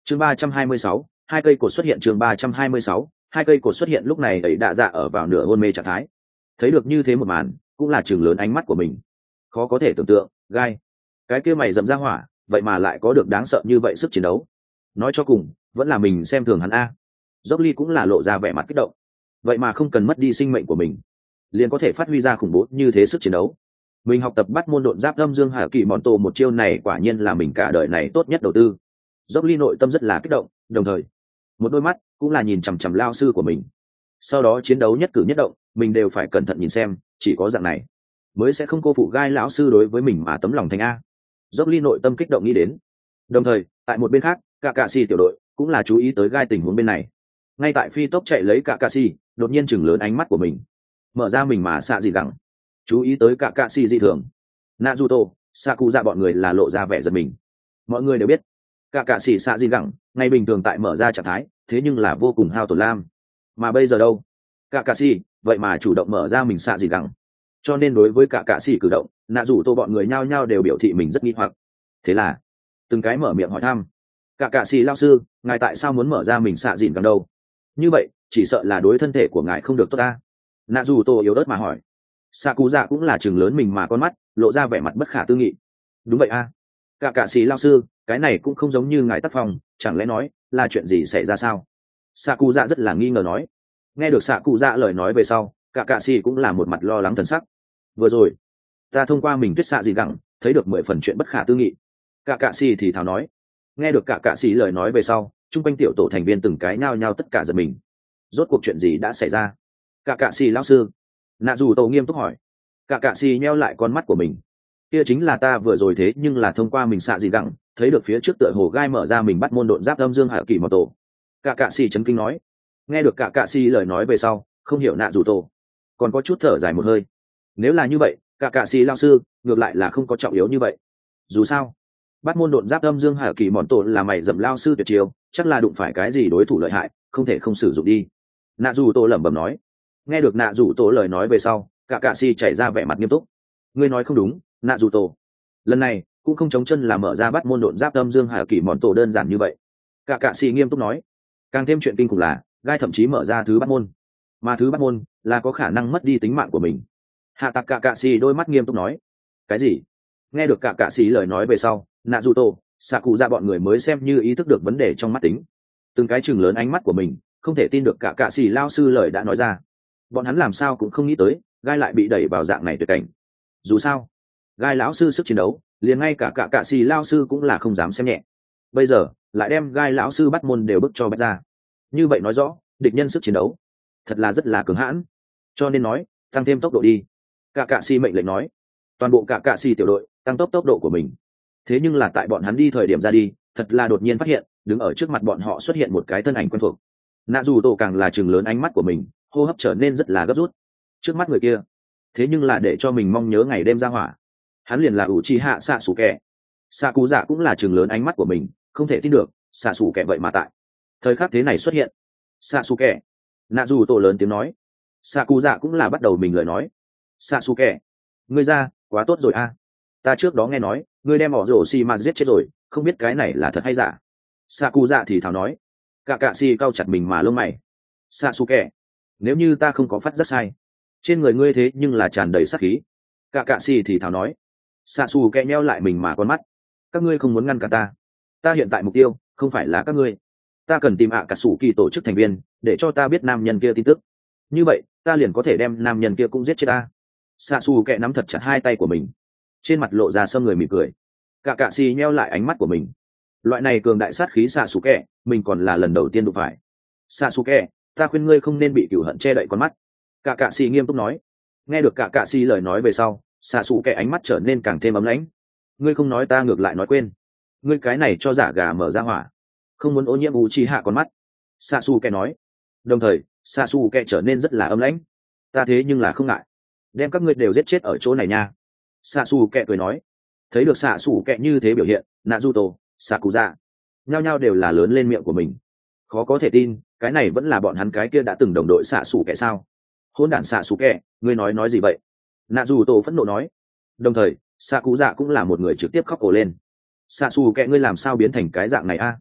chương 326, hai cây cột xuất hiện. chương 326, hai cây cột xuất hiện. Lúc này ấy đạ dạ ở vào nửa hôn mê trạng thái, thấy được như thế một màn cũng là chừng lớn ánh mắt của mình. Khó có thể tưởng tượng, gai cái kia mày dẫm ra hỏa vậy mà lại có được đáng sợ như vậy sức chiến đấu. Nói cho cùng vẫn là mình xem thường hắn a. Dốc ly cũng là lộ ra vẻ mặt kích động, vậy mà không cần mất đi sinh mệnh của mình liền có thể phát huy ra khủng bố như thế sức chiến đấu. Mình học tập bắt môn độn giáp âm dương hà kỳ mòn tổ một chiêu này quả nhiên là mình cả đời này tốt nhất đầu tư. Dốc ly nội tâm rất là kích động, đồng thời một đôi mắt cũng là nhìn chằm chằm lao sư của mình. Sau đó chiến đấu nhất cử nhất động mình đều phải cẩn thận nhìn xem, chỉ có dạng này mới sẽ không cô phụ gai lão sư đối với mình mà tấm lòng thành a. Dốc ly nội tâm kích động nghĩ đến. Đồng thời tại một bên khác, cả cạ xì tiểu đội cũng là chú ý tới gai tình huống bên này. Ngay tại phi tốc chạy lấy cả cạ xì đột nhiên chừng lớn ánh mắt của mình, mở ra mình mà xạ gì gẳng, chú ý tới cả cạ xì dị thường. Naruto, Sakuza bọn người là lộ ra vẻ giật mình. Mọi người đều biết cả cạ xì xạ gì gẳng ngay bình thường tại mở ra trạng thái thế nhưng là vô cùng hao tổn lam, mà bây giờ đâu, cả cạ xì vậy mà chủ động mở ra mình xạ gì gẳng. Cho nên đối với cả cạ xì cử động, Naruto bọn người nhao nhao đều biểu thị mình rất nghi hoặc. Thế là từng cái mở miệng hỏi thăm, cả cạ xì lao sư, ngài tại sao muốn mở ra mình xạ dìn gẳng đâu? Như vậy chỉ sợ là đối thân thể của ngài không được tốt ta. Naruto yếu ớt mà hỏi. Sakuza cũng là chừng lớn mình mà con mắt lộ ra vẻ mặt bất khả tư nghị. Đúng vậy a, cả cạ sĩ lao sư, cái này cũng không giống như ngài tác phong, chẳng lẽ nói là chuyện gì xảy ra sao? Sakuza rất là nghi ngờ nói. Nghe được Sakuza lời nói về sau, cả cạ sĩ cũng là một mặt lo lắng thần sắc. Vừa rồi ta thông qua mình tuyết xạ gì gẳng thấy được 10 phần chuyện bất khả tư nghị. Cả cạ sĩ thì thào nói. Nghe được cả cạ sĩ lời nói về sau, chung quanh tiểu tổ thành viên từng cái nhao nhao tất cả giật mình. Rốt cuộc chuyện gì đã xảy ra? Cả cạ sĩ lão sư, nạ dù tổ nghiêm túc hỏi. Cả cạ sĩ nheo lại con mắt của mình. Kia chính là ta vừa rồi thế nhưng là thông qua mình xạ gì gẳng thấy được phía trước tựa hồ gai mở ra mình bắt môn độn giáp âm dương hạ kỳ mật tổ. Cả cạ sĩ chấn kinh nói. Nghe được cả cạ sĩ lời nói về sau, không hiểu nạ dù tổ còn có chút thở dài một hơi. Nếu là như vậy, cả cạ sĩ lão sư ngược lại là không có trọng yếu như vậy. Dù sao bắt môn độn giáp âm dương hạ kỳ mòn tổ là mày dậm lao sư tuyệt chiêu, chắc là đụng phải cái gì đối thủ lợi hại, không thể không sử dụng đi. Nạ dù tổ lẩm bẩm nói. Nghe được nạ dù tổ lời nói về sau, cả cạ xì chảy ra vẻ mặt nghiêm túc. Ngươi nói không đúng, nạ dù tổ, lần này cũng không chống chân là mở ra bắt môn độn giáp âm dương hạ kỳ mòn tổ đơn giản như vậy. Cả cạ xì nghiêm túc nói. Càng thêm chuyện kinh khủng là gai thậm chí mở ra thứ bắt môn, mà thứ bắt môn là có khả năng mất đi tính mạng của mình. Hạ tặc cả cạ xì đôi mắt nghiêm túc nói. Cái gì? Nghe được cả cạ xì lời nói về sau, nạ dù tổ Sakuza bọn người mới xem như ý thức được vấn đề trong mắt tính. Từng cái chừng lớn ánh mắt của mình, không thể tin được cả cạ xì lao sư lời đã nói ra. Bọn hắn làm sao cũng không nghĩ tới gai lại bị đẩy vào dạng này tuyệt cảnh. Dù sao gai lão sư sức chiến đấu liền ngay cả cạ xì lao sư cũng là không dám xem nhẹ, bây giờ lại đem gai lão sư bắt môn đều bức cho bách ra. Như vậy nói rõ địch nhân sức chiến đấu thật là rất là cứng hãn, cho nên nói tăng thêm tốc độ đi. Cả cạ xì mệnh lệnh nói. Toàn bộ cả cạ xì tiểu đội tăng tốc độ của mình. Thế nhưng là tại bọn hắn đi thời điểm ra đi, thật là đột nhiên phát hiện đứng ở trước mặt bọn họ xuất hiện một cái thân ảnh quen thuộc. Nạ dù tổ càng là chừng lớn ánh mắt của mình, hô hấp trở nên rất là gấp rút. Trước mắt người kia thế nhưng là để cho mình mong nhớ ngày đêm ra hỏa, hắn liền là Uchiha Sasuke. Sakuza cũng là chừng lớn ánh mắt của mình, không thể tin được Sasuke vậy mà tại thời khắc thế này xuất hiện. Sasuke, nạ dù tổ lớn tiếng nói. Sakuza cũng là bắt đầu mình lời nói. Sasuke, ngươi ra quá tốt rồi a. Ta trước đó nghe nói ngươi đem ỏ rổ xi mà giết chết rồi, không biết cái này là thật hay giả. Sakuza thì thào nói. Cả cạ xì cau chặt mình mà lông mày. Sasuke, nếu như ta không có phát rất sai, trên người ngươi thế nhưng là tràn đầy sát khí. Cả cạ xì thì thào nói. Sasuke nheo lại mình mà con mắt. Các ngươi không muốn ngăn cả ta. Ta hiện tại mục tiêu không phải là các ngươi. Ta cần tìm cả sủ kỳ tổ chức thành viên để cho ta biết nam nhân kia tin tức. Như vậy ta liền có thể đem nam nhân kia cũng giết chết ta. Sasuke nắm thật chặt hai tay của mình, trên mặt lộ ra sâm người mỉm cười. Cả cạ xì nheo lại ánh mắt của mình. Loại này cường đại sát khí Sasuke mình còn là lần đầu tiên đụng phải. Sasuke, ta khuyên ngươi không nên bị cửu hận che đậy con mắt. Cả cạ xì nghiêm túc nói. Nghe được cả cạ xì lời nói về sau, Sasuke ánh mắt trở nên càng thêm ấm lãnh. Ngươi không nói ta ngược lại nói quên. Ngươi cái này cho giả gà mở ra hỏa, không muốn ô nhiễm Uchiha con mắt. Sasuke nói. Đồng thời Sasuke trở nên rất là âm lãnh. Ta thế nhưng là không ngại đem các ngươi đều giết chết ở chỗ này nha. Sasuke cười nói. Thấy được Sasuke như thế biểu hiện, Naruto, Sakuza nhao nhao đều là lớn lên miệng của mình. Khó có thể tin cái này vẫn là bọn hắn cái kia đã từng đồng đội Sasuke sao? Hỗn đản Sasuke, ngươi nói gì vậy? Naruto phẫn nộ nói. Đồng thời Sakuza cũng là một người trực tiếp khóc ồ lên. Sasuke, ngươi làm sao biến thành cái dạng này a?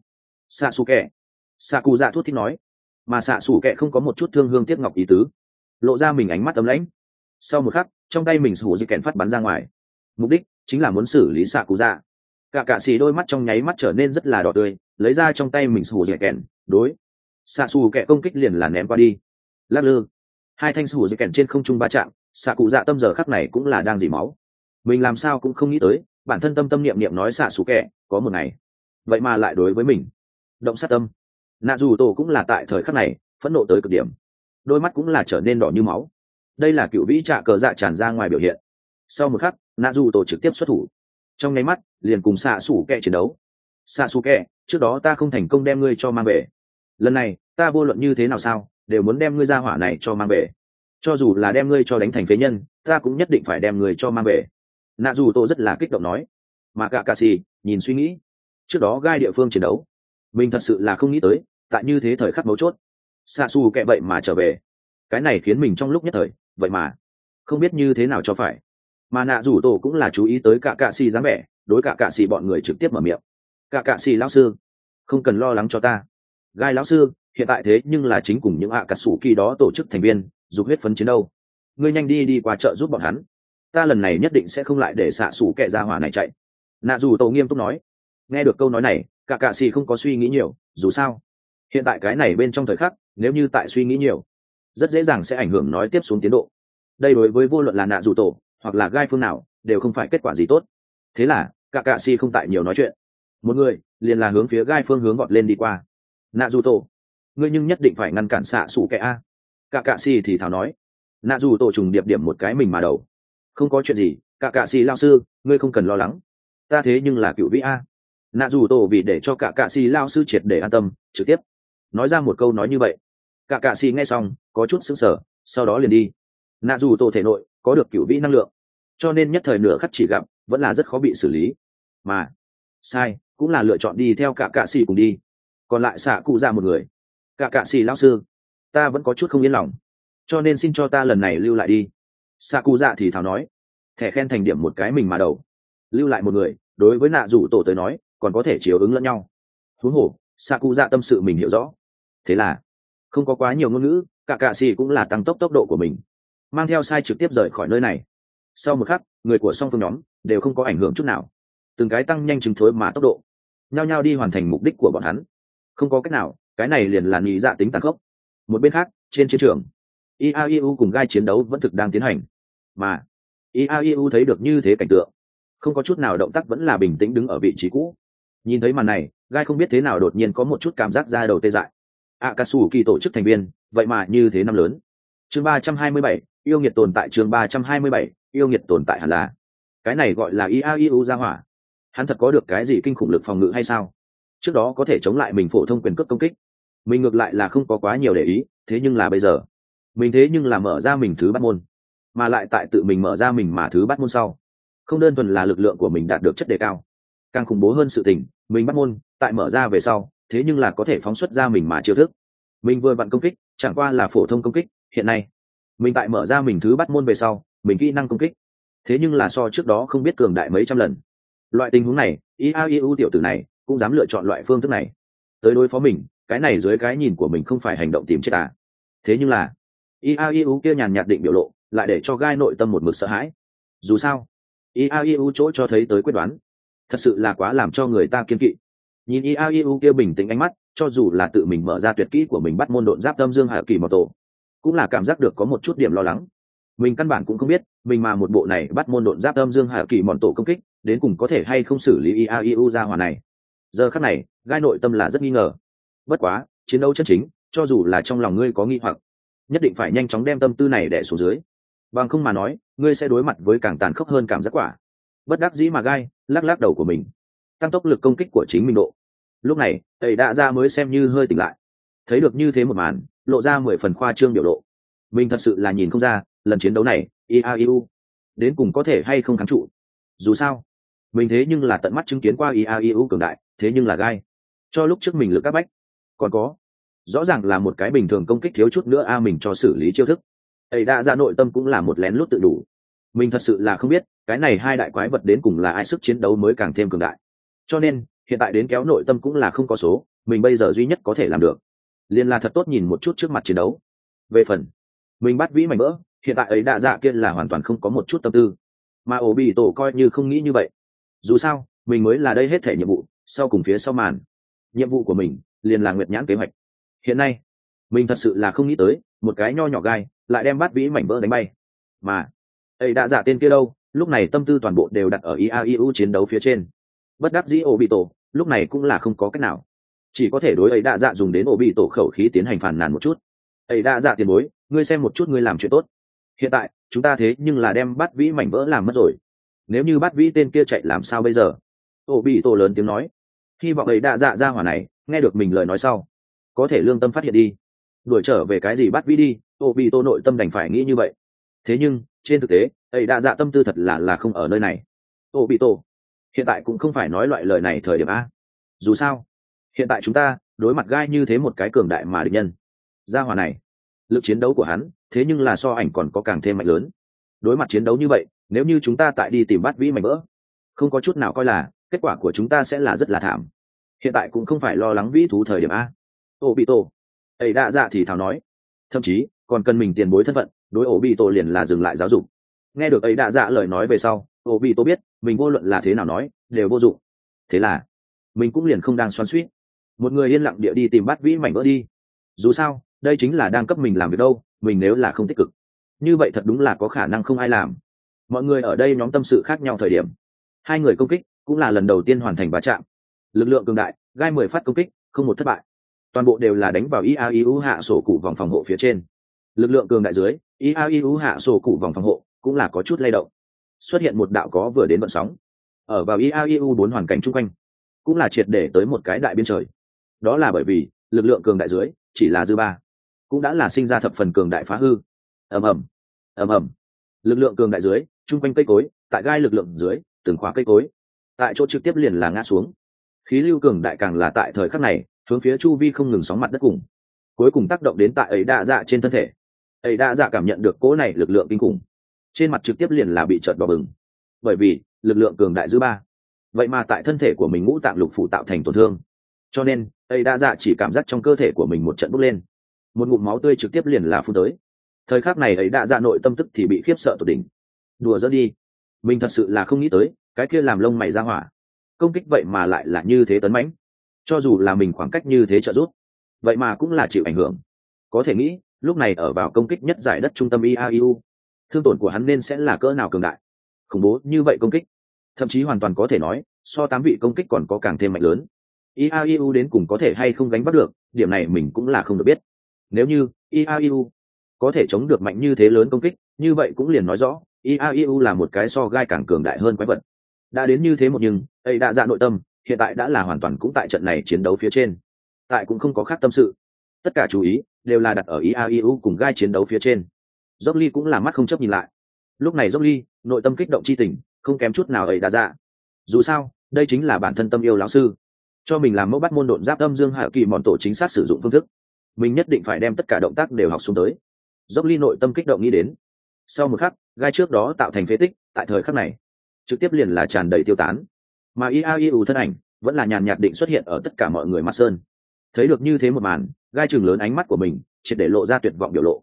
xạ xù kẹ. Xạ cụ dạ thút thít nói, mà xạ xù kẹ không có một chút thương hương tiếc ngọc ý tứ, lộ ra mình ánh mắt ấm lãnh. Sau một khắc, trong tay mình sủ di kèn phát bắn ra ngoài, mục đích chính là muốn xử lý xạ cụ dạ. Cả xì đôi mắt trong nháy mắt trở nên rất là đỏ tươi, lấy ra trong tay mình sủ di kèn, đối xạ xù kẹ công kích liền là ném qua đi. Lắc lư, hai thanh sủ di kèn trên không trung va chạm, xạ cụ dạ tâm giờ khắc này cũng là đang dỉ máu. Mình làm sao cũng không nghĩ tới, bản thân tâm niệm niệm nói xạ xù kẹ có một ngày vậy mà lại đối với mình động sát tâm. Nạ dù tổ cũng là tại thời khắc này phẫn nộ tới cực điểm, đôi mắt cũng là trở nên đỏ như máu. Đây là cựu vĩ trạ cờ dạ tràn ra ngoài biểu hiện. Sau một khắc, nạ dù tổ trực tiếp xuất thủ, trong nháy mắt liền cùng xạ xù kẹ chiến đấu. Xạ xù kẹ, trước đó ta không thành công đem ngươi cho mang về, lần này ta vô luận như thế nào sao đều muốn đem ngươi ra hỏa này cho mang về, cho dù là đem ngươi cho đánh thành phế nhân ta cũng nhất định phải đem ngươi cho mang về. Nạ dù tổ rất là kích động nói. Mà cả xì nhìn suy nghĩ, trước đó gai địa phương chiến đấu mình thật sự là không nghĩ tới, tại như thế thời khắc mấu chốt xạ xù kẹ vậy mà trở về. Cái này khiến mình trong lúc nhất thời vậy mà không biết như thế nào cho phải. Mà nạ rủ tổ cũng là chú ý tới cả xì dáng vẻ, đối cả xì bọn người trực tiếp mở miệng. Cả xì lão sư, không cần lo lắng cho ta. Gai lão sư hiện tại thế nhưng là chính cùng những cà sủ kỳ đó tổ chức thành viên dục huyết phấn chiến đâu, ngươi nhanh đi qua chợ giúp bọn hắn, ta lần này nhất định sẽ không lại để xạ sủ kẹ ra hỏa này chạy. Nạ dù tổ nghiêm túc nói. Nghe được câu nói này, cả xì không có suy nghĩ nhiều, dù sao hiện tại cái này bên trong thời khắc nếu như tại suy nghĩ nhiều rất dễ dàng sẽ ảnh hưởng nói tiếp xuống tiến độ. Đây đối với vô luận là nạ dù tổ hoặc là gai phương nào đều không phải kết quả gì tốt. Thế là cả xì không tại nhiều nói chuyện, một người liền là hướng phía gai phương hướng gọt lên đi qua. Nạ dù tổ, ngươi nhưng nhất định phải ngăn cản xạ sủ kẹ a. Cả xì thì thảo nói. Nạ dù tổ trùng điệp điểm một cái mình mà đầu. Không có chuyện gì, cả xì lao sư ngươi không cần lo lắng, ta thế nhưng là cựu vĩ a. Nạ dù tổ vì để cho cả xì lao sư triệt để an tâm trực tiếp nói ra một câu nói như vậy. Cả xì nghe xong có chút sững sờ, sau đó liền đi. Nạ dù tổ thể nội có được cựu vĩ năng lượng, cho nên nhất thời nửa khắc chỉ gặp vẫn là rất khó bị xử lý. Mà sai cũng là lựa chọn đi theo cả xì cùng đi, còn lại xạ cụ ra một người. Cả xì lao sư, ta vẫn có chút không yên lòng, cho nên xin cho ta lần này lưu lại đi. Xạ cụ dạ thì thảo nói. Thẻ khen thành điểm một cái mình mà đầu, lưu lại một người đối với nạ rủ tổ tới nói còn có thể chiếu ứng lẫn nhau. Huống hồ xạ cụ dạ tâm sự mình hiểu rõ, thế là không có quá nhiều ngôn ngữ, cả xì cũng là tăng tốc độ của mình, mang theo sai trực tiếp rời khỏi nơi này. Sau một khắc, người của song phương nhóm đều không có ảnh hưởng chút nào, từng cái tăng nhanh chứng thối mà tốc độ nhao nhao đi hoàn thành mục đích của bọn hắn. Không có cách nào, cái này liền là nghĩ dạ tính tàn khốc. Một bên khác trên chiến trường, IAIU cùng gai chiến đấu vẫn thực đang tiến hành, mà IAIU thấy được như thế cảnh tượng không có chút nào động tác, vẫn là bình tĩnh đứng ở vị trí cũ. Nhìn thấy màn này, gai không biết thế nào đột nhiên có một chút cảm giác da đầu tê dại. Akatsuki tổ chức thành viên vậy mà như thế năm lớn. Chương 327, yêu nghiệt tồn tại. Chương 327, yêu nghiệt tồn tại hẳn là cái này gọi là IAIU ra hỏa. Hắn thật có được cái gì kinh khủng lực phòng ngự hay sao? Trước đó có thể chống lại mình phổ thông quyền cước công kích, mình ngược lại là không có quá nhiều để ý, thế nhưng là bây giờ mình thế nhưng là mở ra mình thứ bắt môn, mà lại tại tự mình mở ra mình mà thứ bắt môn sau, không đơn thuần là lực lượng của mình đạt được chất đề cao, càng khủng bố hơn sự tình mình bắt môn tại mở ra về sau thế nhưng là có thể phóng xuất ra mình mà chiêu thức. Mình vừa vặn công kích chẳng qua là phổ thông công kích, hiện nay mình tại mở ra mình thứ bắt môn về sau, mình kỹ năng công kích thế nhưng là so trước đó không biết cường đại mấy trăm lần. Loại tình huống này IAIU tiểu tử này cũng dám lựa chọn loại phương thức này tới đối phó mình, cái này dưới cái nhìn của mình không phải hành động tìm chết à. Thế nhưng là IAIU kia nhàn nhạt định biểu lộ lại để cho gai nội tâm một mực sợ hãi. Dù sao IAIU chỗ cho thấy tới quyết đoán thật sự là quá làm cho người ta kiên kỵ. Nhìn IAIU kia bình tĩnh ánh mắt, cho dù là tự mình mở ra tuyệt kỹ của mình bắt môn độn giáp âm dương hạ kỳ màu tổ, cũng là cảm giác được có một chút điểm lo lắng. Mình căn bản cũng không biết mình mà một bộ này bắt môn độn giáp âm dương hạ kỳ mòn tổ công kích đến cùng có thể hay không xử lý IAIU ra hỏa này. Giờ khắc này gai nội tâm là rất nghi ngờ. Bất quá chiến đấu chân chính, cho dù là trong lòng ngươi có nghi hoặc, nhất định phải nhanh chóng đem tâm tư này đè xuống dưới, bằng không mà nói ngươi sẽ đối mặt với càng tàn khốc hơn cảm giác quả. Bất đắc dĩ mà gai lắc lắc đầu của mình, tăng tốc lực công kích của chính mình độ. Lúc này tẩy đạ ra mới xem như hơi tỉnh lại, thấy được như thế một màn, lộ ra 10 phần khoa trương biểu lộ. Mình thật sự là nhìn không ra lần chiến đấu này IAIU đến cùng có thể hay không thắng trụ. Dù sao mình thế nhưng là tận mắt chứng kiến qua IAIU cường đại, thế nhưng là gai cho lúc trước mình lực các bách, còn có rõ ràng là một cái bình thường công kích thiếu chút nữa mình cho xử lý chiêu thức. Ấy đã ra nội tâm cũng là một lén lút tự đủ. Mình thật sự là không biết cái này hai đại quái vật đến cùng là ai sức chiến đấu mới càng thêm cường đại, cho nên hiện tại đến kéo nội tâm cũng là không có số, mình bây giờ duy nhất có thể làm được liền là thật tốt nhìn một chút trước mặt chiến đấu. Về phần mình bắt vĩ mảnh vỡ, hiện tại ấy đạ dạ kia là hoàn toàn không có một chút tâm tư, mà ổ bị tổ coi như không nghĩ như vậy. Dù sao mình mới là đây hết thể nhiệm vụ sau cùng phía sau màn, nhiệm vụ của mình liền là nguyệt nhãn kế hoạch. Hiện nay mình thật sự là không nghĩ tới một cái nho nhỏ gai lại đem bắt vĩ mảnh vỡ đánh bay, mà ấy đạ dạ tên kia đâu, lúc này tâm tư toàn bộ đều đặt ở IAEU chiến đấu phía trên. Bất đắc dĩ ổ bị tổ lúc này cũng là không có cách nào, chỉ có thể đối ấy đạ dạ dùng đến ổ bị tổ khẩu khí tiến hành phàn nàn một chút. Ấy đạ dạ tiền bối, ngươi xem một chút ngươi làm chuyện tốt, hiện tại chúng ta thế nhưng là đem bắt vĩ mảnh vỡ làm mất rồi, nếu như bắt vĩ tên kia chạy làm sao bây giờ? Ổ bị tổ lớn tiếng nói. Hy vọng ấy đạ dạ ra hỏa này nghe được mình lời nói sau có thể lương tâm phát hiện đi, đuổi trở về cái gì bắt vĩ đi. Ổ bị tổ nội tâm đành phải nghĩ như vậy, thế nhưng trên thực tế ấy đạ dạ tâm tư thật là không ở nơi này. Ổ bị tổ hiện tại cũng không phải nói loại lời này thời điểm a, dù sao hiện tại chúng ta đối mặt gai như thế một cái cường đại mà địch nhân, gia hỏa này lực chiến đấu của hắn thế nhưng là so ảnh còn có càng thêm mạnh lớn. Đối mặt chiến đấu như vậy, nếu như chúng ta tại đi tìm bắt vĩ mảnh vỡ, không có chút nào coi là kết quả của chúng ta sẽ là rất là thảm. Hiện tại cũng không phải lo lắng vĩ thú thời điểm a. Ổ bị tổ ấy đạ dạ thì thào nói, thậm chí còn cần mình tiền bối thân phận, đối ổ bị tổ liền là dừng lại giáo dục. Nghe được ấy đạ dạ lời nói về sau, ổ bị tổ biết mình vô luận là thế nào nói đều vô dụng, thế là mình cũng liền không đang xoắn xuýt, một người yên lặng địa đi tìm bắt vĩ mảnh vỡ đi. Dù sao đây chính là đang cấp mình làm việc đâu, mình nếu là không tích cực như vậy thật đúng là có khả năng không ai làm. Mọi người ở đây nhóm tâm sự khác nhau thời điểm, hai người công kích cũng là lần đầu tiên hoàn thành va chạm. Lực lượng cường đại, gai 10 phát công kích không một thất bại, toàn bộ đều là đánh vào IAEU hạ sổ cụ vòng phòng hộ phía trên. Lực lượng cường đại dưới, IAEU hạ sổ cụ vòng phòng hộ cũng là có chút lay động, xuất hiện một đạo có vừa đến vận sóng. Ở vào IAEU 4 hoàn cảnh chung quanh cũng là triệt để tới một cái đại biên trời. Đó là bởi vì lực lượng cường đại dưới chỉ là dư ba cũng đã là sinh ra thập phần cường đại phá hư. ầm ầm ầm ầm, lực lượng cường đại dưới chung quanh cây cối, tại gai lực lượng dưới từng khóa cây cối tại chỗ trực tiếp liền là ngã xuống. Khí lưu cường đại càng là tại thời khắc này hướng phía chu vi không ngừng sóng mặt đất cùng cuối cùng tác động đến tại ấy đạ dạ trên thân thể. Ấy đạ dạ cảm nhận được cỗ này lực lượng kinh khủng, trên mặt trực tiếp liền là bị trợn đỏ bừng, bởi vì lực lượng cường đại dư ba vậy mà tại thân thể của mình ngũ tạng lục phủ tạo thành tổn thương, cho nên ấy đạ dạ chỉ cảm giác trong cơ thể của mình một trận bốc lên, một ngụm máu tươi trực tiếp liền là phun tới. Thời khắc này ấy đạ dạ nội tâm tức thì bị khiếp sợ tột đỉnh. Đùa giỡn đi, mình thật sự là không nghĩ tới cái kia làm lông mày ra hỏa công kích vậy mà lại là như thế tấn mãnh, cho dù là mình khoảng cách như thế trợ giúp vậy mà cũng là chịu ảnh hưởng. Có thể nghĩ lúc này ở vào công kích nhất giải đất trung tâm IAEU, thương tổn của hắn nên sẽ là cỡ nào cường đại, khủng bố như vậy công kích, thậm chí hoàn toàn có thể nói so 8 vị công kích còn có càng thêm mạnh lớn. IAEU đến cùng có thể hay không gánh vác được, điểm này mình cũng là không được biết. Nếu như IAEU có thể chống được mạnh như thế lớn công kích, như vậy cũng liền nói rõ IAEU là một cái so gai càng cường đại hơn quái vật. Đã đến như thế một nhưng ấy đã dạ nội tâm hiện tại đã là hoàn toàn cũng tại trận này chiến đấu phía trên, tại cũng không có khác tâm sự, tất cả chú ý đều là đặt ở IAEU cùng gai chiến đấu phía trên. Dốc ly cũng là mắt không chấp nhìn lại, lúc này dốc ly nội tâm kích động chi tình không kém chút nào ấy đã dạ. Dù sao đây chính là bản thân tâm yêu lão sư cho mình làm mẫu bắt môn độn giáp âm dương hạ kỳ mòn tổ chính xác sử dụng phương thức, mình nhất định phải đem tất cả động tác đều học xuống tới. Dốc ly nội tâm kích động nghĩ đến, sau một khắc gai trước đó tạo thành phế tích tại thời khắc này trực tiếp liền là tràn đầy tiêu tán, mà IAEU thân ảnh vẫn là nhàn nhạt định xuất hiện ở tất cả mọi người mắt sơn. Thấy được như thế một màn, gai chừng lớn ánh mắt của mình triệt để lộ ra tuyệt vọng biểu lộ.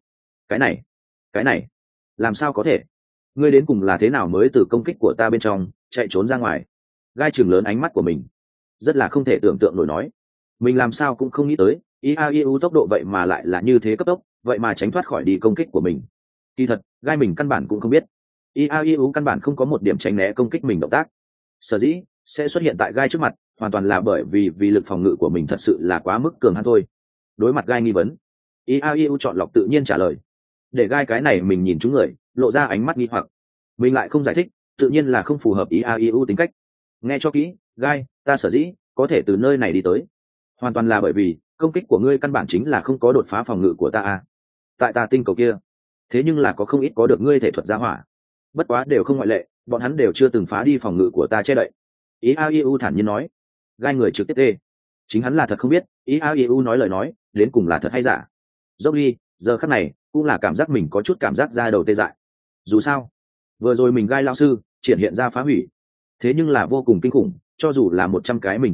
Cái này làm sao có thể, ngươi đến cùng là thế nào mới từ công kích của ta bên trong chạy trốn ra ngoài? Gai chừng lớn ánh mắt của mình rất là không thể tưởng tượng nổi, nói mình làm sao cũng không nghĩ tới IAEU tốc độ vậy mà lại là như thế cấp tốc, vậy mà tránh thoát khỏi đi công kích của mình. Kỳ thật gai mình căn bản cũng không biết IAEU căn bản không có một điểm tránh né công kích mình động tác, sở dĩ sẽ xuất hiện tại gai trước mặt hoàn toàn là bởi vì lực phòng ngự của mình thật sự là quá mức cường hắn thôi. Đối mặt gai nghi vấn, IAEU chọn lọc tự nhiên trả lời, để gai cái này mình nhìn chúng người lộ ra ánh mắt nghi hoặc, mình lại không giải thích tự nhiên là không phù hợp IAEU tính cách. Nghe cho kỹ gai, ta sở dĩ có thể từ nơi này đi tới hoàn toàn là bởi vì công kích của ngươi căn bản chính là không có đột phá phòng ngự của ta à. Tại ta tinh cầu kia thế nhưng là có không ít có được ngươi thể thuật gia hỏa, bất quá đều không ngoại lệ, bọn hắn đều chưa từng phá đi phòng ngự của ta che đậy. IAEU thản nhiên nói. Gai người trực tiếp tê, chính hắn là thật không biết IAEU nói lời nói đến cùng là thật hay giả. Dốc ly giờ khắc này cũng là cảm giác mình có chút cảm giác da đầu tê dại. Dù sao vừa rồi mình gai lao sư triển hiện ra phá hủy thế nhưng là vô cùng kinh khủng, cho dù là 100 cái mình cũng thế,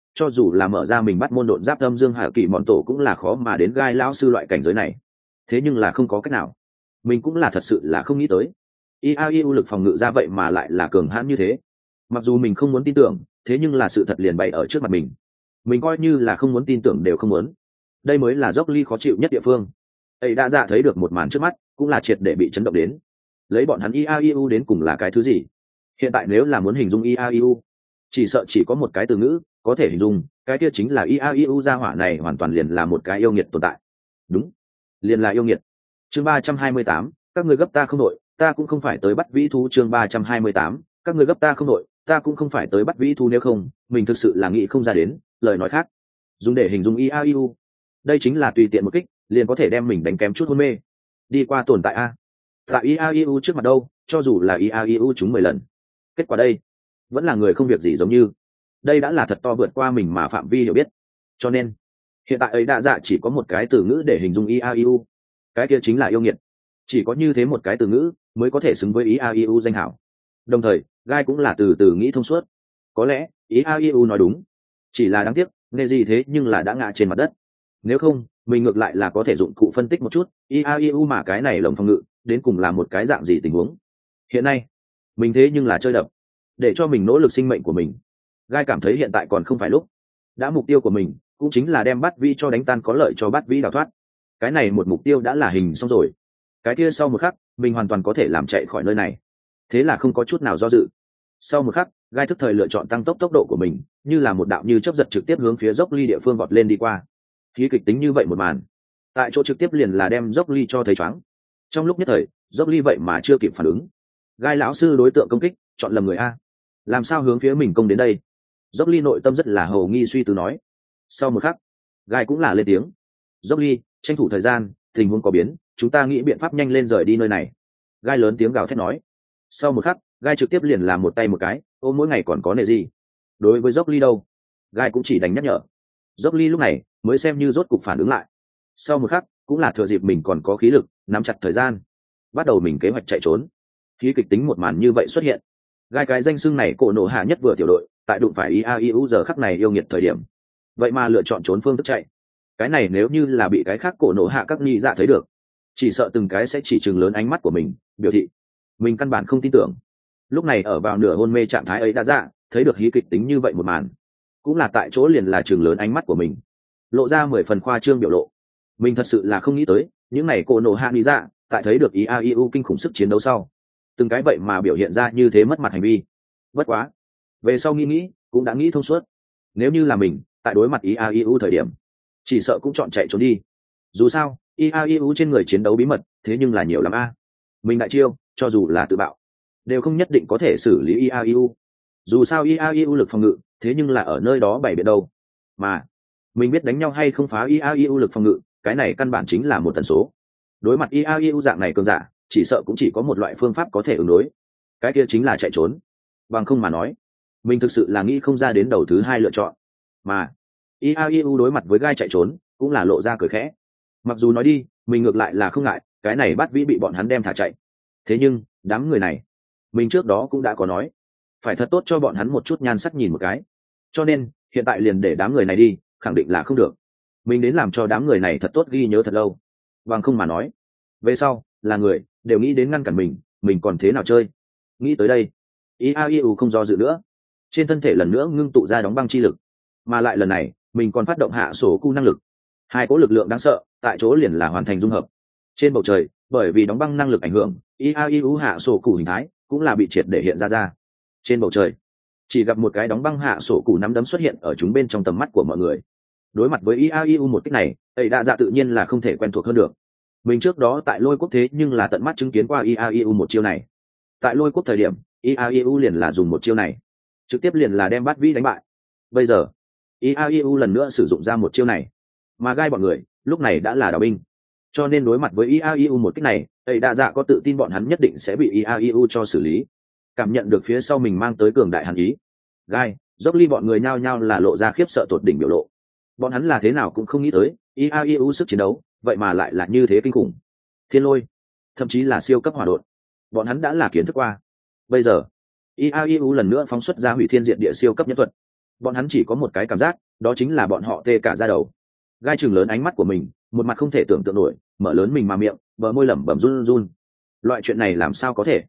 cho dù là mở ra mình bắt môn độn giáp âm dương hạ kỳ mọn tổ cũng là khó mà đến gai lão sư loại cảnh giới này. Thế nhưng là không có cách nào, mình cũng là thật sự là không nghĩ tới IAIU lực phòng ngự ra vậy mà lại là cường hãn như thế. Mặc dù mình không muốn tin tưởng, thế nhưng là sự thật liền bày ở trước mặt mình coi như là không muốn tin tưởng đều không muốn. Đây mới là dốc ly khó chịu nhất địa phương. Ấy đã dạ thấy được một màn trước mắt cũng là triệt để bị chấn động đến. Lấy bọn hắn IAIU đến cùng là cái thứ gì? Hiện tại nếu là muốn hình dung IAIU, chỉ sợ chỉ có một cái từ ngữ có thể hình dung, cái kia chính là IAIU gia hỏa này hoàn toàn liền là một cái yêu nghiệt tồn tại. Đúng, liền là yêu nghiệt. Chương 328, các ngươi gấp ta không đội, ta cũng không phải tới bắt vĩ thú. Chương 328, các ngươi gấp ta không đội, ta cũng không phải tới bắt vĩ thú. Nếu không, mình thực sự là nghĩ không ra đến lời nói khác dùng để hình dung IAIU. Đây chính là tùy tiện một kích liền có thể đem mình đánh kém chút hôn mê đi qua tồn tại a. Tại IAIU trước mặt đâu, cho dù là IAIU chúng 10 lần, kết quả đây vẫn là người không việc gì, giống như đây đã là thật to vượt qua mình mà phạm vi hiểu biết. Cho nên hiện tại ấy đã dạ chỉ có một cái từ ngữ để hình dung IAIU, cái kia chính là yêu nghiệt. Chỉ có như thế một cái từ ngữ mới có thể xứng với IAIU danh hảo. Đồng thời gai cũng là từ nghĩ thông suốt. Có lẽ IAIU nói đúng, chỉ là đáng tiếc nghe gì thế nhưng là đã ngã trên mặt đất. Nếu không mình ngược lại là có thể dụng cụ phân tích một chút IAIU mà cái này lồng phòng ngự đến cùng là một cái dạng gì tình huống. Hiện nay mình thế nhưng là chơi đập để cho mình nỗ lực sinh mệnh của mình. Gai cảm thấy hiện tại còn không phải lúc. Đã mục tiêu của mình cũng chính là đem bắt vĩ cho đánh tan, có lợi cho bắt vĩ đào thoát. Cái này một mục tiêu đã là hình xong rồi, cái kia sau một khắc mình hoàn toàn có thể làm chạy khỏi nơi này. Thế là không có chút nào do dự. Sau một khắc gai thức thời lựa chọn tăng tốc độ của mình, như là một đạo như chớp giật trực tiếp hướng phía dốc ly địa phương vọt lên đi qua. Khí kịch tính như vậy một màn tại chỗ trực tiếp liền là đem dốc ly cho thấy choáng. Trong lúc nhất thời dốc ly vậy mà chưa kịp phản ứng. Gai lão sư đối tượng công kích chọn lầm người a, làm sao hướng phía mình công đến đây? Dốc ly nội tâm rất là hầu nghi suy tư nói. Sau một khắc gai cũng là lên tiếng. Dốc ly, tranh thủ thời gian, tình huống có biến, chúng ta nghĩ biện pháp nhanh lên rời đi nơi này. Gai lớn tiếng gào thét nói. Sau một khắc gai trực tiếp liền làm một tay một cái ôm mỗi ngày còn có nề gì. Đối với dốc ly đâu, gai cũng chỉ đánh nhắc nhở. Dốc ly lúc này mới xem như rốt cục phản ứng lại. Sau một khắc cũng là thừa dịp mình còn có khí lực, nắm chặt thời gian, bắt đầu mình kế hoạch chạy trốn. Khí kịch tính một màn như vậy xuất hiện. Gai cái danh xưng này cổ nổ hạ nhất vừa tiểu đội, tại đụng phải IAIU giờ khắc này yêu nghiệt thời điểm, vậy mà lựa chọn trốn phương thức chạy. Cái này nếu như là bị cái khác cổ nổ hạ các nghi dạ thấy được, chỉ sợ từng cái sẽ chỉ chừng lớn ánh mắt của mình, biểu thị mình căn bản không tin tưởng. Lúc này ở vào nửa hôn mê trạng thái ấy đã dạ thấy được hí kịch tính như vậy một màn, cũng là tại chỗ liền là chừng lớn ánh mắt của mình, lộ ra 10 phần khoa trương biểu lộ. Mình thật sự là không nghĩ tới những này cổ nổ hạ nghi dạ tại thấy được IAIU kinh khủng sức chiến đấu sau, từng cái vậy mà biểu hiện ra như thế mất mặt hành vi. Bất quá về sau nghĩ cũng đã nghĩ thông suốt. Nếu như là mình tại đối mặt IAIU thời điểm, chỉ sợ cũng chọn chạy trốn đi. Dù sao IAIU trên người chiến đấu bí mật thế nhưng là nhiều lắm a. Mình đại chiêu cho dù là tự bạo đều không nhất định có thể xử lý IAIU. Dù sao IAIU lực phòng ngự thế nhưng là ở nơi đó bày biện đâu. Mà mình biết đánh nhau hay không phá IAIU lực phòng ngự, cái này căn bản chính là một tần số. Đối mặt IAIU dạng này cường giả, chỉ sợ cũng chỉ có một loại phương pháp có thể ứng đối, cái kia chính là chạy trốn. Bằng không mà nói, mình thực sự là nghĩ không ra đến đầu thứ hai lựa chọn. Mà IAIU đối mặt với gai chạy trốn cũng là lộ ra cười khẽ. Mặc dù nói đi mình ngược lại là không ngại cái này bắt vĩ bị bọn hắn đem thả chạy, thế nhưng đám người này mình trước đó cũng đã có nói phải thật tốt cho bọn hắn một chút nhan sắc nhìn một cái. Cho nên hiện tại liền để đám người này đi khẳng định là không được. Mình đến làm cho đám người này thật tốt ghi nhớ thật lâu. Bằng không mà nói, về sau là người đều nghĩ đến ngăn cản mình còn thế nào chơi. Nghĩ tới đây IAIU không do dự nữa, trên thân thể lần nữa ngưng tụ ra đóng băng chi lực. Mà lại lần này mình còn phát động hạ sổ cu năng lực. Hai cỗ lực lượng đáng sợ tại chỗ liền là hoàn thành dung hợp. Trên bầu trời bởi vì đóng băng năng lực ảnh hưởng, IAIU hạ sổ cụ hình thái cũng là bị triệt để hiện ra. Trên bầu trời chỉ gặp một cái đóng băng hạ sổ cụ nắm đấm xuất hiện ở chúng bên trong tầm mắt của mọi người. Đối mặt với IAIU một kích này, ấy đã dạ tự nhiên là không thể quen thuộc hơn được. Mình trước đó tại lôi quốc thế nhưng là tận mắt chứng kiến qua IAIU một chiêu này. Tại lôi quốc thời điểm IAIU liền là dùng một chiêu này trực tiếp liền là đem bắt vĩ đánh bại. Bây giờ IAIU lần nữa sử dụng ra một chiêu này, mà gai bọn người lúc này đã là đào binh. Cho nên đối mặt với IAIU một kích này, ấy đã dạ có tự tin bọn hắn nhất định sẽ bị IAIU cho xử lý. Cảm nhận được phía sau mình mang tới cường đại hàn ý, gai dốc ly bọn người nhao nhao là lộ ra khiếp sợ tột đỉnh biểu lộ. Bọn hắn là thế nào cũng không nghĩ tới IAIU sức chiến đấu vậy mà lại là như thế kinh khủng. Thiên lôi, thậm chí là siêu cấp hỏa độn, bọn hắn đã là kiến thức qua. Bây giờ IAIU lần nữa phóng xuất ra hủy thiên diện địa siêu cấp nhất thuật. bọn hắn chỉ có một cái cảm giác, đó chính là bọn họ tê cả da đầu. Gai chừng lớn ánh mắt của mình, một mặt không thể tưởng tượng nổi, mở lớn mình mà miệng, bờ môi lẩm bẩm run run. Loại chuyện này làm sao có thể?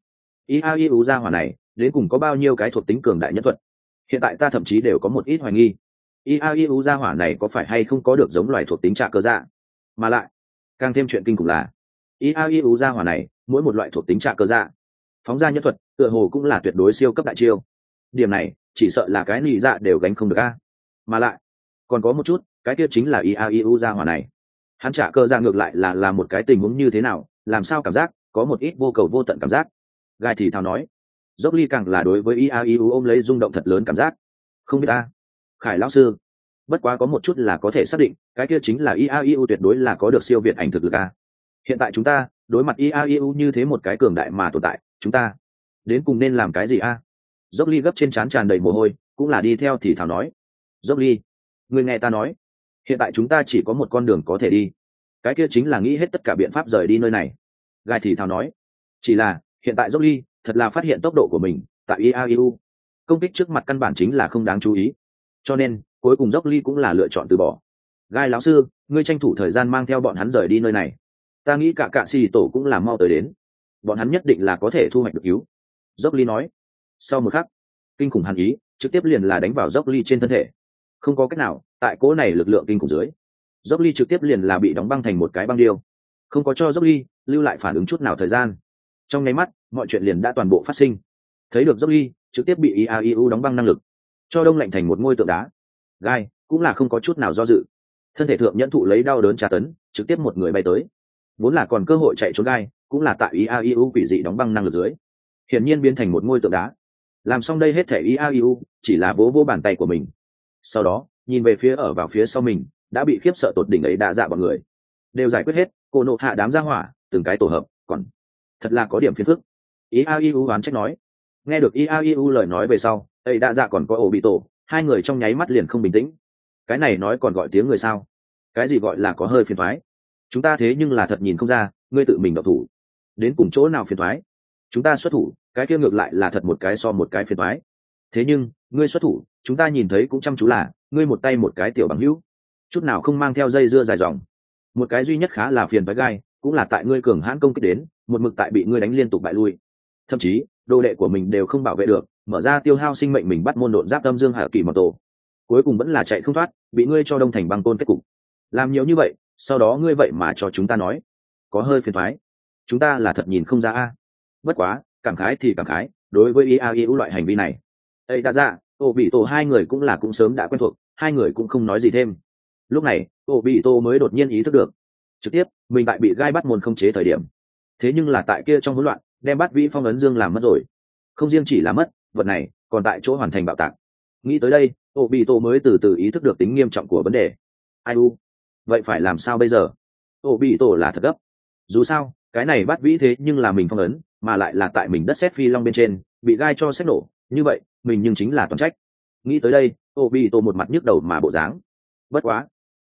Iau ra hỏa này đến cùng có bao nhiêu cái thuộc tính cường đại nhân thuật? Hiện tại ta thậm chí đều có một ít hoài nghi. Iau ra hỏa này có phải hay không có được giống loài thuộc tính trạ cơ dạ? Mà lại càng thêm chuyện kinh khủng là Iau ra hỏa này mỗi một loại thuộc tính trạ cơ dạ phóng ra nhân thuật tựa hồ cũng là tuyệt đối siêu cấp đại chiêu. Điểm này chỉ sợ là cái nị dạ đều gánh không được a. Mà lại còn có một chút, cái kia chính là Iau ra hỏa này hắn trả cơ dạ ngược lại là một cái tình huống như thế nào, làm sao cảm giác có một ít vô cầu vô tận cảm giác. Gai thì thào nói. Dốc ly càng là đối với Iau ôm lấy rung động thật lớn cảm giác. Không biết ta Khải lão sư, bất quá có một chút là có thể xác định, cái kia chính là Iau tuyệt đối là có được siêu việt ảnh thực lực a. Hiện tại chúng ta đối mặt Iau như thế một cái cường đại mà tồn tại, chúng ta đến cùng nên làm cái gì a? Dốc ly gấp trên trán tràn đầy mồ hôi, cũng là đi theo thì thào nói. Dốc ly, người nghe ta nói, hiện tại chúng ta chỉ có một con đường có thể đi, cái kia chính là nghĩ hết tất cả biện pháp rời đi nơi này. Gai thì thào nói. Chỉ là hiện tại Dốc ly thật là phát hiện tốc độ của mình tại Iau công kích trước mặt căn bản chính là không đáng chú ý, cho nên cuối cùng Dốc ly cũng là lựa chọn từ bỏ. Gai lão sư, ngươi tranh thủ thời gian mang theo bọn hắn rời đi nơi này, ta nghĩ cả cạ xì tổ cũng là mau tới đến, bọn hắn nhất định là có thể thu hoạch được cứu. Dốc ly nói. Sau một khắc, kinh khủng hàn ý trực tiếp liền là đánh vào Dốc ly trên thân thể. Không có cách nào, tại cỗ này lực lượng kinh khủng dưới, Dốc ly trực tiếp liền là bị đóng băng thành một cái băng điêu, không có cho Dốc ly lưu lại phản ứng chút nào thời gian. Trong nháy mắt mọi chuyện liền đã toàn bộ phát sinh. Thấy được Dốc ly trực tiếp bị Iau đóng băng năng lực cho đông lạnh thành một ngôi tượng đá, Gai cũng là không có chút nào do dự, thân thể thượng nhẫn thụ lấy đau đớn tra tấn, trực tiếp một người bay tới. Vốn là còn cơ hội chạy trốn Gai cũng là tại Iau quỷ dị đóng băng năng lực dưới hiển nhiên biến thành một ngôi tượng đá. Làm xong đây hết thể Iau chỉ là vỗ vỗ bàn tay của mình, sau đó nhìn về phía ở vào phía sau mình đã bị khiếp sợ tột đỉnh ấy đa dạ bọn người đều giải quyết hết. Cô nộ hạ đám ra hỏa từng cái tổ hợp, còn thật là có điểm phiền phức. Iau oán trách nói. Nghe được Iau lời nói về sau, ấy đa dạ còn có ổ bị tổ, hai người trong nháy mắt liền không bình tĩnh. Cái này nói còn gọi tiếng người sao? Cái gì gọi là có hơi phiền thoái? Chúng ta thế nhưng là thật nhìn không ra ngươi tự mình độc thủ, đến cùng chỗ nào phiền thoái? Chúng ta xuất thủ, cái kia ngược lại là thật một cái so một cái phiền thoái. Thế nhưng ngươi xuất thủ, chúng ta nhìn thấy cũng chăm chú là ngươi một tay một cái tiểu bằng hữu, chút nào không mang theo dây dưa dài dòng. Một cái duy nhất khá là phiền với Gai cũng là tại ngươi cường hãn công kích đến, một mực tại bị ngươi đánh liên tục bại lui, thậm chí đồ đệ của mình đều không bảo vệ được, mở ra tiêu hao sinh mệnh mình bắt môn độn giáp âm dương hạ kỳ mật tổ, cuối cùng vẫn là chạy không thoát, bị ngươi cho đông thành băng tôn kết cục. Làm nhiều như vậy, sau đó ngươi vậy mà cho chúng ta nói có hơi phiền thoái, chúng ta là thật nhìn không ra a. Bất quá cảm khái thì cảm khái, đối với Iau loại hành vi này, ấy đã ra ô bị tổ hai người cũng sớm đã quen thuộc, hai người cũng không nói gì thêm. Lúc này ô bị tổ mới đột nhiên ý thức được, trực tiếp mình tại bị Gai bắt môn không chế thời điểm, thế nhưng là tại kia trong hỗn loạn đem bắt vĩ phong ấn dương làm mất rồi. Không riêng chỉ là mất vật này, còn tại chỗ hoàn thành bạo tạc. Nghĩ tới đây ô bị tổ mới từ từ ý thức được tính nghiêm trọng của vấn đề. Ai u, vậy phải làm sao bây giờ? Ô bị tổ là thật gấp. Dù sao cái này bắt vĩ thế nhưng là mình phong ấn, mà lại là tại mình đất sét phi long bên trên bị Gai cho xét nổ, như vậy mình nhưng chính là toàn trách. Nghĩ tới đây ô bị tổ một mặt nhức đầu mà bộ dáng. Bất quá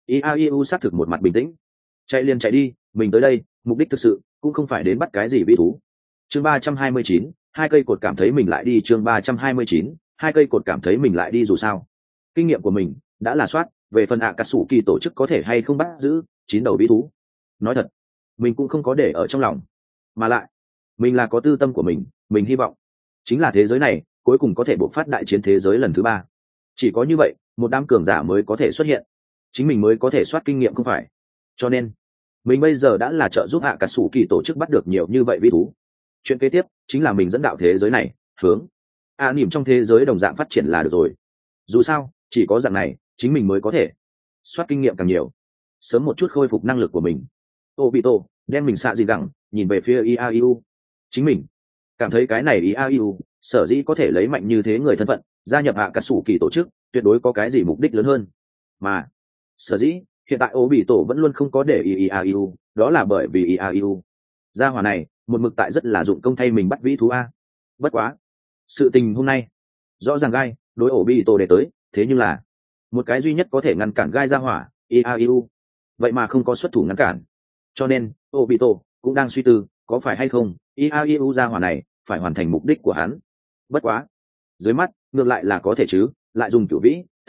Iau xác thực một mặt bình tĩnh. Chạy liền chạy đi, mình tới đây mục đích thực sự cũng không phải đến bắt cái gì vĩ thú. Chương 329, hai cây cột cảm thấy mình lại đi. Chương 329, hai cây cột cảm thấy mình lại đi. Dù sao kinh nghiệm của mình đã là soát về phần cà sủ kỳ tổ chức có thể hay không bắt giữ 9 đầu vĩ thú, nói thật mình cũng không có để ở trong lòng. Mà lại mình là có tư tâm của mình hy vọng chính là thế giới này cuối cùng có thể bộc phát đại chiến thế giới lần thứ 3. Chỉ có như vậy một đám cường giả mới có thể xuất hiện, chính mình mới có thể soát kinh nghiệm không phải. Cho nên mình bây giờ đã là trợ giúp cà sủ kỳ tổ chức bắt được nhiều như vậy vĩ thú. Chuyện kế tiếp chính là mình dẫn đạo thế giới này hướng nỉm trong thế giới đồng dạng phát triển là được rồi. Dù sao chỉ có dạng này chính mình mới có thể soát kinh nghiệm càng nhiều, sớm một chút khôi phục năng lực của mình. Obito đem mình xạ gì gẳng nhìn về phía Iau. Chính mình cảm thấy cái này Iau sở dĩ có thể lấy mạnh như thế người thân phận gia nhập cà sủ kỳ tổ chức, tuyệt đối có cái gì mục đích lớn hơn. Mà sở dĩ hiện tại Obito vẫn luôn không có để Iau, đó là bởi vì Iau gia hỏa này một mực tại rất là dụng công thay mình bắt vĩ thú a. Bất quá sự tình hôm nay rõ ràng Gai đối Obito để tới, thế nhưng là một cái duy nhất có thể ngăn cản Gai gia hỏa Iau vậy mà không có xuất thủ ngăn cản. Cho nên Obito cũng đang suy tư có phải hay không Iau gia hỏa này phải hoàn thành mục đích của hắn. Bất quá dưới mắt ngược lại là có thể chứ, lại dùng cửu vĩ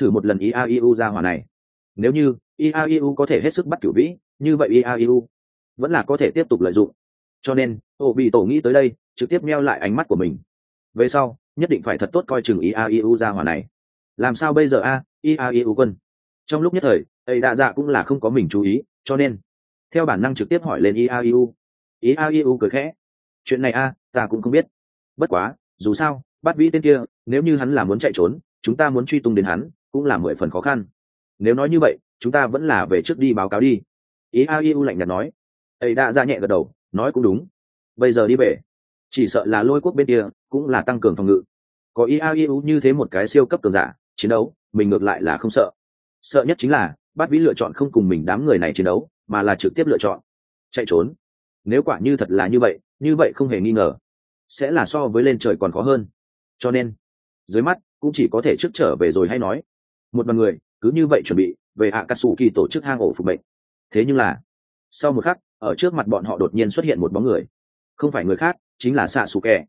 thử một lần iaiu ra hỏa này. Nếu như iaiu có thể hết sức bắt cửu vĩ, như vậy iaiu vẫn là có thể tiếp tục lợi dụng. Cho nên ổ bị tổ nghĩ tới đây, trực tiếp meo lại ánh mắt của mình. Về sau nhất định phải thật tốt coi chừng iaiu ra hỏa này. Làm sao bây giờ iaiu quân? Trong lúc nhất thời ấy đa dạ cũng là không có mình chú ý, cho nên theo bản năng trực tiếp hỏi lên iaiu cười khẽ. Chuyện này ta cũng không biết, bất quá dù sao bắt vĩ tên kia nếu như hắn là muốn chạy trốn, chúng ta muốn truy tung đến hắn cũng là 10 phần khó khăn. Nếu nói như vậy chúng ta vẫn là về trước đi báo cáo đi. iaiu lạnh nhạt nói. ấy đã ra nhẹ gật đầu nói cũng đúng, bây giờ đi về chỉ sợ là lôi quốc bên kia cũng là tăng cường phòng ngự. Có iaiu như thế một cái siêu cấp cường giả chiến đấu, mình ngược lại là không sợ. Sợ nhất chính là bắt vĩ lựa chọn không cùng mình đám người này chiến đấu, mà là trực tiếp lựa chọn chạy trốn. Nếu quả như thật là như vậy không hề nghi ngờ sẽ là so với lên trời còn khó hơn. Cho nên dưới mắt cũng chỉ có thể trước trở về rồi hay nói. Một đoàn người cứ như vậy chuẩn bị về Akatsuki tổ chức hang ổ phục mệnh. Thế nhưng là sau một khắc ở trước mặt bọn họ đột nhiên xuất hiện một bóng người, không phải người khác chính là Sasuke.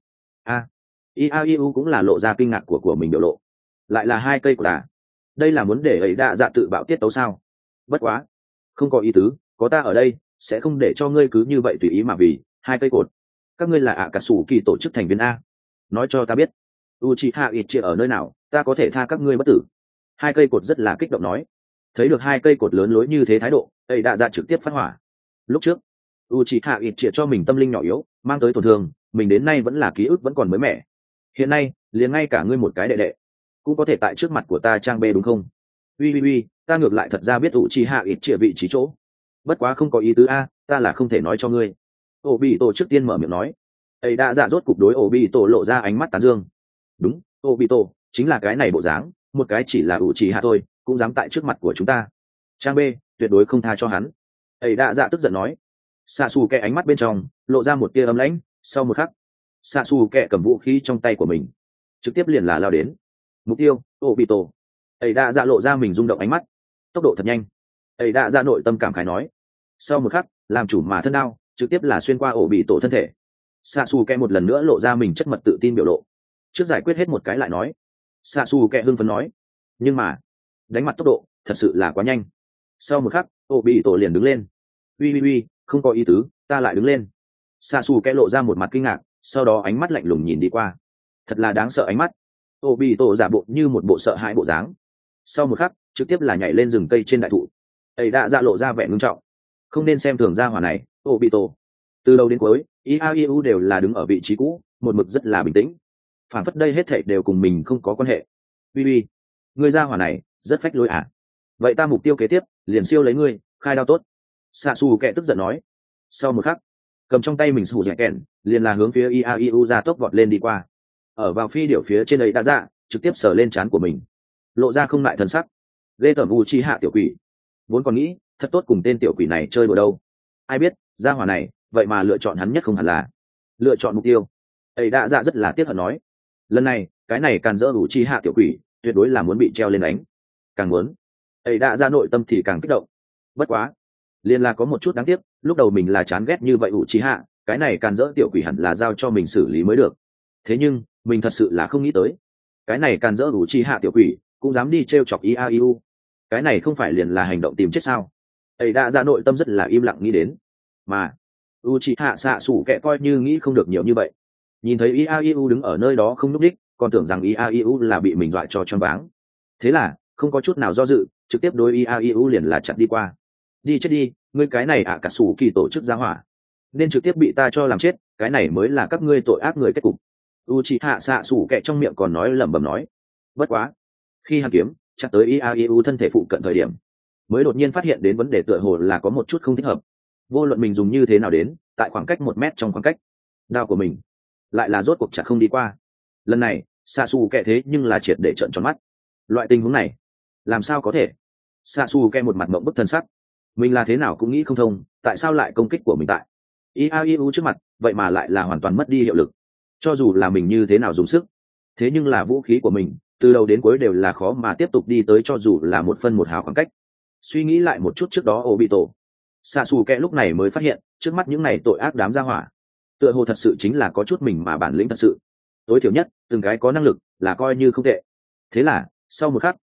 Iaiu cũng là lộ ra kinh ngạc của mình biểu lộ. Lại là 2 cây của đà, đây là muốn để ấy đạ dạ tự bạo tiết tấu sao? Bất quá không có ý tứ, có ta ở đây sẽ không để cho ngươi cứ như vậy tùy ý mà vì 2 cây cột. Các ngươi là Akatsuki tổ chức thành viên a, nói cho ta biết Uchiha Itachi ở nơi nào, ta có thể tha các ngươi bất tử. 2 cây cột rất là kích động nói. Thấy được 2 cây cột lớn lối như thế thái độ, ấy đạ dạ trực tiếp phát hỏa. Lúc trước Uchiha Itachi cho mình tâm linh nhỏ yếu mang tới tổn thương, mình đến nay vẫn là ký ức vẫn còn mới mẻ. Hiện nay liền ngay cả ngươi một cái đệ đệ cũng có thể tại trước mặt của ta trang bê đúng không? Uy, ta ngược lại thật ra biết Uchiha Itachi vị trí chỗ, bất quá không có ý tứ ta là không thể nói cho ngươi. Obito trước tiên mở miệng nói. Ấy đã dạ rốt cục đối Obito lộ ra ánh mắt tán dương. Đúng, Obito chính là cái này bộ dáng, một cái chỉ là Uchiha thôi cũng dám tại trước mặt của chúng ta, trang bê tuyệt đối không tha cho hắn. Ấy đã dạ tức giận nói. Sasuke ánh mắt bên trong lộ ra một tia âm lãnh, sau một khắc Sasuke cầm vũ khí trong tay của mình trực tiếp liền là lao đến. Mục tiêu Obito. Ấy đã dạ lộ ra mình rung động ánh mắt, tốc độ thật nhanh. Ấy đã dạ nội tâm cảm khái nói. Sau một khắc làm chủ mà thân đao trực tiếp là xuyên qua Obito thân thể. Sasuke một lần nữa lộ ra mình chất mật tự tin biểu lộ. Trước giải quyết hết một cái lại nói. Sasuke hưng phấn nói. Nhưng mà đánh mặt tốc độ thật sự là quá nhanh. Sau một khắc Obito liền đứng lên. Uy, không có ý tứ, ta lại đứng lên. Sasuke lộ ra một mặt kinh ngạc, sau đó ánh mắt lạnh lùng nhìn đi qua. Thật là đáng sợ ánh mắt. Obito giả bộ như một bộ sợ hãi bộ dáng. Sau một khắc trực tiếp là nhảy lên rừng cây trên đại thụ. Ấy đã dạ lộ ra vẻ ngưng trọng. Không nên xem thường gia hỏa này, Obito. Từ đầu đến cuối iaiu đều là đứng ở vị trí cũ, một mực rất là bình tĩnh, phản phất đây hết thảy đều cùng mình không có quan hệ. Uy, ngươi gia hỏa này rất phách lối vậy ta mục tiêu kế tiếp liền siêu lấy ngươi, khai đao tốt. Sasuke tức giận nói. Sau một khắc cầm trong tay mình sủ dẻ kèn liền là hướng phía iaiu ra tốc vọt lên đi qua. Ở vào phi điểu phía trên ấy đã dạ trực tiếp sờ lên trán của mình, lộ ra không ngại thần sắc. Ghê tởm Uchiha tiểu quỷ, vốn còn nghĩ thật tốt cùng tên tiểu quỷ này chơi đùa đâu, ai biết gia hỏa này vậy mà lựa chọn hắn nhất không hẳn là lựa chọn mục tiêu. Ấy đã dạ rất là tiếc hận nói. Lần này cái này càn dỡ Uchiha tiểu quỷ tuyệt đối là muốn bị treo lên đánh. Càng muốn ấy đã dạ nội tâm thì càng kích động. Bất quá liền là có một chút đáng tiếc, lúc đầu mình là chán ghét như vậy Uchiha, cái này càn dỡ tiểu quỷ hẳn là giao cho mình xử lý mới được. Thế nhưng mình thật sự là không nghĩ tới, cái này càn dỡ Uchiha tiểu quỷ cũng dám đi trêu chọc iaiu. Cái này không phải liền là hành động tìm chết sao? Ấy đã ra nội tâm rất là im lặng nghĩ đến. Mà Uchiha Sasuke coi như nghĩ không được nhiều như vậy. Nhìn thấy iaiu đứng ở nơi đó không nhúc đích, còn tưởng rằng iaiu là bị mình dọa cho choáng váng. Thế là không có chút nào do dự, trực tiếp đối iaiu liền là chặt đi qua. Đi chết đi, ngươi cái này Akatsuki tổ chức gia hỏa, nên trực tiếp bị ta cho làm chết, cái này mới là các ngươi tội ác người kết cục. Uchiha Sasuke trong miệng còn nói lẩm bẩm nói. Bất quá khi hắn kiếm chặt tới iaiu thân thể phụ cận thời điểm, mới đột nhiên phát hiện đến vấn đề tựa hồ là có một chút không thích hợp. Vô luận mình dùng như thế nào đến, tại khoảng cách 1 mét trong khoảng cách, đao của mình lại là rốt cuộc chặt không đi qua. Lần này Sasuke thế nhưng là triệt để trợn tròn mắt. Loại tình huống này làm sao có thể? Sasuke một mặt mộng bức thân sắc, mình là thế nào cũng nghĩ không thông, tại sao lại công kích của mình tại iaiu trước mặt vậy mà lại là hoàn toàn mất đi hiệu lực. Cho dù là mình như thế nào dùng sức, thế nhưng là vũ khí của mình từ đầu đến cuối đều là khó mà tiếp tục đi tới cho dù là 1 phân 1 hào khoảng cách. Suy nghĩ lại một chút trước đó Obito, Sasuke lúc này mới phát hiện trước mắt những này tội ác đám gia hỏa tựa hồ thật sự chính là có chút mình mà bản lĩnh thật sự. Tối thiểu nhất từng cái có năng lực là coi như không tệ. Thế là sau một khắc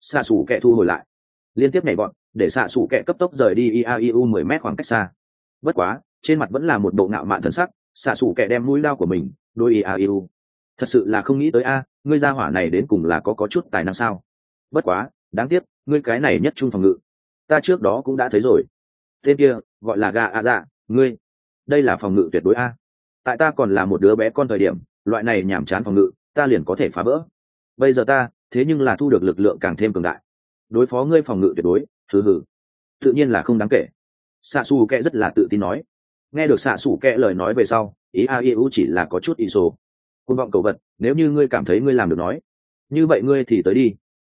xạ xủ kẹ thu hồi lại, liên tiếp nhảy bọn để xạ xủ kẹ cấp tốc rời đi iau 10 mét khoảng cách xa. Bất quá trên mặt vẫn là một bộ ngạo mạn thần sắc, xạ xủ kẹ đem mũi lao của mình đôi iau. Thật sự là không nghĩ tới ngươi gia hỏa này đến cùng là có chút tài năng sao. Bất quá đáng tiếc ngươi cái này nhất trung phòng ngự ta trước đó cũng đã thấy rồi. Tên kia gọi là gà dạ, ngươi đây là phòng ngự tuyệt đối tại ta còn là một đứa bé con thời điểm, loại này nhảm chán phòng ngự ta liền có thể phá vỡ. Bây giờ ta thế nhưng là thu được lực lượng càng thêm cường đại, đối phó ngươi phòng ngự tuyệt đối hừ, tự nhiên là không đáng kể. Xạ xù kẹ rất là tự tin nói. Nghe được xạ xù kẹ lời nói về sau, iau chỉ là có chút ý sổ. Côn vọng cầu vật, nếu như ngươi cảm thấy ngươi làm được nói như vậy ngươi thì tới đi.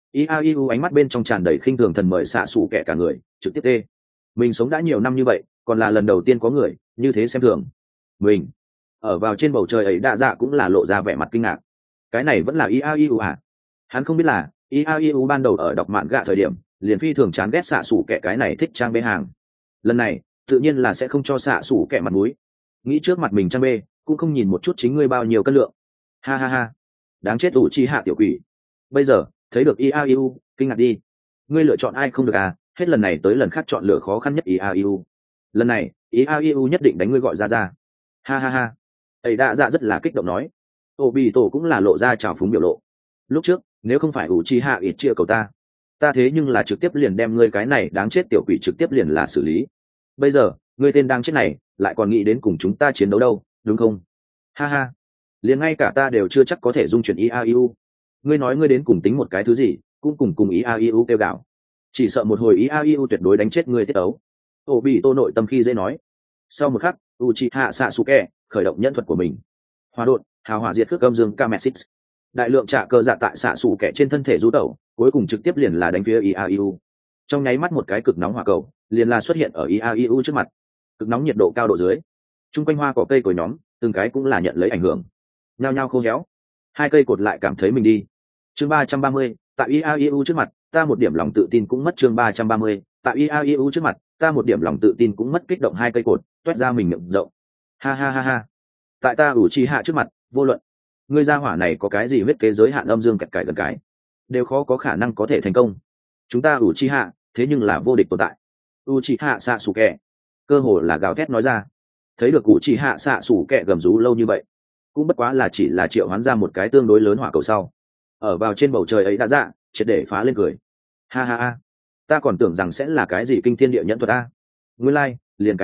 iau ánh mắt bên trong tràn đầy khinh thường thần mời xạ xù kẹ cả người trực tiếp tê. Mình sống đã nhiều năm như vậy, còn là lần đầu tiên có người như thế xem thường mình. Ở vào trên bầu trời ấy đa dạ cũng là lộ ra vẻ mặt kinh ngạc. Cái này vẫn là iau hắn không biết là iau ban đầu ở đọc mạn gạ thời điểm liền phi thường chán ghét xạ xủ kẻ cái này thích trang bê hàng. Lần này tự nhiên là sẽ không cho xạ xủ kẻ mặt mũi, nghĩ trước mặt mình trang bê cũng không nhìn một chút chính ngươi bao nhiêu cân lượng. Ha ha ha, đáng chết ủ chi hạ tiểu quỷ. Bây giờ thấy được iau kinh ngạc đi. Ngươi lựa chọn ai không được hết lần này tới lần khác chọn lựa khó khăn nhất iau. Lần này iau nhất định đánh ngươi gọi ra. Ha ha ha, ấy đã dạ rất là kích động nói. Ô bị tổ cũng là lộ ra trào phúng biểu lộ. Lúc trước nếu không phải ủ chi hạ ít chia cầu ta thế nhưng là trực tiếp liền đem ngươi cái này đáng chết tiểu quỷ trực tiếp liền là xử lý. Bây giờ ngươi tên đang chết này lại còn nghĩ đến cùng chúng ta chiến đấu đâu, đúng không? Ha ha, liền ngay cả ta đều chưa chắc có thể dung chuyển iau. Ngươi nói ngươi đến cùng tính một cái thứ gì, cũng cùng iau kêu gạo. Chỉ sợ một hồi iau tuyệt đối đánh chết ngươi tiết ấu. Ô bị tô nội tâm khi dễ nói. Sau một khắc Uchiha Sasuke khởi động nhân thuật của mình. Hỏa đột, hào hỏa diệt cước âm dương Kamexit. Đại lượng trả cơ dạ tại xạ xù kẻ trên thân thể rú tẩu, cuối cùng trực tiếp liền là đánh phía iau. Trong nháy mắt một cái cực nóng hỏa cầu liền là xuất hiện ở iau trước mặt. Cực nóng nhiệt độ cao độ dưới, chung quanh hoa cỏ cây cối nhóm từng cái cũng là nhận lấy ảnh hưởng, nhao nhao khô héo. Hai cây cột lại cảm thấy mình đi. Chương 330, tại iau trước mặt ta một điểm lòng tự tin cũng mất. Chương 330, tại iau trước mặt ta một điểm lòng tự tin cũng mất. Kích động hai cây cột toét ra mình miệng rộng. Ha ha ha ha, tại ta ủ chi hạ trước mặt, vô luận ngươi gia hỏa này có cái gì huyết kế giới hạn âm dương kẹt cải gần cái đều khó có khả năng có thể thành công. Chúng ta ủ chi hạ thế nhưng là vô địch tồn tại. U chi hạ xạ xù kẹ cơ hồ là gào thét nói ra. Thấy được ủ chi hạ xạ xù kẹ gầm rú lâu như vậy, cũng bất quá là chỉ là triệu hoán ra một cái tương đối lớn hỏa cầu sau, ở vào trên bầu trời ấy đã dạ triệt để phá lên cười. Ha ha ha, ta còn tưởng rằng sẽ là cái gì kinh thiên địa nhẫn thuật nguyên lai liền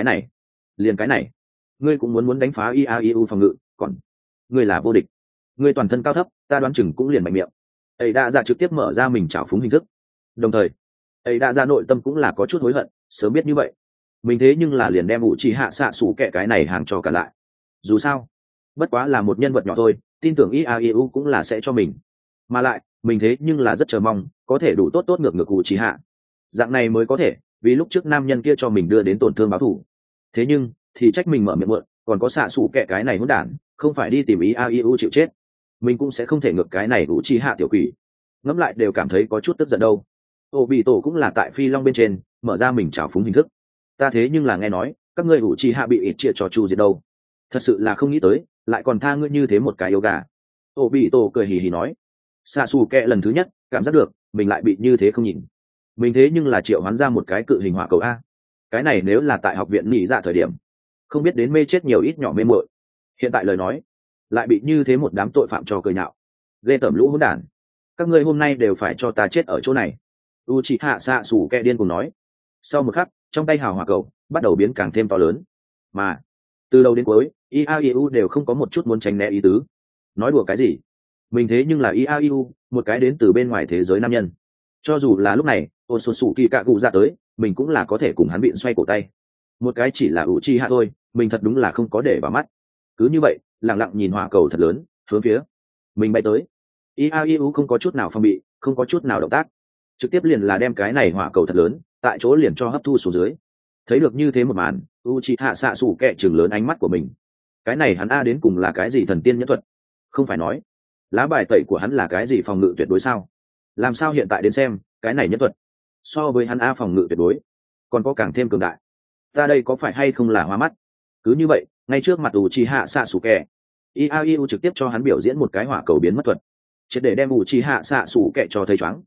cái này ngươi cũng muốn đánh phá iau phòng ngự, còn ngươi là vô địch. Ngươi toàn thân cao thấp, ta đoán chừng cũng liền mạnh miệng. Ấy đã ra trực tiếp mở ra mình trào phúng hình thức. Đồng thời ấy đã ra nội tâm cũng là có chút hối hận, sớm biết như vậy mình thế nhưng là liền đem ủ trì hạ xạ xủ kẹ cái này hàng cho cả lại. Dù sao bất quá là một nhân vật nhỏ thôi, tin tưởng iau cũng là sẽ cho mình, mà lại mình thế nhưng là rất chờ mong có thể đủ tốt ngược ủ trì hạ, dạng này mới có thể vì lúc trước nam nhân kia cho mình đưa đến tổn thương báo thù. Thế nhưng thì trách mình mở miệng muộn, còn có xạ xủ kẹ cái này hỗn đản không phải đi tìm iau chịu chết, mình cũng sẽ không thể ngược cái này ủ trì hạ tiểu quỷ. Ngẫm lại đều cảm thấy có chút tức giận đâu. Ô bị tổ cũng là tại phi long bên trên mở ra mình trào phúng hình thức. Ta thế nhưng là nghe nói các ngươi ủ trì hạ bị ít chia cho chu diệt đâu, thật sự là không nghĩ tới lại còn tha ngươi như thế một cái yếu gà. Ô bị tổ cười hì hì nói. Xạ xù kẹ lần thứ nhất cảm giác được mình lại bị như thế không nhìn. Mình thế nhưng là triệu hoán ra một cái cự hình hỏa cầu cái này nếu là tại học viện nghỉ dạ thời điểm không biết đến mê chết nhiều ít nhỏ mê muội, hiện tại lời nói lại bị như thế một đám tội phạm cho cười nhạo. Ghê tởm lũ hỗn đản, các ngươi hôm nay đều phải cho ta chết ở chỗ này. Uchiha xạ xù kẹ điên cùng nói. Sau một khắc trong tay hào hỏa cầu bắt đầu biến càng thêm to lớn, mà từ đầu đến cuối iau đều không có một chút muốn tránh né ý tứ. Nói đùa cái gì, mình thế nhưng là iau, một cái đến từ bên ngoài thế giới nam nhân. Cho dù là lúc này ôn sột sủ kỳ cạ cụ ra tới, mình cũng là có thể cùng hắn bị xoay cổ tay. Một cái chỉ là Uchiha thôi, mình thật đúng là không có để vào mắt. Cứ như vậy lặng lặng nhìn hỏa cầu thật lớn hướng phía mình bay tới. iau không có chút nào phòng bị, không có chút nào động tác, trực tiếp liền là đem cái này hỏa cầu thật lớn tại chỗ liền cho hấp thu xuống dưới. Thấy được như thế một màn, Uchiha xạ xù kẹ chừng lớn ánh mắt của mình. Cái này hắn đến cùng là cái gì thần tiên nhẫn thuật? Không phải nói lá bài tẩy của hắn là cái gì phòng ngự tuyệt đối sao? Làm sao hiện tại đến xem cái này nhẫn thuật so với hắn phòng ngự tuyệt đối còn có càng thêm cường đại? Ta đây có phải hay không là hoa mắt? Cứ như vậy ngay trước mặt Uchiha Sasuke, iau trực tiếp cho hắn biểu diễn một cái hỏa cầu biến mất thuật, triệt để đem Uchiha Sasuke cho thấy choáng.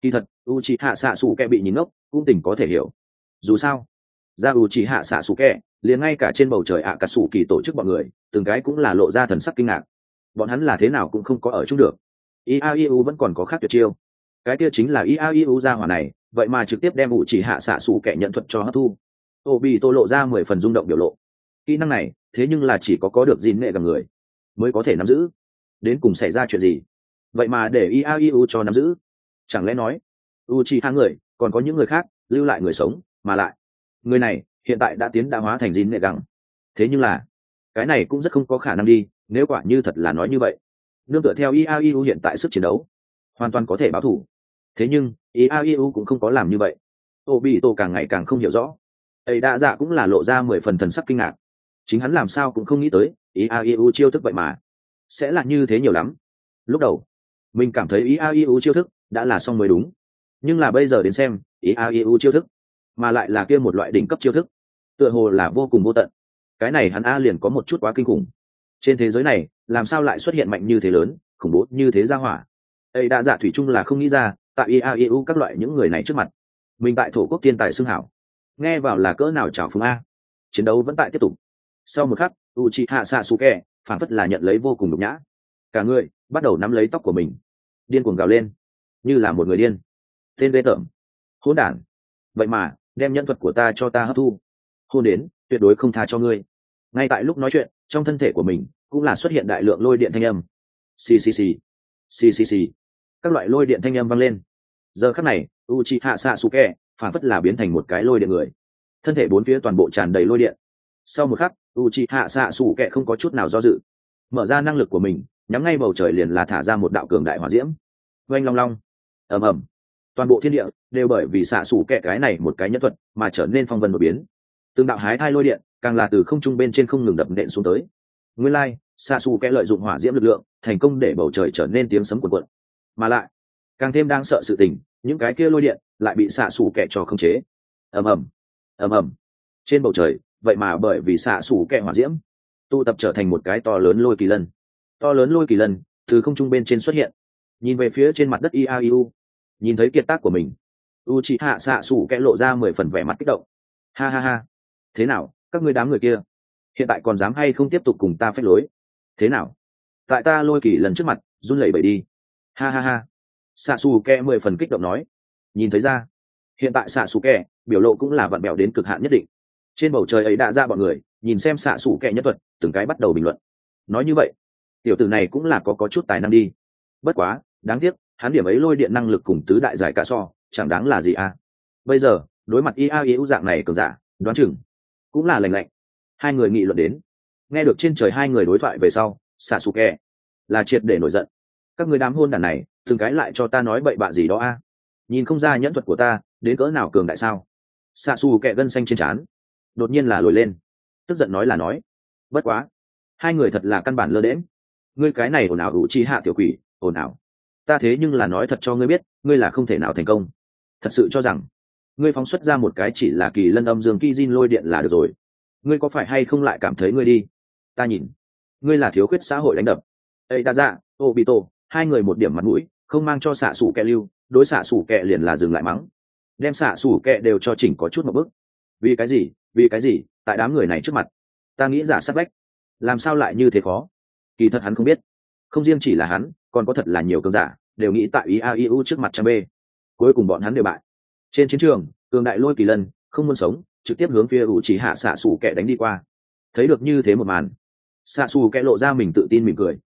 Kỳ thật Uchiha Sasuke bị nhìn ngốc cũng tình có thể hiểu. Dù sao ra Uchiha Sasuke liền ngay cả trên bầu trời Akatsuki tổ chức bọn người từng cái cũng là lộ ra thần sắc kinh ngạc. Bọn hắn là thế nào cũng không có ở chung được. Iaiu vẫn còn có khác tuyệt chiêu. Cái kia chính là Iaiu ra hỏa này vậy mà trực tiếp đem Uchiha Sasuke nhận thuật cho hấp thu. Obito lộ ra 10 phần rung động biểu lộ. Kỹ năng này thế nhưng là chỉ có được gìn nghệ gặp người mới có thể nắm giữ. Đến cùng xảy ra chuyện gì vậy mà để Iaiu cho nắm giữ? Chẳng lẽ nói Uchiha người còn có những người khác lưu lại người sống, mà lại người này hiện tại đã hóa thành gìn nghệ gẳng. Thế nhưng là cái này cũng rất không có khả năng đi, nếu quả như thật là nói như vậy, nương tựa theo Iaiu hiện tại sức chiến đấu hoàn toàn có thể báo thù. Thế nhưng Iaiu cũng không có làm như vậy. Obito càng ngày càng không hiểu rõ. Ấy đa dạ cũng là lộ ra 10 phần thần sắc kinh ngạc. Chính hắn làm sao cũng không nghĩ tới Iaiu chiêu thức vậy mà sẽ là như thế nhiều lắm. Lúc đầu mình cảm thấy Iaiu chiêu thức đã là xong mới đúng, nhưng là bây giờ đến xem Iaiu chiêu thức mà lại là kia một loại đỉnh cấp chiêu thức, tựa hồ là vô cùng vô tận. Cái này hắn liền có một chút quá kinh khủng. Trên thế giới này làm sao lại xuất hiện mạnh như thế lớn khủng bố như thế ra hỏa? Ấy đa dạ thủy chung là không nghĩ ra, tại Iaiu các loại những người này trước mặt mình tại thổ quốc thiên tài xưng hảo, nghe vào là cỡ nào trào phúng a. Chiến đấu vẫn tại tiếp tục. Sau một khắc Uchiha Sasuke phản phất là nhận lấy vô cùng nhục nhã, cả người bắt đầu nắm lấy tóc của mình điên cuồng gào lên như là một người điên. Tên ghê tởm, hỗn đản, vậy mà đem nhân thuật của ta cho ta hấp thu, hôn đến tuyệt đối không tha cho ngươi. Ngay tại lúc nói chuyện trong thân thể của mình cũng là xuất hiện đại lượng lôi điện thanh âm. Xì xì xì xì xì xì, các loại lôi điện thanh âm vang lên. Giờ khắc này Uchiha Sasuke phản phất là biến thành một cái lôi điện người, thân thể bốn phía toàn bộ tràn đầy lôi điện. Sau một khắc Uchiha Sasuke không có chút nào do dự, mở ra năng lực của mình nhắm ngay bầu trời liền là thả ra một đạo cường đại hỏa diễm. Oanh long long, ầm ầm, toàn bộ thiên địa đều bởi vì Sasuke cái này một cái nhân thuật mà trở nên phong vân đột biến. Từng đạo hái thai lôi điện càng là từ không trung bên trên không ngừng đập nện xuống tới. Nguyên lai Sasuke lợi dụng hỏa diễm lực lượng thành công để bầu trời trở nên tiếng sấm cuồn cuộn. Mà lại càng thêm đang sợ sự tình, những cái kia lôi điện lại bị Sasuke cho khống chế. Ầm ầm, ầm ầm, trên bầu trời vậy mà bởi vì Sasuke hỏa diễm tụ tập trở thành một cái to lớn lôi kỳ lân. To lớn lôi kỳ lân từ không trung bên trên xuất hiện, nhìn về phía trên mặt đất Iaiu. Nhìn thấy kiệt tác của mình, Uchiha Sasuke lộ ra 10 phần vẻ mặt kích động. Ha ha ha, thế nào các ngươi đám người kia hiện tại còn dám hay không tiếp tục cùng ta phép lối? Thế nào tại ta lôi kỳ lần trước mặt run lẩy bẩy đi? Ha ha ha, Sasuke 10 phần kích động nói. Nhìn thấy ra hiện tại Sasuke biểu lộ cũng là vặn bẹo đến cực hạn nhất định. Trên bầu trời ấy đã ra bọn người nhìn xem Sasuke nhất thuật từng cái bắt đầu bình luận. Nói như vậy tiểu tử này cũng là có chút tài năng đi, bất quá đáng tiếc hắn điểm ấy lôi điện năng lực cùng tứ đại giải cả so chẳng đáng là gì à. Bây giờ đối mặt Iaiu dạng này cường giả đoán chừng cũng là lành lạnh. Hai người nghị luận đến. Nghe được trên trời hai người đối thoại về sau, Sasuke là triệt để nổi giận. Các người đám hôn đản này từng cái lại cho ta nói bậy bạ gì đó a? Nhìn không ra nhẫn thuật của ta đến cỡ nào cường đại sao? Sasuke gân xanh trên trán đột nhiên là lồi lên, tức giận nói là nói. Bất quá hai người thật là căn bản lơ đễm. Ngươi cái này ồn ào Uchiha tiểu quỷ, ồn ào. Ta thế nhưng là nói thật cho ngươi biết, ngươi là không thể nào thành công. Thật sự cho rằng ngươi phóng xuất ra một cái chỉ là kỳ lân âm dương Kijin lôi điện là được rồi. Ngươi có phải hay không lại cảm thấy ngươi đi? Ta nhìn ngươi là thiếu khuyết xã hội đánh đập. Ê đa dạ, Obito, hai người một điểm mặt mũi không mang cho xạ sủ kẹ lưu, đối xạ sủ kẹ liền là dừng lại mắng, đem xạ sủ kẹ đều cho chỉnh có chút một bước. Vì cái gì tại đám người này trước mặt ta nghĩ giả sát vách, làm sao lại như thế khó? Kỳ thật hắn không biết, không riêng chỉ là hắn, còn có thật là nhiều cường giả đều nghĩ tại Iaiu trước mặt trang b, cuối cùng bọn hắn đều bại. Trên chiến trường cường đại lôi kỳ lân không muốn sống trực tiếp hướng phía Uchiha xạ sủ kẹ đánh đi qua. Thấy được như thế một màn, xạ sủ kẹ lộ ra mình tự tin mỉm cười.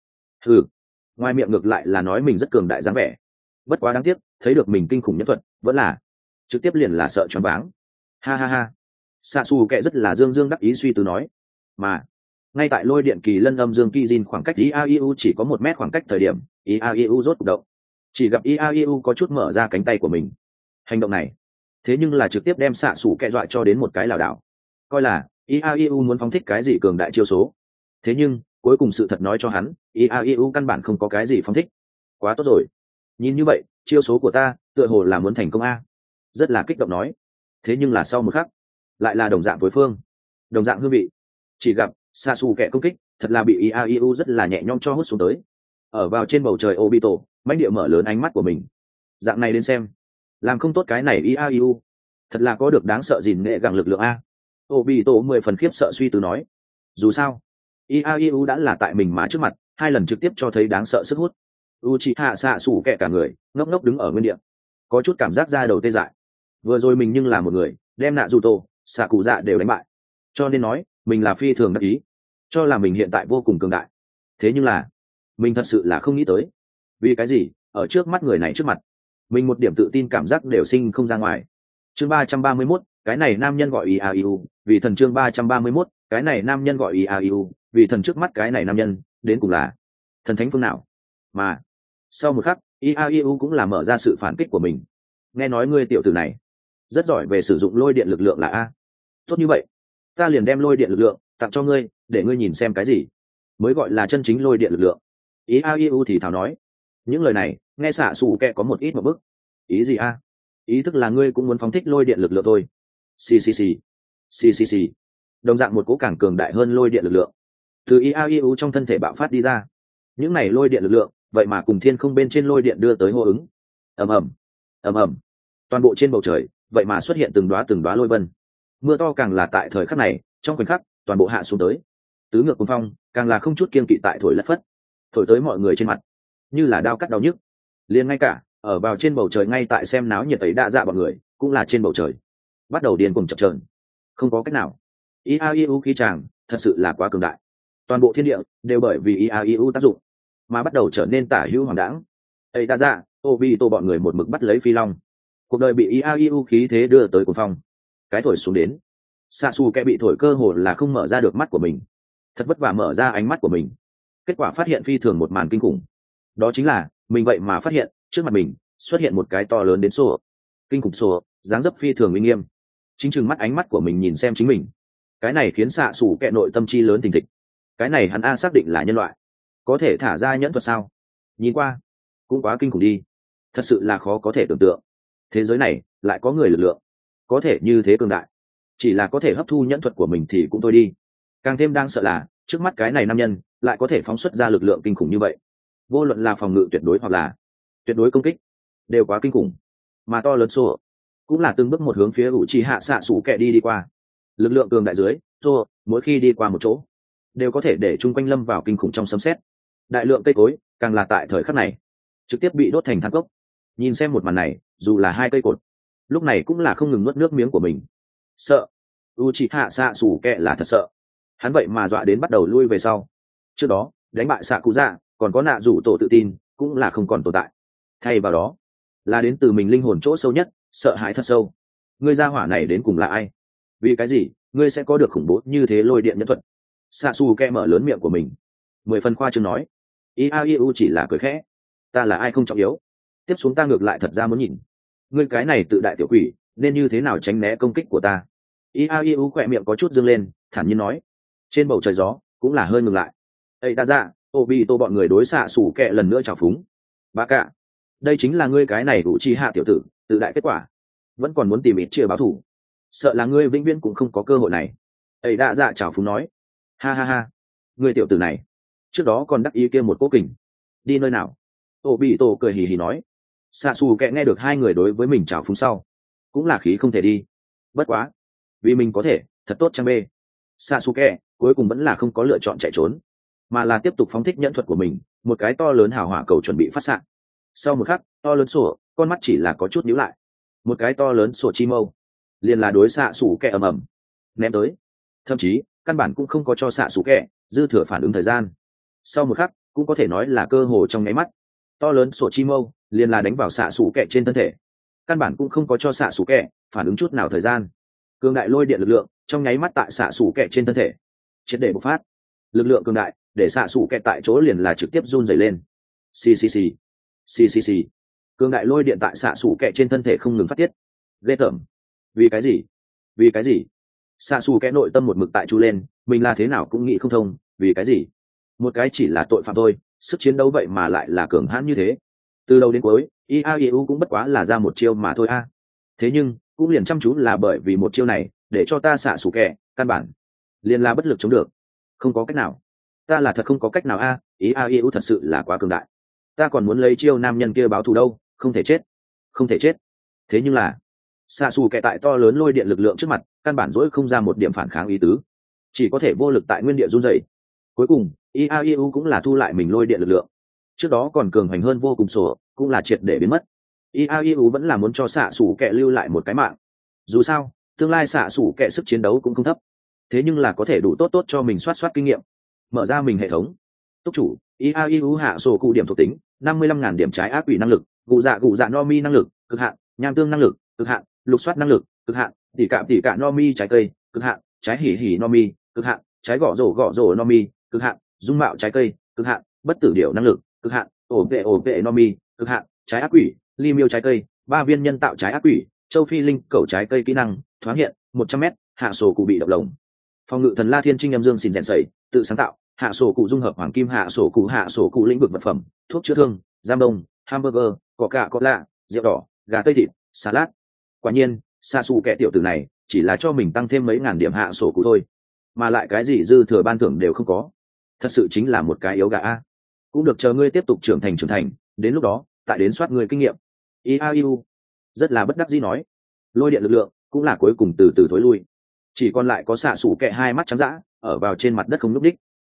Ngoài miệng ngược lại là nói mình rất cường đại dáng vẻ, bất quá đáng tiếc thấy được mình kinh khủng nhất thuật vẫn là trực tiếp liền là sợ choáng váng. Ha ha ha, xạ xù kệ rất là dương dương đắc ý suy tư nói. Mà ngay tại lôi điện kỳ lân âm dương Kijin khoảng cách Iaiu chỉ có 1 mét khoảng cách thời điểm, Iaiu rốt cuộc động. Chỉ gặp Iaiu có chút mở ra cánh tay của mình. Hành động này thế nhưng là trực tiếp đem xạ xù kệ dọa cho đến một cái lảo đảo, coi là Iaiu muốn phóng thích cái gì cường đại chiêu số. Thế nhưng cuối cùng sự thật nói cho hắn, Iaiu căn bản không có cái gì phóng thích. Quá tốt rồi, nhìn như vậy chiêu số của ta tựa hồ là muốn thành công a. Rất là kích động nói. Thế nhưng là sau một khắc lại là đồng dạng với phương, đồng dạng hương vị. Chỉ gặp Sasuke công kích thật là bị Iaiu rất là nhẹ nhõm cho hút xuống tới. Ở vào trên bầu trời Obito mãnh địa mở lớn ánh mắt của mình. Dạng này đến xem làm không tốt cái này iau thật là có được đáng sợ gìn nghệ gẳng lực lượng a. Ô bị tổ 10 phần khiếp sợ suy tư nói. Dù sao iau đã là tại mình mà trước mặt 2 lần trực tiếp cho thấy đáng sợ sức hút. Uchiha xạ sủ kẹ cả người ngốc ngốc đứng ở nguyên địa, có chút cảm giác da đầu tê dại. Vừa rồi mình nhưng là một người đem nạ dù tổ xạ cụ dạ đều đánh bại, cho nên nói mình là phi thường đắc ý, cho là mình hiện tại vô cùng cường đại. Thế nhưng là mình thật sự là không nghĩ tới, vì cái gì ở trước mắt người này trước mặt mình một điểm tự tin cảm giác đều sinh không ra ngoài. Chương 331, cái này nam nhân gọi iau vì thần. Chương 331, cái này nam nhân gọi iau vì thần. Trước mắt cái này nam nhân đến cùng là thần thánh phương nào? Mà sau một khắc iau cũng là mở ra sự phản kích của mình. Nghe nói ngươi tiểu tử này rất giỏi về sử dụng lôi điện lực lượng là a. Tốt như vậy ta liền đem lôi điện lực lượng tặng cho ngươi, để ngươi nhìn xem cái gì mới gọi là chân chính lôi điện lực lượng. iau thì thảo nói. Những lời này nghe xạ xù kẹ có một ít một bức. Ý gì a? Ý thức là ngươi cũng muốn phóng thích lôi điện lực lượng thôi. Xì. Đồng dạng một cố càng cường đại hơn lôi điện lực lượng từ iau trong thân thể bạo phát đi ra. Những này lôi điện lực lượng vậy mà cùng thiên không bên trên lôi điện đưa tới hô ứng. ầm ầm, toàn bộ trên bầu trời vậy mà xuất hiện từng đóa lôi vân. Mưa to càng là tại thời khắc này trong khoảnh khắc toàn bộ hạ xuống tới. Tứ ngược cuồng phong càng là không chút kiên kỵ tại thổi lất phất, thổi tới mọi người trên mặt như là đao cắt đau nhức. Liền ngay cả ở vào trên bầu trời ngay tại xem náo nhiệt ấy đa dạ bọn người cũng là trên bầu trời bắt đầu điên cuồng chập chờn. Không có cách nào, iau khí tràng thật sự là quá cường đại. Toàn bộ thiên địa đều bởi vì iau tác dụng mà bắt đầu trở nên tả hữu hoàng đãng. Ấy đa dạ obito bọn người một mực bắt lấy phi long, cuộc đời bị iau khí thế đưa tới cuồng phong. Cái thổi xuống đến, Sasuke bị thổi cơ hồ là không mở ra được mắt của mình, thật vất vả mở ra ánh mắt của mình, kết quả phát hiện phi thường một màn kinh khủng. Đó chính là mình vậy mà phát hiện trước mặt mình xuất hiện một cái to lớn đến sổ kinh khủng sổ dáng dấp phi thường uy nghiêm, chính chừng mắt ánh mắt của mình nhìn xem chính mình. Cái này khiến Sasuke nội tâm chi lớn thình thịch. Cái này hắn a xác định là nhân loại, có thể thả ra nhẫn thuật sao? Nhìn qua cũng quá kinh khủng đi, thật sự là khó có thể tưởng tượng thế giới này lại có người lực lượng có thể như thế cường đại. Chỉ là có thể hấp thu nhẫn thuật của mình thì cũng thôi đi, càng thêm đang sợ là trước mắt cái này nam nhân lại có thể phóng xuất ra lực lượng kinh khủng như vậy. Vô luận là phòng ngự tuyệt đối hoặc là tuyệt đối công kích đều quá kinh khủng. Mà to lớn sổ cũng là từng bước một hướng phía Uchiha Sasuke đi qua. Lực lượng cường đại dưới sổ mỗi khi đi qua một chỗ đều có thể để chung quanh lâm vào kinh khủng trong sấm sét. Đại lượng cây cối càng là tại thời khắc này trực tiếp bị đốt thành than cốc. Nhìn xem một màn này, dù là 2 cây cột lúc này cũng là không ngừng nuốt nước miếng của mình. Sợ, Uchiha Sasuke là thật sợ. Hắn vậy mà dọa đến bắt đầu lui về sau. Trước đó đánh bại Sakuza còn có nạ rủ tổ tự tin cũng là không còn tồn tại, thay vào đó là đến từ mình linh hồn chỗ sâu nhất sợ hãi thật sâu. Ngươi gia hỏa này đến cùng là ai? Vì cái gì ngươi sẽ có được khủng bố như thế lôi điện nhân thuật? Sasuke mở lớn miệng của mình 10 phần khoa trương nói. iau chỉ là cười khẽ. Ta là ai không trọng yếu, tiếp xuống ta ngược lại thật ra muốn nhìn ngươi cái này tự đại tiểu quỷ nên như thế nào tránh né công kích của ta. iau khỏe miệng có chút dâng lên thản nhiên nói. Trên bầu trời gió cũng là hơi ngừng lại. Ấy đa dạ Obito bọn người đối xạ sủ kẹ lần nữa trào phúng. Bá cả, đây chính là ngươi cái này đủ chi hạ tiểu tử tự đại kết quả, vẫn còn muốn tìm ít chia báo thủ, sợ là ngươi vĩnh viễn cũng không có cơ hội này. Ấy đa dạ trào phúng nói. Ha, ngươi tiểu tử này trước đó còn đắc ý kia một cố kình đi nơi nào? Obito cười hì hì nói. Xạ xù kẹ nghe được 2 người đối với mình trào phúng sau cũng là khí không thể đi. Bất quá vì mình có thể thật tốt trang bê, Sasuke cuối cùng vẫn là không có lựa chọn chạy trốn, mà là tiếp tục phóng thích nhẫn thuật của mình. Một cái to lớn hào hỏa cầu chuẩn bị phát xạ. Sau một khắc, to lớn sổ con mắt chỉ là có chút nhíu lại. Một cái to lớn sổ chi mâu liền là đối xạ sủ kẹ ầm ném tới, thậm chí căn bản cũng không có cho xạ sủ kẹ dư thừa phản ứng thời gian. Sau một khắc cũng có thể nói là cơ hồ trong nháy mắt, to lớn sổ chi mâu liền là đánh vào xạ sủ kẹ trên thân thể, căn bản cũng không có cho xạ sủ kẹ phản ứng chút nào thời gian. Cường đại lôi điện lực lượng trong nháy mắt tại xạ sủ kẹ trên thân thể triệt để bộc phát. Lực lượng cường đại để xạ sủ kẹ tại chỗ liền là trực tiếp run rẩy lên. Xì. Cường đại lôi điện tại xạ sủ kẹ trên thân thể không ngừng phát tiết. Ghê tởm. Vì cái gì? Xạ sủ kẹ nội tâm một mực tại chu lên, mình là thế nào cũng nghĩ không thông, vì cái gì một cái chỉ là tội phạm thôi, sức chiến đấu vậy mà lại là cường hãn như thế. Từ đầu đến cuối iau cũng bất quá là ra một chiêu mà thôi a. Thế nhưng cũng liền chăm chú là bởi vì một chiêu này để cho ta xạ sủ kẹ căn bản liền là bất lực chống được. Không có cách nào, ta là thật không có cách nào a. Iau thật sự là quá cường đại, ta còn muốn lấy chiêu nam nhân kia báo thù đâu. Không thể chết. thế nhưng là xạ xù kẹ tại to lớn lôi điện lực lượng trước mặt căn bản dỗi không ra một điểm phản kháng ý tứ, chỉ có thể vô lực tại nguyên địa run dày. Cuối cùng iau cũng là thu lại mình lôi điện lực lượng, trước đó còn cường hoành hơn vô cùng sổ cũng là triệt để biến mất. iau vẫn là muốn cho xạ xù kẹ lưu lại một cái mạng, dù sao tương lai xạ xù kẹ sức chiến đấu cũng không thấp, thế nhưng là có thể đủ tốt cho mình soát kinh nghiệm, mở ra mình hệ thống. túc chủ iau hạ sổ cụ điểm thuộc tính 55.000 điểm, trái ác quỷ năng lực, gù dạ no mi năng lực cực hạn, nham tương năng lực cực hạn, lục soát năng lực cực hạn, tỉ cạm no mi trái cây cực hạn, trái hỉ no mi cực hạn, trái gõ rổ no mi cực hạn, dung mạo trái cây cực hạn, bất tử điểu năng lực cực hạn, ổ vệ no mi cực hạn, trái ác quỷ li miêu trái cây 3 viên nhân tạo trái ác quỷ, châu phi linh cầu trái cây kỹ năng thoáng hiện 100m, hạ sổ cụ bị độc lồng, phòng ngự thần la thiên trinh âm dương xìn rèn sẩy tự sáng tạo, hạ sổ cụ dung hợp hoàng kim, hạ sổ cụ lĩnh vực vật phẩm, thuốc chữa thương, giam đông, hamburger, có lạ, rượu đỏ, gà tây thịt, salad. Quả nhiên xa xù kẻ tiểu tử này chỉ là cho mình tăng thêm mấy ngàn điểm hạ sổ cụ thôi, mà lại cái gì dư thừa ban thưởng đều không có, thật sự chính là một cái yếu gà a. Cũng được, chờ ngươi tiếp tục trưởng thành, đến lúc đó tại đến soát ngươi kinh nghiệm. iau rất là bất đắc dĩ nói. Lôi điện lực lượng cũng là cuối cùng từ từ thối lui, chỉ còn lại có xạ xù kẹ hai mắt trắng dã ở vào trên mặt đất không nhúc đích.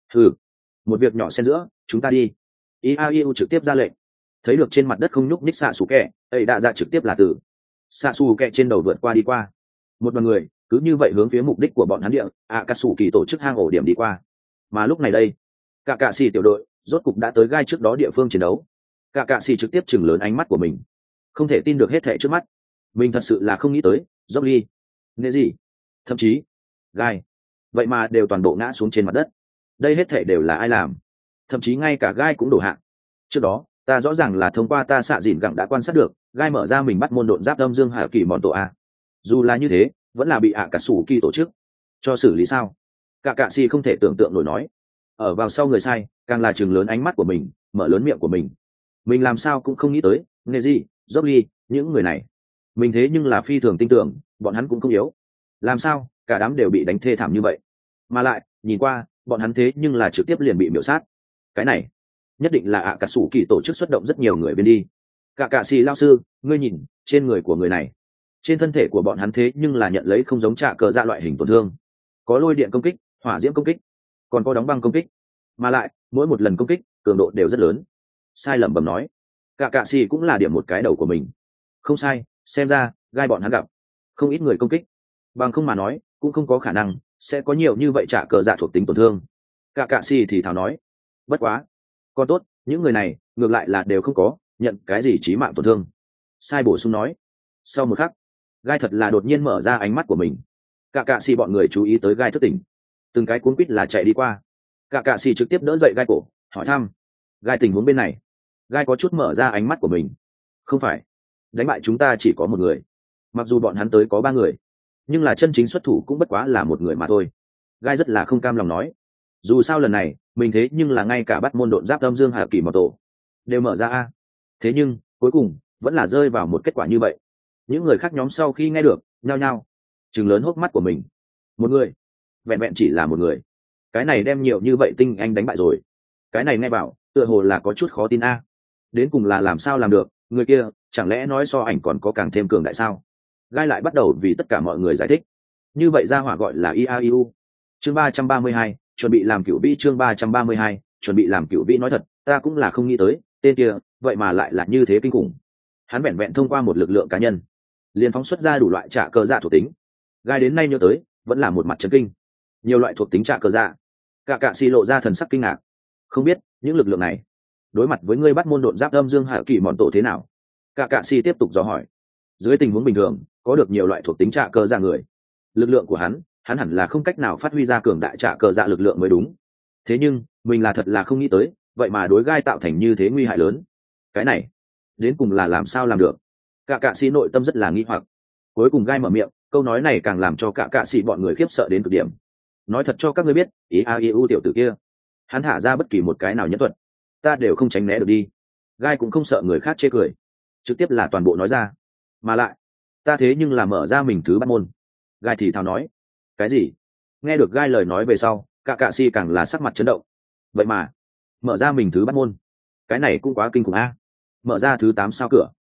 Một việc nhỏ xen giữa, chúng ta đi. iau trực tiếp ra lệnh. Thấy được trên mặt đất không nhúc nhích xạ xù kẹ, ấy đã ra trực tiếp là từ xạ xù kẹ trên đầu vượt qua đi qua. Một đoàn người cứ như vậy hướng phía mục đích của bọn hắn địa Akatsuki tổ chức hang ổ điểm đi qua. Mà lúc này đây, cả cạ xì tiểu đội rốt cục đã tới gai trước đó địa phương chiến đấu. Cả cạ xì trực tiếp chừng lớn ánh mắt của mình, không thể tin được hết thảy trước mắt. Mình thật sự là không nghĩ tới dốc ly nghệ gì, thậm chí gai vậy mà đều toàn bộ ngã xuống trên mặt đất. Đây hết thảy đều là ai làm? Thậm chí ngay cả gai cũng đổ hạng. Trước đó ta rõ ràng là thông qua ta xạ dìn gặng đã quan sát được gai mở ra mình bắt môn độn giáp âm dương hạ kỳ mòn tổ a. Dù là như thế vẫn là bị Akatsuki tổ chức cho xử lý sao? Cả cạ xì không thể tưởng tượng nổi nói. Ở vào sau người sai càng là chừng lớn ánh mắt của mình, mở lớn miệng của mình làm sao cũng không nghĩ tới nghệ gì dốc ly những người này, mình thế nhưng là phi thường tin tưởng bọn hắn cũng không yếu, làm sao cả đám đều bị đánh thê thảm như vậy, mà lại nhìn qua bọn hắn thế nhưng là trực tiếp liền bị miểu sát. Cái này nhất định là Akatsuki tổ chức xuất động rất nhiều người bên đi. Cả cạ xì lao sư, ngươi nhìn trên người của người này, trên thân thể của bọn hắn thế nhưng là nhận lấy không giống trạ cờ dạ loại hình tổn thương, có lôi điện công kích, hỏa diễm công kích, còn có đóng băng công kích, mà lại mỗi một lần công kích cường độ đều rất lớn. Sai lầm bầm nói. Cả cạ xì cũng là điểm một cái đầu của mình. Không sai, xem ra gai bọn hắn gặp không ít người công kích, bằng không mà nói cũng không có khả năng sẽ có nhiều như vậy trả cờ dạ thuộc tính tổn thương. Cả cạ xì thì thảo nói. Bất quá còn tốt, những người này ngược lại là đều không có nhận cái gì chí mạng tổn thương. Sai bổ sung nói. Sau một khắc, gai thật là đột nhiên mở ra ánh mắt của mình. Cả cạ xì bọn người chú ý tới gai thức tỉnh, từng cái cuốn quýt là chạy đi qua. Cả cạ xì trực tiếp đỡ dậy gai cổ hỏi thăm gai tình huống bên này. Gai có chút mở ra ánh mắt của mình. Không phải, đánh bại chúng ta chỉ có một người, mặc dù bọn hắn tới có 3 người, nhưng là chân chính xuất thủ cũng bất quá là một người mà thôi. Gai rất là không cam lòng nói. Dù sao lần này mình thế nhưng là ngay cả bắt môn độn giáp âm dương hạ kỳ mật tổ đều mở ra a, thế nhưng cuối cùng vẫn là rơi vào một kết quả như vậy. Những người khác nhóm sau khi nghe được nhao nhao chừng lớn hốc mắt của mình. Một người, vẹn vẹn chỉ là một người, cái này đem nhiều như vậy tinh anh đánh bại rồi. Cái này nghe bảo tựa hồ là có chút khó tin a. Đến cùng là làm sao làm được, người kia chẳng lẽ nói so ảnh còn có càng thêm cường đại sao? Gai lại bắt đầu vì tất cả mọi người giải thích. Như vậy ra hỏa gọi là iau. Chương 332, chuẩn bị làm cựu vĩ. Chương 332, chuẩn bị làm cựu vĩ. Nói thật, ta cũng là không nghĩ tới tên kia vậy mà lại là như thế kinh khủng. Hắn vẹn vẹn thông qua một lực lượng cá nhân liền phóng xuất ra đủ loại trả cờ dạ thuộc tính. Gai đến nay nhớ tới vẫn là một mặt chấn kinh. Nhiều loại thuộc tính trả cờ dạ. Cả cạ xì lộ ra thần sắc kinh ngạc. Không biết những lực lượng này đối mặt với ngươi bắt môn độn giáp âm dương hạ kỳ mòn tổ thế nào? Cả cạ xì tiếp tục dò hỏi. Dưới tình huống bình thường có được nhiều loại thuộc tính trả cờ dạ người, lực lượng của hắn hẳn là không cách nào phát huy ra cường đại trả cờ dạ lực lượng mới đúng. Thế nhưng mình là thật là không nghĩ tới vậy mà đối gai tạo thành như thế nguy hại lớn. Cái này đến cùng là làm sao làm được? Cả cạ xì nội tâm rất là nghi hoặc. Cuối cùng gai mở miệng, câu nói này càng làm cho cả cạ xì bọn người khiếp sợ đến cực điểm. Nói thật cho các ngươi biết, iau tiểu tử kia, hắn thả ra bất kỳ một cái nào nhẫn thuật ta đều không tránh né được đi. Gai cũng không sợ người khác chê cười, trực tiếp là toàn bộ nói ra. Mà lại ta thế nhưng là mở ra mình thứ bắt môn. Gai thì thào nói. Cái gì? Nghe được gai lời nói về sau, cả cạ xì càng là sắc mặt chấn động. Vậy mà mở ra mình thứ bắt môn, cái này cũng quá kinh khủng a. Mở ra thứ 8 sao cửa,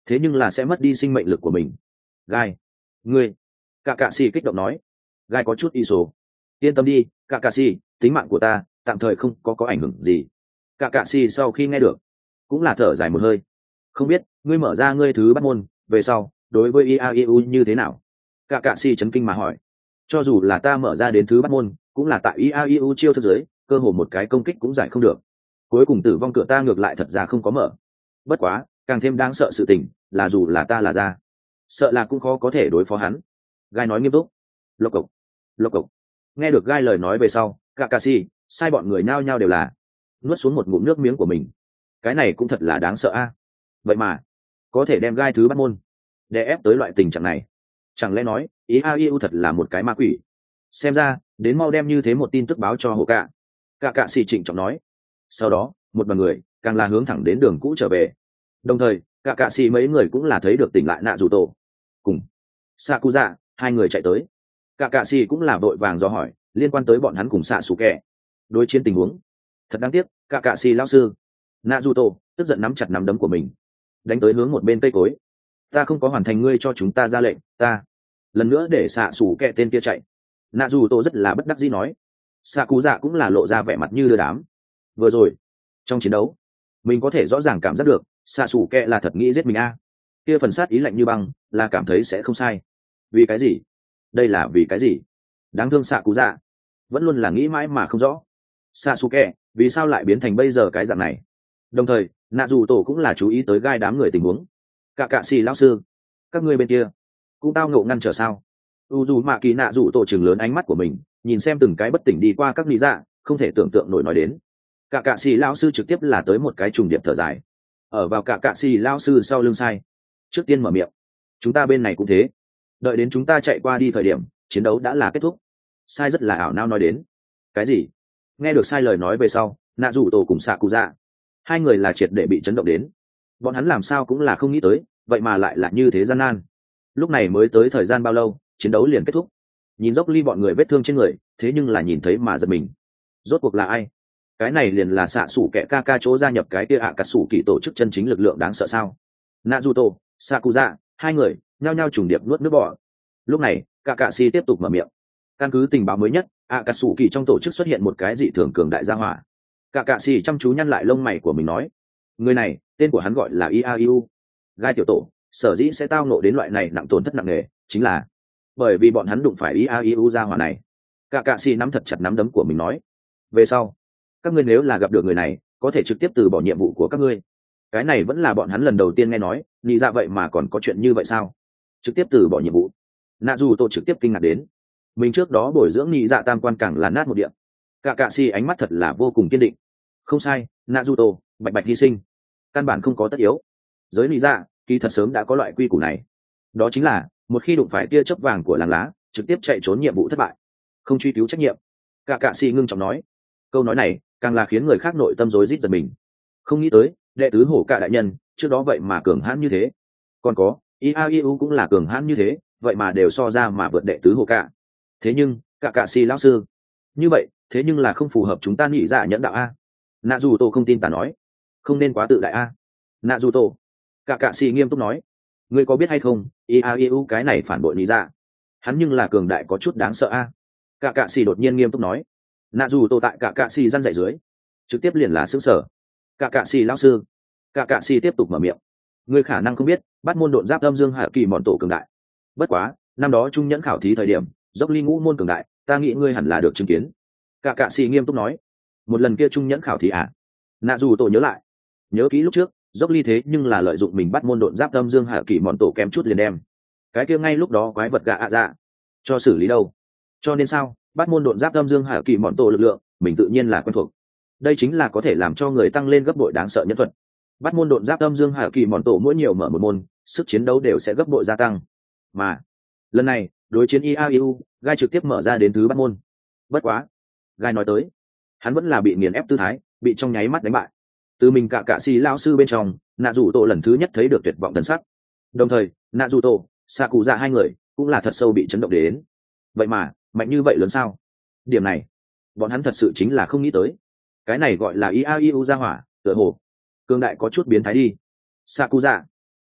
thế nhưng là sẽ mất đi sinh mệnh lực của mình. Gai, ngươi, cả cạ xì kích động nói. Gai có chút y số. Yên tâm đi, cả cạ xì, tính mạng của ta tạm thời không có ảnh hưởng gì. Cả cạ xì sau khi nghe được cũng là thở dài một hơi. Không biết ngươi mở ra ngươi thứ bắt môn về sau đối với IAEU như thế nào? Cả cạ xì chấn kinh mà hỏi. Cho dù là ta mở ra đến thứ bắt môn cũng là tại IAEU chiêu thức giới, cơ hồ một cái công kích cũng giải không được. Cuối cùng tử vong cửa ta ngược lại thật ra không có mở. Bất quá càng thêm đáng sợ sự tình là dù là ta là ra, sợ là cũng khó có thể đối phó hắn. Gai nói nghiêm túc. Lộc cộc, lộc cộc. Nghe được Gai lời nói về sau, Kakashi sai bọn người nhao nhao đều là nuốt xuống một ngụm nước miếng của mình. Cái này cũng thật là đáng sợ a. Vậy mà có thể đem Gai thứ bắt môn để ép tới loại tình trạng này, chẳng lẽ nói IAEU thật là một cái ma quỷ? Xem ra đến mau đem như thế một tin tức báo cho Hồ Cạ. Kakashi trịnh trọng nói. Sau đó một đoàn người càng là hướng thẳng đến đường cũ trở về. Đồng thời Kakashi mấy người cũng là thấy được tỉnh lại Naruto cùng Sakuza, hai người chạy tới. Kakashi cũng là vội vàng do hỏi liên quan tới bọn hắn cùng Sasuke đối chiến tình huống. Thật đáng tiếc, Kakashi lão sư. Naruto tức giận nắm chặt nắm đấm của mình, đánh tới hướng một bên cây cối. Ta không có hoàn thành ngươi cho chúng ta ra lệnh, ta lần nữa để Sasuke tên kia chạy. Naruto rất là bất đắc dĩ nói. Sakuza cũng là lộ ra vẻ mặt như đưa đám. Vừa rồi trong chiến đấu mình có thể rõ ràng cảm giác được Sasuke là thật nghĩ giết mình a. Kia phần sát ý lạnh như băng là cảm thấy sẽ không sai. Vì cái gì? Đây là vì cái gì? Đáng thương Sakuza vẫn luôn là nghĩ mãi mà không rõ. Sasuke vì sao lại biến thành bây giờ cái dạng này? Đồng thời Naruto cũng là chú ý tới Gai đám người tình huống. Kakashi lão sư, các ngươi bên kia cũng tao ngộ ngăn trở sao? Uzumaki Naruto chừng lớn ánh mắt của mình, nhìn xem từng cái bất tỉnh đi qua các lý dạ, không thể tưởng tượng nổi nói đến. Kakashi lão sư trực tiếp là tới một cái trùng điệp thở dài. Ở vào Kakashi lão sư sau lưng sai, trước tiên mở miệng. Chúng ta bên này cũng thế. Đợi đến chúng ta chạy qua đi thời điểm chiến đấu đã là kết thúc. Sai rất là ảo não nói đến. Cái gì? Nghe được sai lời nói về sau, Naruto cùng Sakuza hai người là triệt để bị chấn động đến. Bọn hắn làm sao cũng là không nghĩ tới, vậy mà lại là như thế gian nan. Lúc này mới tới thời gian bao lâu, chiến đấu liền kết thúc. Nhìn dốc ly bọn người vết thương trên người, thế nhưng là nhìn thấy mà giật mình. Rốt cuộc là ai? Cái này liền là xạ sủ kẻ ca ca chỗ gia nhập cái kia ạ cà sủ kỳ tổ chức chân chính lực lượng đáng sợ sao? Naruto, Sakuza hai người nhao nhao trùng điệp nuốt nước bọt. Lúc này Kakashi tiếp tục mở miệng. Căn cứ tình báo mới nhất, Akatsuki trong tổ chức xuất hiện một cái dị thường cường đại gia hỏa. Kakashi chăm chú nhăn lại lông mày của mình nói, người này tên của hắn gọi là Iaiu. Gai tiểu tổ sở dĩ sẽ tao nộ đến loại này nặng tổn thất nặng nề chính là bởi vì bọn hắn đụng phải Iaiu gia hỏa này. Kakashi nắm thật chặt nắm đấm của mình nói, về sau các ngươi nếu là gặp được người này có thể trực tiếp từ bỏ nhiệm vụ của các ngươi. Cái này vẫn là bọn hắn lần đầu tiên nghe nói, nghĩ ra vậy mà còn có chuyện như vậy sao? Trực tiếp từ bỏ nhiệm vụ. Naruto trực tiếp kinh ngạc đến. Mình trước đó bồi dưỡng nhị dạ tam quan càng là nát một điểm. Kakashi ánh mắt thật là vô cùng kiên định. Không sai, Naruto bạch bạch hy sinh, căn bản không có tất yếu. Giới nhị dạ kỳ thật sớm đã có loại quy củ này, đó chính là một khi đụng phải tia chớp vàng của làng lá trực tiếp chạy trốn nhiệm vụ thất bại, không truy cứu trách nhiệm. Kakashi ngưng trọng nói. Câu nói này càng là khiến người khác nội tâm rối rít giật mình. Không nghĩ tới đệ tứ hổ cả đại nhân trước đó vậy mà cường hãn như thế, còn có Iaiu cũng là cường hãn như thế, vậy mà đều so ra mà vượt đệ tứ hổ cả. Thế nhưng Kakashi lão sư, như vậy thế nhưng là không phù hợp chúng ta nghĩ dạ nhẫn đạo a. Naruto không tin ta nói, không nên quá tự đại a. Naruto, Kakashi nghiêm túc nói, ngươi có biết hay không, Iaiu cái này phản bội nghĩ dạ, hắn nhưng là cường đại có chút đáng sợ a. Kakashi đột nhiên nghiêm túc nói. Naruto tại Kakashi răn dạy dưới trực tiếp liền là sững sờ. Kakashi lão sư. Kakashi tiếp tục mở miệng, ngươi khả năng không biết bắt môn độn giáp âm dương hạ kỳ mọn tổ cường đại. Bất quá năm đó trung nhẫn khảo thí thời điểm dốc ly ngũ môn cường đại, ta nghĩ ngươi hẳn là được chứng kiến. Kakashi nghiêm túc nói. Một lần kia trung nhẫn khảo thí à? Naruto nhớ lại, nhớ kỹ lúc trước dốc ly thế nhưng là lợi dụng mình bắt môn độn giáp âm dương hạ kỳ mọn tổ kém chút liền đem cái kia ngay lúc đó quái vật gạ ạ dạ cho xử lý đâu. Cho nên sao bắt môn độn giáp âm dương hạ kỳ mọn tổ lực lượng mình tự nhiên là quen thuộc. Đây chính là có thể làm cho người tăng lên gấp bội đáng sợ nhất thuật. Bắt môn độn giáp âm dương hạ kỳ mọn tổ mỗi nhiều mở một môn, sức chiến đấu đều sẽ gấp bội gia tăng. Mà lần này đối chiến Iaiu, Gai trực tiếp mở ra đến thứ bắt môn. Bất quá Gai nói tới, hắn vẫn là bị nghiền ép tư thái, bị trong nháy mắt đánh bại. Từ mình Kakashi lão sư bên trong, Naruto lần thứ nhất thấy được tuyệt vọng thần sắc. Đồng thời Naruto, Sakuza hai người cũng là thật sâu bị chấn động đến. Vậy mà mạnh như vậy lớn sao? Điểm này bọn hắn thật sự chính là không nghĩ tới. Cái này gọi là Iaiu gia hỏa, tựa hồ cường đại có chút biến thái đi. Sakuza,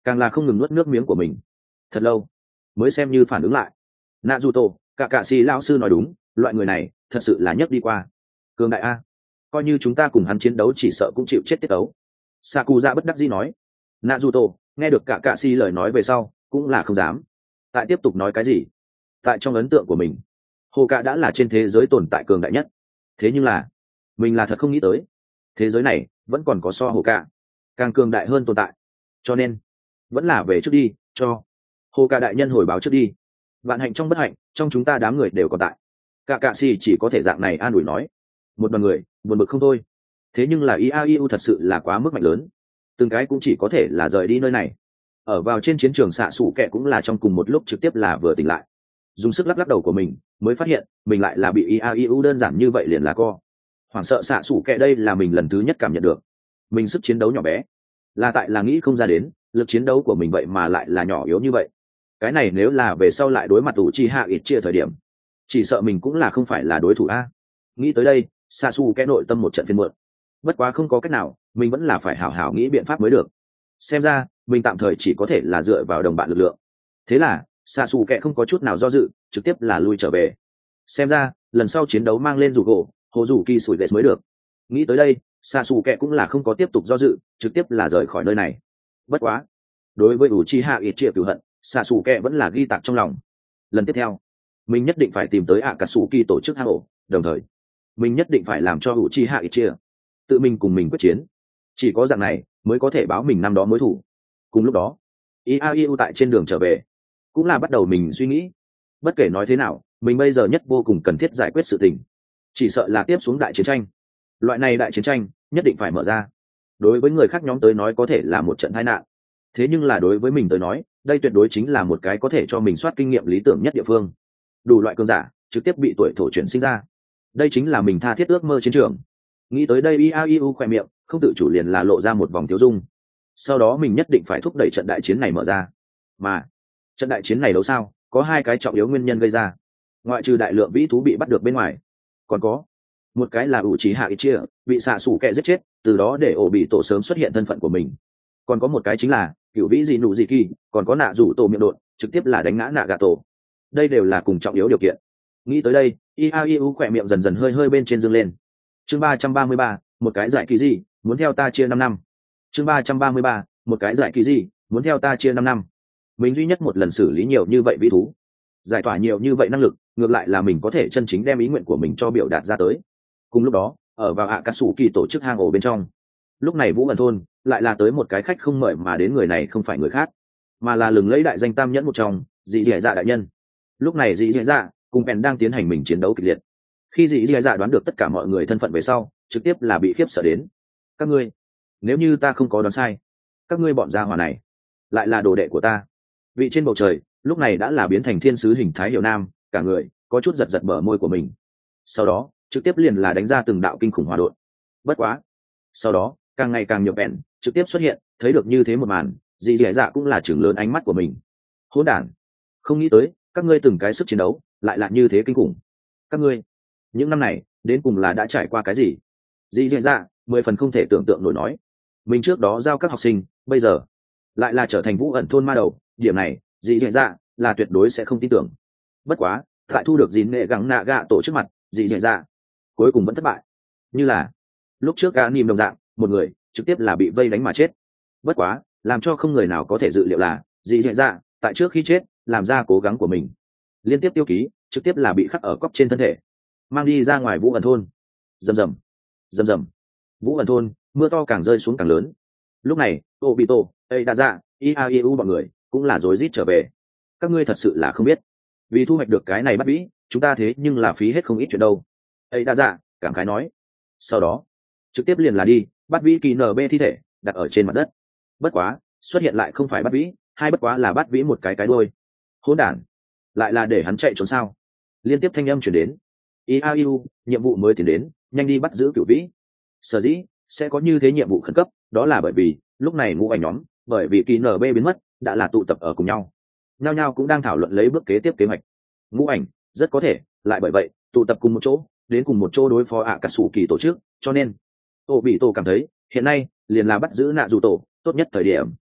càng là không ngừng nuốt nước miếng của mình. Thật lâu mới xem như phản ứng lại. Nạ dù tổ, cả cạ xì lao sư nói đúng, loại người này thật sự là nhấc đi qua cường đại a, coi như chúng ta cùng hắn chiến đấu chỉ sợ cũng chịu chết tiết đấu. Saku ra bất đắc dĩ nói. Nạ dù tổ nghe được cả cạ xì lời nói về sau cũng là không dám tại tiếp tục nói cái gì. Tại trong ấn tượng của mình, hồ cạ đã là trên thế giới tồn tại cường đại nhất, thế nhưng là mình là thật không nghĩ tới thế giới này vẫn còn có so hồ cạ càng cường đại hơn tồn tại, cho nên vẫn là về trước đi, cho hồ cạ đại nhân hồi báo trước đi. Vạn hạnh trong bất hạnh, trong chúng ta đám người đều còn tại. Cả cạ xì chỉ có thể dạng này an ủi nói. Một đoàn người buồn bực không thôi, thế nhưng là IAIU thật sự là quá mức mạnh lớn, từng cái cũng chỉ có thể là rời đi nơi này. Ở vào trên chiến trường xạ xủ kẹ cũng là trong cùng một lúc trực tiếp là vừa tỉnh lại, dùng sức lắc lắc đầu của mình mới phát hiện mình lại là bị IAIU đơn giản như vậy liền là co. Hoảng sợ xạ xủ kẹ đây là mình lần thứ nhất cảm nhận được mình sức chiến đấu nhỏ bé, là tại là nghĩ không ra đến lực chiến đấu của mình vậy mà lại là nhỏ yếu như vậy. Cái này nếu là về sau lại đối mặt ủ chi hạ ít chia thời điểm, chỉ sợ mình cũng là không phải là đối thủ a. Nghĩ tới đây Sasuke nội tâm một trận phiền muộn, bất quá không có cách nào, mình vẫn là phải hảo hảo nghĩ biện pháp mới được. Xem ra mình tạm thời chỉ có thể là dựa vào đồng bạn lực lượng. Thế là Sasuke không có chút nào do dự, trực tiếp là lui trở về. Xem ra lần sau chiến đấu mang lên dù gỗ hồ dù kỳ sủi lệ mới được. Nghĩ tới đây Sasuke cũng là không có tiếp tục do dự, trực tiếp là rời khỏi nơi này. Bất quá đối với Uchiha Itachi cửu hận, Sasuke vẫn là ghi tạc trong lòng. Lần tiếp theo mình nhất định phải tìm tới Akatsuki tổ chức hang ổ, đồng thời mình nhất định phải làm cho Uchiha Itachi tự mình cùng mình quyết chiến, chỉ có dạng này mới có thể báo mình năm đó mối thù. Cùng lúc đó IAIU tại trên đường trở về cũng là bắt đầu mình suy nghĩ, bất kể nói thế nào mình bây giờ nhất vô cùng cần thiết giải quyết sự tình, chỉ sợ là tiếp xuống đại chiến tranh. Loại này đại chiến tranh nhất định phải mở ra. Đối với người khác nhóm tới nói có thể là một trận tai nạn, thế nhưng là đối với mình tới nói đây tuyệt đối chính là một cái có thể cho mình soát kinh nghiệm lý tưởng nhất địa phương. Đủ loại cường giả trực tiếp bị tuổi thổ chuyển sinh ra, đây chính là mình tha thiết ước mơ chiến trường. Nghĩ tới đây IAIU khoe miệng không tự chủ liền là lộ ra một vòng tiêu dung. Sau đó mình nhất định phải thúc đẩy trận đại chiến này mở ra. Mà trận đại chiến này đâu sao có hai cái trọng yếu nguyên nhân gây ra, ngoại trừ đại lượng vĩ thú bị bắt được bên ngoài, còn có một cái là Uchiha Itachi bị xạ xủ kẹ giết chết, từ đó để ổ bị tổ sớm xuất hiện thân phận của mình. Còn có một cái chính là cựu vĩ gì nụ gì kỳ còn có nạ rủ tổ miệng đột trực tiếp là đánh ngã nạ gà tổ. Đây đều là cùng trọng yếu điều kiện. Nghĩ tới đây IAIU khỏe miệng dần dần hơi hơi bên trên dương lên. Chương 333, một cái giải kỳ gì muốn theo ta chia 5 năm. Chương 333, một cái giải kỳ gì muốn theo ta chia 5 năm. Mình duy nhất một lần xử lý nhiều như vậy vĩ thú, giải tỏa nhiều như vậy năng lực, ngược lại là mình có thể chân chính đem ý nguyện của mình cho biểu đạt ra tới. Cùng lúc đó ở vào Akatsuki tổ chức hang ổ bên trong, lúc này Vũ Ẩn thôn lại là tới một cái khách không mời mà đến, người này không phải người khác mà là lừng lẫy đại danh tam nhẫn một trong dị dẻ dạ đại nhân. Lúc này dị dẻ dạ cùng bèn đang tiến hành mình chiến đấu kịch liệt. Khi dị dẻ dạ đoán được tất cả mọi người thân phận về sau, trực tiếp là bị khiếp sợ đến. Các ngươi, nếu như ta không có đoán sai, các ngươi bọn gia hỏa này lại là đồ đệ của ta. Vị trên bầu trời lúc này đã là biến thành thiên sứ hình thái hiệu nam, cả người có chút giật giật bờ môi của mình, sau đó trực tiếp liền là đánh ra từng đạo kinh khủng hỏa độn. Bất quá sau đó càng ngày càng nhiều bèn trực tiếp xuất hiện, thấy được như thế một màn, dị dẻ dạ cũng là chừng lớn ánh mắt của mình. Hỗn đản, không nghĩ tới các ngươi từng cái sức chiến đấu lại là như thế kinh khủng. Các ngươi những năm này đến cùng là đã trải qua cái gì? Dị dẻ dạ 10 phần không thể tưởng tượng nổi nói. Mình trước đó giao các học sinh, bây giờ lại là trở thành Vũ Ẩn thôn ma đầu, điểm này dị dẻ dạ là tuyệt đối sẽ không tin tưởng. Bất quá tại thu được dín nghệ gắng nạ gạ tổ trước mặt, dị dẻ dạ cuối cùng vẫn thất bại. Như là lúc trước gã nìm đồng dạng, một người trực tiếp là bị vây đánh mà chết. Bất quá làm cho không người nào có thể dự liệu là dị dẻ dạ tại trước khi chết làm ra cố gắng của mình, liên tiếp tiêu ký trực tiếp là bị khắc ở cóc trên thân thể, mang đi ra ngoài Vũ Ẩn thôn. Rầm rầm rầm rầm, Vũ Ẩn thôn mưa to càng rơi xuống càng lớn. Lúc này Obito, Đa Dạ, IAIU bọn người cũng là rối rít trở về. Các ngươi thật sự là không biết, vì thu hoạch được cái này bắt vĩ, chúng ta thế nhưng là phí hết không ít chuyện đâu. Đa Dạ cảm khái nói. Sau đó trực tiếp liền là đi bắt vĩ kỳ NB thi thể đặt ở trên mặt đất. Bất quá xuất hiện lại không phải bắt vĩ, hai bất quá là bắt vĩ một cái đuôi. Hỗn đản, lại là để hắn chạy trốn sao? Liên tiếp thanh âm chuyển đến. IAIU, nhiệm vụ mới tiến đến, nhanh đi bắt giữ cửu vĩ. Sở dĩ sẽ có như thế nhiệm vụ khẩn cấp, đó là bởi vì lúc này ngũ ảnh nhóm bởi vì kỳ NB biến mất đã là tụ tập ở cùng nhau, nhao nhao cũng đang thảo luận lấy bước kế tiếp kế hoạch. Ngũ ảnh rất có thể lại bởi vậy tụ tập cùng một chỗ, đến cùng một chỗ đối phó Akatsuki tổ chức, cho nên Obito cảm thấy hiện nay liền là bắt giữ nạ dù tổ tốt nhất thời điểm.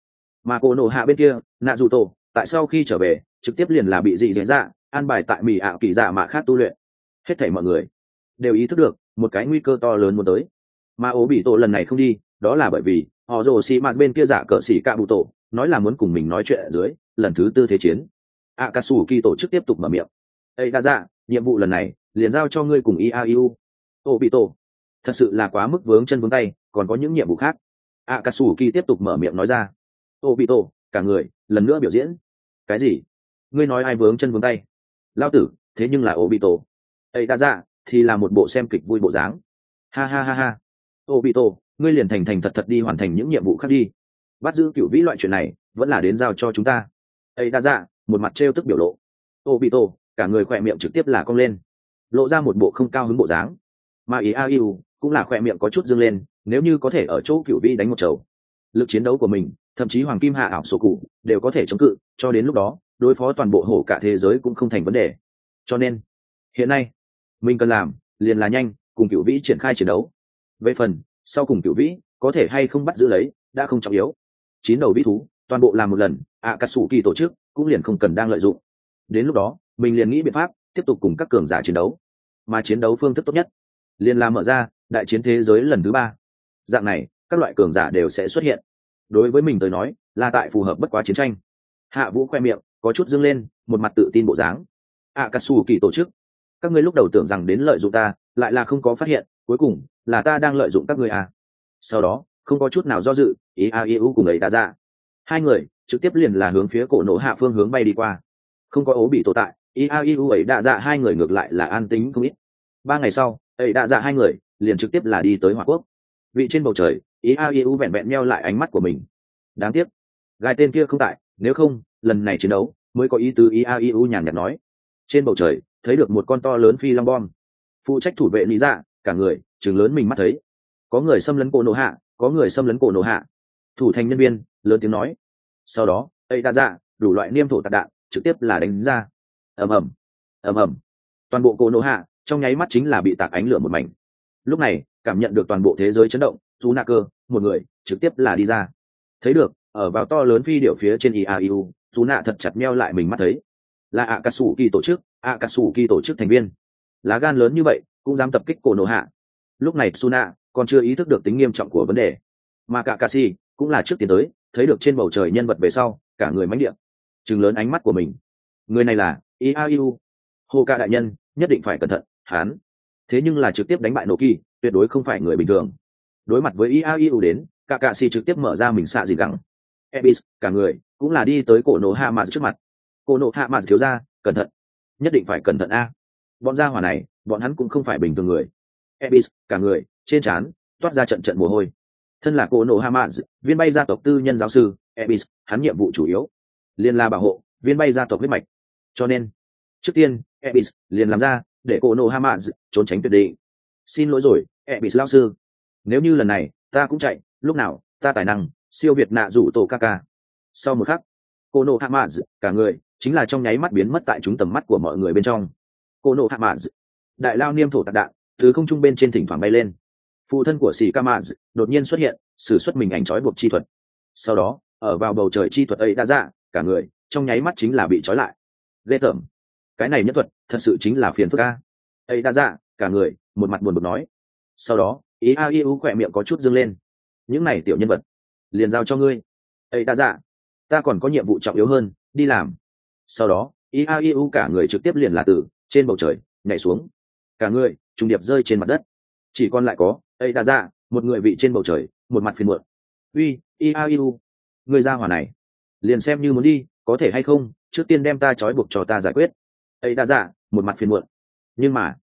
Mà cô nổ hạ bên kia, nạ dù tổ tại sau khi trở về trực tiếp liền là bị dị diễn ra an bài tại mỹ ảo kỳ dạ mạ khác tu luyện. Hết thảy mọi người đều ý thức được một cái nguy cơ to lớn muốn tới, mà ố bị tổ lần này không đi đó là bởi vì họ rồ xì mạt bên kia giả cờ xỉ cạ bụ tổ nói là muốn cùng mình nói chuyện ở dưới lần thứ tư thế chiến. Akatsuki tổ chức tiếp tục mở miệng. Ê đa dạ, nhiệm vụ lần này liền giao cho ngươi cùng iau. Ố bị tổ thật sự là quá mức vướng chân vướng tay, còn có những nhiệm vụ khác. Akatsuki tiếp tục mở miệng nói ra. Ố bị tổ cả người lần nữa biểu diễn. Cái gì? Ngươi nói ai vướng chân vướng tay? Lao tử thế nhưng là ố bị tổ. Ê đa dạ thì là một bộ xem kịch vui bộ dáng. Ha ha ha ha. Ố bị tổ, ngươi liền thành thành thật thật đi hoàn thành những nhiệm vụ khác đi. Bắt giữ cựu vĩ loại chuyện này vẫn là đến giao cho chúng ta. Ê đa dạ một mặt trêu tức biểu lộ. Ố bị tổ cả người khỏe miệng trực tiếp là cong lên, lộ ra một bộ không cao hứng bộ dáng. Mà ý iau cũng là khỏe miệng có chút dâng lên, nếu như có thể ở chỗ cựu vĩ đánh một chầu, lực chiến đấu của mình thậm chí hoàng kim hạ ảo sổ cụ đều có thể chống cự, cho đến lúc đó đối phó toàn bộ hổ cả thế giới cũng không thành vấn đề. Cho nên hiện nay mình cần làm liền là nhanh cùng cựu vĩ triển khai chiến đấu. Về phần sau cùng cựu vĩ có thể hay không bắt giữ lấy đã không trọng yếu, chín đầu vĩ thú toàn bộ làm một lần, Akatsuki tổ chức cũng liền không cần đang lợi dụng. Đến lúc đó mình liền nghĩ biện pháp tiếp tục cùng các cường giả chiến đấu, mà chiến đấu phương thức tốt nhất liền là mở ra đại chiến thế giới lần thứ 3. Dạng này các loại cường giả đều sẽ xuất hiện, đối với mình tới nói là tại phù hợp bất quá chiến tranh. Hạ Vũ khoe miệng có chút dâng lên, một mặt tự tin bộ dáng. Akatsuki tổ chức, các ngươi lúc đầu tưởng rằng đến lợi dụng ta, lại là không có phát hiện cuối cùng là ta đang lợi dụng các ngươi à. Sau đó không có chút nào do dự, iau cùng ấy đã ra, hai người trực tiếp liền là hướng phía cổ nổ hạ phương hướng bay đi qua. Không có ố bị tổ tại, iau ấy đã dạ hai người ngược lại là an tính không ít. 3 ngày sau ấy đã dạ hai người liền trực tiếp là đi tới Hỏa Quốc. Vị trên bầu trời iau vẹn vẹn meo lại ánh mắt của mình. Đáng tiếc gai tên kia không tại, nếu không lần này chiến đấu mới có ý tứ. Iau nhàn nhạt nói. Trên bầu trời thấy được một con to lớn phi long bom, phụ trách thủ vệ lý dạ cả người chừng lớn mình mắt thấy có người xâm lấn cổ nổ hạ, có người xâm lấn cổ nổ hạ. Thủ thành nhân viên lớn tiếng nói. Sau đó ấy đã dạ đủ loại niêm thổ tạc đạn trực tiếp là đánh ra. Ầm ầm ầm ầm, toàn bộ cổ nổ hạ trong nháy mắt chính là bị tạc ánh lửa một mảnh. Lúc này cảm nhận được toàn bộ thế giới chấn động, chú nạ cơ một người trực tiếp là đi ra. Thấy được ở vào to lớn phi điệu phía trên iau, chú nạ thật chặt meo lại mình mắt thấy là Akatsuki tổ chức, Akatsuki tổ chức thành viên. Lá gan lớn như vậy cũng dám tập kích cổ nổ hạ. Lúc này Suna còn chưa ý thức được tính nghiêm trọng của vấn đề, mà Kakashi cũng là trước tiến tới, thấy được trên bầu trời nhân vật về sau cả người mãnh địa trừng lớn ánh mắt của mình. Người này là iau, hồ ca đại nhân nhất định phải cẩn thận, hắn thế nhưng là trực tiếp đánh bại Noki, tuyệt đối không phải người bình thường. Đối mặt với iau đến, Kakashi trực tiếp mở ra mình xạ gì gắng. Ebis cả người cũng là đi tới cổ nổ hạ mà trước mặt. Cổ nổ hạ mà thiếu ra cẩn thận, nhất định phải cẩn thận a. Bọn gia hỏa này bọn hắn cũng không phải bình thường người. Ebis cả người trên trán toát ra trận trận mồ hôi. Thân là cổ nổ hạ mà viên bay gia tộc tư nhân giáo sư Ebis, hắn nhiệm vụ chủ yếu liền là bảo hộ viên bay gia tộc huyết mạch, cho nên trước tiên Ebis liền làm ra để cổ nổ hạ mà trốn tránh tuyệt định. Xin lỗi rồi Ebis lão sư, nếu như lần này ta cũng chạy, lúc nào ta tài năng siêu việt nạ rủ tổ Kaka. Sau một khắc cổ nổ hạ mà cả người chính là trong nháy mắt biến mất tại chúng tầm mắt của mọi người bên trong. Cổ nổ hạ mà đại lao niêm thổ tạc đạn từ không trung bên trên thỉnh thoảng bay lên. Phụ thân của Sĩ Kamaz đột nhiên xuất hiện, sử xuất mình ảnh trói buộc chi thuật. Sau đó ở vào bầu trời chi thuật ấy đã ra, cả người trong nháy mắt chính là bị trói lại. Ghê tởm, cái này nhất thuật thật sự chính là phiền phức a. Ấy đã ra cả người một mặt buồn bực nói. Sau đó iau khỏe miệng có chút dâng lên. Những này tiểu nhân vật liền giao cho ngươi. Ấy đã ra, ta còn có nhiệm vụ trọng yếu hơn, đi làm. Sau đó iau cả người trực tiếp liền là từ trên bầu trời nhảy xuống, cả người trùng điệp rơi trên mặt đất. Chỉ còn lại có ấy đã ra một người vị trên bầu trời, một mặt phiền muộn. Uy iau, người ra hỏa này liền xem như muốn đi có thể hay không trước tiên đem ta trói buộc cho ta giải quyết. Ấy đã ra một mặt phiền muộn, nhưng mà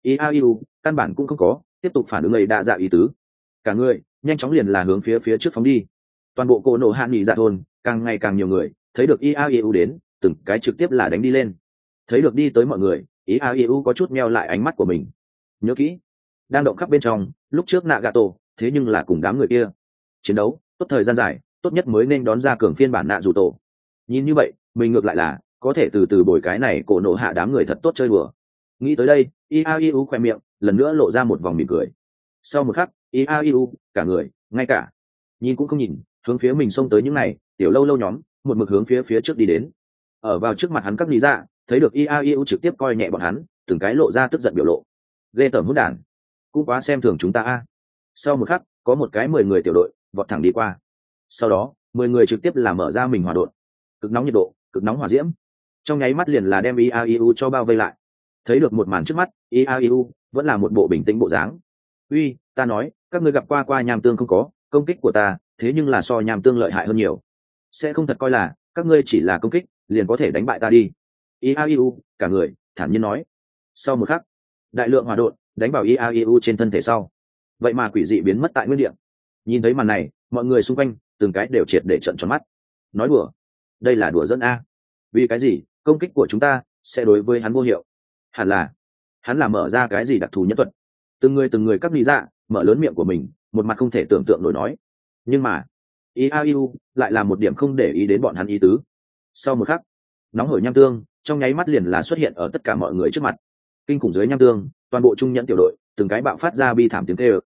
iau căn bản cũng không có tiếp tục phản ứng ấy đã ra ý tứ. Cả người nhanh chóng liền là hướng phía trước phóng đi. Toàn bộ cổ nổ hạ nghỉ dạ thôn càng ngày càng nhiều người thấy được iau đến, từng cái trực tiếp là đánh đi lên. Thấy được đi tới mọi người, iau có chút meo lại ánh mắt của mình. Nhớ kỹ, đang động khắp bên trong lúc trước Nagato thế nhưng là cùng đám người kia chiến đấu tốt thời gian dài, tốt nhất mới nên đón ra cường phiên bản nạ dù tổ. Nhìn như vậy mình ngược lại là có thể từ từ bồi cái này cổ nổ hạ đám người thật tốt chơi đùa. Nghĩ tới đây iau khoe miệng lần nữa lộ ra một vòng mỉm cười. Sau một khắc iau cả người ngay cả nhìn cũng không nhìn hướng phía mình xông tới những này tiểu lâu lâu nhóm một mực hướng phía trước đi đến. Ở vào trước mặt hắn các lý dạ thấy được IAEU trực tiếp coi nhẹ bọn hắn, từng cái lộ ra tức giận biểu lộ. Ghê tởm hỗn đản, cũng quá xem thường chúng ta a. Sau một khắc, có một cái 10 người tiểu đội vọt thẳng đi qua. Sau đó, 10 người trực tiếp là mở ra mình hỏa độn, cực nóng nhiệt độ, cực nóng hỏa diễm, trong nháy mắt liền là đem IAEU cho bao vây lại. Thấy được một màn trước mắt, IAEU vẫn là một bộ bình tĩnh bộ dáng. Uy, ta nói, các ngươi gặp qua nham tương không có, công kích của ta, thế nhưng là so nham tương lợi hại hơn nhiều. Sẽ không thật coi là các ngươi chỉ là công kích, liền có thể đánh bại ta đi. IAEU, cả người, thản nhiên nói. Sau một khắc, đại lượng hỏa độn đánh vào IAEU trên thân thể sau. Vậy mà quỷ dị biến mất tại nguyên địa. Nhìn thấy màn này, mọi người xung quanh, từng cái đều triệt để trợn tròn mắt. Nói đùa, đây là đùa dẫn a. Vì cái gì, công kích của chúng ta sẽ đối với hắn vô hiệu? Hẳn là hắn là mở ra cái gì đặc thù nhân thuật. Từng người các lý dạ mở lớn miệng của mình, một mặt không thể tưởng tượng nổi nói. Nhưng mà IAEU lại là một điểm không để ý đến bọn hắn ý tứ. Sau một khắc, nóng hổi nham tương trong nháy mắt liền là xuất hiện ở tất cả mọi người trước mặt. Kinh khủng dưới nham tương, toàn bộ trung nhẫn tiểu đội từng cái bạo phát ra bi thảm tiếng kêu.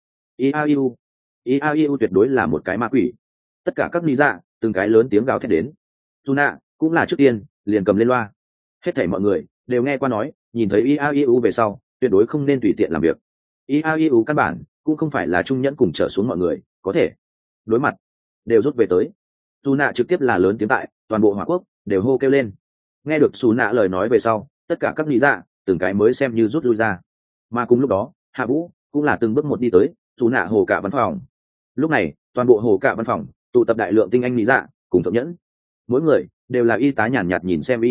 IAEU tuyệt đối là một cái ma quỷ. Tất cả các lý dạ từng cái lớn tiếng gào thét đến. Tuna cũng là trước tiên liền cầm lên loa. Hết thảy mọi người đều nghe qua nói, nhìn thấy IAEU về sau tuyệt đối không nên tùy tiện làm việc. IAEU căn bản cũng không phải là trung nhẫn cùng trở xuống mọi người có thể đối mặt, đều rút về tới. Tuna trực tiếp là lớn tiếng tại toàn bộ hỏa quốc đều hô kêu lên. Nghe được Tuna lời nói về sau, tất cả các lý dạ từng cái mới xem như rút lui ra. Mà cùng lúc đó, Hạ Vũ cũng là từng bước một đi tới Tuna hồ cả văn phòng. Lúc này toàn bộ hồ cả văn phòng tụ tập đại lượng tinh anh lý dạ cùng thượng nhẫn, mỗi người đều là y tá nhàn nhạt nhìn xem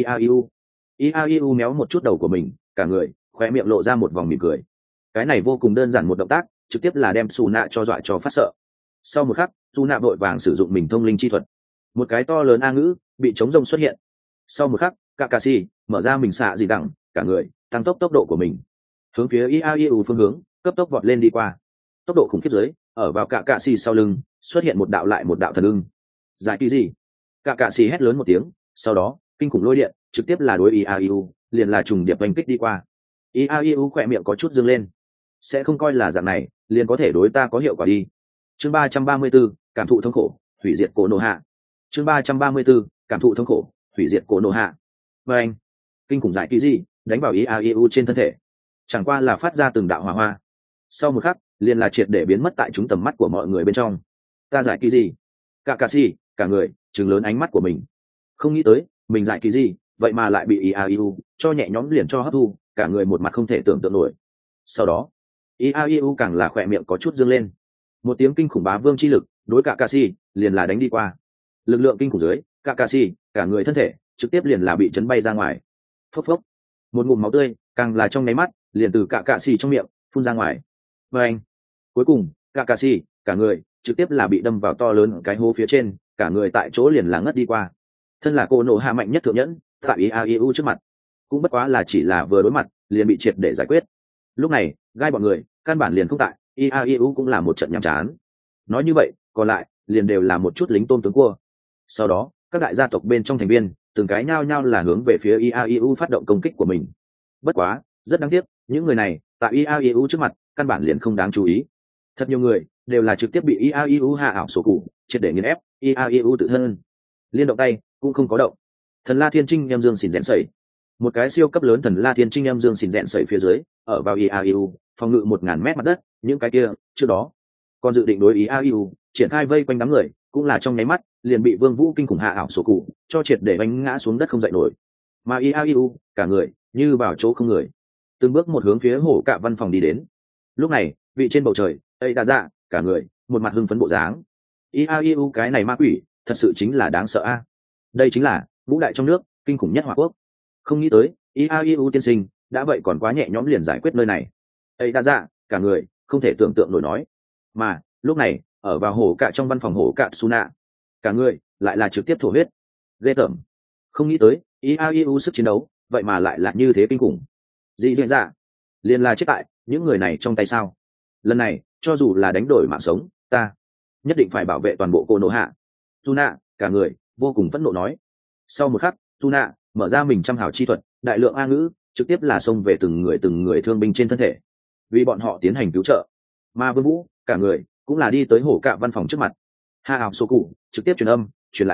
IAEU méo một chút đầu của mình, cả người khoe miệng lộ ra một vòng mỉm cười. Cái này vô cùng đơn giản một động tác, trực tiếp là đem Su Nạ cho dọa cho phát sợ. Sau một khắc, Su Nạ vội vàng sử dụng mình thông linh chi thuật, một cái to lớn a ngữ bị chống rông xuất hiện. Sau một khắc, Kakashi mở ra mình xạ dị đẳng, cả người tăng tốc độ của mình, hướng phía IAEU phương hướng cấp tốc vọt lên đi qua. Tốc độ khủng khiếp dưới, ở vào Kakashi sau lưng xuất hiện một đạo lại một đạo thần ưng. Giải kỳ gì? Kakashi hét lớn một tiếng, sau đó kinh khủng lôi điện trực tiếp là đối IAEU liền là trùng điệp oanh kích đi qua. IAEU khỏe miệng có chút dương lên. Sẽ không coi là dạng này liền có thể đối ta có hiệu quả đi. Chương 334, cảm thụ thống khổ, hủy diệt cổ nổ hạ. Chương 334, cảm thụ thống khổ, hủy diệt cổ nổ hạ. Và anh, kinh khủng giải kỳ gì đánh vào IAEU trên thân thể, chẳng qua là phát ra từng đạo hỏa hoa. Sau một khắc, liền là triệt để biến mất tại chúng tầm mắt của mọi người bên trong. Ta giải kỳ gì? Kakashi, cả người trừng lớn ánh mắt của mình. Không nghĩ tới, mình giải kỳ gì, vậy mà lại bị IAEU cho nhẹ nhõm liền cho hấp thu, cả người một mặt không thể tưởng tượng nổi. Sau đó, IAEU càng là khỏe miệng có chút dương lên. Một tiếng kinh khủng bá vương chi lực, đối Kakashi liền là đánh đi qua. Lực lượng kinh khủng dưới, Kakashi, cả người thân thể trực tiếp liền là bị chấn bay ra ngoài. Phốc phốc. Một ngụm máu tươi, càng là trong nháy mắt, liền từ Kakashi trong miệng phun ra ngoài. Và anh, cuối cùng, Kakashi, cả người trực tiếp là bị đâm vào to lớn cái hố phía trên, cả người tại chỗ liền là ngất đi qua. Thân là cô nổ hạ mạnh nhất thượng nhẫn, tại IAEU trước mặt, cũng bất quá là chỉ là vừa đối mặt, liền bị triệt để giải quyết. Lúc này, gai bọn người, căn bản liền không tại, IAEU cũng là một trận nhàm chán. Nói như vậy, còn lại, liền đều là một chút lính tôm tướng cua. Sau đó, các đại gia tộc bên trong thành viên, từng cái nhao nhao là hướng về phía IAEU phát động công kích của mình. Bất quá, rất đáng tiếc, những người này, tại IAEU trước mặt, căn bản liền không đáng chú ý. Thật nhiều người, đều là trực tiếp bị IAEU hạ ảo sổ cụ, triệt để nghiền ép, IAEU tự thân. Liên động tay, cũng không có động. Thần La Thiên Trinh em dương xỉn rẽn sẩy, một cái siêu cấp lớn thần La Thiên Trinh em dương xỉn rẽn sẩy phía dưới, ở vào IAEU, phòng ngự 1000 mét mặt đất, những cái kia, trước đó, còn dự định đối ý IAEU, triển khai vây quanh đám người, cũng là trong nháy mắt, liền bị Vương Vũ kinh khủng hạ ảo sổ cụ, cho triệt để đánh ngã xuống đất không dậy nổi. Mà IAEU, cả người, như vào chỗ không người, từng bước một hướng phía hổ cạ văn phòng đi đến. Lúc này, vị trên bầu trời, Tây Đa Dạ, cả người, một mặt hưng phấn bộ dáng. IAEU cái này ma quỷ, thật sự chính là đáng sợ a. Đây chính là vũ đại trong nước, kinh khủng nhất Hỏa Quốc. Không nghĩ tới, IAEU tiên sinh, đã vậy còn quá nhẹ nhõm liền giải quyết nơi này. Tây Đa Dạ, cả người, không thể tưởng tượng nổi nói. Mà, lúc này, ở vào hổ cạ trong văn phòng hổ cạ Suna, cả người, lại là trực tiếp thổ huyết. Ghê tởm. Không nghĩ tới, IAEU sức chiến đấu, vậy mà lại là như thế kinh khủng. Dị diễn dạ, liền là chết tại những người này trong tay sao? Lần này, cho dù là đánh đổi mạng sống, ta nhất định phải bảo vệ toàn bộ cô nổ hạ. Tuna, cả người, vô cùng phẫn nộ nói. Sau một khắc, Tuna mở ra mình trăm hào chi thuật, đại lượng a ngữ, trực tiếp là xông về từng người thương binh trên thân thể, vì bọn họ tiến hành cứu trợ. Mà Vương Vũ, cả người, cũng là đi tới hổ cạ văn phòng trước mặt. Hạ ảo số cụ trực tiếp truyền âm, truyền lại nói,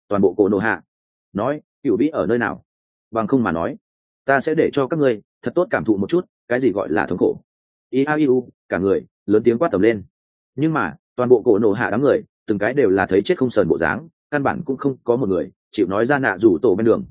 toàn bộ cổ nổ hạ. Nói cựu vĩ ở nơi nào? Bằng không mà nói, ta sẽ để cho các ngươi thật tốt cảm thụ một chút cái gì gọi là thống khổ. Iau cả người lớn tiếng quát tầm lên. Nhưng mà toàn bộ cổ nổ hạ đám người từng cái đều là thấy chết không sờn bộ dáng, căn bản cũng không có một người chịu nói ra nạ rủ tổ bên đường.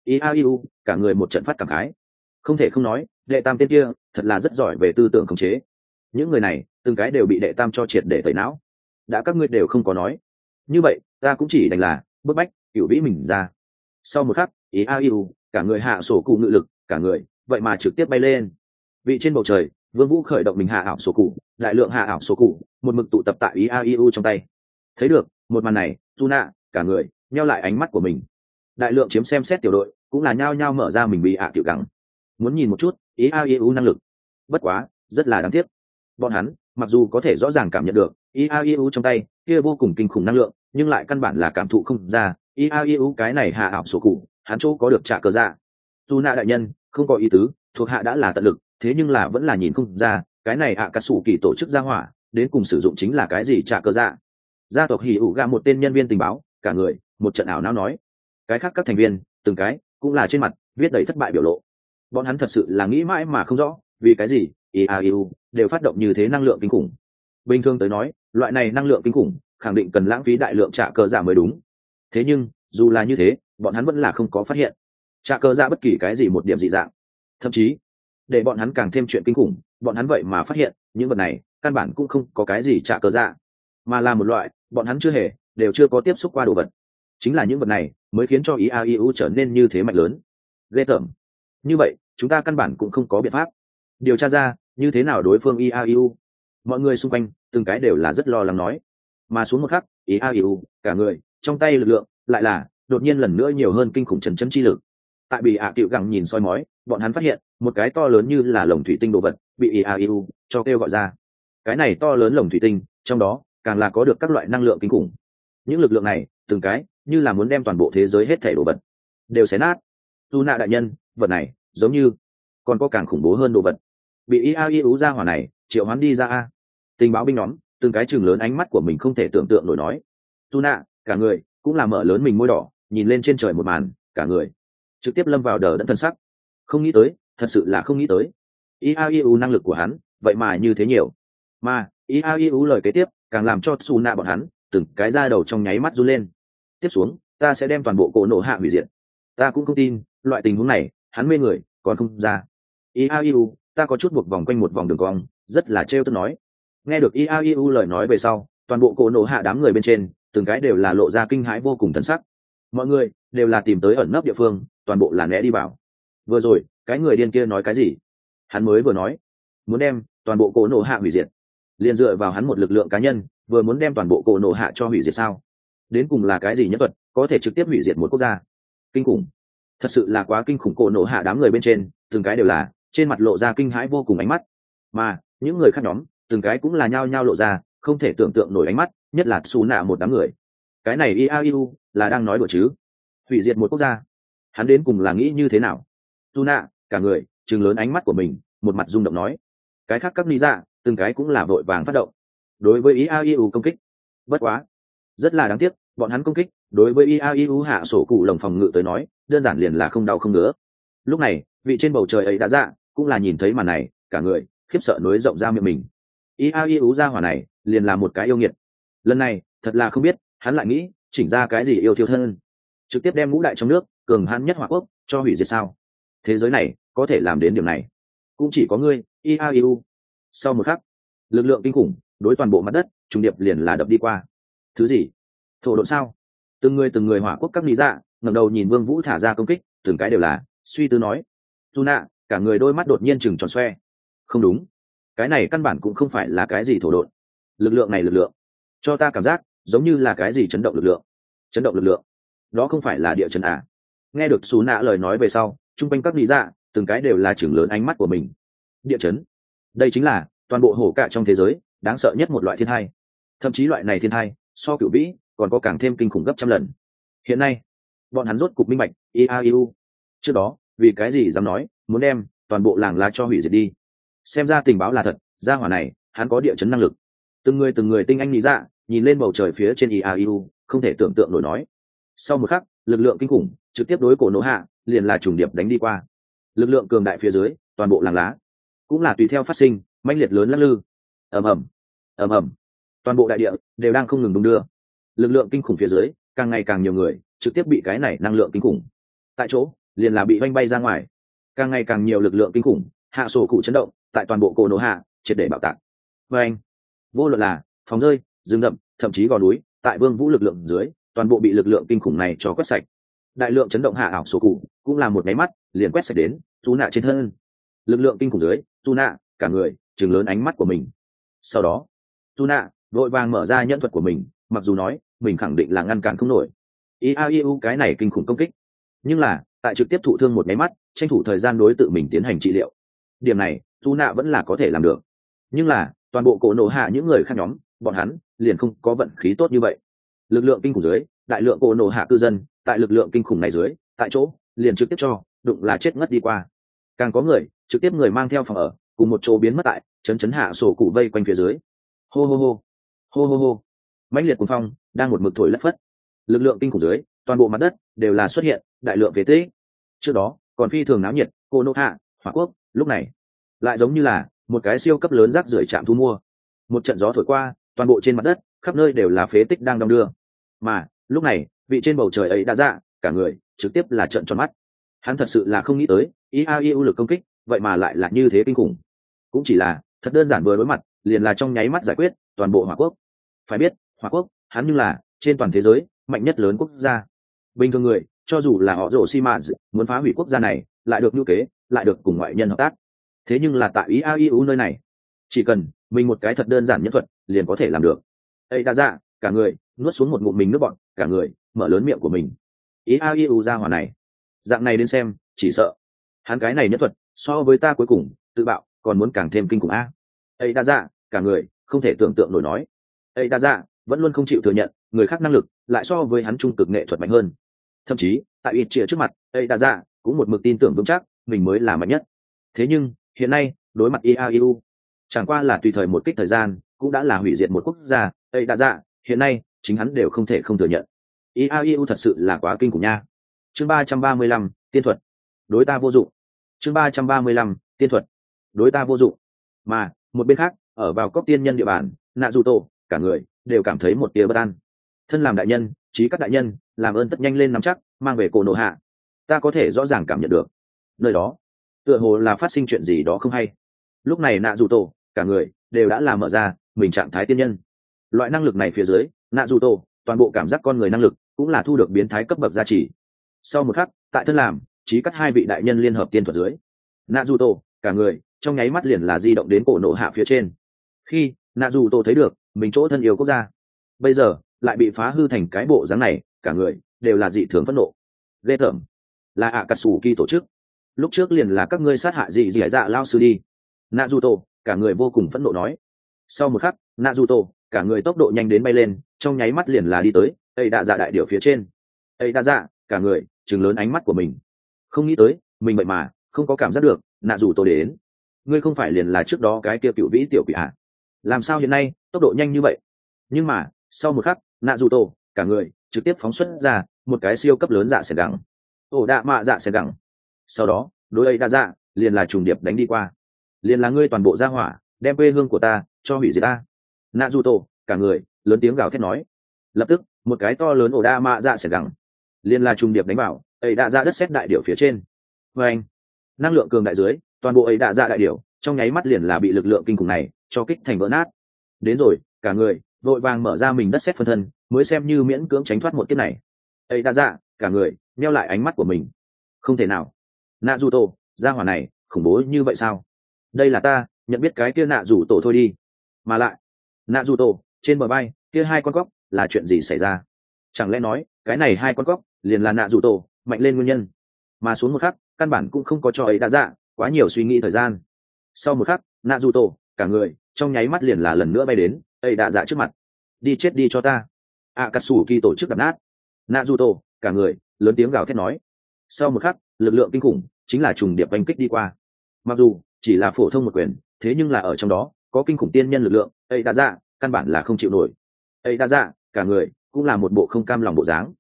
Iau cả người một trận phát cảm khái. Không thể không nói, đệ tam tên kia thật là rất giỏi về tư tưởng khống chế. Những người này từng cái đều bị đệ tam cho triệt để tẩy não. Đã các ngươi đều không có nói, như vậy ta cũng chỉ đành là bức bách cựu vĩ mình ra. Sau một khắc, Iau cả người hạ sổ cụ ngự lực, cả người vậy mà trực tiếp bay lên. Vị trên bầu trời, Vương Vũ khởi động mình hạ ảo sổ cụ, đại lượng hạ ảo sổ cụ một mực tụ tập tại Iau trong tay. Thấy được một màn này, Tuna cả người nheo lại ánh mắt của mình. Đại lượng chiếm xem xét tiểu đội cũng là nhao nhao mở ra mình bị tiểu gắng, muốn nhìn một chút Iau năng lực. Bất quá rất là đáng tiếc, bọn hắn mặc dù có thể rõ ràng cảm nhận được Iau trong tay kia vô cùng kinh khủng năng lượng, nhưng lại căn bản là cảm thụ không ra Iau cái này hạ ảo sổ cụ hắn chỗ có được trả cờ dạ. Tuna đại nhân không có ý tứ, thuộc hạ đã là tận lực, thế nhưng là vẫn là nhìn không ra cái này ạ cà sủ kỳ tổ chức gia hỏa đến cùng sử dụng chính là cái gì trả cờ dạ. Gia tộc hỉ ủ gà một tên nhân viên tình báo cả người một trận ảo não nói. Cái khác các thành viên từng cái cũng là trên mặt viết đầy thất bại biểu lộ. Bọn hắn thật sự là nghĩ mãi mà không rõ vì cái gì Iau đều phát động như thế năng lượng kinh khủng. Bình thường tới nói, loại này năng lượng kinh khủng khẳng định cần lãng phí đại lượng trả cờ dạ mới đúng. Thế nhưng dù là như thế, bọn hắn vẫn là không có phát hiện trả cờ dạ bất kỳ cái gì một điểm dị dạng. Thậm chí để bọn hắn càng thêm chuyện kinh khủng, bọn hắn vậy mà phát hiện những vật này căn bản cũng không có cái gì trả cờ dạ, mà là một loại bọn hắn đều chưa có tiếp xúc qua đồ vật. Chính là những vật này mới khiến cho Iau trở nên như thế mạnh lớn. Ghê tởm. Như vậy chúng ta căn bản cũng không có biện pháp điều tra ra như thế nào đối phương Iau. Mọi người xung quanh từng cái đều là rất lo lắng nói. Mà xuống một khắc, Iau cả người trong tay lực lượng lại là đột nhiên lần nữa nhiều hơn kinh khủng trần chấn chi lực. Tại bị ạ cựu gẳng nhìn soi mói, bọn hắn phát hiện một cái to lớn như là lồng thủy tinh đồ vật bị Iau cho kêu gọi ra. Cái này to lớn lồng thủy tinh trong đó càng là có được các loại năng lượng kinh khủng. Những lực lượng này từng cái như là muốn đem toàn bộ thế giới hết thảy đồ vật đều xé nát. Tuna đại nhân, vật này giống như còn có càng khủng bố hơn đồ vật bị Iau ra hỏa này triệu hoán đi ra a. Tình báo binh nhóm từng cái chừng lớn ánh mắt của mình không thể tưởng tượng nổi nói. Tuna cả người cũng là mở lớn mình môi đỏ, nhìn lên trên trời một màn, cả người trực tiếp lâm vào đờ đẫn thân sắc. Không nghĩ tới, thật sự là không nghĩ tới, Iau năng lực của hắn vậy mà như thế nhiều. Mà Iau lời kế tiếp càng làm cho Tuna bọn hắn từng cái da đầu trong nháy mắt run lên. Tiếp xuống ta sẽ đem toàn bộ cổ nổ hạ hủy diệt. Ta cũng không tin loại tình huống này hắn mê người còn không ra. Iau ta có chút buộc vòng quanh một vòng đường cong, rất là trêu tức nói. Nghe được Iau lời nói về sau, toàn bộ cổ nổ hạ đám người bên trên từng cái đều là lộ ra kinh hãi vô cùng thần sắc. Mọi người đều là tìm tới ẩn nấp địa phương, toàn bộ là né đi vào. Vừa rồi cái người điên kia nói cái gì? Hắn mới vừa nói muốn đem toàn bộ cổ nổ hạ hủy diệt, liền dựa vào hắn một lực lượng cá nhân vừa muốn đem toàn bộ cổ nổ hạ cho hủy diệt sao? Đến cùng là cái gì nhân thuật có thể trực tiếp hủy diệt một quốc gia? Kinh khủng, thật sự là quá kinh khủng. Cổ nổ hạ đám người bên trên từng cái đều là trên mặt lộ ra kinh hãi vô cùng ánh mắt, mà những người khác nhóm từng cái cũng là nhao nhao lộ ra không thể tưởng tượng nổi ánh mắt, nhất là xù nạ một đám người. Cái này Iau là đang nói đùa chứ? Hủy diệt một quốc gia, hắn đến cùng là nghĩ như thế nào? Xù nạ cả người trừng lớn ánh mắt của mình, một mặt rung động nói. Cái khác các lý dạ từng cái cũng là vội vàng phát động đối với Iau công kích. Bất quá rất là đáng tiếc, bọn hắn công kích đối với Iau hạ sổ cụ lồng phòng ngự tới nói đơn giản liền là không đau không ngứa. Lúc này vị trên bầu trời ấy đã dạ cũng là nhìn thấy màn này, cả người khiếp sợ nối rộng ra miệng mình. Iau ra hỏa này liền là một cái yêu nghiệt. Lần này thật là không biết hắn lại nghĩ chỉnh ra cái gì yêu thiêu thân, trực tiếp đem ngũ đại trong nước cường hãn nhất hỏa quốc cho hủy diệt sao? Thế giới này có thể làm đến điểm này cũng chỉ có ngươi Iau. Sau một khắc, lực lượng kinh khủng đối toàn bộ mặt đất trùng điệp liền là đập đi qua. Thứ gì? Thổ độn sao? Từng người hỏa quốc các lý dạ ngẩng đầu nhìn Vương Vũ thả ra công kích, từng cái đều là suy tư nói. Tuna cả người đôi mắt đột nhiên trừng tròn xoe. Không đúng, cái này căn bản cũng không phải là cái gì thổ độn. Lực lượng này, lực lượng cho ta cảm giác giống như là cái gì chấn động lực lượng. Chấn động lực lượng? Đó không phải là địa chấn à? Nghe được Sú Nạ lời nói về sau, trung quanh các lý dạ từng cái đều là chừng lớn ánh mắt của mình. Địa chấn? Đây chính là toàn bộ hổ cạ trong thế giới đáng sợ nhất một loại thiên tai. Thậm chí loại này thiên tai so cửu vĩ còn có càng thêm kinh khủng gấp trăm lần. Hiện nay bọn hắn rốt cục minh bạch Iau trước đó vì cái gì dám nói muốn đem toàn bộ làng lá cho hủy diệt đi. Xem ra tình báo là thật, gia hỏa này hắn có địa chấn năng lực. Từng người tinh anh nghĩ dạ nhìn lên bầu trời phía trên Iau không thể tưởng tượng nổi nói. Sau một khắc, lực lượng kinh khủng trực tiếp đối cổ nổ hạ liền là trùng điệp đánh đi qua. Lực lượng cường đại phía dưới, toàn bộ làng lá cũng là tùy theo phát sinh mãnh liệt lớn lắc lư. Ầm ầm, ầm ầm, toàn bộ đại địa đều đang không ngừng đung đưa. Lực lượng kinh khủng phía dưới, càng ngày càng nhiều người trực tiếp bị cái này năng lượng kinh khủng tại chỗ liền là bị vanh bay ra ngoài. Càng ngày càng nhiều lực lượng kinh khủng hạ sổ cụ chấn động tại toàn bộ cổ nổ hạ triệt để bạo tạc. Và anh, vô luận là phòng rơi, rừng rậm, thậm chí gò núi, tại vương vũ lực lượng dưới, toàn bộ bị lực lượng kinh khủng này cho quét sạch. Đại lượng chấn động hạ ảo sổ cụ cũng là một máy mắt liền quét sạch đến chú nạ trên thân. Lực lượng kinh khủng dưới, chú nạ cả người trừng lớn ánh mắt của mình. Sau đó chú nạ vội vàng mở ra nhẫn thuật của mình, mặc dù nói mình khẳng định là ngăn cản không nổi iau cái này kinh khủng công kích, nhưng là tại trực tiếp thụ thương một máy mắt tranh thủ thời gian đối tự mình tiến hành trị liệu, điểm này chú nạ vẫn là có thể làm được. Nhưng là toàn bộ cổ nổ hạ những người khác nhóm bọn hắn liền không có vận khí tốt như vậy. Lực lượng kinh khủng dưới, đại lượng cổ nổ hạ cư dân tại lực lượng kinh khủng này dưới, tại chỗ liền trực tiếp cho đụng là chết ngất đi qua. Càng có người trực tiếp người mang theo phòng ở cùng một chỗ biến mất tại chấn chấn hạ sổ cụ vây quanh phía dưới. Hô hô hô, hô hô hô, mãnh liệt cuồng phong đang một mực thổi lất phất. Lực lượng kinh khủng dưới, toàn bộ mặt đất đều là xuất hiện đại lượng phế tích. Trước đó còn phi thường náo nhiệt cổ nổ hạ hỏa quốc, lúc này lại giống như là một cái siêu cấp lớn rác rưởi trạm thu mua. Một trận gió thổi qua, toàn bộ trên mặt đất khắp nơi đều là phế tích đang đong đưa. Mà lúc này vị trên bầu trời ấy đã ra, cả người trực tiếp là trợn tròn mắt. Hắn thật sự là không nghĩ tới iau lực công kích vậy mà lại là như thế kinh khủng. Cũng chỉ là thật đơn giản vừa đối mặt liền là trong nháy mắt giải quyết toàn bộ hỏa quốc. Phải biết hỏa quốc hắn nhưng là trên toàn thế giới mạnh nhất lớn quốc gia. Bình thường người cho dù là họ rổ xi mã muốn phá hủy quốc gia này lại được lưu kế lại được cùng ngoại nhân hợp tác, thế nhưng là tại iau nơi này chỉ cần mình một cái thật đơn giản nhân thuật liền có thể làm được. Ấy đã ra cả người nuốt xuống một ngụm mình nước bọt, cả người mở lớn miệng của mình. iau ra hỏa này dạng này đến xem chỉ sợ hắn cái này nhân thuật so với ta cuối cùng tự bạo còn muốn càng thêm kinh khủng a. Ấy đã ra cả người không thể tưởng tượng nổi nói. Ấy đã ra vẫn luôn không chịu thừa nhận người khác năng lực lại so với hắn trung cực nghệ thuật mạnh hơn. Thậm chí tại ít chia trước mặt ấy đã ra cũng một mực tin tưởng vững chắc mình mới là mạnh nhất. Thế nhưng hiện nay đối mặt iau chẳng qua là tùy thời một kích thời gian cũng đã là hủy diệt một quốc gia. Ấy đã ra hiện nay chính hắn đều không thể không thừa nhận iau thật sự là quá kinh khủng nha. Chương 335, tiên thuật đối ta vô dụng. Chương 335, tiên thuật đối ta vô dụng. Mà một bên khác ở vào cốc tiên nhân địa bàn, Naruto cả người đều cảm thấy một tia bất an. Thân làm đại nhân, trí các đại nhân làm ơn tất nhanh lên nắm chắc mang về cổ nổ hạ. Ta có thể rõ ràng cảm nhận được nơi đó tựa hồ là phát sinh chuyện gì đó không hay. Lúc này Naruto cả người đều đã làm mở ra mình trạng thái tiên nhân. Loại năng lực này phía dưới Naruto toàn bộ cảm giác con người năng lực cũng là thu được biến thái cấp bậc gia trì. Sau một khắc tại thân làm trí cắt hai vị đại nhân liên hợp tiên thuật dưới, Naruto cả người trong nháy mắt liền là di động đến cổ nổ hạ phía trên. Khi Naruto thấy được mình chỗ thân yêu quốc gia bây giờ lại bị phá hư thành cái bộ dáng này, cả người đều là dị thường phẫn nộ. Ghê tởm, là Akatsuki tổ chức, lúc trước liền là các ngươi sát hại dị dạ lao sư đi. Naruto cả người vô cùng phẫn nộ nói. Sau một khắc Naruto cả người tốc độ nhanh đến bay lên, trong nháy mắt liền là đi tới ấy đạ dạ đại điểu phía trên. Ấy đạ dạ cả người trừng lớn ánh mắt của mình, không nghĩ tới mình vậy mà không có cảm giác được Naruto đến. Ngươi không phải liền là trước đó cái kia cựu vĩ tiểu quỷ à? Làm sao hiện nay tốc độ nhanh như vậy? Nhưng mà sau một khắc Naruto cả người trực tiếp phóng xuất ra một cái siêu cấp lớn dạ sẻn gẳng, ổ đạ mạ dạ sẻn gẳng. Sau đó đối ấy đạ dạ liền là trùng điệp đánh đi qua. Liền là ngươi toàn bộ gia hỏa đem quê hương của ta cho hủy diệt ta. Naruto cả người lớn tiếng gào thét nói. Lập tức một cái to lớn ổ đạ mạ dạ sẻn gẳng liền là trùng điệp đánh vào ấy đạ dạ đất sét đại điểu phía trên. Và anh, năng lượng cường đại dưới, toàn bộ ấy đạ dạ đại điểu trong nháy mắt liền là bị lực lượng kinh khủng này cho kích thành vỡ nát. Đến rồi cả người vội vàng mở ra mình đất sét phân thân mới xem như miễn cưỡng tránh thoát một kiếp này. Ấy đạ dạ cả người nheo lại ánh mắt của mình. Không thể nào, Naruto gia hỏa này khủng bố như vậy sao? Đây là ta nhận biết cái kia Naruto thôi đi. Mà lại Naruto trên bờ bay kia hai con cóc là chuyện gì xảy ra? Chẳng lẽ nói cái này hai con cóc liền là Naruto mạnh lên nguyên nhân? Mà xuống một khắc căn bản cũng không có cho ấy đạ dạ quá nhiều suy nghĩ thời gian. Sau một khắc Naruto cả người trong nháy mắt liền là lần nữa bay đến ấy đạ dạ trước mặt. Đi chết đi cho ta. Akatsuki tổ chức đập nát. Naruto cả người lớn tiếng gào thét nói. Sau một khắc lực lượng kinh khủng chính là trùng điệp đánh kích đi qua. Mặc dù chỉ là phổ thông một quyền, thế nhưng là ở trong đó có kinh khủng tiên nhân lực lượng, ấy đạ dạ căn bản là không chịu nổi. Ấy đạ dạ cả người cũng là một bộ không cam lòng bộ dáng.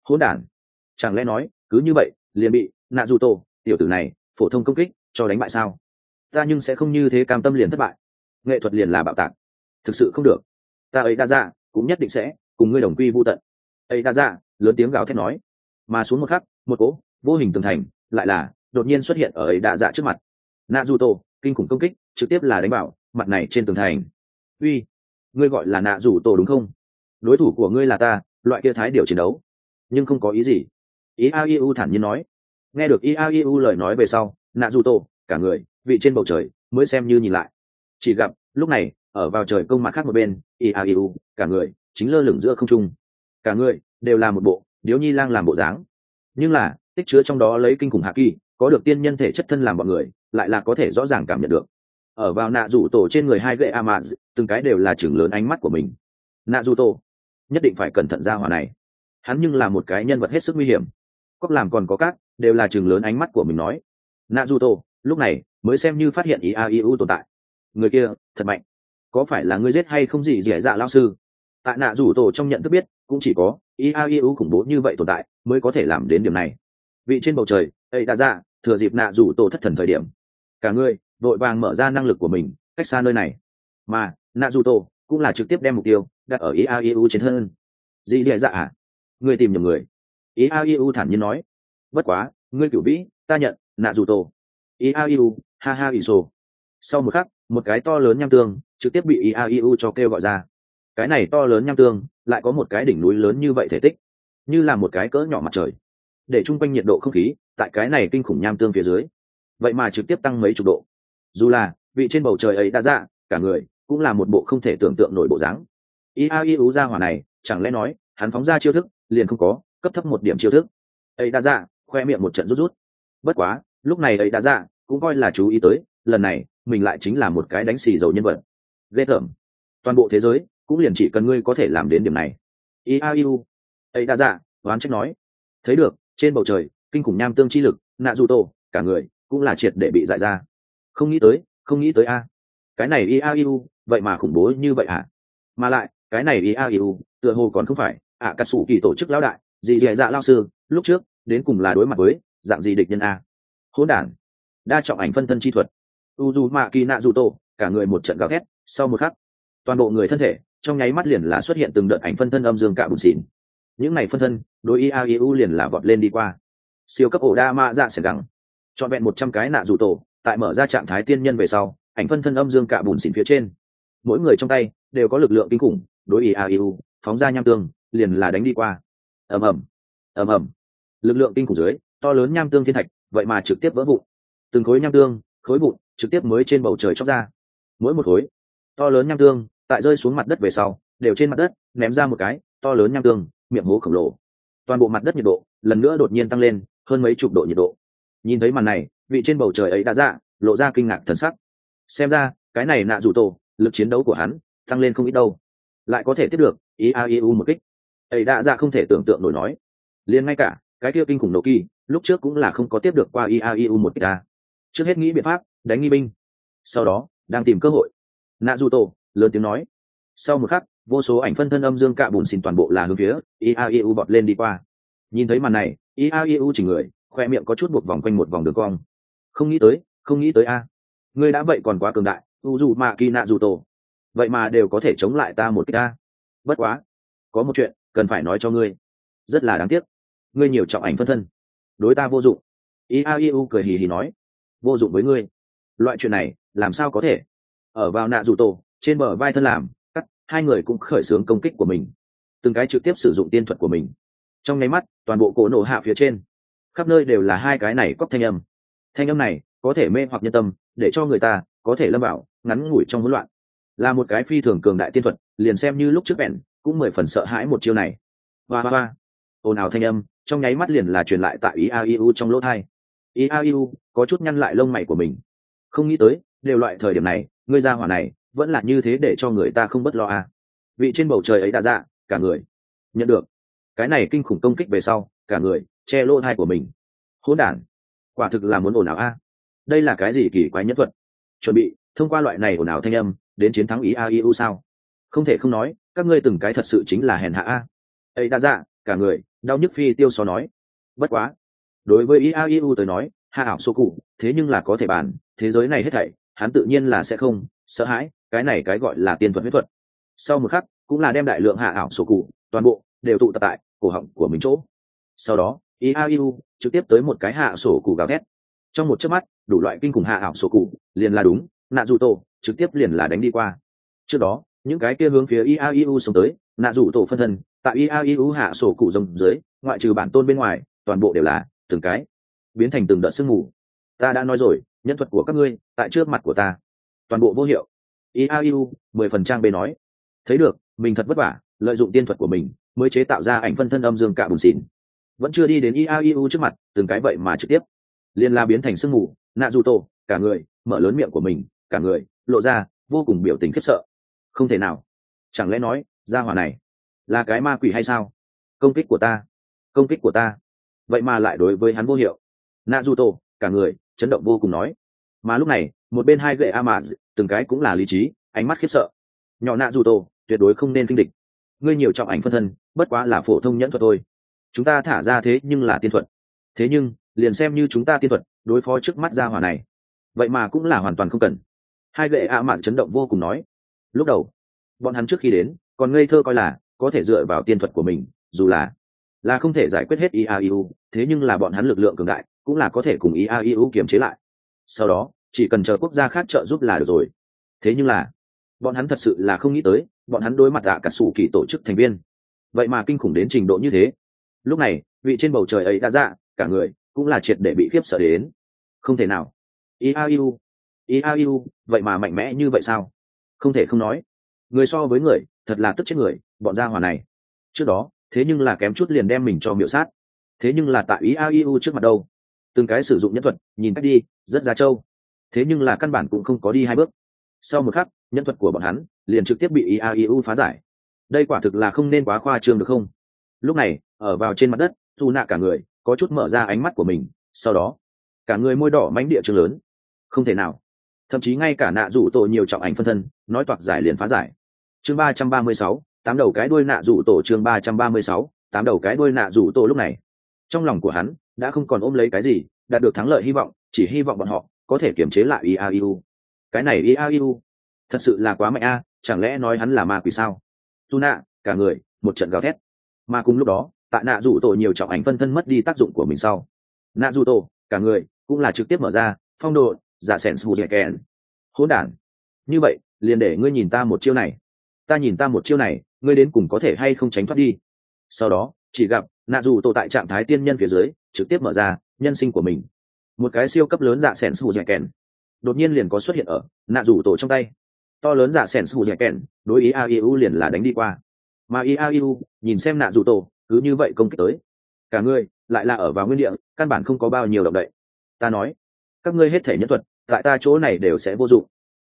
Hỗn đản, chẳng lẽ nói cứ như vậy liền bị nạ dù tổ tiểu tử này phổ thông công kích cho đánh bại sao? Ta nhưng sẽ không như thế cam tâm liền thất bại. Nghệ thuật liền là bạo tạc, thực sự không được, ta ấy đa dạ cũng nhất định sẽ cùng ngươi đồng quy vu tận. Ấy đa dạ lớn tiếng gào thét nói, mà xuống một khắc, một cỗ vô hình tường thành lại là đột nhiên xuất hiện ở ấy đa dạ trước mặt. Nạ dù tổ kinh khủng công kích trực tiếp là đánh vào mặt này trên tường thành. Uy, ngươi gọi là nạ dù tổ đúng không? Đối thủ của ngươi là ta, loại kia thái điều chiến đấu, nhưng không có ý gì. Iau thản nhiên nói. Nghe được Iau lời nói về sau, nạ dù tổ cả người vị trên bầu trời mới xem như nhìn lại, chỉ gặp lúc này ở vào trời công mặt khác một bên, Iau cả người chính lơ lửng giữa không trung, cả người đều là một bộ điếu nhi lang làm bộ dáng, nhưng là tích chứa trong đó lấy kinh khủng hạ kỳ, có được tiên nhân thể chất thân làm bọn người lại là có thể rõ ràng cảm nhận được. Ở vào nạ dù tổ trên người hai gậy Amaz, từng cái đều là chừng lớn ánh mắt của mình. Nạ dù tổ nhất định phải cẩn thận ra hỏa này, hắn nhưng là một cái nhân vật hết sức nguy hiểm. Cóc làm còn có các đều là chừng lớn ánh mắt của mình nói. Nạ dù tổ lúc này mới xem như phát hiện Iau tồn tại. Người kia thật mạnh, có phải là ngươi giết hay không gì dẻ dạ lao sư? Tại nạ dù tổ trong nhận thức biết cũng chỉ có Iau khủng bố như vậy tồn tại mới có thể làm đến điểm này. Vị trên bầu trời ấy đã ra thừa dịp nạ dù tổ thất thần thời điểm, cả người vội vàng mở ra năng lực của mình cách xa nơi này, mà nạ dù tổ cũng là trực tiếp đem mục tiêu đặt ở Iau trên thân. Gì dẻ dạ à? Ngươi tìm nhầm người. Iau thản nhiên nói. Bất quá ngươi cửu vĩ ta nhận nạ dù tổ. Iau ha ha ỷ sổ. Sau một khắc một cái to lớn nham tương trực tiếp bị Iau cho kêu gọi ra. Cái này to lớn nham tương lại có một cái đỉnh núi lớn như vậy thể tích, như là một cái cỡ nhỏ mặt trời, để chung quanh nhiệt độ không khí tại cái này kinh khủng nham tương phía dưới vậy mà trực tiếp tăng mấy chục độ. Dù là vị trên bầu trời ấy đã ra cả người cũng là một bộ không thể tưởng tượng nổi bộ dáng. Iau ra hỏa này chẳng lẽ nói hắn phóng ra chiêu thức liền không có cấp thấp một điểm chiêu thức? Ấy đã ra khoe miệng một trận rút rút. Bất quá lúc này ấy đã ra cũng coi là chú ý tới, lần này mình lại chính là một cái đánh xì dầu nhân vật ghê tởm. Toàn bộ thế giới cũng liền chỉ cần ngươi có thể làm đến điểm này. Iau ấy đã ra oán trách nói. Thấy được trên bầu trời kinh khủng nham tương chi lực, nạ dù tổ cả người cũng là triệt để bị dại ra. Không nghĩ tới a, cái này Iau vậy mà khủng bố như vậy à? Mà lại cái này Iau tựa hồ còn không phải cà sủ kỳ tổ chức lão đại gì dẻ dạ lao sư lúc trước đến cùng là đối mặt với dạng gì địch nhân a? Hỗn đản, đa trọng ảnh phân thân chi thuật. Uzumaki Naruto cả người một trận gào thét, sau một khắc toàn bộ người thân thể trong nháy mắt liền là xuất hiện từng đợt ảnh phân thân âm dương cả bùn xỉn. Những này phân thân đối Iau liền là vọt lên đi qua. Siêu cấp ổ đa ma dạ sẽ gắng trọn vẹn 100 cái nạ dù tổ tại mở ra trạng thái tiên nhân về sau, ảnh phân thân âm dương cả bùn xỉn phía trên, mỗi người trong tay đều có lực lượng kinh khủng, đối Iau phóng ra nham tương liền là đánh đi qua. Ầm ầm ầm ầm, lực lượng kinh khủng dưới, to lớn nham tương thiên thạch vậy mà trực tiếp vỡ vụn. Từng khối nham tương khối vụn trực tiếp mới trên bầu trời chóc ra. Mỗi một khối to lớn nham tương tại rơi xuống mặt đất về sau đều trên mặt đất ném ra một cái to lớn nham tương miệng hố khổng lồ. Toàn bộ mặt đất nhiệt độ lần nữa đột nhiên tăng lên hơn mấy chục độ nhiệt độ. Nhìn thấy màn này, vị trên bầu trời ấy đã ra lộ ra kinh ngạc thần sắc. Xem ra cái này nạ dù tổ lực chiến đấu của hắn tăng lên không ít đâu, lại có thể tiếp được Iau một kích. Ấy đã ra không thể tưởng tượng nổi nói, liền ngay cả cái kia kinh khủng nổ kỳ lúc trước cũng là không có tiếp được qua Iau một kích ta. Trước hết nghĩ biện pháp đánh nghi binh, sau đó đang tìm cơ hội. Nạ dù tổ lớn tiếng nói. Sau một khắc vô số ảnh phân thân âm dương cạ bùn xỉn toàn bộ là hướng phía Iau bọt lên đi qua. Nhìn thấy màn này, Iau chỉnh người khoe miệng có chút buộc vòng quanh một vòng đường cong. Không nghĩ tới a, ngươi đã vậy còn quá cường đại. Uzumaki Naruto vậy mà đều có thể chống lại ta một kích a. Bất quá có một chuyện cần phải nói cho ngươi, rất là đáng tiếc, ngươi nhiều trọng ảnh phân thân đối ta vô dụng. Iau cười hì hì nói. Vô dụng với ngươi? Loại chuyện này làm sao có thể? Ở vào Naruto trên bờ vai thân làm cắt, hai người cũng khởi xướng công kích của mình, từng cái trực tiếp sử dụng tiên thuật của mình. Trong nháy mắt toàn bộ cổ nổ hạ phía trên khắp nơi đều là hai cái này cóc thanh âm. Thanh âm này có thể mê hoặc nhân tâm, để cho người ta có thể lâm vào ngắn ngủi trong hỗn loạn. Là một cái phi thường cường đại tiên thuật, liền xem như lúc trước bèn cũng 10 phần sợ hãi một chiêu này. Hoa ồn ào thanh âm trong nháy mắt liền là truyền lại tại Iau trong lỗ tai. Iau có chút nhăn lại lông mày của mình. Không nghĩ tới đều loại thời điểm này ngươi ra hỏa này vẫn là như thế để cho người ta không bất lo à. Vị trên bầu trời ấy đã ra cả người nhận được cái này kinh khủng công kích về sau, cả người che lỗ tai của mình. Hỗn đản, quả thực là muốn ồn ào a. Đây là cái gì kỳ quái nhất thuật, chuẩn bị thông qua loại này ồn ào thanh âm đến chiến thắng Iau sao? Không thể không nói các ngươi từng cái thật sự chính là hèn hạ a. Ấy đã ra cả người đau nhức phi tiêu so nói. Bất quá đối với iau tới nói, hạ ảo sổ cụ thế nhưng là có thể bàn thế giới này hết thảy, hắn tự nhiên là sẽ không sợ hãi cái này cái gọi là tiên thuật huyết thuật. Sau một khắc cũng là đem đại lượng hạ ảo sổ cụ toàn bộ đều tụ tập tại cổ họng của mình chỗ. Sau đó iau trực tiếp tới một cái hạ sổ cụ gào thét. Trong một chớp mắt đủ loại kinh khủng hạ ảo sổ cụ liền là đúng nạ dù tổ trực tiếp liền là đánh đi qua. Trước đó những cái kia hướng phía iau xông tới nạ dù tổ phân thân tại iau hạ sổ cụ rồng dưới, ngoại trừ bản tôn bên ngoài toàn bộ đều là từng cái biến thành từng đợt sương mù. Ta đã nói rồi, nhân thuật của các ngươi tại trước mặt của ta toàn bộ vô hiệu. iau 10% b nói. Thấy được mình thật vất vả lợi dụng tiên thuật của mình mới chế tạo ra ảnh phân thân âm dương cạ bùn xỉn, vẫn chưa đi đến iau trước mặt từng cái vậy mà trực tiếp liền la biến thành sương mù. Nạ dù tổ cả người mở lớn miệng của mình, cả người lộ ra vô cùng biểu tình khiếp sợ. Không thể nào, chẳng lẽ nói gia hỏa này là cái ma quỷ hay sao? Công kích của ta vậy mà lại đối với hắn vô hiệu. Nạ dù tổ cả người chấn động vô cùng nói. Mà lúc này một bên hai gậy a mà từng cái cũng là lý trí, ánh mắt khiếp sợ. Nhỏ nạ dù tổ tuyệt đối không nên kinh địch, ngươi nhiều trọng ảnh phân thân bất quá là phổ thông nhẫn thuật thôi, chúng ta thả ra thế nhưng là tiên thuật. Thế nhưng liền xem như chúng ta tiên thuật đối phó trước mắt gia hỏa này vậy mà cũng là hoàn toàn không cần. Hai gậy a mạn chấn động vô cùng nói. Lúc đầu bọn hắn trước khi đến còn ngây thơ coi là có thể dựa vào tiên thuật của mình, dù là không thể giải quyết hết iau, thế nhưng là bọn hắn lực lượng cường đại cũng là có thể cùng iau kiềm chế lại, sau đó chỉ cần chờ quốc gia khác trợ giúp là được rồi. Thế nhưng là bọn hắn thật sự là không nghĩ tới, bọn hắn đối mặt cả sủ kỳ tổ chức thành viên vậy mà kinh khủng đến trình độ như thế. Lúc này vị trên bầu trời ấy đã ra cả người cũng là triệt để bị khiếp sợ đến. Không thể nào, iau vậy mà mạnh mẽ như vậy sao? Không thể không nói, người so với người thật là tức chết người. Bọn gia hỏa này trước đó thế nhưng là kém chút liền đem mình cho miểu sát, thế nhưng là tại iau trước mặt đâu, từng cái sử dụng nhân thuật nhìn cách đi rất ra trâu, thế nhưng là căn bản cũng không có đi hai bước. Sau một khắc nhân thuật của bọn hắn liền trực tiếp bị iau phá giải. Đây quả thực là không nên quá khoa trương được không? Lúc này ở vào trên mặt đất, dù nạ cả người có chút mở ra ánh mắt của mình, sau đó cả người môi đỏ mánh địa trường lớn. Không thể nào, thậm chí ngay cả nạ rủ tổ nhiều trọng ảnh phân thân nói toạc giải liền phá giải. Chương 336, tám đầu cái đuôi nạ rủ tổ. Chương 336, tám đầu cái đuôi nạ rủ tổ. Lúc này trong lòng của hắn đã không còn ôm lấy cái gì đạt được thắng lợi hy vọng, chỉ hy vọng bọn họ có thể kiềm chế lại iau. Cái này iau thật sự là quá mạnh a, chẳng lẽ nói hắn là ma quỷ sao? Tu nạ cả người một trận gào thét. Mà cùng lúc đó tại nạ rủ tổ nhiều trọng ảnh phân thân mất đi tác dụng của mình sau, nạ rủ tổ cả người cũng là trực tiếp mở ra phong độ giả sẻn sù dẻ kèn. Hỗn đản, như vậy liền để ngươi nhìn ta một chiêu này, ta nhìn ta một chiêu này, ngươi đến cùng có thể hay không tránh thoát đi. Sau đó chỉ gặp nạ rủ tổ tại trạng thái tiên nhân phía dưới trực tiếp mở ra nhân sinh của mình, một cái siêu cấp lớn dạ sẻn sù dẻ kèn đột nhiên liền có xuất hiện ở nạ rủ tổ trong tay. To lớn dạ sẻn sù dẻ kèn đối ý iau liền là đánh đi qua, mà iau nhìn xem nạ rủ tổ cứ như vậy công kích tới, cả người lại là ở vào nguyên địa, căn bản không có bao nhiêu động đậy. Ta nói các ngươi hết thể nhân thuật tại ta chỗ này đều sẽ vô dụng.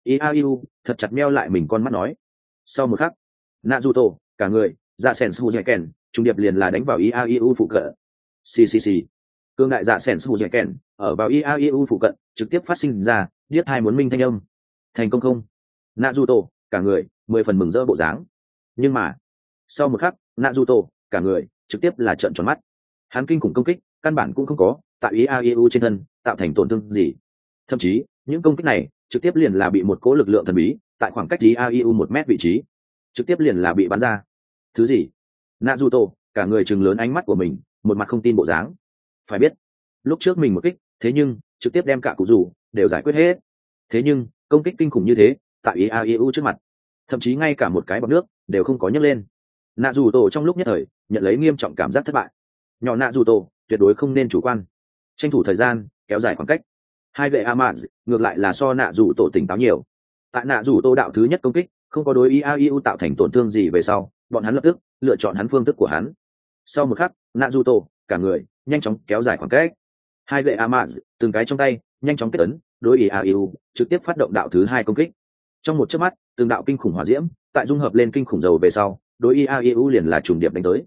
iau thật chặt meo lại mình con mắt nói. Sau một khắc nạ rủ tổ cả người dạ sẻn sù dẻ kèn trung điệp liền là đánh vào iau phụ cận. Ccc cương đại dạ sẻn sù dẻ kèn ở vào iau phụ cận trực tiếp phát sinh ra điếc hai muốn minh thanh âm. Thành công không? Nạ rủ tổ cả người 10 phần mừng rỡ bộ dáng. Nhưng mà sau một khắc nạ rủ tổ cả người trực tiếp là trợn tròn mắt. Hắn kinh khủng công kích căn bản cũng không có tại iau trên thân tạo thành tổn thương gì, thậm chí những công kích này trực tiếp liền là bị một cỗ lực lượng thần bí tại khoảng cách iau 1 mét vị trí trực tiếp liền là bị bắn ra. Thứ gì? Nạ rủ tổ cả người chừng lớn ánh mắt của mình, một mặt không tin bộ dáng. Phải biết lúc trước mình một kích thế nhưng trực tiếp đem cả cụ rủ đều giải quyết hết, thế nhưng công kích kinh khủng như thế tại iau trước mặt thậm chí ngay cả một cái bọt nước đều không có nhấc lên. Nạ rủ tổ trong lúc nhất thời nhận lấy nghiêm trọng cảm giác thất bại. Nhỏ nạ rủ tổ tuyệt đối không nên chủ quan, tranh thủ thời gian kéo dài khoảng cách. Hai gậy amaz ngược lại là so nạ rủ tổ tỉnh táo nhiều. Tại nạ rủ tổ đạo thứ nhất công kích không có đối iau tạo thành tổn thương gì về sau, bọn hắn lập tức lựa chọn hắn phương thức của hắn. Sau một khắc nạ rủ tổ cả người nhanh chóng kéo dài khoảng cách. Hai gậy amaz từng cái trong tay nhanh chóng kết ấn đối iau trực tiếp phát động đạo thứ hai công kích. Trong một chớp mắt từng đạo kinh khủng hỏa diễm tại dung hợp lên kinh khủng dầu về sau, đối iau liền là trùng điệp đánh tới.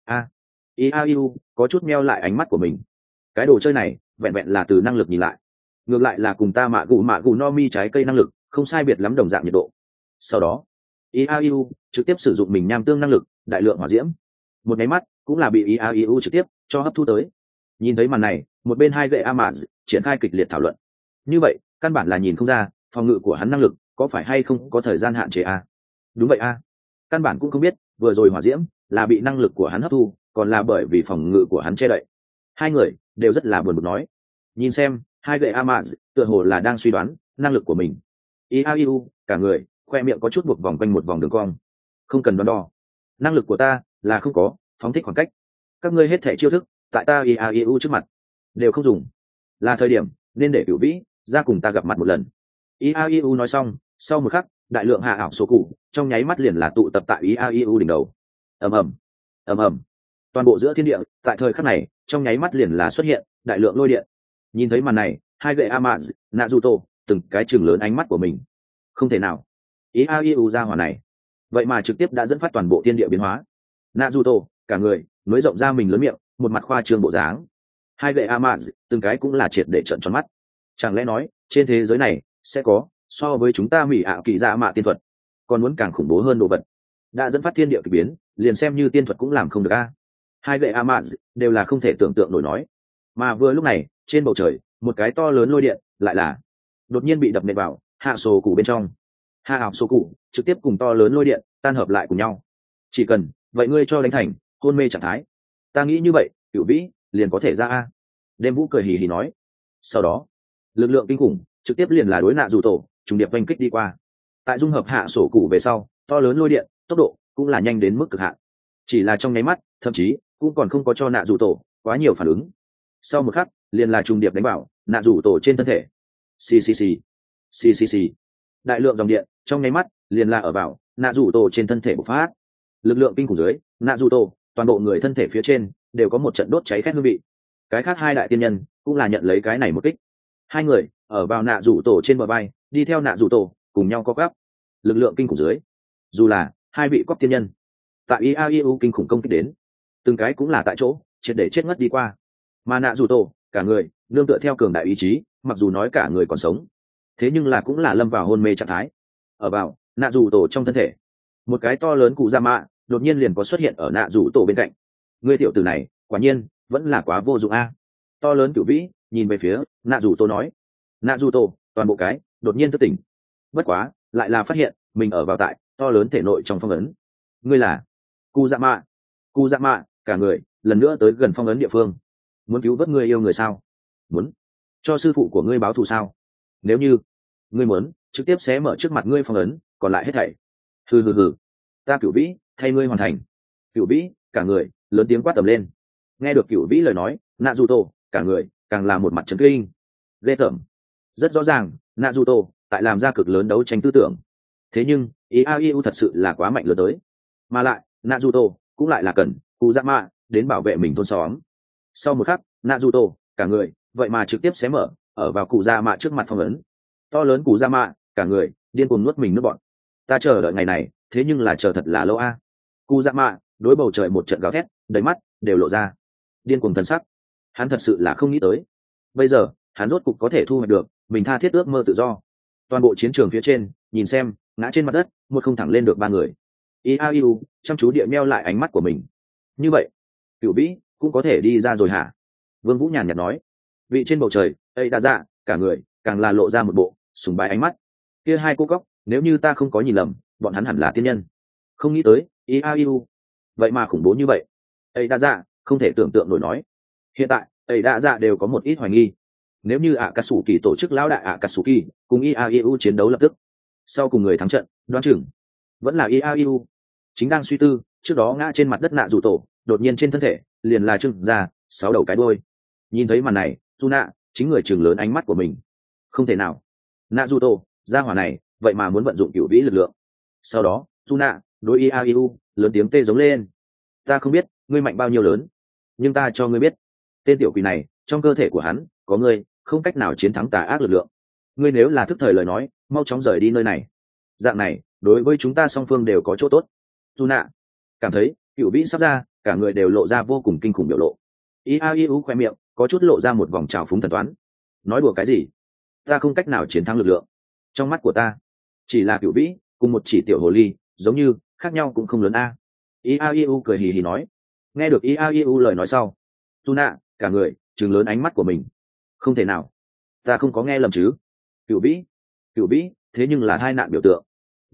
Iau có chút meo lại ánh mắt của mình. Cái đồ chơi này vẹn vẹn là từ năng lực nhìn lại, ngược lại là cùng ta mạ gù no mi trái cây năng lực không sai biệt lắm, đồng dạng nhiệt độ. Sau đó iau trực tiếp sử dụng mình nham tương năng lực đại lượng hỏa diễm, một nháy mắt cũng là bị iau trực tiếp cho hấp thu tới. Nhìn thấy màn này, một bên hai gậy a mạn triển khai kịch liệt thảo luận. Như vậy căn bản là nhìn không ra phòng ngự của hắn năng lực có phải hay không có thời gian hạn chế a. Đúng vậy a, căn bản cũng không biết vừa rồi hỏa diễm là bị năng lực của hắn hấp thu còn là bởi vì phòng ngự của hắn che đậy. Hai người đều rất là buồn bực nói. Nhìn xem hai gậy a mạn tựa hồ là đang suy đoán năng lực của mình. iau cả người khoe miệng có chút buộc vòng quanh một vòng đường cong. Không cần đoán đo, năng lực của ta là không có phóng thích khoảng cách. Các ngươi hết thể chiêu thức tại ta iau trước mặt đều không dùng, là thời điểm nên để Cửu Vĩ ra cùng ta gặp mặt một lần. iau nói xong, sau một khắc đại lượng hạ ảo số cụ trong nháy mắt liền là tụ tập tại iau đỉnh đầu. ầm ầm ầm ầm, toàn bộ giữa thiên địa tại thời khắc này trong nháy mắt liền là xuất hiện đại lượng lôi điện. Nhìn thấy màn này, hai gậy ama Naruto từng cái chừng lớn ánh mắt của mình. Không thể nào, iau ra hỏa này vậy mà trực tiếp đã dẫn phát toàn bộ thiên địa biến hóa. Naruto cả người nối rộng ra mình lớn miệng, một mặt khoa trương bộ dáng. Hai gậy ama từng cái cũng là triệt để trợn tròn mắt. Chẳng lẽ nói trên thế giới này sẽ có so với chúng ta mỹ ạ kỳ dạ mạ tiên thuật còn muốn càng khủng bố hơn đồ vật, đã dẫn phát thiên địa kỳ biến, liền xem như tiên thuật cũng làm không được a. Hai gậy ama đều là không thể tưởng tượng nổi nói. Mà vừa lúc này trên bầu trời một cái to lớn lôi điện lại là đột nhiên bị đập nện vào hạ sổ cụ bên trong. Hạ ảo sổ cụ trực tiếp cùng to lớn lôi điện tan hợp lại cùng nhau. Chỉ cần vậy ngươi cho đánh thành hôn mê trạng thái, ta nghĩ như vậy Cửu Vĩ liền có thể ra a. Đêm Vũ cười hì hì nói. Sau đó lực lượng kinh khủng trực tiếp liền là đối nạ dù tổ trùng điệp oanh kích đi qua. Tại dung hợp hạ sổ cụ về sau, to lớn lôi điện tốc độ cũng là nhanh đến mức cực hạn. Chỉ là trong nháy mắt, thậm chí cũng còn không có cho nạ dù tổ quá nhiều phản ứng. Sau một khắc liền là trùng điệp đánh vào nạ dù tổ trên thân thể. Xì. Đại lượng dòng điện trong nháy mắt liền là ở vào nạ dù tổ trên thân thể bộc phát. Lực lượng kinh khủng dưới nạ dù tổ toàn bộ người thân thể phía trên đều có một trận đốt cháy khét hương vị. Cái khác hai đại tiên nhân cũng là nhận lấy cái này một kích. Hai người ở vào nạ rủ tổ trên bờ bay, đi theo nạ rủ tổ cùng nhau co cắp. Lực lượng kinh khủng dưới, dù là hai vị cóc tiên nhân tại iau kinh khủng công kích đến, từng cái cũng là tại chỗ triệt để chết ngất đi qua. Mà nạ rủ tổ cả người nương tựa theo cường đại ý chí, mặc dù nói cả người còn sống, thế nhưng là cũng là lâm vào hôn mê trạng thái. Ở vào nạ rủ tổ trong thân thể, một cái to lớn cụ ra mạ đột nhiên liền có xuất hiện ở nạ rủ tổ bên cạnh. Ngươi tiểu tử này quả nhiên vẫn là quá vô dụng a. To lớn Cửu Vĩ nhìn về phía nạ rủ tổ nói. Nạ rủ tổ toàn bộ cái đột nhiên thức tỉnh, bất quá lại là phát hiện mình ở vào tại to lớn thể nội trong phong ấn. Ngươi là cu dạ mạ cả người lần nữa tới gần phong ấn địa phương. Muốn cứu vớt người yêu người sao? Muốn cho sư phụ của ngươi báo thù sao? Nếu như ngươi muốn, trực tiếp xé mở trước mặt ngươi phong ấn, còn lại hết thảy. Hừ, ta Cửu Vĩ thay ngươi hoàn thành. Cửu Vĩ cả người lớn tiếng quát tầm lên. Nghe được Cửu Vĩ lời nói, Naruto cả người càng là một mặt trấn kinh. Ghê tởm. Rất rõ ràng Naruto tại làm ra cực lớn đấu tranh tư tưởng. Thế nhưng iau thật sự là quá mạnh lớn tới, mà lại Naruto cũng lại là cần Kuzama đến bảo vệ mình thôn xóm. Sau một khắc Naruto cả người vậy mà trực tiếp xé mở ở vào Kuzama trước mặt phong ấn. To lớn Kuzama cả người điên cuồng nuốt mình nước bọn. Ta chờ đợi ngày này thế nhưng là chờ thật là lâu a. Kuzama đối bầu trời một trận gào thét, đầy mắt đều lộ ra điên cuồng thần sắc. Hắn thật sự là không nghĩ tới, bây giờ hắn rốt cục có thể thu hoạch được mình tha thiết ước mơ tự do. Toàn bộ chiến trường phía trên nhìn xem, ngã trên mặt đất một không thẳng lên được ba người. iau chăm chú địa meo lại ánh mắt của mình. Như vậy Cửu Vĩ cũng có thể đi ra rồi hả? Vương Vũ nhàn nhạt nói. Vị trên bầu trời ấy đã dạ cả người càng là lộ ra một bộ sùng bái ánh mắt. Kia hai cô cóc, nếu như ta không có nhìn lầm, bọn hắn hẳn là tiên nhân. Không nghĩ tới iau vậy mà khủng bố như vậy. Ấy đã dạ không thể tưởng tượng nổi nói. Hiện tại ấy đã dạ đều có một ít hoài nghi. Nếu như Akatsuki tổ chức lão đại Akatsuki cùng iau chiến đấu lập tức, sau cùng người thắng trận đoán chừng vẫn là iau. Chính đang suy tư, trước đó ngã trên mặt đất nạ rủ tổ đột nhiên trên thân thể liền là trưng ra 6 đầu cái đuôi. Nhìn thấy màn này, Tuna chính người chừng lớn ánh mắt của mình. Không thể nào, nạ rủ tổ gia hỏa này vậy mà muốn vận dụng Cửu Vĩ lực lượng. Sau đó Tuna đối iau lớn tiếng tê giống lên. Ta không biết ngươi mạnh bao nhiêu lớn, nhưng ta cho ngươi biết, tên tiểu quỷ này trong cơ thể của hắn có ngươi không cách nào chiến thắng tà ác lực lượng. Ngươi nếu là thức thời lời nói, mau chóng rời đi nơi này. Dạng này đối với chúng ta song phương đều có chỗ tốt. Tuna cảm thấy Cửu Vĩ sắp ra, cả người đều lộ ra vô cùng kinh khủng biểu lộ. iau khoe miệng có chút lộ ra một vòng trào phúng thần toán. Nói đùa cái gì? Ta không cách nào chiến thắng lực lượng. Trong mắt của ta chỉ là Cửu Vĩ cùng một chỉ tiểu hồ ly, giống như khác nhau cũng không lớn a. iau cười hì hì nói. Nghe được Iau lời nói sau, Tuna cả người trừng lớn ánh mắt của mình. Không thể nào, ta không có nghe lầm chứ? Cửu vĩ thế nhưng là hai nạn biểu tượng.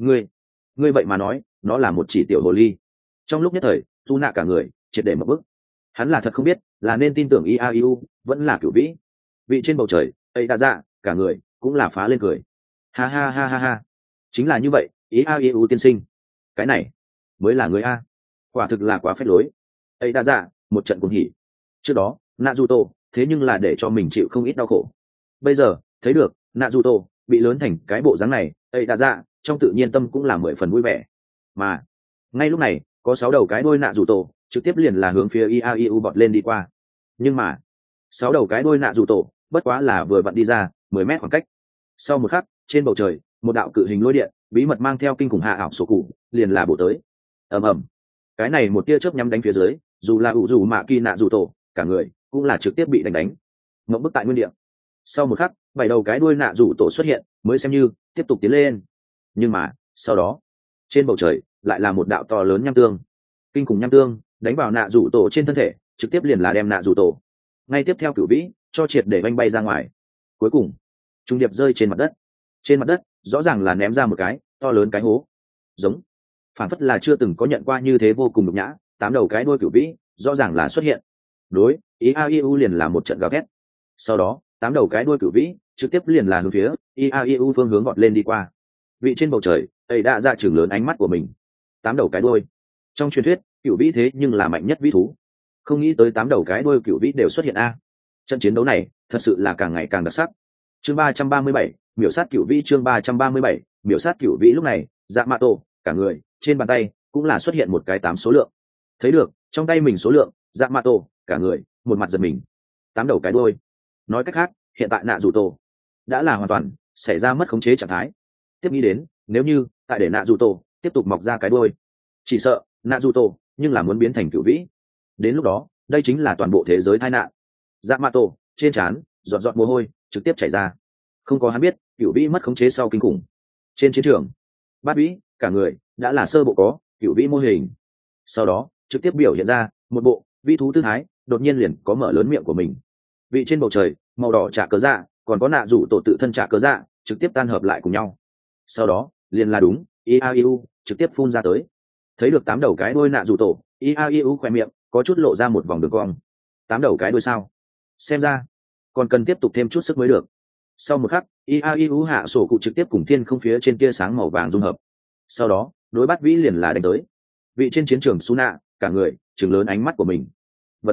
Ngươi vậy mà nói nó là một chỉ tiểu hồ ly. Trong lúc nhất thời Tuna cả người triệt để mở bức. Hắn là thật không biết là nên tin tưởng Iau vẫn là cửu vĩ. Vị trên bầu trời ấy đã dạ cả người cũng là phá lên cười. Ha ha ha ha ha, chính là như vậy Iau tiên sinh, cái này mới là người a, quả thực là quá phép lối. Ấy đã dạ một trận cuồng hỉ. Trước đó Naruto thế nhưng là để cho mình chịu không ít đau khổ. Bây giờ thấy được Naruto bị lớn thành cái bộ dáng này, ấy đã dạ trong tự nhiên tâm cũng là 10 phần vui vẻ. Mà ngay lúc này có 6 đầu cái đuôi Naruto trực tiếp liền là hướng phía Iau bọt lên đi qua. Nhưng mà 6 đầu cái đuôi Naruto bất quá là vừa vặn đi ra 10 mét khoảng cách. Sau một khắc trên bầu trời một đạo cự hình lôi điện bí mật mang theo kinh khủng hạ ảo sổ cụ liền là bổ tới. Ầm ầm, cái này một tia chớp nhắm đánh phía dưới, dù là ủ dù mạ kỳ nạ dù tổ cả người cũng là trực tiếp bị đánh ngậm bức tại nguyên địa. Sau một khắc 7 đầu cái đuôi nạ dù tổ xuất hiện mới xem như tiếp tục tiến lên. Nhưng mà sau đó trên bầu trời lại là một đạo to lớn nham tương, kinh khủng nham tương đánh vào nạ dù tổ trên thân thể, trực tiếp liền là đem nạ dù tổ ngay tiếp theo cửu vĩ cho triệt để banh bay ra ngoài. Cuối cùng trung điệp rơi trên mặt đất. Trên mặt đất rõ ràng là ném ra một cái to lớn cái hố, giống phản phất là chưa từng có nhận qua như thế, vô cùng nhục nhã. 8 đầu cái đuôi cửu vĩ rõ ràng là xuất hiện đối Iau liền là một trận gào thét. Sau đó 8 đầu cái đuôi cửu vĩ trực tiếp liền là hướng phía Iau phương hướng vọt lên đi qua. Vị trên bầu trời ấy đã ra chừng lớn ánh mắt của mình. 8 đầu cái đuôi, trong truyền thuyết cửu vĩ thế nhưng là mạnh nhất vĩ thú, không nghĩ tới 8 đầu cái đuôi cửu vĩ đều xuất hiện a. Trận chiến đấu này thật sự là càng ngày càng đặc sắc. Chương 337, miểu sát cửu vĩ. Chương 337, miểu sát cửu vĩ. Lúc này dạ mạ tổ cả người trên bàn tay cũng là xuất hiện một cái 8 số lượng. Thấy được trong tay mình số lượng, dạ mạ tổ cả người một mặt giật mình. 8 đầu cái đuôi, nói cách khác hiện tại nạ dù tổ đã là hoàn toàn xảy ra mất khống chế trạng thái. Tiếp nghĩ đến nếu như tại để nạ dù tổ tiếp tục mọc ra cái đuôi, chỉ sợ nạ dù tổ nhưng là muốn biến thành cửu vĩ. Đến lúc đó đây chính là toàn bộ thế giới tai nạn. Dạ mạ tổ trên trán giọt giọt mồ hôi trực tiếp chảy ra. Không có hắn biết cửu vĩ mất khống chế sau kinh khủng. Trên chiến trường bát vĩ cả người đã là sơ bộ có cửu vĩ mô hình, sau đó trực tiếp biểu hiện ra một bộ vĩ thú tư thái, đột nhiên liền có mở lớn miệng của mình. Vị trên bầu trời màu đỏ trả cớ dạ còn có nạ rủ tổ tự thân trả cớ dạ trực tiếp tan hợp lại cùng nhau. Sau đó liền là đúng Iau trực tiếp phun ra tới. Thấy được 8 đầu cái đuôi nạ rủ tổ, Iau khoe miệng có chút lộ ra một vòng đường cong. 8 đầu cái đuôi sao, xem ra còn cần tiếp tục thêm chút sức mới được. Sau một khắc Iau hạ sổ cụ trực tiếp cùng thiên không phía trên tia sáng màu vàng dung hợp. Sau đó đối bắt vĩ liền là đánh tới. Vị trên chiến trường Suna cả người trừng lớn ánh mắt của mình. Vật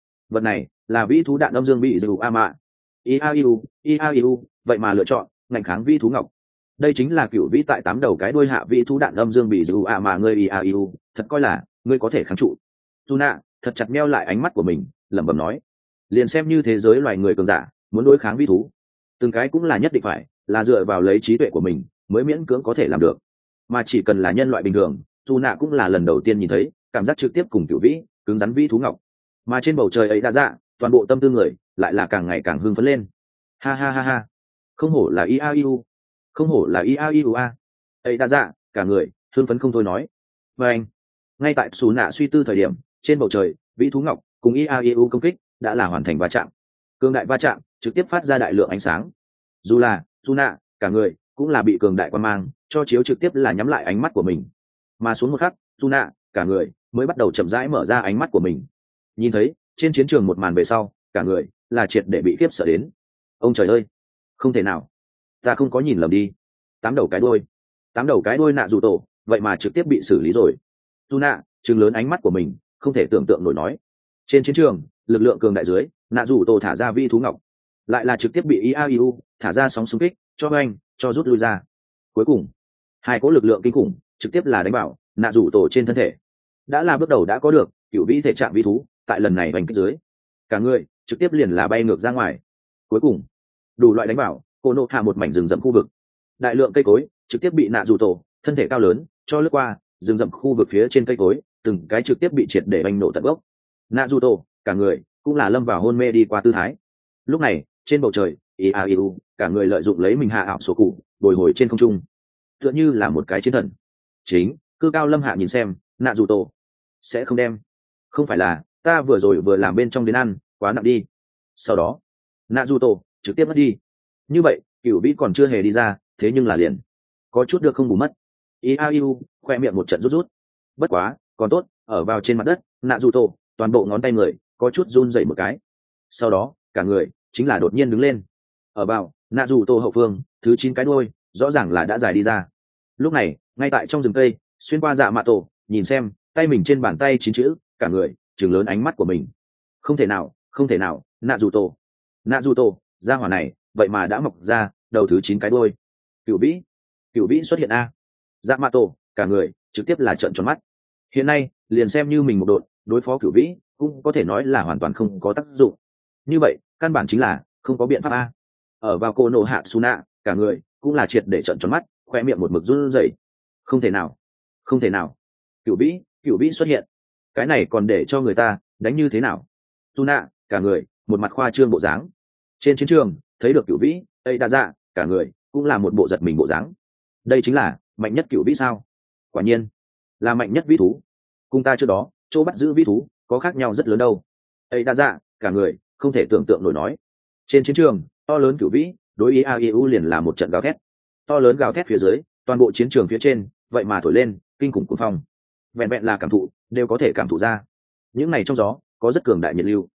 này là vĩ thú đạn âm dương bị dù ama. Iau vậy mà lựa chọn ngành kháng vĩ thú ngọc. Đây chính là cửu vĩ tại 8 đầu cái đuôi hạ vĩ thú đạn âm dương bị dù ama. Ngươi Iau thật coi là ngươi có thể kháng trụ. Suna thật chặt meo lại ánh mắt của mình, lẩm bẩm nói, liền xem như thế giới loài người cường giả muốn đối kháng vĩ thú, từng cái cũng là nhất định phải là dựa vào lấy trí tuệ của mình mới miễn cưỡng có thể làm được. Mà chỉ cần là nhân loại bình thường, dù nạ cũng là lần đầu tiên nhìn thấy cảm giác trực tiếp cùng cửu vĩ cứng rắn vĩ thú ngọc. Mà trên bầu trời ấy đã dạ toàn bộ tâm tư người lại là càng ngày càng hưng phấn lên. Ha ha ha ha, không hổ là Iau, không hổ là Iau a. Ấy đã dạ cả người hưng phấn không thôi nói. Và anh ngay tại xù nạ suy tư thời điểm, trên bầu trời vĩ thú ngọc cùng Iau công kích đã là hoàn thành va chạm. Cường đại va chạm trực tiếp phát ra đại lượng ánh sáng. Dù là xù nạ cả người cũng là bị cường đại quan mang cho chiếu, trực tiếp là nhắm lại ánh mắt của mình. Mà xuống một khắc xù nạ cả người mới bắt đầu chậm rãi mở ra ánh mắt của mình. Nhìn thấy trên chiến trường một màn về sau, cả người là triệt để bị khiếp sợ đến. Ông trời ơi, không thể nào, ta không có nhìn lầm đi. 8 đầu cái đuôi nạ dù tổ vậy mà trực tiếp bị xử lý rồi. Su nạ trừng lớn ánh mắt của mình, không thể tưởng tượng nổi nói. Trên chiến trường lực lượng cường đại dưới, nạ dù tổ thả ra vi thú ngọc lại là trực tiếp bị Iau thả ra sóng xung kích cho anh cho rút lui ra. Cuối cùng hai cỗ lực lượng kinh khủng trực tiếp là đánh bảo nạ dù tổ trên thân thể. Đã là bước đầu đã có được cửu vĩ thể trạng vi thú, tại lần này đánh kích dưới, cả người trực tiếp liền là bay ngược ra ngoài. Cuối cùng đủ loại đánh bảo cô nộ hạ một mảnh rừng rậm khu vực, đại lượng cây cối trực tiếp bị nạ dù tổ thân thể cao lớn cho lướt qua. Rừng rậm khu vực phía trên cây cối từng cái trực tiếp bị triệt để bành nổ tận gốc. Nạ dù tổ cả người cũng là lâm vào hôn mê đi qua tư thái. Lúc này trên bầu trời Iau cả người lợi dụng lấy mình hạ ảo sổ cụ bồi hồi trên không trung, tựa như là một cái chiến thần chính cư cao lâm hạ nhìn xem nạ dù tổ sẽ không đem không phải là ta vừa rồi vừa làm bên trong đến ăn quá nặng đi. Sau đó nạ dù tổ trực tiếp mất đi. Như vậy cựu vĩ còn chưa hề đi ra, thế nhưng là liền có chút được không bù mất. Iau khoe miệng một trận rút rút. Bất quá còn tốt, ở vào trên mặt đất nạ dù tổ toàn bộ ngón tay người có chút run dậy một cái, sau đó cả người chính là đột nhiên đứng lên. Ở vào nạ dù tổ hậu phương thứ 9 cái đuôi rõ ràng là đã dài đi ra. Lúc này ngay tại trong rừng cây xuyên qua dạ mạ tổ nhìn xem tay mình trên bàn tay 9 chữ, cả người chừng lớn ánh mắt của mình. Không thể nào, không thể nào, nạ dù tổ ra hỏa này vậy mà đã mọc ra đầu thứ 9 cái đuôi. Cựu vĩ xuất hiện a. Dạ mạ tổ cả người trực tiếp là trợn tròn mắt. Hiện nay liền xem như mình một đội đối phó cựu vĩ cũng có thể nói là hoàn toàn không có tác dụng. Như vậy căn bản chính là không có biện pháp a. Ở vào cô nộ hạ Suna cả người cũng là triệt để trợn tròn mắt, khoe miệng một mực run rẩy. Không thể nào, không thể nào, cựu vĩ xuất hiện, cái này còn để cho người ta đánh như thế nào? Suna cả người một mặt khoa trương bộ dáng. Trên chiến trường thấy được cựu vĩ ấy đa dạ cả người cũng là một bộ giật mình bộ dáng. Đây chính là mạnh nhất cựu vĩ sao? Quả nhiên là mạnh nhất vĩ thú. Cùng ta trước đó chỗ bắt giữ vĩ thú có khác nhau rất lớn đâu. Ấy đa dạ cả người không thể tưởng tượng nổi nói. Trên chiến trường to lớn cựu vĩ đối ý Iau liền là một trận gào thét. To lớn gào thét phía dưới, toàn bộ chiến trường phía trên vậy mà thổi lên kinh khủng cuồng phong. Vẹn vẹn là cảm thụ đều có thể cảm thụ ra, những này trong gió có rất cường đại nhiệt lưu.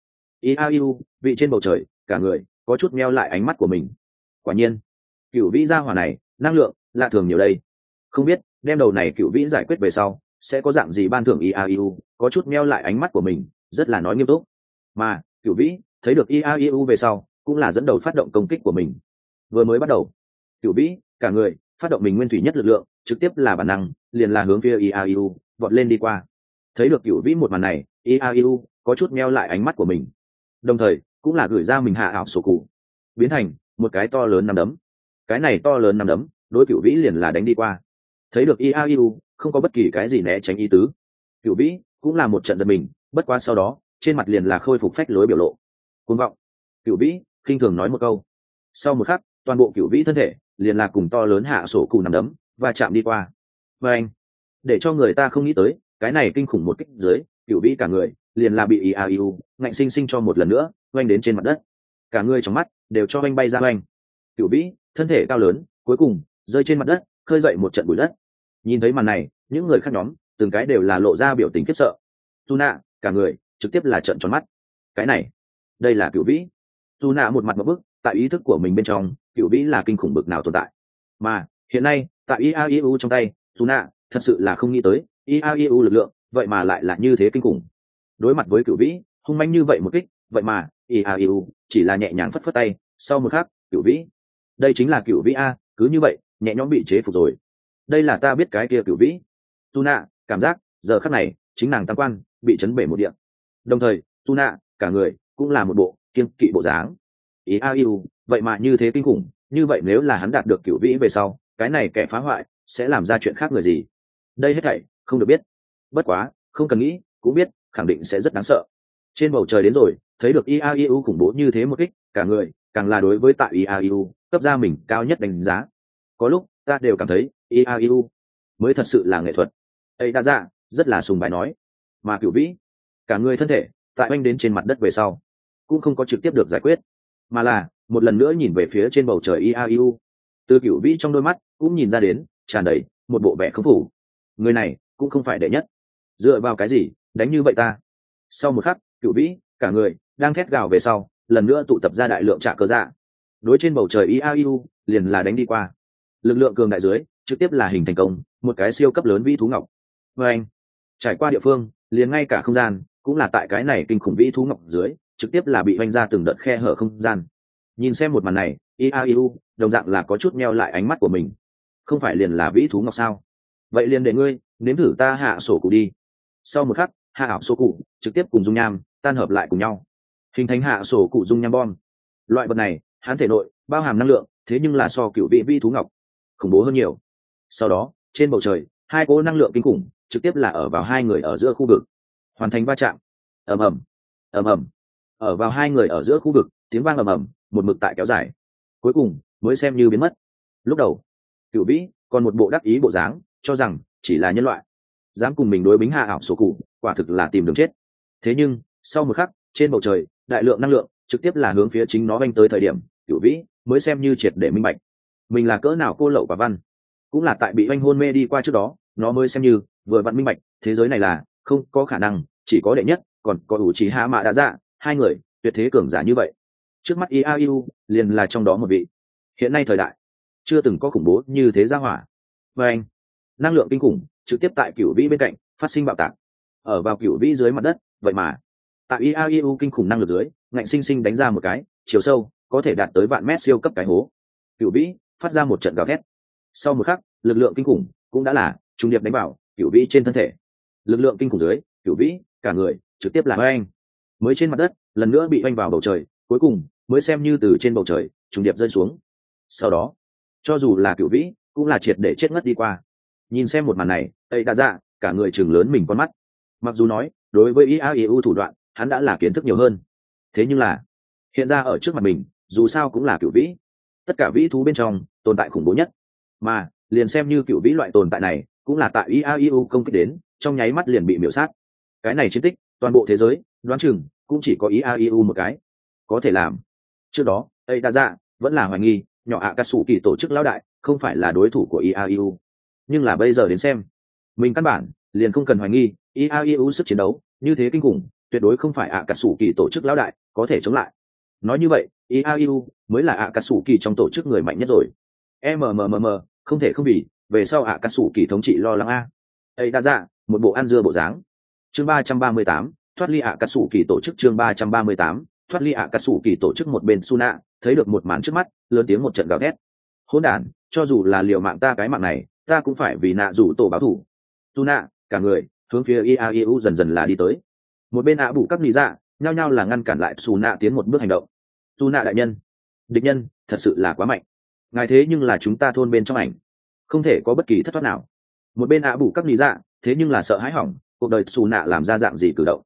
Iau vị trên bầu trời cả người có chút meo lại ánh mắt của mình. Quả nhiên cựu vĩ gia hỏa này năng lượng lạ thường nhiều đây. Không biết đem đầu này cựu vĩ giải quyết về sau sẽ có dạng gì ban thưởng. Iau có chút meo lại ánh mắt của mình, rất là nói nghiêm túc. Mà cựu vĩ thấy được Iau về sau cũng là dẫn đầu phát động công kích của mình. Vừa mới bắt đầu cựu vĩ cả người phát động mình nguyên thủy nhất lực lượng, trực tiếp là bản năng liền là hướng phía Iau vọt lên đi qua. Thấy được cựu vĩ một màn này, Iau có chút meo lại ánh mắt của mình, đồng thời cũng là gửi ra mình hạ ảo sổ cụ biến thành một cái to lớn nắm đấm. Cái này to lớn nắm đấm đối cựu vĩ liền là đánh đi qua. Thấy được Iau không có bất kỳ cái gì né tránh ý tứ, cựu vĩ cũng là một trận giật mình, bất quá sau đó trên mặt liền là khôi phục phách lối biểu lộ. Cuồng vọng, cựu vĩ khinh thường nói một câu. Sau một khắc toàn bộ cựu vĩ thân thể liền là cùng to lớn hạ sổ cụ nắm đấm và chạm đi qua. Và anh để cho người ta không nghĩ tới, cái này kinh khủng một kích dưới, cựu vĩ cả người liền là bị Iau ngạnh sinh sinh cho một lần nữa oanh đến trên mặt đất. Cả người trong mắt đều cho oanh bay ra oanh. Cựu vĩ thân thể cao lớn cuối cùng rơi trên mặt đất, khơi dậy một trận bụi đất. Nhìn thấy màn này, những người khác nhóm từng cái đều là lộ ra biểu tình khiếp sợ. Tuna cả người trực tiếp là trợn tròn mắt. Cái này đây là cựu vĩ. Tuna một mặt một bức, tại ý thức của mình bên trong cựu vĩ là kinh khủng bực nào tồn tại. Mà hiện nay tại Iau trong tay, Tuna thật sự là không nghĩ tới Iau lực lượng vậy mà lại là như thế kinh khủng. Đối mặt với cựu vĩ hung manh như vậy một kích, vậy mà Iau chỉ là nhẹ nhàng phất phất tay. Sau một khắc cựu vĩ, đây chính là cựu vĩ a, cứ như vậy nhẹ nhõm bị chế phục rồi. Đây là ta biết cái kia cựu vĩ. Tuna cảm giác giờ khắc này chính nàng tam quan bị chấn bể một điện. Đồng thời Tuna cả người cũng là một bộ kiêng kỵ bộ dáng. Iau vậy mà như thế kinh khủng, như vậy nếu là hắn đạt được cựu vĩ về sau, cái này kẻ phá hoại sẽ làm ra chuyện khác người gì? Đây hết thảy không được biết, bất quá không cần nghĩ cũng biết khẳng định sẽ rất đáng sợ. Trên bầu trời đến rồi, thấy được Iau khủng bố như thế một kích, cả người càng là đối với tại Iau cấp ra mình cao nhất đánh giá. Có lúc ta đều cảm thấy Iau mới thật sự là nghệ thuật. Ấy đa dạ rất là sùng bài nói. Mà cựu vĩ cả người thân thể tại oanh đến trên mặt đất về sau cũng không có trực tiếp được giải quyết, mà là một lần nữa nhìn về phía trên bầu trời Iau. Từ cựu vĩ trong đôi mắt cũng nhìn ra đến tràn đầy một bộ vẻ khống phủ. Người này cũng không phải đệ nhất, dựa vào cái gì đánh như vậy ta? Sau một khắc cựu vĩ cả người đang thét gào về sau, lần nữa tụ tập ra đại lượng trạ cơ dạ, đối trên bầu trời Iau liền là đánh đi qua. Lực lượng cường đại dưới trực tiếp là hình thành công một cái siêu cấp lớn vĩ thú ngọc. Và anh trải qua địa phương liền ngay cả không gian cũng là tại cái này kinh khủng vĩ thú ngọc dưới trực tiếp là bị oanh ra từng đợt khe hở không gian. Nhìn xem một màn này, Iau đồng dạng là có chút meo lại ánh mắt của mình. Không phải liền là vĩ thú ngọc sao? Vậy liền để ngươi nếm thử ta hạ sổ cụ đi. Sau một khắc hạ ảo sổ cụ trực tiếp cùng dung nham tan hợp lại cùng nhau, hình thành hạ sổ cụ dung nham bom. Loại vật này hắn thể nội bao hàm năng lượng, thế nhưng là so cựu vị vĩ thú ngọc khủng bố hơn nhiều. Sau đó trên bầu trời hai cỗ năng lượng kinh khủng trực tiếp là ở vào hai người ở giữa khu vực, hoàn thành va chạm. Ầm ầm ầm ầm, ở vào hai người ở giữa khu vực, tiếng vang ầm ầm một mực tại kéo dài, cuối cùng mới xem như biến mất. Lúc đầu cựu vĩ còn một bộ đắc ý bộ dáng, cho rằng chỉ là nhân loại dám cùng mình đối bính hạ ảo sổ cụ, quả thực là tìm đường chết. Thế nhưng sau một khắc, trên bầu trời đại lượng năng lượng trực tiếp là hướng phía chính nó vanh tới thời điểm, Cửu Vĩ mới xem như triệt để minh bạch mình là cỡ nào cô lậu quả văn. Cũng là tại bị oanh hôn mê đi qua trước đó, nó mới xem như vừa vặn minh bạch thế giới này là không có khả năng chỉ có đệ nhất còn có ủ trí hạ mạ đã dạ, hai người tuyệt thế cường giả như vậy. Trước mắt Iau liền là trong đó một vị. Hiện nay thời đại chưa từng có khủng bố như thế ra hỏa. Và anh, năng lượng kinh khủng trực tiếp tại Cửu Vĩ bên cạnh phát sinh bạo tạc. Ở vào Cửu Vĩ dưới mặt đất, vậy mà tại Iau kinh khủng năng lực dưới, ngạnh sinh sinh đánh ra một cái chiều sâu có thể đạt tới vạn mét siêu cấp cái hố. Cửu Vĩ phát ra một trận gào thét. Sau một khắc, lực lượng kinh khủng cũng đã là trung điệp đánh vào Cửu Vĩ trên thân thể. Lực lượng kinh khủng dưới, Cửu Vĩ cả người trực tiếp là oanh, mới trên mặt đất lần nữa bị oanh vào bầu trời, cuối cùng mới xem như từ trên bầu trời trung điệp rơi xuống. Sau đó, cho dù là Cửu Vĩ cũng là triệt để chết ngất đi qua. Nhìn xem một màn này, ấy đã dạ cả người chừng lớn mình con mắt. Mặc dù nói đối với Iau thủ đoạn hắn đã là kiến thức nhiều hơn, thế nhưng là hiện ra ở trước mặt mình dù sao cũng là Cửu Vĩ, tất cả vĩ thú bên trong tồn tại khủng bố nhất, mà liền xem như Cửu Vĩ loại tồn tại này cũng là tại Iau công kích đến trong nháy mắt liền bị miểu sát. Cái này chiến tích toàn bộ thế giới đoán chừng cũng chỉ có Iau một cái có thể làm. Trước đó ấy đã dạ vẫn là hoài nghi nhỏ Akatsuki tổ chức lão đại không phải là đối thủ của Iau, nhưng là bây giờ đến xem mình căn bản liền không cần hoài nghi Iau sức chiến đấu như thế kinh khủng, tuyệt đối không phải Akatsuki tổ chức lão đại có thể chống lại. Nói như vậy Iau mới là Akatsuki trong tổ chức người mạnh nhất rồi. Không thể không vì về sau Akatsuki thống trị lo lắng a. Ấy đã dạ một bộ ăn dưa bộ dáng. Chương 338, thoát ly Akatsuki tổ chức. Chương 338, thoát ly Akatsuki tổ chức. Một bên Suna thấy được một màn trước mắt, lớn tiếng một trận gào thét. Hỗn đản, cho dù là liều mạng ta cái mạng này, ta cũng phải vì nạ rủ tổ báo thù. Suna cả người hướng phía Iau dần dần là đi tới. Một bên ạ bù các lý dạ nhao nhao là ngăn cản lại Suna tiến một bước hành động. Suna đại nhân, địch nhân thật sự là quá mạnh, ngài thế nhưng là chúng ta thôn bên trong ảnh, không thể có bất kỳ thất thoát nào. Một bên ạ bù các lý dạ thế nhưng là sợ hãi hỏng cuộc đời Suna làm ra dạng gì cử động.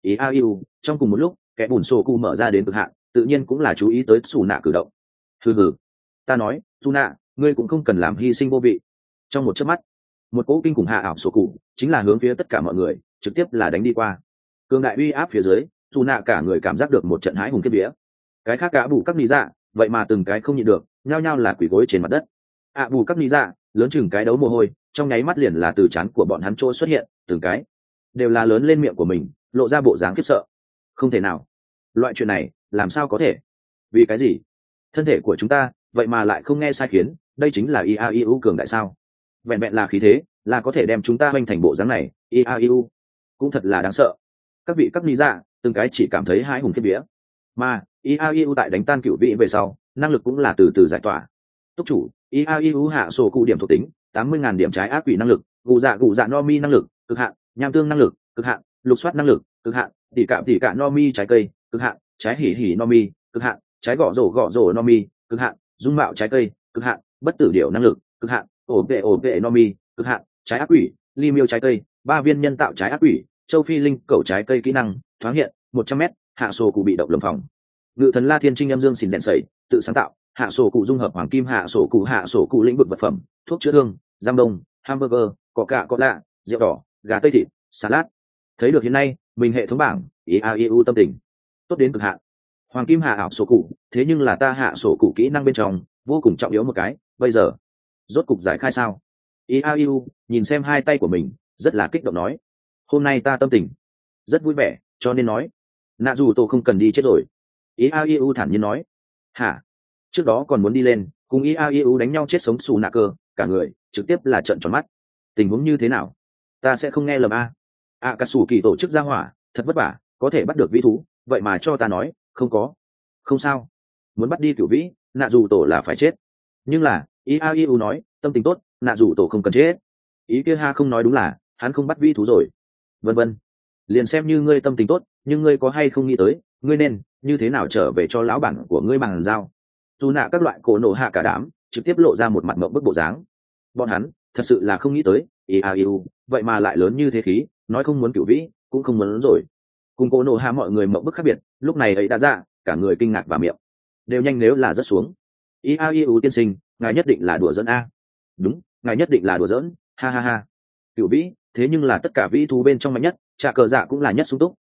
Iau trong cùng một lúc kẻ bùn sổ cụ mở ra đến cực hạn, tự nhiên cũng là chú ý tới Suna cử động. Hừ, ta nói Suna, ngươi cũng không cần làm hy sinh vô vị. Trong một chớp mắt, một cỗ kinh khủng hạ ảo sổ cụ chính là hướng phía tất cả mọi người trực tiếp là đánh đi qua. Cường đại uy áp phía dưới, Suna cả người cảm giác được một trận hãi hùng kiếp vía. Cái khác cả bù các lý dạ vậy mà từng cái không nhịn được nhao nhao là quỳ gối trên mặt đất. Bù các lý dạ lớn chừng cái đấu mồ hôi trong nháy mắt liền là từ trán của bọn hắn trôi xuất hiện, từng cái đều là lớn lên miệng của mình, lộ ra bộ dáng khiếp sợ. Không thể nào, loại chuyện này làm sao có thể? Vì cái gì thân thể của chúng ta vậy mà lại không nghe sai khiến? Đây chính là Iau cường đại sao? Vẹn vẹn là khí thế là có thể đem chúng ta hoành thành bộ dáng này. Iau cũng thật là đáng sợ. Các vị các lý dạ từng cái chỉ cảm thấy hãi hùng kiếp vía. Mà Iau tại đánh tan Cửu Vĩ về sau, năng lực cũng là từ từ giải tỏa. Túc chủ Iau hạ sổ cụ điểm thuộc tính 80.000 điểm. Trái ác quỷ năng lực, gù dạ no mi năng lực cực hạn, nham tương năng lực cực hạn, lục soát năng lực cực hạn, tỉ cạm no mi trái cây cực hạn, trái hỉ no mi cực hạn, trái gõ rổ no mi cực hạn, dung mạo trái cây cực hạn, bất tử điểu năng lực cực hạn, ổ vệ no mi cực hạn, trái ác quỷ li miêu trái cây 3 viên nhân tạo trái ác quỷ, châu phi linh cầu trái cây kỹ năng thoáng hiện 100m, hạ sổ cụ bị động lầm phòng, ngự thần la thiên trinh âm dương xỉn rèn sẩy tự sáng tạo, hạ sổ cụ dung hợp hoàng kim, hạ sổ cụ lĩnh vực vật phẩm, thuốc chữa thương, giam đông, hamburger, cỏ cạ cọ lạ, rượu đỏ, gà tây thịt, salad. Thấy được hiện nay mình hệ thống bảng Iau tâm tình tốt đến cực hạn. Hoàng kim hạ ảo sổ cụ thế nhưng là ta hạ sổ cụ kỹ năng bên trong vô cùng trọng yếu một cái, bây giờ rốt cục giải khai sao? Iau nhìn xem hai tay của mình rất là kích động nói, hôm nay ta tâm tình rất vui vẻ, cho nên nói nạ dù tôi không cần đi chết rồi. Iau thản nhiên nói. Hả? Trước đó còn muốn đi lên cùng Iau đánh nhau chết sống xù nạ cơ, cả người trực tiếp là trận tròn mắt. Tình huống như thế nào? Ta sẽ không nghe lầm a. Akatsuki tổ chức ra hỏa thật vất vả có thể bắt được vĩ thú, vậy mà cho ta nói không có. Không sao, muốn bắt đi Cửu Vĩ, nạ dù tổ là phải chết. Nhưng là Iau nói tâm tình tốt, nạ dù tổ không cần chết. Ý kia ha không nói đúng là hắn không bắt vĩ thú rồi, vân vân. Liền xem như ngươi tâm tình tốt, nhưng ngươi có hay không nghĩ tới ngươi nên như thế nào trở về cho lão bản của ngươi bằng dao? Dù nạ các loại cổ nổ hạ cả đám trực tiếp lộ ra một mặt mộng bức bộ dáng. Bọn hắn thật sự là không nghĩ tới Iau vậy mà lại lớn như thế khí, nói không muốn Cửu Vĩ cũng không muốn rồi. Cùng cổ nổ hạ mọi người mộng bức khác biệt, lúc này ấy đã ra cả người kinh ngạc và miệng đều nhanh nếu là rất xuống. Iau tiên sinh, ngài nhất định là đùa giỡn a? Đúng, ngài nhất định là đùa giỡn, ha ha ha. Cửu Vĩ thế nhưng là tất cả vĩ thú bên trong mạnh nhất, trả cờ dạ cũng là nhất sung túc,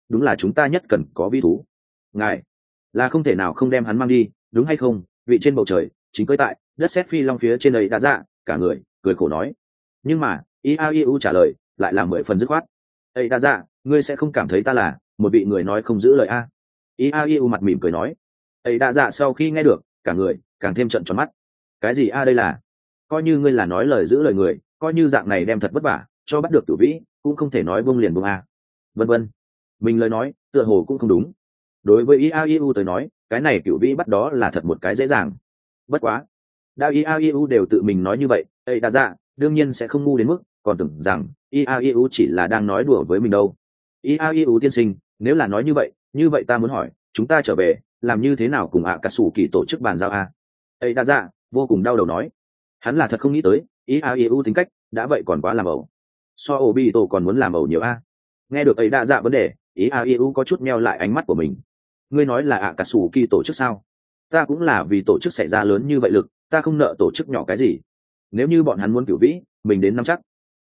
đúng là chúng ta nhất cần có vĩ thú. Ngài là không thể nào không đem hắn mang đi, đúng hay không? Vị trên bầu trời chính cưỡi tại đất sét phi long phía trên ấy đã dạ cả người cười khổ nói. Nhưng mà Iau trả lời lại là 10 phần dứt khoát. Ấy đã dạ, ngươi sẽ không cảm thấy ta là một vị người nói không giữ lời a? Iau mặt mỉm cười nói. Ấy đã dạ sau khi nghe được, cả người càng thêm trợn tròn mắt. Cái gì a đây là? Coi như ngươi là nói lời giữ lời người, coi như dạng này đem thật vất vả cho bắt được Cửu Vĩ, cũng không thể nói buông liền buông a. Vân vân. Mình lời nói tựa hồ cũng không đúng. Đối với Iau tới nói, cái này Cửu Vĩ bắt đó là thật một cái dễ dàng. Bất quá, đã Iau đều tự mình nói như vậy, ấy đã dạ đương nhiên sẽ không ngu đến mức còn tưởng rằng Iau chỉ là đang nói đùa với mình đâu. Iau tiên sinh, nếu là nói như vậy ta muốn hỏi, chúng ta trở về làm như thế nào cùng cả sủ kỳ tổ chức bàn giao a? Ấy đã dạ vô cùng đau đầu nói. Hắn là thật không nghĩ tới Iau tính cách đã vậy còn quá làm ẩu, so Obito còn muốn làm ẩu nhiều a. Nghe được ấy đã dạ vấn đề, Iau có chút meo lại ánh mắt của mình. Ngươi nói là cả sủ kỳ tổ chức sao? Ta cũng là vì tổ chức xảy ra lớn như vậy lực, ta không nợ tổ chức nhỏ cái gì. Nếu như bọn hắn muốn Cửu Vĩ, mình đến nắm chắc.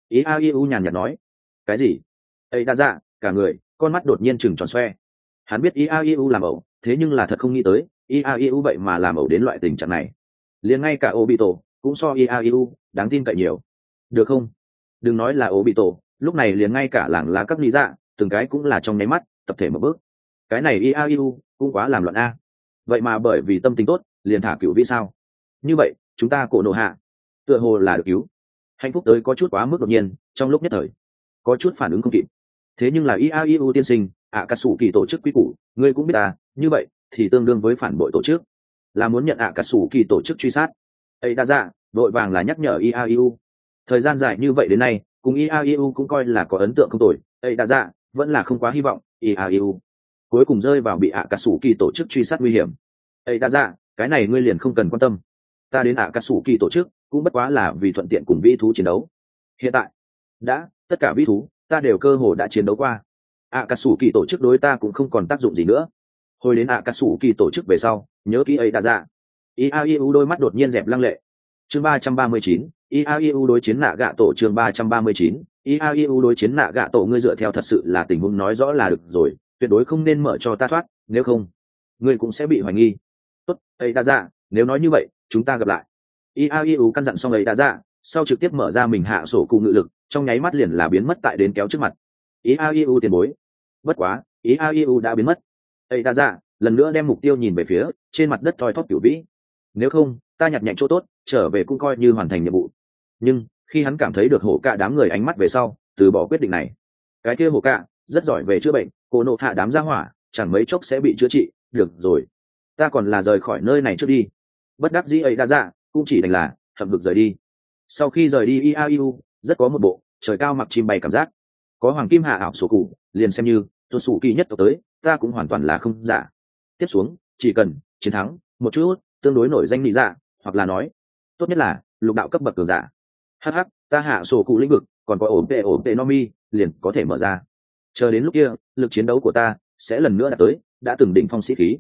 Iau nhàn nhạt nói. Cái gì? Ấy đã dạ cả người con mắt đột nhiên chừng tròn xoe. Hắn biết Iau làm ẩu, thế nhưng là thật không nghĩ tới Iau vậy mà làm ẩu đến loại tình trạng này. Liền ngay cả Obito cũng so Iau đáng tin cậy nhiều. Được không? Đừng nói là Obito, lúc này liền ngay cả làng lá các lý dạ từng cái cũng là trong nháy mắt tập thể một bước. Cái này Iau cũng quá làm loạn a. Vậy mà bởi vì tâm tình tốt liền thả Cửu Vĩ sao? Như vậy chúng ta cổ nộ hạ tựa hồ là được cứu. Hạnh phúc tới có chút quá mức đột nhiên, trong lúc nhất thời có chút phản ứng không kịp. Thế nhưng là Iau tiên sinh, cả sủ kỳ tổ chức quy củ ngươi cũng biết ta, như vậy thì tương đương với phản bội tổ chức, là muốn nhận cả sủ kỳ tổ chức truy sát. Ấy đã dạ đội vàng là nhắc nhở Iau. Thời gian dài như vậy đến nay cùng Iau cũng coi là có ấn tượng không tồi. Ấy đã dạ vẫn là không quá hy vọng Iau cuối cùng rơi vào bị cả sủ kỳ tổ chức truy sát nguy hiểm. Ấy đã dạ cái này ngươi liền không cần quan tâm, ta đến cả sủ kỳ tổ chức cũng bất quá là vì thuận tiện cùng vĩ thú chiến đấu. Hiện tại đã tất cả vĩ thú ta đều cơ hồ đã chiến đấu qua, cả sủ kỳ tổ chức đối ta cũng không còn tác dụng gì nữa. Hồi đến cả sủ kỳ tổ chức về sau nhớ kỹ ấy đã dạ. Iau đôi mắt đột nhiên dẹp lăng lệ. Chương 339, Iau đối chiến nạ gạ tổ. Chương 339, Iau đối chiến nạ gạ tổ. Ngươi dựa theo thật sự là tình huống nói rõ là được rồi, tuyệt đối không nên mở cho ta thoát, nếu không ngươi cũng sẽ bị hoài nghi. Tốt, ấy đã dạ, nếu nói như vậy chúng ta gặp lại. Iau căn dặn xong ấy đã dạ, sau trực tiếp mở ra mình hạ sổ cụ ngự lực, trong nháy mắt liền là biến mất tại đến kéo trước mặt. Iau tiền bối. Bất quá Iau đã biến mất. Ấy đã dạ lần nữa đem mục tiêu nhìn về phía trên mặt đất thoi thóp Cửu Vĩ. Nếu không ta nhặt nhạnh chỗ tốt trở về cũng coi như hoàn thành nhiệm vụ. Nhưng khi hắn cảm thấy được hổ cạ đám người ánh mắt về sau từ bỏ quyết định này. Cái kia hổ cạ rất giỏi về chữa bệnh, cổ nộ hạ đám gia hỏa chẳng mấy chốc sẽ bị chữa trị. Được rồi, ta còn là rời khỏi nơi này trước đi. Bất đắc dĩ ấy đã dạ cũng chỉ đành là hậm hực rời đi. Sau khi rời đi Iau rất có một bộ trời cao mặc chim bay cảm giác. Có hoàng kim hạ ảo sổ cụ liền xem như tôi sủ kỳ nhất tộc tới ta cũng hoàn toàn là không giả. Tiếp xuống chỉ cần chiến thắng một chút tương đối nổi danh lý dạ, hoặc là nói tốt nhất là lục đạo cấp bậc cường giả. Hh, ta hạ sổ cụ lĩnh vực còn có ổn tệ nomi liền có thể mở ra. Chờ đến lúc kia lực chiến đấu của ta sẽ lần nữa đạt tới đã từng đỉnh phong sĩ khí.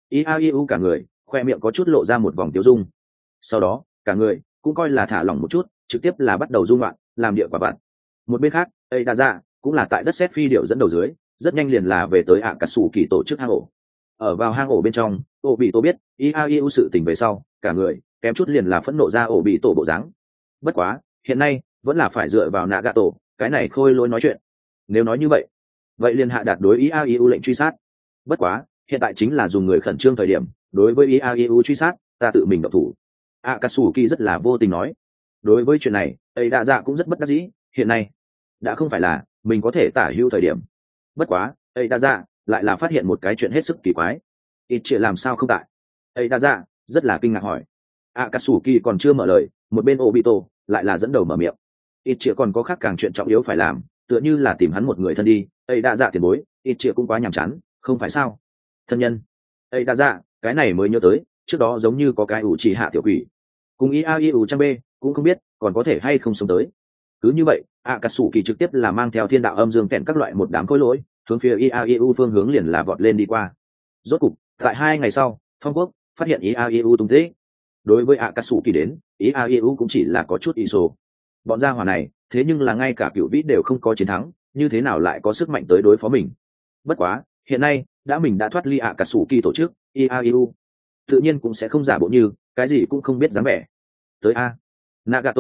Iau cả người khoe miệng có chút lộ ra một vòng tiêu dung, sau đó cả người cũng coi là thả lỏng một chút, trực tiếp là bắt đầu dung loạn làm địa quả vặt. Một bên khác ấy đã ra cũng là tại đất sét phi điệu dẫn đầu dưới rất nhanh liền là về tới cả sủ kỳ tổ chức hang ổ. Ở vào hang ổ bên trong ổ bị tổ biết Iau sự tình về sau, cả người kém chút liền là phẫn nộ ra ổ bị tổ bộ dáng. Bất quá hiện nay vẫn là phải dựa vào nạ gạ tổ cái này khôi lỗi nói chuyện. Nếu nói như vậy liền hạ đạt đối Iau lệnh truy sát. Bất quá hiện tại chính là dùng người khẩn trương thời điểm, đối với Iau truy sát ta tự mình động thủ. Akatsuki rất là vô tình nói. Đối với chuyện này ấy đã dạ cũng rất bất đắc dĩ, hiện nay đã không phải là mình có thể tả hữu thời điểm. Bất quá ấy đã dạ lại là phát hiện một cái chuyện hết sức kỳ quái. Ít chia làm sao không tại? Ấy đã dạ rất là kinh ngạc hỏi. Akatsuki còn chưa mở lời, một bên Obito lại là dẫn đầu mở miệng. Ít chia còn có khác càng chuyện trọng yếu phải làm, tựa như là tìm hắn một người thân đi. Ấy đã dạ tiền bối, ít chia cũng quá nhàm chán, không phải sao? Thân nhân. Ấy đã dạ cái này mới nhớ tới, trước đó giống như có cái ủ trì hạ tiểu quỷ cùng Iau trang b cũng không biết còn có thể hay không sống tới. Cứ như vậy Akatsuki trực tiếp là mang theo thiên đạo âm dương kẹn các loại một đám khối lỗi hướng phía Iau phương hướng liền là vọt lên đi qua. Rốt cục tại 2 ngày sau phong quốc phát hiện Iau tung tích. Đối với Akatsuki đến Iau cũng chỉ là có chút ý sổ. Bọn gia hỏa này thế nhưng là ngay cả cựu vĩ đều không có chiến thắng, như thế nào lại có sức mạnh tới đối phó mình. Bất quá hiện nay đã mình đã thoát ly ạ cả sủ kỳ tổ chức iau, tự nhiên cũng sẽ không giả bộ như cái gì cũng không biết dáng vẻ. Tới a Nagato,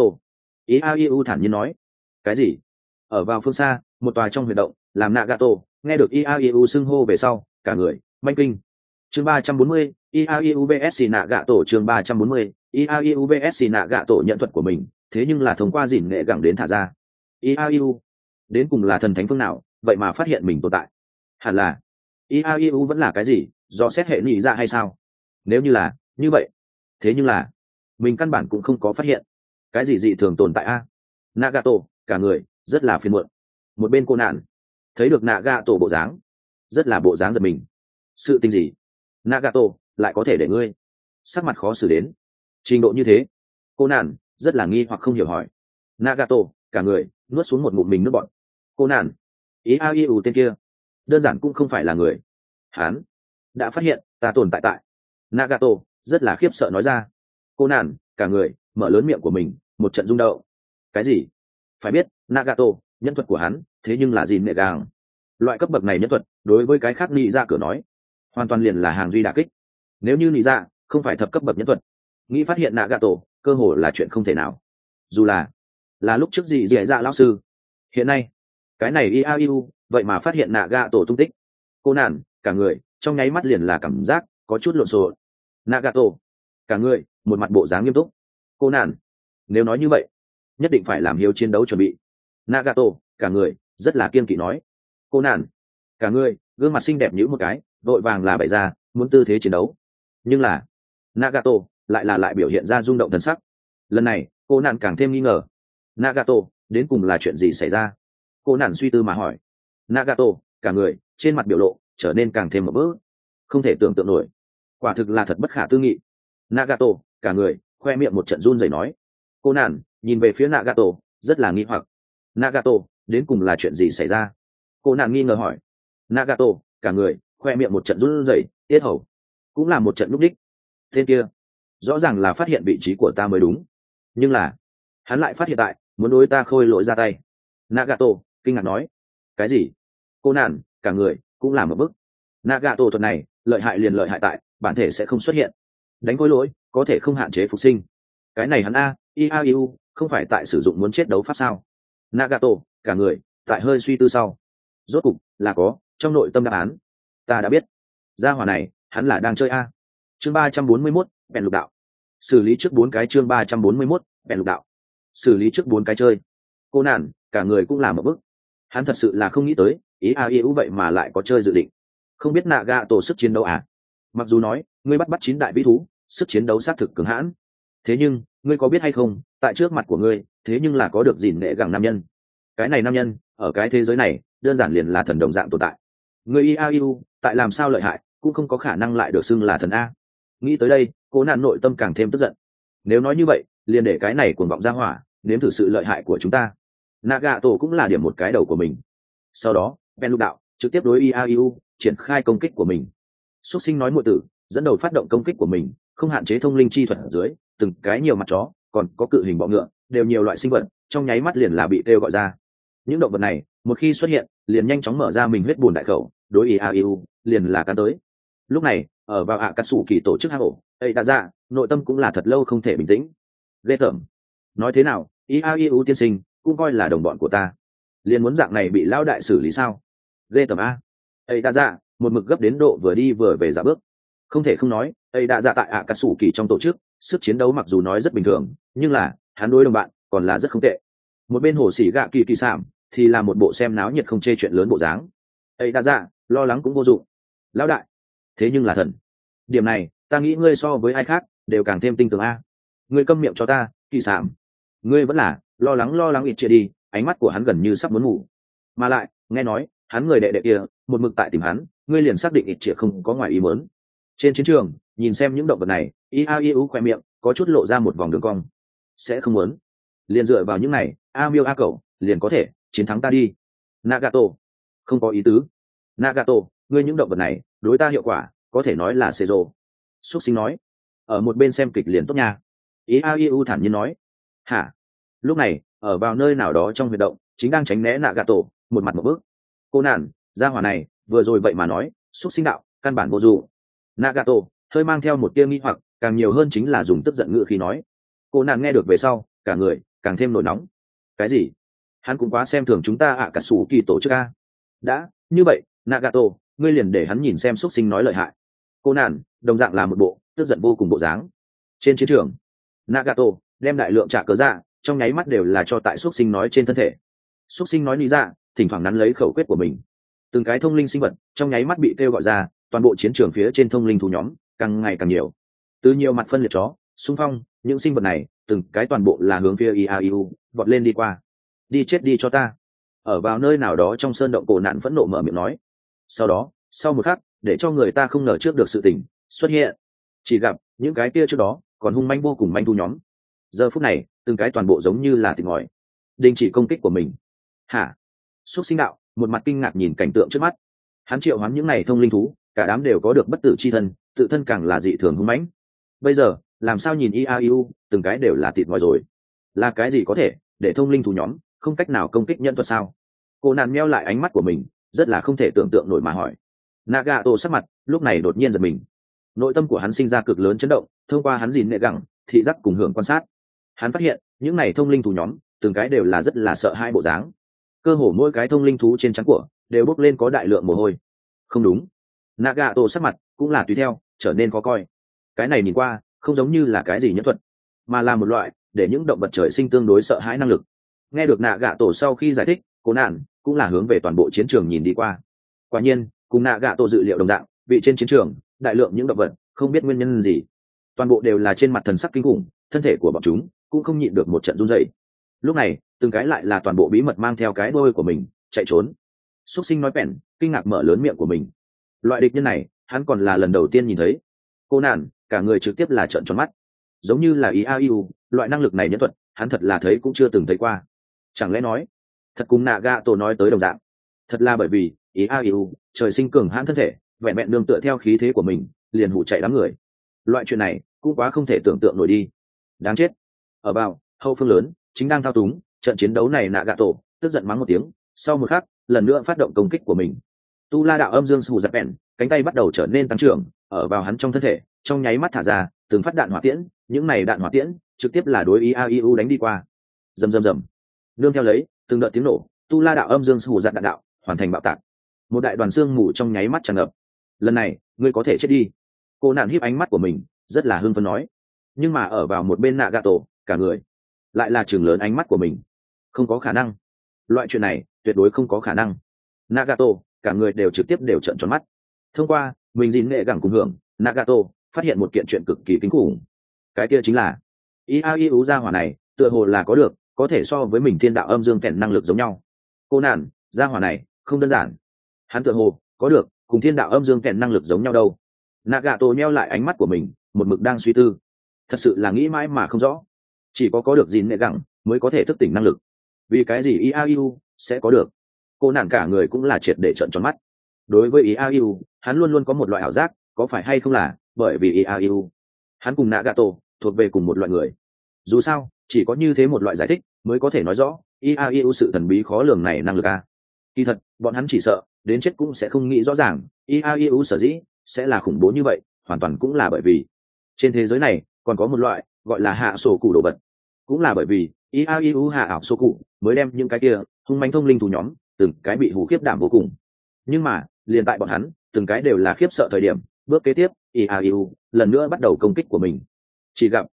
iau thản nhiên nói. Cái gì? Ở vào phương xa một tòa trong huyệt động, làm Nagato nghe được iau xưng hô về sau cả người manh kinh. Chương 340, iau vs Nagato. Chương 340, iau vs Nagato nhận thuật của mình thế nhưng là thông qua dìn nghệ gẳng đến thả ra. iau đến cùng là thần thánh phương nào vậy mà phát hiện mình tồn tại? Hẳn là iau vẫn là cái gì do xét hệ nhị ra hay sao? Nếu như là như vậy, thế nhưng là mình căn bản cũng không có phát hiện cái gì dị thường tồn tại a. Nagato cả người rất là phiền muộn. Một bên cô nạn thấy được Nagato bộ dáng, rất là bộ dáng giật mình. Sự tình gì? Nagato lại có thể để ngươi sắc mặt khó xử đến trình độ như thế? Cô nạn rất là nghi hoặc không hiểu hỏi. Nagato cả người nuốt xuống một ngụm mình nước bọt. Cô nạn iau tên kia đơn giản cũng không phải là người. Hắn đã phát hiện ta tồn tại tại. Nagato rất là khiếp sợ nói ra. Cô nạn cả người mở lớn miệng của mình một trận rung động. Cái gì? Phải biết Nagato nhân thuật của hắn thế nhưng là gì nệ gàng, loại cấp bậc này nhân thuật đối với cái khác nị ra cửa nói hoàn toàn liền là hàng duy đả kích. Nếu như nị ra không phải thập cấp bậc nhân thuật, nghĩ phát hiện Nagato cơ hồ là chuyện không thể nào. Dù là lúc trước gì dì dạ lão sư, hiện nay cái này iau vậy mà phát hiện Nagato tung tích. Cô nạn cả người trong nháy mắt liền là cảm giác có chút lộn xộn. Nagato cả người một mặt bộ dáng nghiêm túc. Cô nạn nếu nói như vậy nhất định phải làm hiếu chiến đấu chuẩn bị. Nagato cả người rất là kiên kỵ nói. Cô nạn cả người gương mặt xinh đẹp nhíu một cái, vội vàng là bày ra muốn tư thế chiến đấu. Nhưng là Nagato lại biểu hiện ra rung động thần sắc. Lần này cô nạn càng thêm nghi ngờ. Nagato đến cùng là chuyện gì xảy ra? Cô nạn suy tư mà hỏi. Nagato cả người trên mặt biểu lộ trở nên càng thêm một bước, không thể tưởng tượng nổi, quả thực là thật bất khả tư nghị. Nagato cả người khoe miệng một trận run rẩy nói. Cô nạn nhìn về phía Nagato rất là nghi hoặc. Nagato đến cùng là chuyện gì xảy ra? Cô nạn nghi ngờ hỏi. Nagato cả người khoe miệng một trận run rẩy, tiết hầu cũng là một trận lúc đích. Tên kia rõ ràng là phát hiện vị trí của ta mới đúng, nhưng là hắn lại phát hiện tại muốn đối ta khôi lỗi ra tay. Nagato kinh ngạc nói. Cái gì? Cô nạn cả người cũng là một bức. Nagato thuật này lợi hại liền lợi hại tại bản thể sẽ không xuất hiện, đánh khôi lỗi có thể không hạn chế phục sinh. Cái này hắn iau không phải tại sử dụng muốn chết đấu pháp sao? Nagato cả người tại hơi suy tư sau rốt cục là có trong nội tâm đáp án. Ta đã biết, gia hỏa này hắn là đang chơi a. Chương 341, bèn lục đạo. Xử lý trước 4 cái. Chương 341, bèn lục đạo. Xử lý trước 4 cái chơi. Cô nạn cả người cũng là một bức. Hắn thật sự là không nghĩ tới iau vậy mà lại có chơi dự định. Không biết Nagato sức chiến đấu à? Mặc dù nói ngươi bắt 9 đại vĩ thú sức chiến đấu xác thực cường hãn, thế nhưng ngươi có biết hay không, tại trước mặt của ngươi thế nhưng là có được gìn nệ gẳng nam nhân. Cái này nam nhân ở cái thế giới này đơn giản liền là thần đồng dạng tồn tại. Ngươi iau tại làm sao lợi hại cũng không có khả năng lại được xưng là thần a. Nghĩ tới đây cố nạn nội tâm càng thêm tức giận. Nếu nói như vậy liền để cái này cuồng vọng ra hỏa nếm thử sự lợi hại của chúng ta. Nagato cũng là điểm một cái đầu của mình. Sau đó Ben lục đạo trực tiếp đối iau triển khai công kích của mình. Xuất sinh nói muội tử dẫn đầu phát động công kích của mình, không hạn chế thông linh chi thuật ở dưới, từng cái nhiều mặt chó còn có cự hình bọ ngựa đều nhiều loại sinh vật trong nháy mắt liền là bị kêu gọi ra. Những động vật này một khi xuất hiện liền nhanh chóng mở ra mình huyết bùn đại khẩu, đối iau liền là cắn tới. Lúc này ở vào ạ cà sủ kỳ tổ chức hang ổ ấy đã ra, nội tâm cũng là thật lâu không thể bình tĩnh. Ghê tởm. Nói thế nào iau tiên sinh cũng coi là đồng bọn của ta, liền muốn dạng này bị lão đại xử lý sao? Ghê tởm a. Ấy đã ra một mực gấp đến độ vừa đi vừa về dạ bước. Không thể không nói ấy đã ra tại ạ cà sủ kỳ trong tổ chức sức chiến đấu mặc dù nói rất bình thường, nhưng là hắn đối đồng bạn còn là rất không tệ. Một bên hồ sĩ gạ kỳ kỳ sảm thì là một bộ xem náo nhiệt không chê chuyện lớn bộ dáng. Ấy đã ra lo lắng cũng vô dụng. Lão đại thế nhưng là thần, điểm này ta nghĩ ngươi so với ai khác đều càng thêm tinh tường a. Ngươi câm miệng cho ta kỳ sảm. Ngươi vẫn là lo lắng ít chia đi. Ánh mắt của hắn gần như sắp muốn ngủ. Mà lại nghe nói hắn người đệ đệ kia một mực tại tìm hắn, ngươi liền xác định ít chia không có ngoài ý muốn. Trên chiến trường nhìn xem những động vật này iau khoe miệng có chút lộ ra một vòng đường cong. Sẽ không muốn liền dựa vào những này a miêu a cẩu liền có thể chiến thắng ta đi. Nagato không có ý tứ. Nagato ngươi những động vật này đối ta hiệu quả có thể nói là xê rồ. Xuất sinh nói. Ở một bên xem kịch liền tốt nha. iau thản nhiên nói. Hả? Lúc này ở vào nơi nào đó trong huyệt động chính đang tránh né Nagato, một mặt một bước. Cô nạn gia hỏa này vừa rồi vậy mà nói xúc sinh đạo căn bản vô dụng. Nagato hơi mang theo một tia nghi hoặc, càng nhiều hơn chính là dùng tức giận ngữ khi nói. Cô nàng nghe được về sau cả người càng thêm nổi nóng. Cái gì? Hắn cũng quá xem thường chúng ta cả sủ kỳ tổ chức a. Đã như vậy Nagato, ngươi liền để hắn nhìn xem xúc sinh nói lợi hại. Cô nàng đồng dạng là một bộ tức giận vô cùng bộ dáng. Trên chiến trường Nagato đem đại lượng trả cớ ra, trong nháy mắt đều là cho tại xúc sinh nói trên thân thể. Xúc sinh nói lý ra, thỉnh thoảng nắn lấy khẩu quyết của mình. Từng cái thông linh sinh vật trong nháy mắt bị kêu gọi ra, toàn bộ chiến trường phía trên thông linh thú nhóm càng ngày càng nhiều. Từ nhiều mặt phân liệt chó xung phong, những sinh vật này từng cái toàn bộ là hướng phía iau vọt lên đi qua. Đi chết đi cho ta. Ở vào nơi nào đó trong sơn động, cổ nạn phẫn nộ mở miệng nói. Sau đó sau một khắc, để cho người ta không ngờ trước được sự tình xuất hiện. Chỉ gặp những cái kia trước đó còn hung manh vô cùng manh thu nhóm, giờ phút này từng cái toàn bộ giống như là tỉnh ngòi, đình chỉ công kích của mình. Hả? Xuất sinh đạo một mặt kinh ngạc nhìn cảnh tượng trước mắt. Hắn triệu hoán những này thông linh thú, cả đám đều có được bất tử chi thân, tự thân càng là dị thường hung mãnh. Bây giờ làm sao nhìn iau từng cái đều là thịt ngòi rồi? Là cái gì có thể để thông linh thú nhóm không cách nào công kích nhân thuật sao? Cô nạn meo lại ánh mắt của mình, rất là không thể tưởng tượng nổi mà hỏi. Nagato sắc mặt lúc này đột nhiên giật mình. Nội tâm của hắn sinh ra cực lớn chấn động, thông qua hắn gìn nệ gẳng thị giác cùng hưởng quan sát, hắn phát hiện những này thông linh thú nhóm từng cái đều là rất là sợ hai bộ dáng. Cơ hồ mỗi cái thông linh thú trên trán của đều bốc lên có đại lượng mồ hôi. Không đúng, Nagato sắc mặt cũng là tùy theo trở nên khó coi. Cái này nhìn qua không giống như là cái gì nhẫn thuật, mà là một loại để những động vật trời sinh tương đối sợ hãi năng lực. Nghe được Nagato sau khi giải thích, Cố Nạn cũng là hướng về toàn bộ chiến trường nhìn đi qua. Quả nhiên cùng Nagato dự liệu đồng dạng, vị trên chiến trường đại lượng những động vật không biết nguyên nhân gì, toàn bộ đều là trên mặt thần sắc kinh khủng, thân thể của bọn chúng cũng không nhịn được một trận run rẩy. Lúc này từng cái lại là toàn bộ bí mật mang theo cái đuôi của mình chạy trốn. Xuất sinh nói bèn kinh ngạc mở lớn miệng của mình. Loại địch nhân này hắn còn là lần đầu tiên nhìn thấy. Cô nạn cả người trực tiếp là trợn tròn mắt, giống như là iau loại năng lực này nhân thuật hắn thật là thấy cũng chưa từng thấy qua. Chẳng lẽ nói thật cùng Nagato nói tới đồng dạng, thật là bởi vì iau trời sinh cường hãn thân thể, vẹn vẹn nương tựa theo khí thế của mình liền hụ chạy đám người. Loại chuyện này cũng quá không thể tưởng tượng nổi đi. Đáng chết. Ở bao hậu phương lớn chính đang thao túng trận chiến đấu này, Nagato tức giận mắng một tiếng, sau một khắc lần nữa phát động công kích của mình. Tu La đạo âm dương sù giặc bèn cánh tay bắt đầu trở nên tăng trưởng, ở vào hắn trong thân thể trong nháy mắt thả ra từng phát đạn hỏa tiễn. Những này đạn hỏa tiễn trực tiếp là đối iau đánh đi qua. Rầm rầm rầm, nương theo lấy từng đợt tiếng nổ, Tu La đạo âm dương sù giặc đạn đạo hoàn thành bạo tạc. Một đại đoàn xương mù trong nháy mắt tràn ngập. Lần này ngươi có thể chết đi. Cô nạn híp ánh mắt của mình, rất là hưng phấn nói. Nhưng mà ở vào một bên Nagato cả người lại là chừng lớn ánh mắt của mình. Không có khả năng, loại chuyện này tuyệt đối không có khả năng. Nagato cả người đều trực tiếp đều trợn tròn mắt. Thông qua mình gìn nghệ gẳng cùng hưởng, Nagato phát hiện một kiện chuyện cực kỳ kinh khủng. Cái kia chính là iau gia hỏa này tựa hồ là có được có thể so với mình thiên đạo âm dương kèn năng lực giống nhau. Cô nạn gia hỏa này không đơn giản, hắn tựa hồ có được cùng thiên đạo âm dương kèn năng lực giống nhau đâu. Nagato nheo lại ánh mắt của mình, một mực đang suy tư, thật sự là nghĩ mãi mà không rõ. Chỉ có được gìn nệ gẳng mới có thể thức tỉnh năng lực, vì cái gì iau sẽ có được? Cô nạn cả người cũng là triệt để trợn tròn mắt. Đối với iau hắn luôn luôn có một loại ảo giác, có phải hay không là bởi vì iau hắn cùng Nagato thuộc về cùng một loại người. Dù sao chỉ có như thế một loại giải thích mới có thể nói rõ iau sự thần bí khó lường này năng lực a. Kỳ thật bọn hắn chỉ sợ đến chết cũng sẽ không nghĩ rõ ràng iau sở dĩ sẽ là khủng bố như vậy, hoàn toàn cũng là bởi vì trên thế giới này còn có một loại gọi là hạ sổ cụ đồ vật. Cũng là bởi vì iau hạ ảo sổ cụ mới đem những cái kia hung manh thông linh thú nhóm từng cái bị hù khiếp đảm vô cùng. Nhưng mà liền tại bọn hắn từng cái đều là khiếp sợ thời điểm, bước kế tiếp iau lần nữa bắt đầu công kích của mình. Chỉ gặp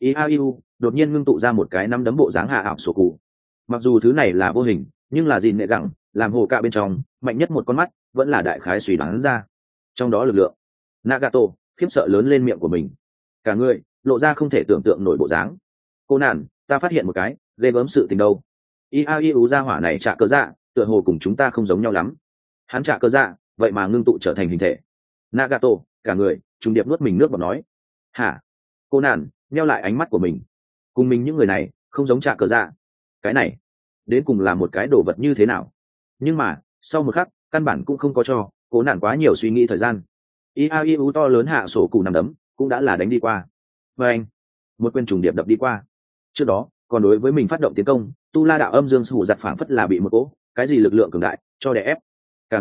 iau đột nhiên ngưng tụ ra một cái nắm đấm bộ dáng hạ ảo sổ cụ. Mặc dù thứ này là vô hình, nhưng là gìn nệ gẳng làm hồ cạ bên trong mạnh nhất một con mắt vẫn là đại khái suy đoán ra trong đó lực lượng. Nagato khiếp sợ lớn lên miệng của mình, cả người lộ ra không thể tưởng tượng nổi bộ dáng. Cô nạn ta phát hiện một cái ghê gớm sự tình đâu. iau gia hỏa này trả cơ dạ tựa hồ cùng chúng ta không giống nhau lắm. Hắn trả cơ dạ vậy mà ngưng tụ trở thành hình thể. Nagato cả người trùng điệp nuốt mình nước bọt nói. Hả? Cô nạn nheo lại ánh mắt của mình, cùng mình những người này không giống trả cơ dạ. Cái này đến cùng là một cái đồ vật như thế nào? Nhưng mà sau một khắc căn bản cũng không có cho cố nạn quá nhiều suy nghĩ thời gian. iau to lớn hạ sổ cụ nằm đấm cũng đã là đánh đi qua. Và anh một quyền trùng điệp đập đi qua. Trước đó còn đối với mình phát động tiến công, Tu La đạo âm dương sủ giặt phảng phất là bị một cỗ cái gì lực lượng cường đại cho đè ép. Cả người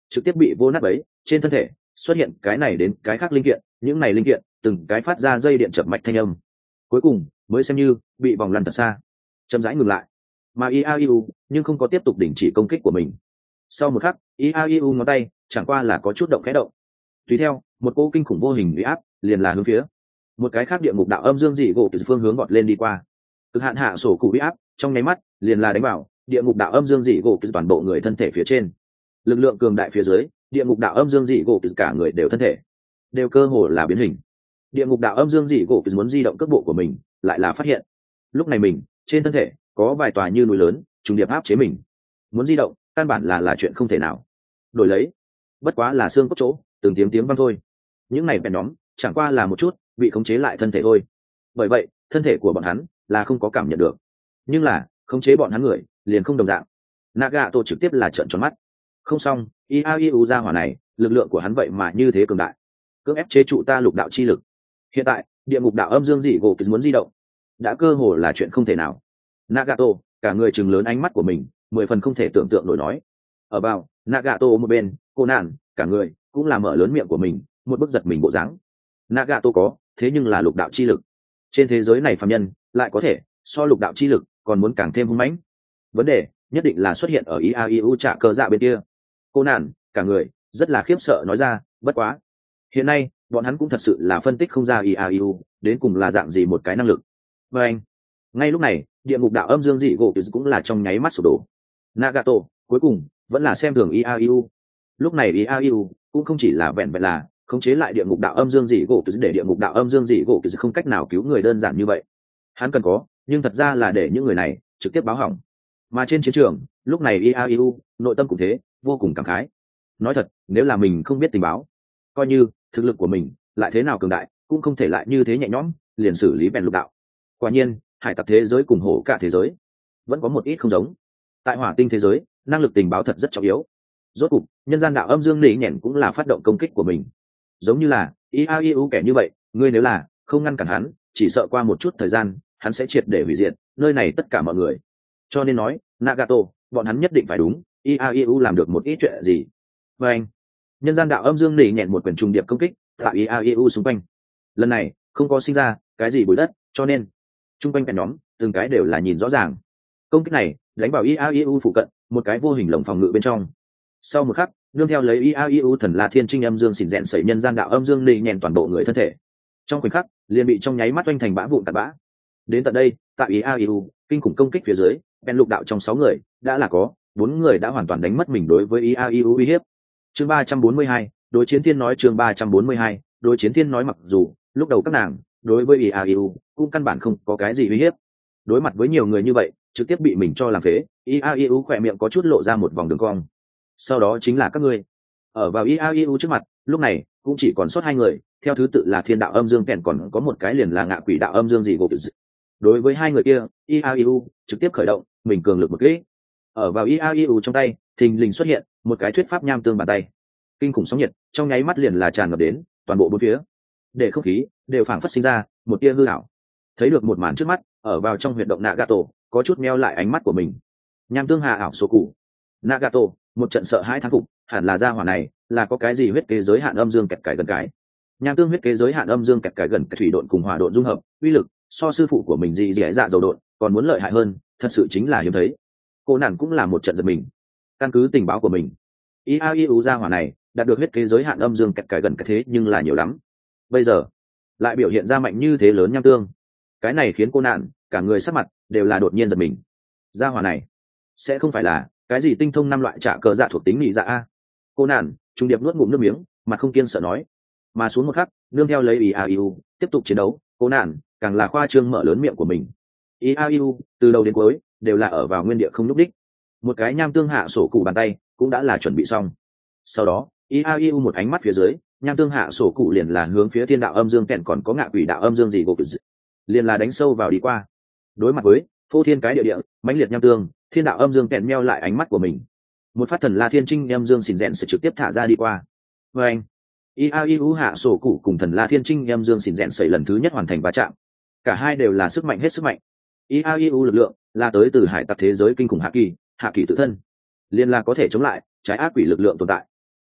trực tiếp bị vô nát bấy, trên thân thể xuất hiện cái này đến cái khác linh kiện, những này linh kiện từng cái phát ra dây điện chập mạch thanh âm, cuối cùng mới xem như bị vòng lăn thật xa, chậm rãi ngừng lại. Mà IAIU nhưng không có tiếp tục đình chỉ công kích của mình. Sau một khắc, IAIU ngón tay chẳng qua là có chút động khẽ động, tùy theo một cỗ kinh khủng vô hình uy áp liền là hướng phía một cái khác địa ngục đạo âm dương dị gỗ từ phương hướng vọt lên đi qua. Cực hạn hạ sổ cụ uy áp trong nháy mắt liền là đánh vào địa ngục đạo âm dương dị gỗ toàn bộ người thân thể phía trên. Lực lượng cường đại phía dưới, địa ngục đạo âm dương dị gỗ cả người đều thân thể đều cơ hồ là biến hình. Địa ngục đạo âm dương dị gỗ muốn di động cước bộ của mình, lại là phát hiện lúc này mình trên thân thể có vài tòa như núi lớn trùng điệp áp chế mình, muốn di động căn bản là chuyện không thể nào. Đổi lấy bất quá là xương cốt chỗ từng tiếng vang thôi. Những này bèn nhóm chẳng qua là một chút bị khống chế lại thân thể thôi, bởi vậy thân thể của bọn hắn là không có cảm nhận được, nhưng là khống chế bọn hắn người liền không đồng dạng. Nagato trực tiếp là trợn tròn mắt. Không xong, IAIU ra hỏa này lực lượng của hắn vậy mà như thế cường đại, cưỡng ép chế trụ ta lục đạo chi lực. Hiện tại địa ngục đạo âm dương dị gỗ muốn di động đã cơ hồ là chuyện không thể nào. Nagato cả người chừng lớn ánh mắt của mình, 10 phần không thể tưởng tượng nổi nói. Ở bao Nagato một bên, cô nạn cả người cũng là mở lớn miệng của mình, một bức giật mình bộ dáng. Nagato có, thế nhưng là lục đạo chi lực. Trên thế giới này phàm nhân lại có thể so lục đạo chi lực còn muốn càng thêm hung mãnh. Vấn đề nhất định là xuất hiện ở IAIU trả cơ dạ bên kia. Cô nạn cả người rất là khiếp sợ nói ra, bất quá hiện nay bọn hắn cũng thật sự là phân tích không ra IAIU đến cùng là dạng gì một cái năng lực. Và anh ngay lúc này địa ngục đạo âm dương dị gỗ cũng là trong nháy mắt sụp đổ. Nagato cuối cùng vẫn là xem thường IAIU. Lúc này IAIU cũng không chỉ là vẹn vẹn là khống chế lại địa ngục đạo âm dương dị gỗ để địa ngục đạo âm dương dị gỗ không cách nào cứu người đơn giản như vậy. Hắn cần có, nhưng thật ra là để những người này trực tiếp báo hỏng. Mà trên chiến trường lúc này IAIU nội tâm cũng thế, vô cùng cảm khái. Nói thật, nếu là mình không biết tình báo, coi như thực lực của mình lại thế nào cường đại, cũng không thể lại như thế nhẹ nhõm liền xử lý bèn lục đạo. Quả nhiên hải tặc thế giới cùng hổ cả thế giới vẫn có một ít không giống. Tại hỏa tinh thế giới, năng lực tình báo thật rất trọng yếu. Rốt cục nhân gian đạo âm dương nỉ nhện cũng là phát động công kích của mình, giống như là IAIU kẻ như vậy, ngươi nếu là không ngăn cản hắn, chỉ sợ qua một chút thời gian hắn sẽ triệt để hủy diệt nơi này tất cả mọi người. Cho nên nói Nagato bọn hắn nhất định phải đúng IAIU làm được một ít chuyện gì. Và anh nhân gian đạo âm dương nỉ nhện một quyền trùng điệp công kích tại IAIU xung quanh. Lần này không có sinh ra cái gì bụi đất, cho nên chung quanh bèn nhóm từng cái đều là nhìn rõ ràng. Công kích này đánh vào IAIU phụ cận một cái vô hình lồng phòng ngự bên trong. Sau một khắc, nương theo lấy IAIU thần La Thiên Trinh âm dương xỉn rèn sẩy nhân gian đạo âm dương nỉ nhện toàn bộ người thân thể, trong khoảnh khắc liền bị trong nháy mắt oanh thành bã vụn tạt bã. Đến tận đây tại IAIU kinh khủng công kích phía dưới, bèn lục đạo trong 6 người đã là có 4 người đã hoàn toàn đánh mất mình đối với IAIU uy hiếp. Chương 342, đối chiến thiên nói. Chương 342, đối chiến thiên nói. Mặc dù lúc đầu các nàng đối với IAIU cũng căn bản không có cái gì uy hiếp, đối mặt với nhiều người như vậy trực tiếp bị mình cho làm phế, IAIU khỏe miệng có chút lộ ra một vòng đường cong. Sau đó chính là các ngươi. Ở vào IAIU trước mặt lúc này cũng chỉ còn sót 2 người, theo thứ tự là thiên đạo âm dương kèn, còn có một cái liền là ngạ quỷ đạo âm dương gì gộp. Đối với 2 người kia, IAIU trực tiếp khởi động mình cường lực một kích. Ở vào IAIU trong tay thình lình xuất hiện một cái thuyết pháp nham tương bàn tay, kinh khủng sóng nhiệt trong nháy mắt liền là tràn ngập đến toàn bộ bốn phía, để không khí đều phảng phất sinh ra một tia hư ảo. Thấy được một màn trước mắt, ở vào trong huyệt động Nagato có chút meo lại ánh mắt của mình. Nham tương hà ảo số cụ. Nagato một trận sợ hãi thán phục, hẳn là gia hỏa này là có cái gì huyết kế giới hạn âm dương kẹt cải gần cái. Nham tương huyết kế giới hạn âm dương kẹt cải gần cái thủy độn cùng hỏa độn dung hợp, uy lực so sư phụ của mình gì dẻ dạ dầu độn còn muốn lợi hại hơn, thật sự chính là hiếm thấy. Cô nàng cũng là một trận giật mình. Căn cứ tình báo của mình, IAIU gia hỏa này đạt được huyết kế giới hạn âm dương kẹt cải gần cái thế nhưng là nhiều lắm. Bây giờ lại biểu hiện ra mạnh như thế lớn nham tương, cái này khiến cô nạn cả người sắc mặt đều là đột nhiên giật mình. Gia hỏa này sẽ không phải là cái gì tinh thông 5 loại trả cờ dạ thuộc tính nhị dạ a? Cô nạn trung điệp nuốt ngụm nước miếng, mặt không kiên sợ nói. Mà xuống một khắc, nương theo lấy IAIU tiếp tục chiến đấu, cô nạn càng là khoa trương mở lớn miệng của mình. IAIU từ đầu đến cuối đều là ở vào nguyên địa không nhúc đích. Một cái nham tương hạ sổ cụ bàn tay cũng đã là chuẩn bị xong. Sau đó IAIU một ánh mắt phía dưới, nham tương hạ sổ cụ liền là hướng phía thiên đạo âm dương kèn còn có ngạ quỷ đạo âm dương gì gộp liền là đánh sâu vào đi qua. Đối mặt với phô thiên cái địa mãnh liệt nham tương, thiên đạo âm dương kèn meo lại ánh mắt của mình, một phát thần La Thiên Trinh âm dương xỉn rèn sẽ trực tiếp thả ra đi qua. Và anh IAIU hạ sổ cụ cùng thần La Thiên Trinh âm dương xỉn rèn sẩy lần thứ nhất hoàn thành va chạm, cả hai đều là sức mạnh hết sức mạnh. IAIU lực lượng là tới từ hải tặc thế giới kinh khủng hạ kỳ tự thân, liền là có thể chống lại trái ác quỷ lực lượng tồn tại.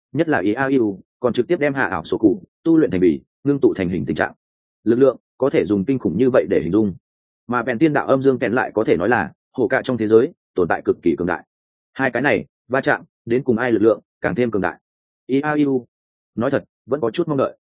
nhất là iau còn trực tiếp đem hạ ảo sổ cụ tu luyện thành bì ngưng tụ thành hình tình trạng lực lượng có thể dùng kinh khủng như vậy để hình dung, mà bèn tiên đạo âm dương kèn lại có thể nói là hổ cạ trong thế giới tồn tại cực kỳ cường đại. Hai cái này va chạm đến cùng ai lực lượng càng thêm cường đại. iau nói thật vẫn có chút mong đợi.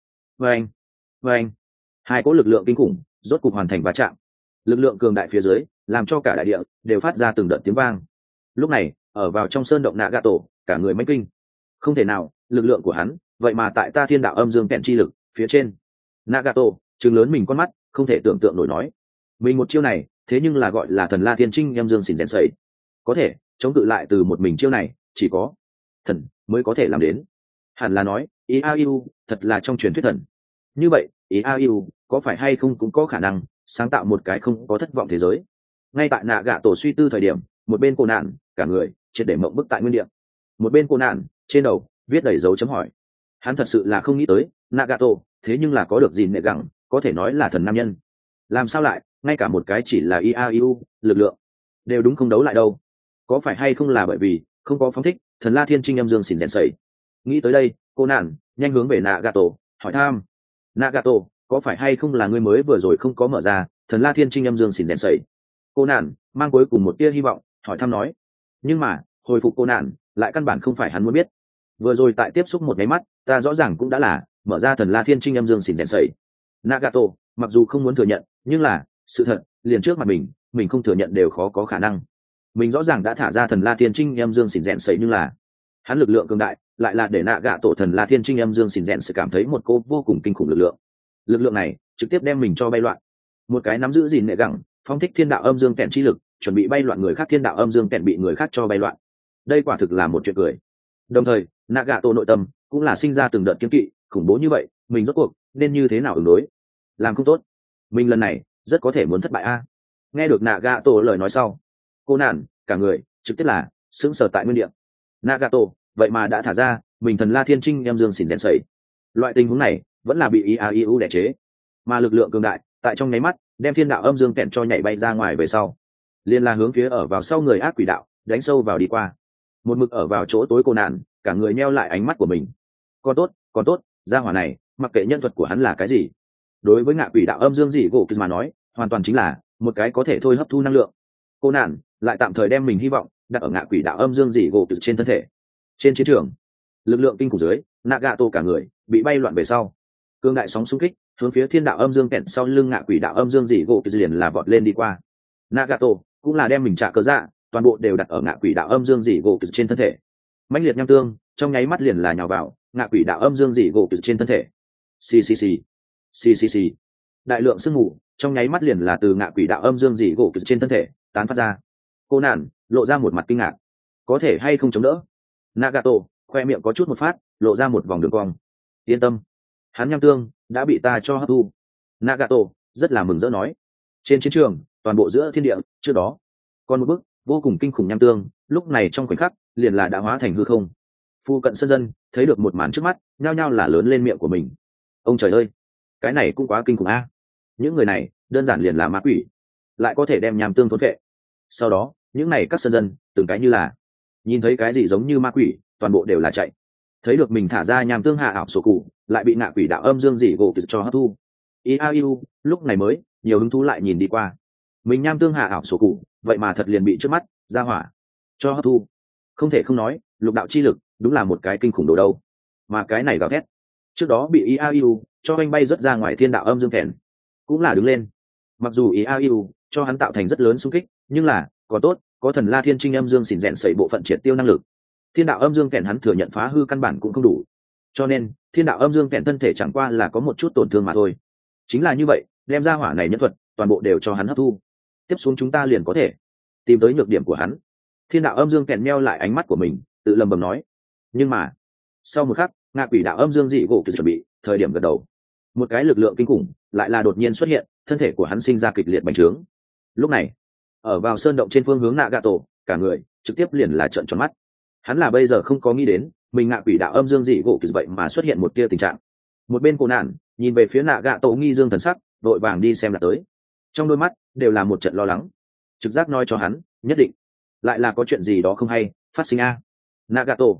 Vâng, hai cỗ lực lượng kinh khủng rốt cục hoàn thành va chạm, lực lượng cường đại phía dưới làm cho cả đại địa đều phát ra từng đợt tiếng vang. Lúc này ở vào trong sơn động Nagato cả người manh kinh, không thể nào, lực lượng của hắn vậy mà tại ta thiên đạo âm dương kèn chi lực phía trên. Nagato trừng lớn mình con mắt, không thể tưởng tượng nổi nói mình một chiêu này thế nhưng là gọi là thần la thiên trinh âm dương xỉn rèn sẩy, có thể chống cự lại từ một mình chiêu này chỉ có thần mới có thể làm đến. Hẳn là nói iau thật là trong truyền thuyết thần. Như vậy iau có phải hay không cũng có khả năng sáng tạo một cái không có thất vọng thế giới. Ngay tại nạ gạ tổ suy tư thời điểm, một bên cô nạn cả người triệt để mộng bức tại nguyên địa, một bên cô nạn trên đầu viết đầy dấu chấm hỏi. Hắn thật sự là không nghĩ tới Nagato thế nhưng là có được gì nệ gẳng, có thể nói là thần nam nhân, làm sao lại ngay cả một cái chỉ là iau lực lượng đều đúng không đấu lại đâu. Có phải hay không là bởi vì không có phóng thích thần la thiên trinh âm dương xỉn rèn sẩy. Nghĩ tới đây cô nạn nhanh hướng về Nagato hỏi thăm. Nagato có phải hay không là ngươi mới vừa rồi không có mở ra thần la thiên trinh âm dương xỉn rèn sẩy? Cô nạn mang cuối cùng một tia hy vọng hỏi thăm nói. Nhưng mà hồi phục cô nạn lại căn bản không phải hắn muốn biết. Vừa rồi tại tiếp xúc một cái mắt ta rõ ràng cũng đã là mở ra thần la thiên trinh âm dương xỉn rèn sẩy. Nagato mặc dù không muốn thừa nhận, nhưng là sự thật liền trước mặt mình không thừa nhận đều khó có khả năng. Mình rõ ràng đã thả ra thần la thiên trinh âm dương xỉn rèn sẩy, nhưng là hắn lực lượng cường đại lại là để Nagato thần la thiên trinh âm dương xỉn rèn sẽ cảm thấy một cô vô cùng kinh khủng lực lượng này trực tiếp đem mình cho bay loạn. Một cái nắm giữ gìn nệ gẳng phóng thích thiên đạo âm dương kèn chi lực, chuẩn bị bay loạn người khác thiên đạo âm dương kèn bị người khác cho bay loạn. Đây quả thực là một chuyện cười. Đồng thời Nagato nội tâm cũng là sinh ra từng đợt kiêng kỵ, khủng bố như vậy mình rốt cuộc nên như thế nào ứng đối. Làm không tốt mình lần này rất có thể muốn thất bại a. Nghe được Nagato lời nói sau, cô nạn cả người trực tiếp là sững sờ tại nguyên địa. Nagato vậy mà đã thả ra mình thần la thiên trinh âm dương xỉn rèn sẩy. Loại tình huống này vẫn là bị iau đè chế, mà lực lượng cường đại tại trong nháy mắt đem thiên đạo âm dương kèn cho nhảy bay ra ngoài về sau, liền là hướng phía ở vào sau người ác quỷ đạo đánh sâu vào đi qua. Một mực ở vào chỗ tối cô nạn cả người nheo lại ánh mắt của mình. Còn tốt gia hỏa này mặc kệ nhân thuật của hắn là cái gì, đối với ngạ quỷ đạo âm dương dị gỗ mà nói hoàn toàn chính là một cái có thể thôi hấp thu năng lượng. Cô nạn lại tạm thời đem mình hy vọng đặt ở ngạ quỷ đạo âm dương dị gỗ trên thân thể. Trên chiến trường lực lượng kinh khủng dưới, Nagato cả người bị bay loạn về sau, cương đại sóng xung kích hướng phía thiên đạo âm dương kẹn sau lưng ngạ quỷ đạo âm dương dị gỗ liền là vọt lên đi qua. Nagato cũng là đem mình trả cơ dạ toàn bộ đều đặt ở ngạ quỷ đạo âm dương dị gỗ trên thân thể. Mãnh liệt nham tương trong nháy mắt liền là nhào vào ngạ quỷ đạo âm dương dị gỗ trên thân thể. Xì. Đại lượng sương mù trong nháy mắt liền là từ ngạ quỷ đạo âm dương dị gỗ trên thân thể tán phát ra. Cô nạn lộ ra một mặt kinh ngạc, có thể hay không chống đỡ. Nagato khoe miệng có chút một phát lộ ra một vòng đường cong. Yên tâm, hắn nham tương đã bị ta cho hấp thu. Nagato rất là mừng rỡ nói. Trên chiến trường toàn bộ giữa thiên địa trước đó còn một bức vô cùng kinh khủng nham tương, lúc này trong khoảnh khắc liền là đã hóa thành hư không. Phu cận sân dân thấy được một màn trước mắt nhao nhao là lớn lên miệng của mình. Ông trời ơi, cái này cũng quá kinh khủng a. Những người này đơn giản liền là ma quỷ, lại có thể đem nham tương thôn phệ. Sau đó những này các sân dân từng cái như là nhìn thấy cái gì giống như ma quỷ toàn bộ đều là chạy. Thấy được mình thả ra nham tương hạ ảo sổ cụ lại bị ngạ quỷ đạo âm dương dị gỗ cho hấp thu, iau lúc này mới nhiều hứng thú lại nhìn đi qua. Mình nham tương hạ ảo sổ cụ vậy mà thật liền bị trước mắt ra hỏa cho hấp thu. Không thể không nói lục đạo chi lực đúng là một cái kinh khủng đồ đâu. Mà cái này gào thét trước đó bị iau cho anh bay rất ra ngoài thiên đạo âm dương kèn cũng là đứng lên. Mặc dù iau cho hắn tạo thành rất lớn xung kích, nhưng là còn tốt có thần la thiên trinh âm dương xỉn rèn sẩy bộ phận triệt tiêu năng lực. Thiên đạo âm dương kèn hắn thừa nhận phá hư căn bản cũng không đủ, cho nên thiên đạo âm dương kèn thân thể chẳng qua là có một chút tổn thương mà thôi. Chính là như vậy đem ra hỏa này nhân thuật toàn bộ đều cho hắn hấp thu. Tiếp xuống chúng ta liền có thể tìm tới nhược điểm của hắn. Thiên đạo âm dương kèn meo lại ánh mắt của mình tự lầm bầm nói. Nhưng mà sau một khắc ngạ quỷ đạo âm dương dị gỗ chuẩn bị thời điểm gật đầu, một cái lực lượng kinh khủng lại là đột nhiên xuất hiện, thân thể của hắn sinh ra kịch liệt bành trướng. Lúc này ở vào sơn động trên phương hướng Nagato cả người trực tiếp liền là trợn tròn mắt. Hắn là bây giờ không có nghĩ đến mình ngạ quỷ đạo âm dương dị gỗ vậy mà xuất hiện một tia tình trạng. Một bên cô nạn nhìn về phía Nagato nghi dương thần sắc, đội vàng đi xem là tới, trong đôi mắt đều là một trận lo lắng. Trực giác nói cho hắn nhất định lại là có chuyện gì đó không hay phát sinh a. Nagato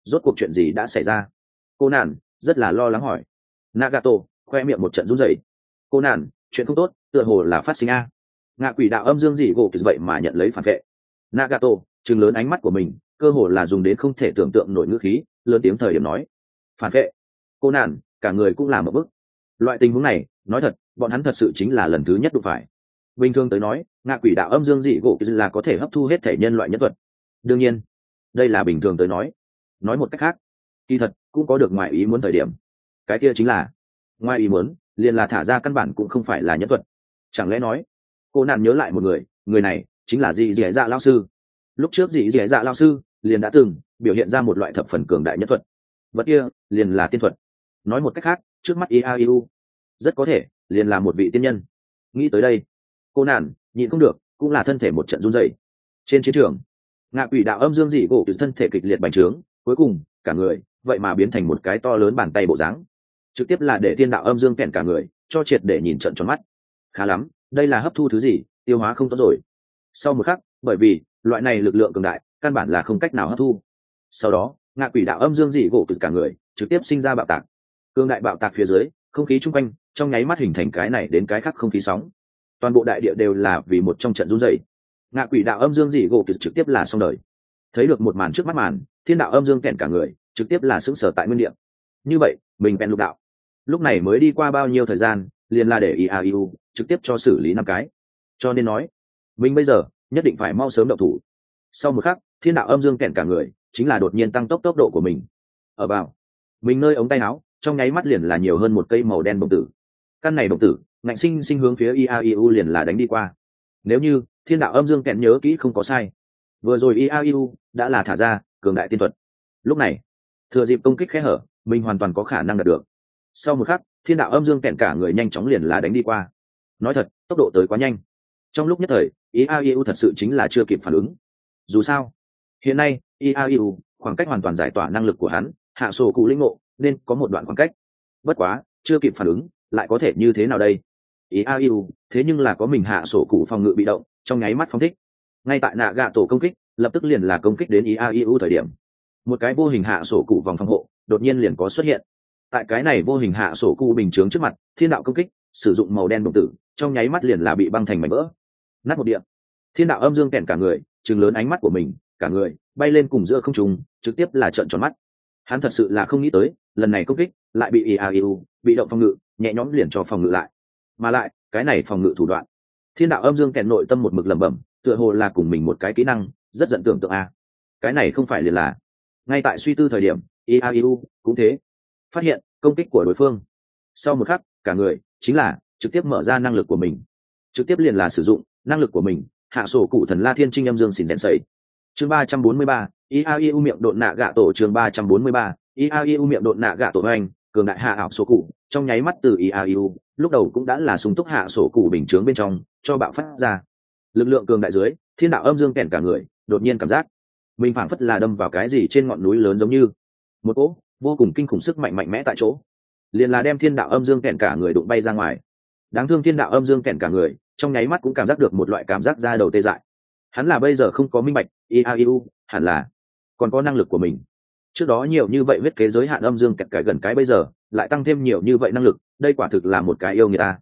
rốt cuộc chuyện gì đã xảy ra? Cô nàn rất là lo lắng hỏi. Nagato khoe miệng một trận run rẩy. Cô nàn, chuyện không tốt tựa hồ là phát sinh a. Ngạ quỷ đạo âm dương dị gỗ vậy mà nhận lấy phản vệ. Nagato trừng lớn ánh mắt của mình, cơ hồ là dùng đến không thể tưởng tượng nổi ngữ khí, lớn tiếng thời điểm nói. Phản vệ? Cô nàn cả người cũng làm một bức. Loại tình huống này nói thật bọn hắn thật sự chính là lần thứ nhất đụng phải. Bình thường tới nói ngạ quỷ đạo âm dương dị gỗ là có thể hấp thu hết thể nhân loại nhân thuật. Đương nhiên đây là bình thường tới nói một cách khác kỳ thật cũng có được ngoài ý muốn thời điểm. Cái kia chính là ngoài ý muốn liền là thả ra căn bản cũng không phải là nhân thuật. Chẳng lẽ nói cô nạn nhớ lại một người này chính là dị dẻ dạ lao sư. Lúc trước dị dẻ dạ lao sư liền đã từng biểu hiện ra một loại thập phần cường đại nhân thuật, vật kia liền là tiên thuật. Nói một cách khác trước mắt iau rất có thể liền là một vị tiên nhân. Nghĩ tới đây cô nạn nhịn không được cũng là thân thể một trận run rẩy. Trên chiến trường ngạ quỷ đạo âm dương dị gỗ thân thể kịch liệt bành trướng, cuối cùng cả người vậy mà biến thành một cái to lớn bàn tay bộ dáng, trực tiếp là để thiên đạo âm dương kẹn cả người cho triệt để nhìn trận tròn mắt. Khá lắm, đây là hấp thu thứ gì, tiêu hóa không tốt rồi. Sau một khắc bởi vì loại này lực lượng cường đại căn bản là không cách nào hấp thu, sau đó ngạ quỷ đạo âm dương dị gỗ cả người trực tiếp sinh ra bạo tạc. Cường đại bạo tạc phía dưới không khí chung quanh trong nháy mắt hình thành cái này đến cái khác không khí sóng, toàn bộ đại địa đều là vì một trong trận run rẩy. Ngạ quỷ đạo âm dương dị gỗ trực tiếp là xong đời. Thấy được một màn trước mắt màn, thiên đạo âm dương kẹn cả người trực tiếp là sững sờ tại nguyên địa. Như vậy mình bèn lục đạo lúc này mới đi qua bao nhiêu thời gian liền là để iau trực tiếp cho xử lý 5 cái, cho nên nói mình bây giờ nhất định phải mau sớm động thủ. Sau một khắc thiên đạo âm dương kẹn cả người chính là đột nhiên tăng tốc độ của mình. Ở vào mình nơi ống tay áo trong nháy mắt liền là nhiều hơn một cây màu đen bồng tử. Căn này bồng tử ngạnh sinh hướng phía iau liền là đánh đi qua. Nếu như thiên đạo âm dương kẹn nhớ kỹ không có sai, vừa rồi iau đã là thả ra cường đại tiên thuật. Lúc này thừa dịp công kích kẽ hở mình hoàn toàn có khả năng đạt được. Sau một khắc thiên đạo âm dương kẹn cả người nhanh chóng liền là đánh đi qua. Nói thật tốc độ tới quá nhanh, trong lúc nhất thời iau thật sự chính là chưa kịp phản ứng. Dù sao hiện nay iau khoảng cách hoàn toàn giải tỏa năng lực của hắn hạ sổ cụ lĩnh ngộ nên có một đoạn khoảng cách. Bất quá chưa kịp phản ứng lại có thể như thế nào đây? iau thế nhưng là có mình hạ sổ cụ phòng ngự bị động trong nháy mắt phóng thích. Ngay tại nạ gạ tổ công kích lập tức liền là công kích đến iau thời điểm, một cái vô hình hạ sổ cụ vòng phòng hộ đột nhiên liền có xuất hiện. Tại cái này vô hình hạ sổ cụ bình chướng trước mặt, thiên đạo công kích sử dụng màu đen đồng tử trong nháy mắt liền là bị băng thành mảnh vỡ nát một địa. Thiên đạo âm dương kẹn cả người trừng lớn ánh mắt của mình, cả người bay lên cùng giữa không trung trực tiếp là trợn tròn mắt. Hắn thật sự là không nghĩ tới lần này công kích lại bị iau bị động phòng ngự nhẹ nhõm liền cho phòng ngự lại, mà lại cái này phòng ngự thủ đoạn thiên đạo âm dương kẹn nội tâm một mực lẩm bẩm, tựa hồ là cùng mình một cái kỹ năng rất giận tưởng tượng a. Cái này không phải liền là. Ngay tại suy tư thời điểm iau cũng thế phát hiện công kích của đối phương. Sau một khắc cả người chính là trực tiếp mở ra năng lực của mình, trực tiếp liền là sử dụng năng lực của mình hạ sổ cụ thần la thiên trinh âm dương xỉn rèn sẩy. Chương 343, iau miệng độn nạ gạ tổ. Chương 343, iau miệng độn nạ gạ tổ anh cường đại hạ ảo sổ cụ trong nháy mắt từ iau lúc đầu cũng đã là súng túc hạ sổ cụ bình chướng bên trong cho bạo phát ra lực lượng cường đại dưới. Thiên đạo âm dương kèn cả người đột nhiên cảm giác mình phảng phất là đâm vào cái gì trên ngọn núi lớn, giống như một cỗ vô cùng kinh khủng sức mạnh mạnh mẽ tại chỗ liền là đem thiên đạo âm dương kèn cả người đụng bay ra ngoài. Đáng thương thiên đạo âm dương kèn cả người trong nháy mắt cũng cảm giác được một loại cảm giác da đầu tê dại. Hắn là bây giờ không có minh bạch iau hẳn là còn có năng lực của mình. Trước đó nhiều như vậy huyết kế giới hạn âm dương kẹt cái gần cái bây giờ lại tăng thêm nhiều như vậy năng lực, đây quả thực là một cái yêu người ta.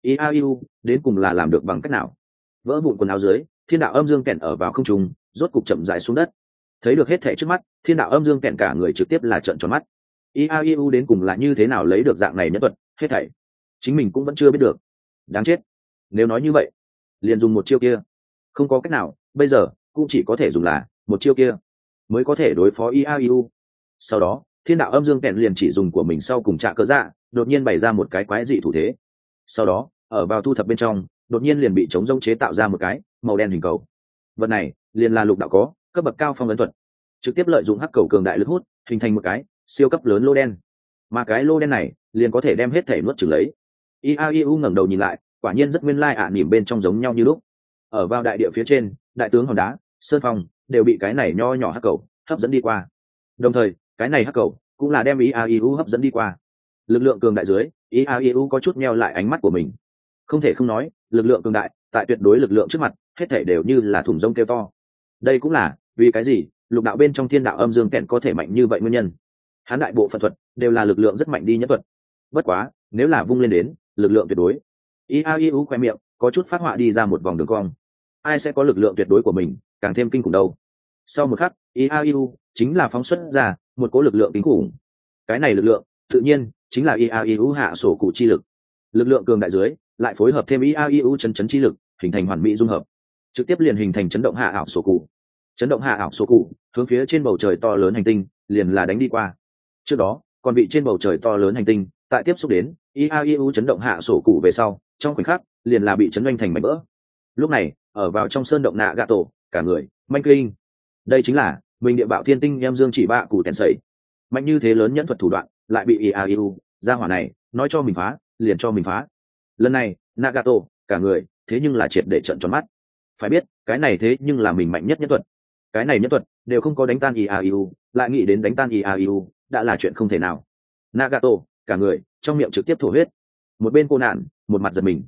iau đến cùng là làm được bằng cách nào? Vỡ vụn quần áo dưới, thiên đạo âm dương kẹn ở vào không trung rốt cục chậm rãi xuống đất. Thấy được hết thảy trước mắt, thiên đạo âm dương kẹn cả người trực tiếp là trợn tròn mắt. iau đến cùng là như thế nào lấy được dạng này nhất thuật, hết thảy chính mình cũng vẫn chưa biết được. Đáng chết, nếu nói như vậy liền dùng một chiêu kia. Không có cách nào, bây giờ cũng chỉ có thể dùng là một chiêu kia mới có thể đối phó iau. Sau đó thiên đạo âm dương kẹn liền chỉ dùng của mình sau cùng trả cớ dạ đột nhiên bày ra một cái quái dị thủ thế. Sau đó ở vào thu thập bên trong đột nhiên liền bị chống rông chế tạo ra một cái màu đen hình cầu. Vật này liền là lục đạo có cấp bậc cao phong ấn thuật, trực tiếp lợi dụng hắc cầu cường đại lực hút hình thành một cái siêu cấp lớn lô đen, mà cái lô đen này liền có thể đem hết thể nuốt chửng lấy. iau ngẩng đầu nhìn lại, quả nhiên rất nguyên lai nỉm bên trong giống nhau như lúc. Ở vào đại địa phía trên, đại tướng hòn đá sơn phong đều bị cái này nho nhỏ hắc cầu hấp dẫn đi qua, đồng thời cái này hắc cầu cũng là đem iau hấp dẫn đi qua. Lực lượng cường đại dưới, iau có chút meo lại ánh mắt của mình. Không thể không nói, lực lượng cường đại tại tuyệt đối lực lượng trước mặt hết thể đều như là thùng rông kêu to. Đây cũng là vì cái gì lục đạo bên trong thiên đạo âm dương kèn có thể mạnh như vậy nguyên nhân. Hắn đại bộ phận thuật đều là lực lượng rất mạnh đi nhất thuật. Bất quá nếu là vung lên đến lực lượng tuyệt đối, iau khoe miệng có chút phát họa đi ra một vòng đường cong. Ai sẽ có lực lượng tuyệt đối của mình càng thêm kinh khủng đâu. Sau một khắc iau chính là phóng xuất ra một cỗ lực lượng kinh khủng. Cái này lực lượng tự nhiên chính là iau hạ sổ cụ chi lực. Lực lượng cường đại dưới lại phối hợp thêm iau chấn chấn chi lực, hình thành hoàn mỹ dung hợp, trực tiếp liền hình thành chấn động hạ ảo sổ cụ. Chấn động hạ ảo sổ cụ hướng phía trên bầu trời to lớn hành tinh liền là đánh đi qua. Trước đó còn bị trên bầu trời to lớn hành tinh tại tiếp xúc đến iau chấn động hạ sổ cụ về sau, trong khoảnh khắc liền là bị chấn doanh thành mảnh vỡ. Lúc này ở vào trong sơn động nạ gạ tổ, cả người manh kinh. Đây chính là mình địa bạo thiên tinh em dương chỉ bạ cụ tèn sẩy. Mạnh như thế lớn nhẫn thuật thủ đoạn lại bị iau ra hỏa này nói cho mình phá liền cho mình phá. Lần này Nagato cả người thế nhưng là triệt để trợn tròn mắt. Phải biết cái này thế nhưng là mình mạnh nhất nhẫn thuật. Cái này nhẫn thuật đều không có đánh tan iau, lại nghĩ đến đánh tan iau đã là chuyện không thể nào. Nagato cả người trong miệng trực tiếp thổ huyết. Một bên cô nạn một mặt giật mình.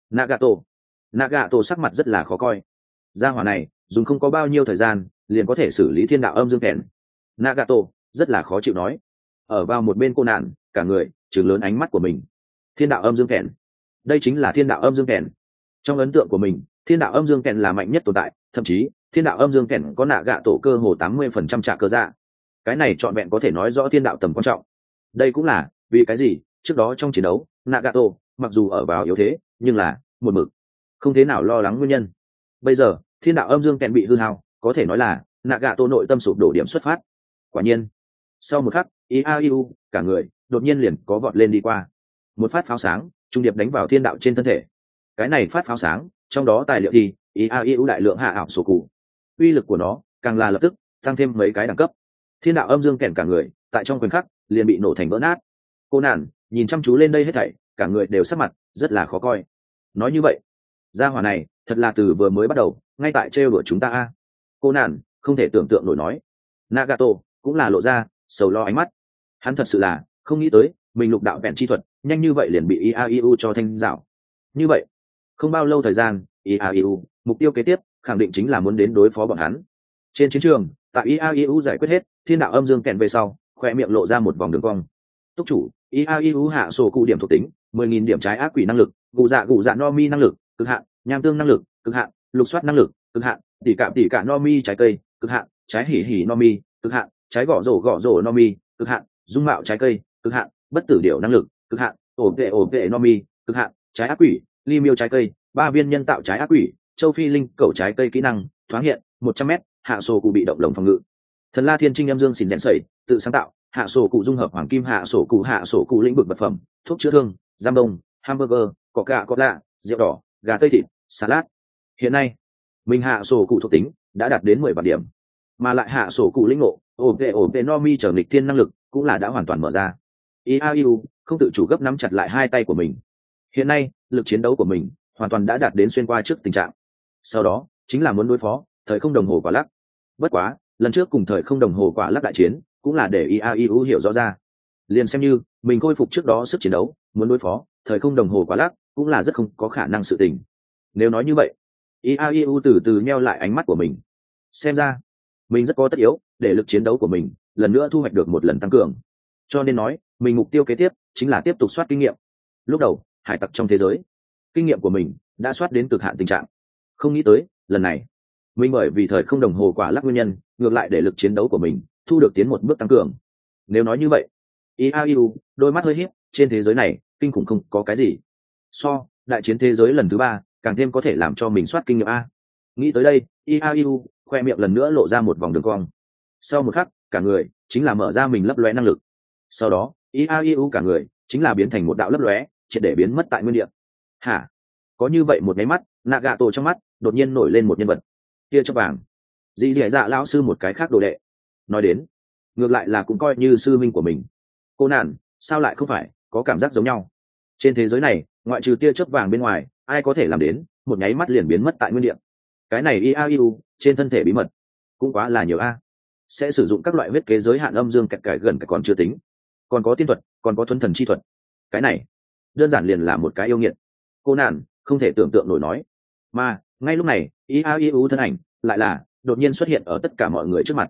Nagato sắc mặt rất là khó coi. Gia hỏa này dùng không có bao nhiêu thời gian liền có thể xử lý thiên đạo âm dương kèn. Nagato rất là khó chịu nói. Ở vào một bên cô nạn cả người trừng lớn ánh mắt của mình. Thiên đạo âm dương kèn, đây chính là thiên đạo âm dương kèn. Trong ấn tượng của mình, thiên đạo âm dương kèn là mạnh nhất tồn tại, thậm chí thiên đạo âm dương kèn có nạ gạ tổ cơ hồ 80% trả cơ dạ. Cái này trọn vẹn có thể nói rõ thiên đạo tầm quan trọng. Đây cũng là vì cái gì trước đó trong chiến đấu Nagato mặc dù ở vào yếu thế nhưng là một mực không thế nào lo lắng nguyên nhân. Bây giờ thiên đạo âm dương kèn bị hư hao, có thể nói là Nagato nội tâm sụp đổ điểm xuất phát. Quả nhiên sau một khắc iau cả người đột nhiên liền có vọt lên đi qua. Một phát pháo sáng trung điệp đánh vào thiên đạo trên thân thể. Cái này phát pháo sáng trong đó tài liệu thì iau đại lượng hạ ảo sổ cụ, uy lực của nó càng là lập tức tăng thêm mấy cái đẳng cấp. Thiên đạo âm dương kèn cả người tại trong khoảnh khắc liền bị nổ thành vỡ nát. Cô nản nhìn chăm chú lên đây hết thảy, cả người đều sắc mặt rất là khó coi. Nói như vậy gia hỏa này thật là từ vừa mới bắt đầu ngay tại trêu đùa chúng ta a. Cô nản không thể tưởng tượng nổi nói. Nagato cũng là lộ ra sầu lo ánh mắt. Hắn thật sự là không nghĩ tới mình lục đạo vẹn chi thuật nhanh như vậy liền bị iau cho thanh dạo. Như vậy không bao lâu thời gian iau mục tiêu kế tiếp khẳng định chính là muốn đến đối phó bọn hắn. Trên chiến trường tại iau giải quyết hết thiên đạo âm dương kèn về sau, khoe miệng lộ ra một vòng đường cong. Túc chủ iau hạ sổ cụ điểm thuộc tính 10.000 điểm trái ác quỷ năng lực, gù dạ no mi năng lực cực hạn, nham tương năng lực cực hạn, lục soát năng lực cực hạn, tỉ cả no mi trái cây cực hạn, trái hỉ no mi cực hạn, trái gõ rổ no mi cực hạn, dung mạo trái cây cực hạn, bất tử điểu năng lực cực hạn, ổ vệ no mi cực hạn, trái ác quỷ ly miêu trái cây 3 viên nhân tạo trái ác quỷ, châu phi linh cẩu trái cây kỹ năng thoáng hiện 100m, hạ sổ cụ bị động lồng phòng ngự. Thần la thiên trinh em dương xỉn rèn sẩy tự sáng tạo, hạ sổ cụ dung hợp hoàng kim, hạ sổ cụ lĩnh vực vật phẩm, thuốc chữa thương, giam đông, hamburger, coca-cola, rượu đỏ, gà tây thịt, salad. Hiện nay mình hạ sổ cụ thuộc tính đã đạt đến 10 vạn điểm, mà lại hạ sổ cụ lĩnh ngộ ổ vệ no mi trở nghịch thiên năng lực cũng là đã hoàn toàn mở ra. iau không tự chủ gấp nắm chặt lại hai tay của mình. Hiện nay lực chiến đấu của mình hoàn toàn đã đạt đến xuyên qua trước tình trạng. Sau đó chính là muốn đối phó thời không đồng hồ quả lắc. Bất quá lần trước cùng thời không đồng hồ quả lắc đại chiến cũng là để iau hiểu rõ ra, liền xem như mình khôi phục trước đó sức chiến đấu, muốn đối phó thời không đồng hồ quả lắc cũng là rất không có khả năng sự tình. Nếu nói như vậy iau từ từ nheo lại ánh mắt của mình. Xem ra mình rất có tất yếu để lực chiến đấu của mình lần nữa thu hoạch được một lần tăng cường. Cho nên nói mình mục tiêu kế tiếp chính là tiếp tục soát kinh nghiệm. Lúc đầu hải tặc trong thế giới kinh nghiệm của mình đã soát đến cực hạn tình trạng, không nghĩ tới lần này mình bởi vì thời không đồng hồ quả lắc nguyên nhân ngược lại để lực chiến đấu của mình thu được tiến một bước tăng cường. Nếu nói như vậy iau đôi mắt hơi híp, trên thế giới này kinh khủng không có cái gì so đại chiến thế giới lần thứ 3 càng thêm có thể làm cho mình soát kinh nghiệm a. Nghĩ tới đây iau khoe miệng lần nữa lộ ra một vòng đường cong. Sau một khắc cả người chính là mở ra mình lấp lóe năng lực. Sau đó iau cả người chính là biến thành một đạo lấp lóe, triệt để biến mất tại nguyên địa. Hả? Có như vậy một cái mắt Nagato trong mắt đột nhiên nổi lên một nhân vật kia chớp vàng, dì dì dạ lão sư một cái khác đồ đệ. Nói đến ngược lại là cũng coi như sư minh của mình. Cô nạn sao lại không phải có cảm giác giống nhau. Trên thế giới này ngoại trừ tia chớp vàng bên ngoài ai có thể làm đến một nháy mắt liền biến mất tại nguyên địa. Cái này iau trên thân thể bí mật cũng quá là nhiều a. Sẽ sử dụng các loại huyết kế giới hạn âm dương kẹt cải gần cái còn chưa tính, còn có tiên thuật, còn có thuần thần chi thuật. Cái này đơn giản liền là một cái yêu nghiệt. Cô nạn không thể tưởng tượng nổi nói. Mà ngay lúc này iau thân ảnh lại là đột nhiên xuất hiện ở tất cả mọi người trước mặt.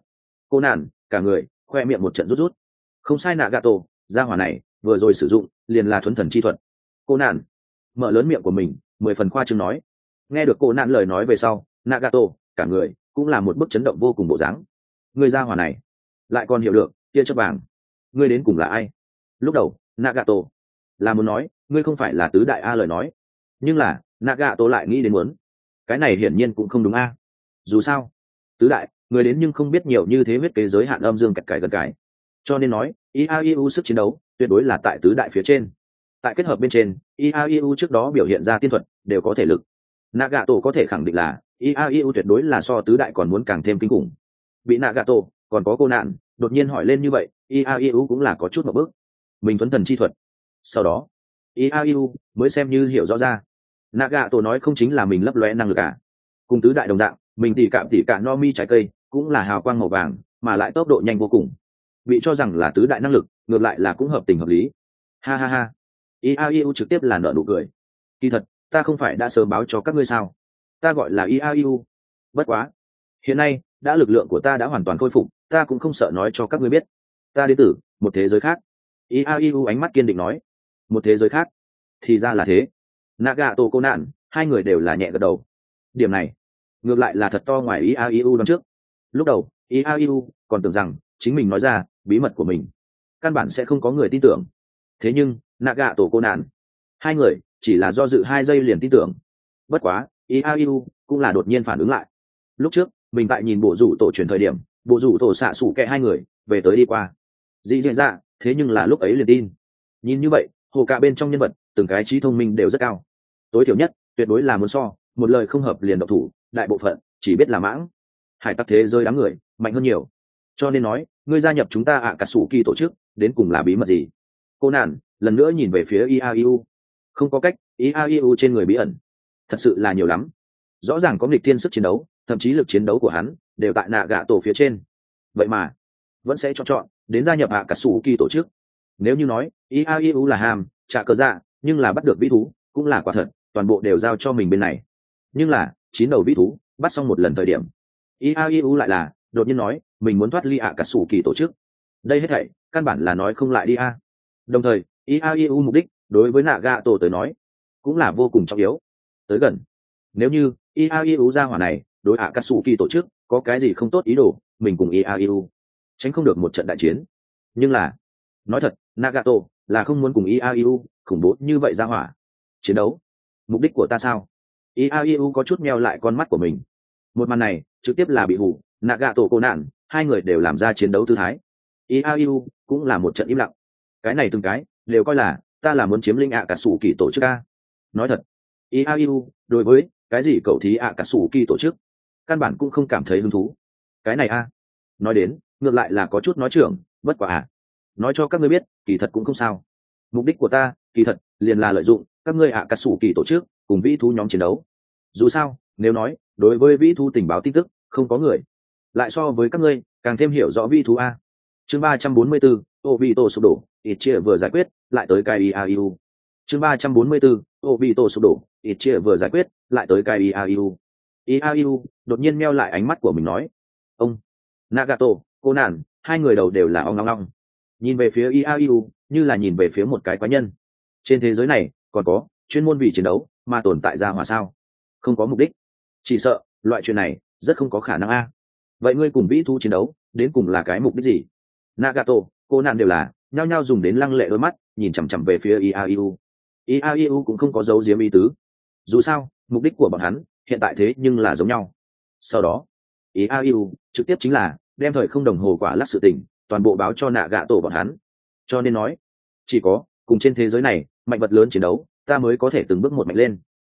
cô nạn cả người khoe miệng một trận rút rút. Không sai, Nagato gia hỏa này vừa rồi sử dụng liền là thuấn thần chi thuật. Cô nạn mở lớn miệng của mình 10 phần khoa trương nói. Nghe được cô nạn lời nói về sau, Nagato cả người cũng là một bức chấn động vô cùng bộ dáng. Người gia hỏa này lại còn hiểu được tia chớp vàng, ngươi đến cùng là ai? Lúc đầu Nagato là muốn nói ngươi không phải là tứ đại a lời nói, nhưng là Nagato lại nghĩ đến muốn cái này hiển nhiên cũng không đúng a. Dù sao tứ đại người đến nhưng không biết nhiều như thế huyết kế giới hạn âm dương cạch cải gần cải, cho nên nói IAIU sức chiến đấu tuyệt đối là tại tứ đại phía trên. Tại kết hợp bên trên, IAIU trước đó biểu hiện ra tiên thuật đều có thể lực. Nagato có thể khẳng định là IAIU tuyệt đối là so tứ đại còn muốn càng thêm kinh khủng. Bị Nagato còn có cô nạn đột nhiên hỏi lên như vậy, IAIU cũng là có chút một bước mình thuấn thần chi thuật. Sau đó IAIU mới xem như hiểu rõ ra Nagato nói không chính là mình lấp lóe năng lực cả. Cùng tứ đại đồng dạng, mình tỉ cả no mi trái cây cũng là hào quang màu vàng, mà lại tốc độ nhanh vô cùng. Bị cho rằng là tứ đại năng lực, ngược lại là cũng hợp tình hợp lý. Ha ha ha. IAIU trực tiếp là nở nụ cười. Kỳ thật, ta không phải đã sớm báo cho các ngươi sao? Ta gọi là IAIU. Bất quá, hiện nay đã lực lượng của ta đã hoàn toàn khôi phục, ta cũng không sợ nói cho các ngươi biết. Ta đến từ một thế giới khác. IAIU ánh mắt kiên định nói. Một thế giới khác? Thì ra là thế. Nagato cô nạn, hai người đều là nhẹ gật đầu. Điểm này ngược lại là thật to ngoài IAIU đón trước. Lúc đầu IAIU còn tưởng rằng chính mình nói ra bí mật của mình căn bản sẽ không có người tin tưởng, thế nhưng Nagato cô nạn hai người chỉ là do dự 2 giây liền tin tưởng. Bất quá IAIU cũng là đột nhiên phản ứng lại. Lúc trước mình tại nhìn bộ rủ tổ truyền thời điểm, bộ rủ tổ xạ sủ kẹ hai người về tới đi qua dị diễn ra, thế nhưng là lúc ấy liền tin. Nhìn như vậy hồ cả bên trong nhân vật từng cái trí thông minh đều rất cao, tối thiểu nhất tuyệt đối là muốn so một lời không hợp liền độc thủ, đại bộ phận chỉ biết là mãng hải tặc thế giới đám người mạnh hơn nhiều. Cho nên nói ngươi gia nhập chúng ta ạ cả sủ kỳ tổ chức đến cùng là bí mật gì? Cô nạn lần nữa nhìn về phía IAIU. Không có cách, IAIU trên người bí ẩn thật sự là nhiều lắm. Rõ ràng có nghịch thiên sức chiến đấu, thậm chí lực chiến đấu của hắn đều tại nạ gạ tổ phía trên, vậy mà vẫn sẽ chọn đến gia nhập ạ cả sủ kỳ tổ chức. Nếu như nói IAIU là ham trả cờ dạ, nhưng là bắt được vĩ thú cũng là quả thật, toàn bộ đều giao cho mình bên này. Nhưng là 9 đầu vĩ thú bắt xong một lần thời điểm, IAIU lại là đột nhiên nói mình muốn thoát ly ạ cả sủ kỳ tổ chức. Đây hết thảy căn bản là nói không lại đi a. Đồng thời IAIU mục đích đối với Nagato tới nói cũng là vô cùng trọng yếu. Tới gần, nếu như IAIU ra hỏa này đối ạ cả sủ kỳ tổ chức có cái gì không tốt ý đồ, mình cùng IAIU tránh không được một trận đại chiến. Nhưng là nói thật, Nagato là không muốn cùng IAIU khủng bố như vậy ra hỏa chiến đấu. Mục đích của ta sao? IAIU có chút meo lại con mắt của mình. Một màn này trực tiếp là bị hù. Nagato cô nạn hai người đều làm ra chiến đấu tư thái. IAIU cũng là một trận im lặng. Cái này từng cái đều coi là ta là muốn chiếm lĩnh ạ cả sủ kỳ tổ chức a. Nói thật, IAIU đối với cái gì cậu thí ạ cả sủ kỳ tổ chức căn bản cũng không cảm thấy hứng thú. Cái này a, nói đến ngược lại là có chút nói trưởng, bất quả à. Nói cho các ngươi biết, kỳ thật cũng không sao. Mục đích của ta kỳ thật liền là lợi dụng các ngươi ạ cả sủ kỳ tổ chức cùng vĩ thú nhóm chiến đấu. Dù sao nếu nói đối với vĩ thú tình báo tin tức không có người lại so với các ngươi càng thêm hiểu rõ vĩ thú a. Chương 344, Obito sụp đổ, ít chia vừa giải quyết, lại tới cái IAIU. Chương 344, Obito sụp đổ, ít chia vừa giải quyết, lại tới cái IAIU. IAIU đột nhiên meo lại ánh mắt của mình nói: "Ông Nagato, cô nạn, hai người đầu đều là ong ong ong." Nhìn về phía IAIU như là nhìn về phía một cái quái nhân. Trên thế giới này còn có chuyên môn vì chiến đấu mà tồn tại ra hỏa sao? Không có mục đích, chỉ sợ loại chuyện này rất không có khả năng a. Vậy ngươi cùng vĩ thú chiến đấu đến cùng là cái mục đích gì? Nagato, cô nạn đều là nhao nhao dùng đến lăng lệ đôi mắt nhìn chằm chằm về phía IAIU. IAIU cũng không có giấu giếm ý tứ. Dù sao mục đích của bọn hắn hiện tại thế nhưng là giống nhau. Sau đó IAIU trực tiếp chính là đem thời không đồng hồ quả lắc sự tình toàn bộ báo cho Nagato bọn hắn. Cho nên nói chỉ có cùng trên thế giới này mạnh vật lớn chiến đấu, ta mới có thể từng bước một mạnh lên.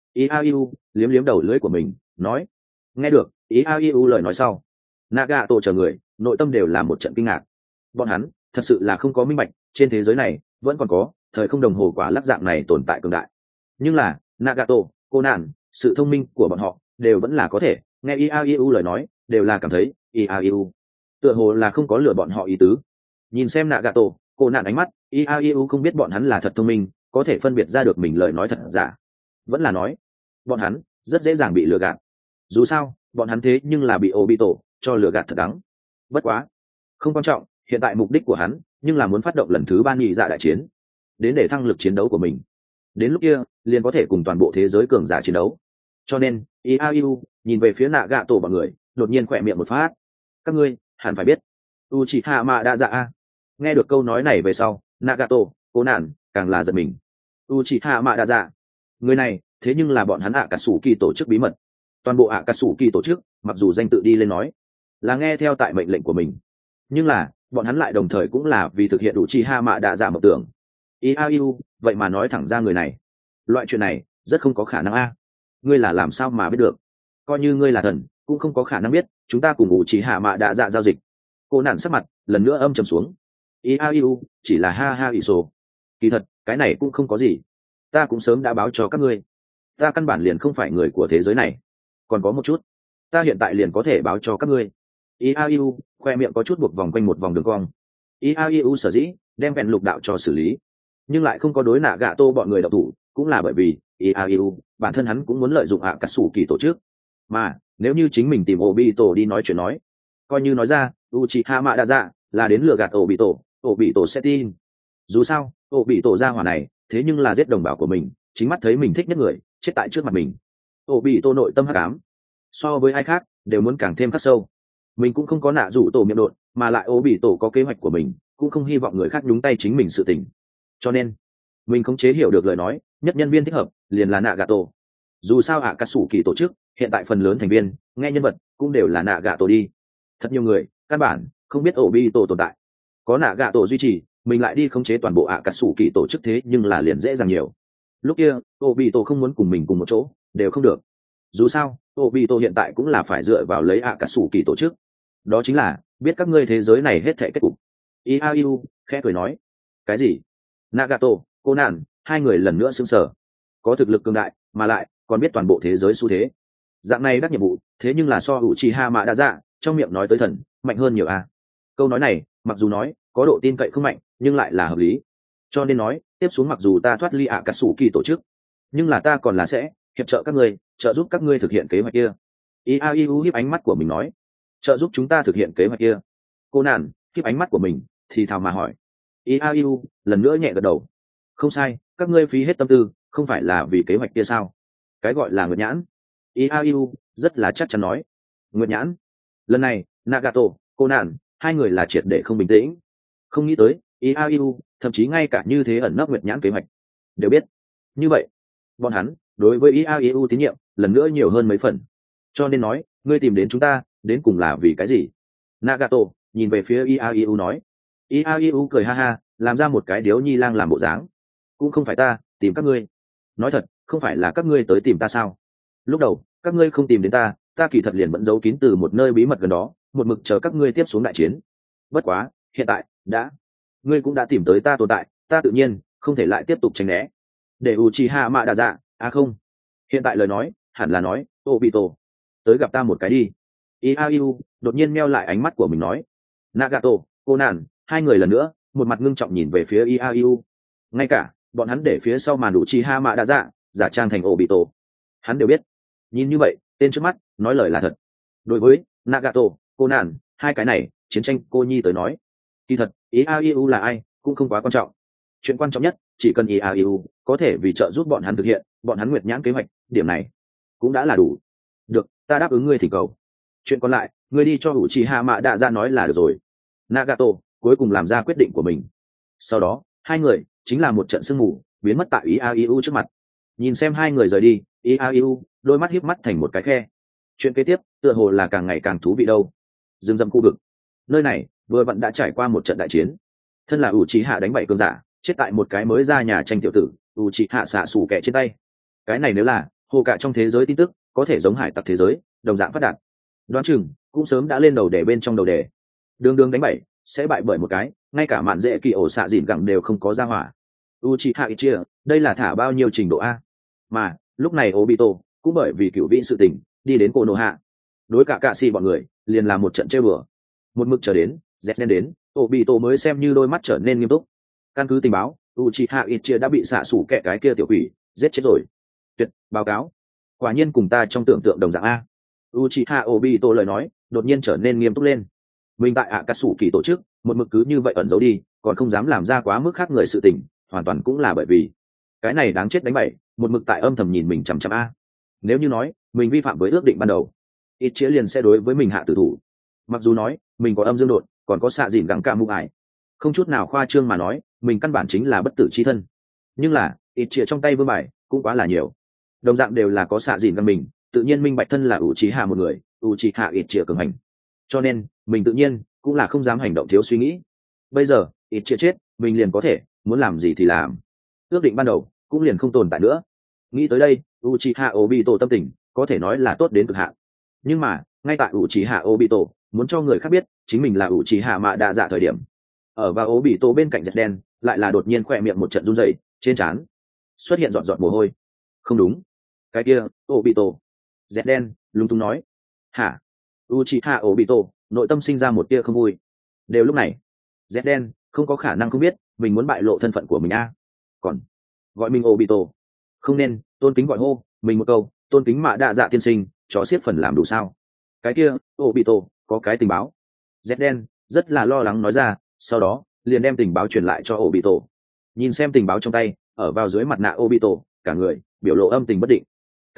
IAIU liếm liếm đầu lưỡi của mình nói. Nghe được IAIU lời nói sau, Nagato chờ người nội tâm đều là một trận kinh ngạc. Bọn hắn thật sự là không có minh bạch trên thế giới này vẫn còn có thời không đồng hồ quả lắc dạng này tồn tại cường đại. Nhưng là Nagato, cô nạn, sự thông minh của bọn họ đều vẫn là có thể nghe IAIU lời nói, đều là cảm thấy IAIU tựa hồ là không có lừa bọn họ ý tứ. Nhìn xem Nagato, cô nạn ánh mắt, IAIU không biết bọn hắn là thật thông minh, có thể phân biệt ra được mình lời nói thật giả, vẫn là nói bọn hắn rất dễ dàng bị lừa gạt. Dù sao bọn hắn thế nhưng là bị Obito cho lừa gạt thật đắng. Bất quá Không quan trọng, hiện tại mục đích của hắn nhưng là muốn phát động lần thứ ba nhị dạ đại chiến, đến để thăng lực chiến đấu của mình. Đến lúc kia liền có thể cùng toàn bộ thế giới cường giả chiến đấu. Cho nên Iau nhìn về phía Nagato bọn người, đột nhiên khỏe miệng một phát. Các ngươi hẳn phải biết Uchiha Madara. Nghe được câu nói này về sau, Nagato, Conan càng là giật mình. Uchiha Madara, người này thế nhưng là bọn hắn Akatsuki tổ chức bí mật. Toàn bộ Akatsuki tổ chức, mặc dù danh tự đi lên nói là nghe theo tại mệnh lệnh của mình, nhưng là bọn hắn lại đồng thời cũng là vì thực hiện Uchiha Madara mộng tưởng. Iau vậy mà nói thẳng ra người này, loại chuyện này rất không có khả năng a. Ngươi là làm sao mà biết được? Coi như ngươi là thần cũng không có khả năng biết chúng ta cùng Uchiha Madara giao dịch. Cô nạn sắc mặt lần nữa âm trầm xuống. Iau chỉ là ha ha iso, kỳ thật cái này cũng không có gì, ta cũng sớm đã báo cho các ngươi, ta căn bản liền không phải người của thế giới này. Còn có một chút, ta hiện tại liền có thể báo cho các ngươi. Iau khoe miệng có chút buộc vòng quanh một vòng đường cong. Iau sở dĩ đem vẹn lục đạo cho xử lý, nhưng lại không có đối nạ gạ tô bọn người đọc thủ, cũng là bởi vì Iau bản thân hắn cũng muốn lợi dụng Akatsuki tổ chức. Mà nếu như chính mình tìm Obito đi nói chuyện nói, coi như nói ra Uchiha Madara là đến lừa gạt Obito sẽ tin. Dù sao Obito ra hỏa này thế nhưng là giết đồng bào của mình, chính mắt thấy mình thích nhất người chết tại trước mặt mình. Obito nội tâm hắc ám, so với ai khác đều muốn càng thêm khắc sâu. Mình cũng không có nạ rủ tổ miệng đột, mà lại Obito có kế hoạch của mình, cũng không hy vọng người khác nhúng tay chính mình sự tình. Cho nên mình khống chế hiểu được lời nói, nhất nhân viên thích hợp liền là Nagato. Dù sao Akatsuki tổ chức hiện tại phần lớn thành viên nghe nhân vật cũng đều là Nagato đi. Thật nhiều người căn bản không biết Obito tồn tại, có Nagato duy trì, mình lại đi khống chế toàn bộ Akatsuki tổ chức, thế nhưng là liền dễ dàng nhiều. Lúc kia Obito không muốn cùng mình cùng một chỗ đều không được. Dù sao Obito hiện tại cũng là phải dựa vào lấy Akatsuki tổ chức, đó chính là biết các ngươi thế giới này hết thảy kết cục. Iau khẽ cười nói. Cái gì? Nagato, Conan hai người lần nữa sững sờ. Có thực lực cường đại mà lại còn biết toàn bộ thế giới xu thế, dạng này đắc nhiệm vụ thế nhưng là so Uchiha Madara trong miệng nói tới thần mạnh hơn nhiều a. Câu nói này mặc dù nói có độ tin cậy không mạnh, nhưng lại là hợp lý. Cho nên nói tiếp xuống mặc dù ta thoát ly Akatsuki tổ chức, nhưng là ta còn là sẽ hiệp trợ các ngươi, trợ giúp các ngươi thực hiện kế hoạch kia. Iau hiếp ánh mắt của mình nói. Trợ giúp chúng ta thực hiện kế hoạch kia? Conan hiếp ánh mắt của mình thì thào mà hỏi. Iau lần nữa nhẹ gật đầu. Không sai, các ngươi phí hết tâm tư không phải là vì kế hoạch kia sao? Cái gọi là nguyệt nhãn. Iau rất là chắc chắn nói. Nguyệt nhãn. Lần này Nagato, Conan hai người là triệt để không bình tĩnh. Không nghĩ tới Iau thậm chí ngay cả như thế ẩn nấp nguyệt nhãn kế hoạch đều biết. Như vậy bọn hắn đối với Iau tín nhiệm lần nữa nhiều hơn mấy phần. Cho nên nói ngươi tìm đến chúng ta đến cùng là vì cái gì? Nagato nhìn về phía Iau nói. Iau cười ha ha, làm ra một cái điếu nhi lang làm bộ dáng. Cũng không phải ta tìm các ngươi, nói thật không phải là các ngươi tới tìm ta sao? Lúc đầu các ngươi không tìm đến ta, ta kỳ thật liền vẫn giấu kín từ một nơi bí mật gần đó, một mực chờ các ngươi tiếp xuống đại chiến. Bất quá hiện tại ngươi cũng đã tìm tới ta tồn tại, ta tự nhiên không thể lại tiếp tục tránh né. Để Uchiha Madara không, hiện tại lời nói hẳn là nói Obito tới gặp ta một cái đi. Iau đột nhiên meo lại ánh mắt của mình nói. Nagato, Conan hai người lần nữa một mặt ngưng trọng nhìn về phía Iau. Ngay cả bọn hắn để phía sau màn Uchiha Madara giả trang thành Obito, hắn đều biết. Nhìn như vậy tên trước mắt nói lời là thật. Đối với Nagato, Conan hai cái này chiến tranh cô nhi tới nói, kỳ thật Iau là ai cũng không quá quan trọng. Chuyện quan trọng nhất chỉ cần Iau có thể vì trợ giúp bọn hắn thực hiện bọn hắn nguyệt nhãn kế hoạch, điểm này cũng đã là đủ. Được, ta đáp ứng ngươi thỉnh cầu. Chuyện còn lại ngươi đi cho Uchiha Madara nói là được rồi. Nagato cuối cùng làm ra quyết định của mình. Sau đó hai người chính là một trận sương mù biến mất tại Iau trước mặt. Nhìn xem hai người rời đi, Iau đôi mắt híp mắt thành một cái khe. Chuyện kế tiếp tựa hồ là càng ngày càng thú vị đâu. Rừng rậm khu vực, nơi này vừa vặn đã trải qua một trận đại chiến. Thân là Uchiha đánh bại cường giả, chết tại một cái mới ra nhà tranh tiểu tử Uchiha xạ xù kẻ trên tay. Cái này nếu là hồ cả trong thế giới tin tức có thể giống hải tặc thế giới đồng dạng phát đạt, đoán chừng cũng sớm đã lên đầu đề bên trong đầu đề. Đường đường đánh bại sẽ bại bởi một cái ngay cả mạn dễ kỳ ổ xạ dịn gẳng đều không có ra hỏa. Uchiha Itachi đây là thả bao nhiêu trình độ a? Mà lúc này Obito cũng bởi vì cựu vĩ sự tình đi đến Konoha, đối cả cạ xì bọn người liền làm một trận trêu bừa. Một mực chờ đến dẹp nên đến Obito mới xem như đôi mắt trở nên nghiêm túc. Căn cứ tình báo Uchiha Itachi đã bị xạ xủ kẻ cái kia tiểu quỷ giết chết rồi. Tuyệt, báo cáo. Quả nhiên cùng ta trong tưởng tượng đồng dạng a. Uchiha Obito lời nói đột nhiên trở nên nghiêm túc lên. mình tại ạ cà sủ kỳ tổ chức một mực cứ như vậy ẩn giấu đi, còn không dám làm ra quá mức khác người sự tình, hoàn toàn cũng là bởi vì cái này đáng chết đánh bậy, một mực tại âm thầm nhìn mình chằm chằm a. Nếu như nói mình vi phạm với ước định ban đầu, ít chĩa liền sẽ đối với mình hạ tử thủ. Mặc dù nói mình có âm dương đột, còn có xạ dìn gẳng ca mụ ải, không chút nào khoa trương mà nói mình căn bản chính là bất tử chi thân, nhưng là ít chĩa trong tay vương bài cũng quá là nhiều, đồng dạng đều là có xạ dìn gẳng mình, tự nhiên minh bạch thân là ủ trí hạ một người, ủ trí hạ ít chĩa cường hành, cho nên mình tự nhiên cũng là không dám hành động thiếu suy nghĩ. Bây giờ ít chĩa chết, mình liền có thể muốn làm gì thì làm, ước định ban đầu cũng liền không tồn tại nữa. Nghĩ tới đây Uchiha Obito tâm tình có thể nói là tốt đến cực hạn, nhưng mà ngay tại Uchiha Obito muốn cho người khác biết chính mình là Uchiha Mạ Đa Dạ thời điểm, ở vào Obito bên cạnh dẹt đen lại là đột nhiên khỏe miệng một trận run rẩy, trên trán xuất hiện giọt giọt mồ hôi. Không đúng, cái kia Obito. Dẹt đen lúng túng nói. Hả? Uchiha Obito nội tâm sinh ra một tia không vui. Đều lúc này dẹt đen không có khả năng không biết mình muốn bại lộ thân phận của mình a. Còn gọi mình Obito, không nên tôn kính gọi hô mình một câu tôn kính Mạ Đa Dạ tiên sinh, chó xiết phần làm đủ sao? Cái kia Obito có cái tình báo. Dẹt đen rất là lo lắng nói ra, sau đó liền đem tình báo truyền lại cho Obito. Nhìn xem tình báo trong tay, ở vào dưới mặt nạ Obito cả người biểu lộ âm tình bất định.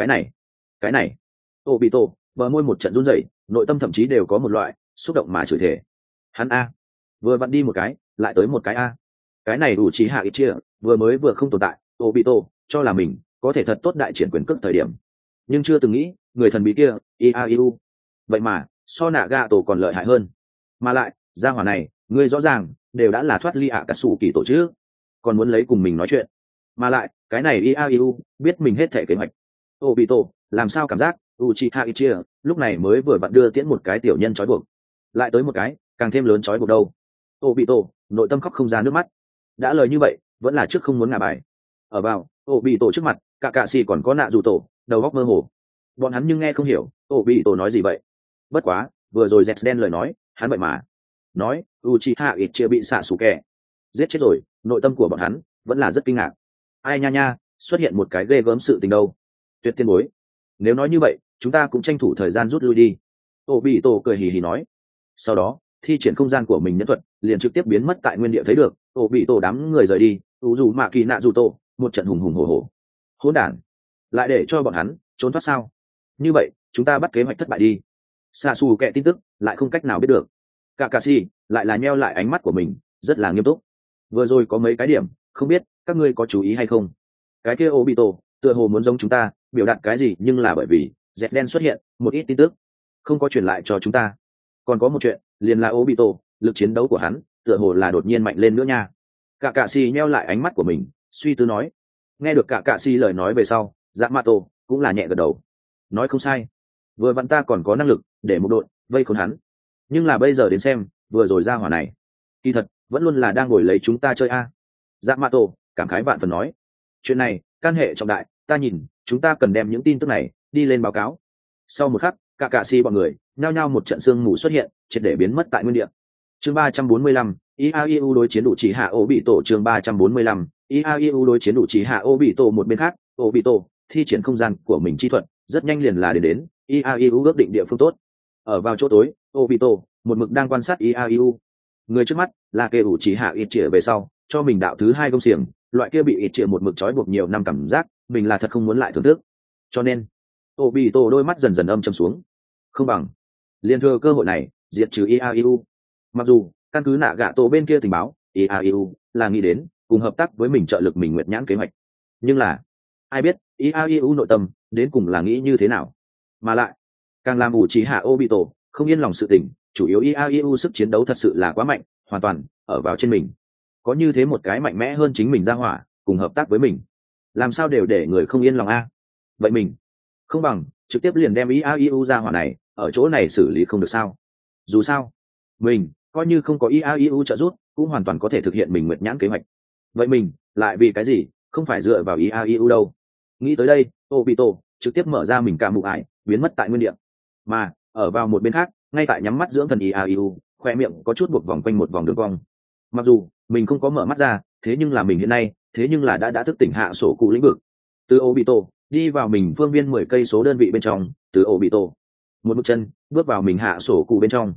Cái này Obito bờ môi một trận run rẩy, nội tâm thậm chí đều có một loại xúc động mà chửi thề. Hắn a, vừa vặn đi một cái lại tới một cái a. Cái này đủ trí hạ ít chia vừa không tồn tại, Obito cho là mình có thể thật tốt đại triển quyền cước thời điểm, nhưng chưa từng nghĩ người thần bí kia Iaiu vậy mà so Nagato còn lợi hại hơn. Mà lại gia hỏa này ngươi rõ ràng đều đã là thoát ly ạ cà sủ kỳ tổ chức, còn muốn lấy cùng mình nói chuyện. Mà lại cái này Iaiu biết mình hết thể kế hoạch. Obito làm sao cảm giác Uchiha Itachi lúc này mới vừa vặn đưa tiễn một cái tiểu nhân trói buộc, lại tới một cái càng thêm lớn trói buộc đâu. Obito nội tâm khóc không ra nước mắt. Đã lời như vậy vẫn là trước không muốn ngả bài. Ở vào Obito trước mặt cả cạ xì còn có nạ dù tổ đầu góc mơ hồ, bọn hắn nhưng nghe không hiểu Obito nói gì vậy. Bất quá vừa rồi Zetsu đen lời nói hắn vậy mà nói Uchiha Itachi bị xạ xù kẹ giết chết rồi, nội tâm của bọn hắn vẫn là rất kinh ngạc. Ai nha nha, xuất hiện một cái ghê gớm sự tình đâu. Tuyệt tiên bối, nếu nói như vậy chúng ta cũng tranh thủ thời gian rút lui đi. Obito cười hì hì nói, sau đó thi triển không gian của mình nhân thuật liền trực tiếp biến mất tại nguyên địa. Thấy được Obito đám người rời đi, dù mạ kỳ nạ dù tổ một trận hùng hùng hổ hổ. Hỗn đản, lại để cho bọn hắn trốn thoát sao? Như vậy chúng ta bắt kế hoạch thất bại đi. Xạ xù kẹ tin tức lại không cách nào biết được. Kakashi lại là nheo lại ánh mắt của mình rất là nghiêm túc. Vừa rồi có mấy cái điểm không biết các ngươi có chú ý hay không. Cái kia Obito tựa hồ muốn giống chúng ta biểu đạt cái gì, nhưng là bởi vì dẹt đen xuất hiện một ít tin tức không có truyền lại cho chúng ta. Còn có một chuyện liền là Obito lực chiến đấu của hắn tựa hồ là đột nhiên mạnh lên nữa nha. Kakashi nheo lại ánh mắt của mình suy tư nói. Nghe được Kakashi lời nói về sau, Yamato cũng là nhẹ gật đầu, nói không sai, vừa vặn ta còn có năng lực để một đội vây khốn hắn, nhưng là bây giờ đến xem vừa rồi ra hỏa này kỳ thật vẫn luôn là đang ngồi lấy chúng ta chơi a. Yamato cảm khái vạn phần nói, chuyện này can hệ trọng đại, ta nhìn chúng ta cần đem những tin tức này đi lên báo cáo. Sau một khắc Kakashi bọn người nhao nhao một trận sương mù xuất hiện, triệt để biến mất tại nguyên địa. Chương 345, Iaiu đối chiến đủ chỉ hạ Obito. Chương 345, Iaiu đối chiến đủ chỉ hạ Obito. Một bên khác Obito thi triển không gian của mình chi thuật rất nhanh liền là đến Iaiu ước định địa phương tốt. Ở vào chỗ tối, Obito một mực đang quan sát Iaiu. Người trước mắt là kẻ ủ chỉ hạ ít chĩa về sau cho mình đạo thứ hai công xiềng, loại kia bị ít chĩa một mực trói buộc nhiều năm cảm giác mình là thật không muốn lại thưởng thức, cho nên Obito đôi mắt dần dần âm trầm xuống. Không bằng liên thừa cơ hội này diệt trừ Iaiu. Mặc dù căn cứ Nagato bên kia tình báo Iaiu là nghĩ đến cùng hợp tác với mình trợ lực mình nguyệt nhãn kế hoạch, nhưng là ai biết Iaiu nội tâm đến cùng là nghĩ như thế nào. Mà lại càng làm ủ trí hạ Obito không yên lòng sự tình, chủ yếu Iaiu sức chiến đấu thật sự là quá mạnh, hoàn toàn ở vào trên mình. Có như thế một cái mạnh mẽ hơn chính mình ra hỏa cùng hợp tác với mình, làm sao đều để người không yên lòng a. Vậy mình không bằng trực tiếp liền đem Iaiu ra hỏa này ở chỗ này xử lý không được sao? Dù sao mình coi như không có Iaiu trợ giúp cũng hoàn toàn có thể thực hiện mình nguyệt nhãn kế hoạch. Vậy mình lại vì cái gì không phải dựa vào Iaiu đâu? Nghĩ tới đây Obito trực tiếp mở ra mình cả mụ ải biến mất tại nguyên địa. Mà ở vào một bên khác, ngay tại nhắm mắt dưỡng thần Iaiu khoe miệng có chút buộc vòng quanh một vòng đường cong. Mặc dù mình không có mở mắt ra, thế nhưng là mình hiện nay thế nhưng là đã thức tỉnh hạ sổ cụ lĩnh vực. Từ Obito đi vào mình phương viên 10 cây số đơn vị bên trong, từ Obito một bước chân bước vào mình hạ sổ cụ bên trong.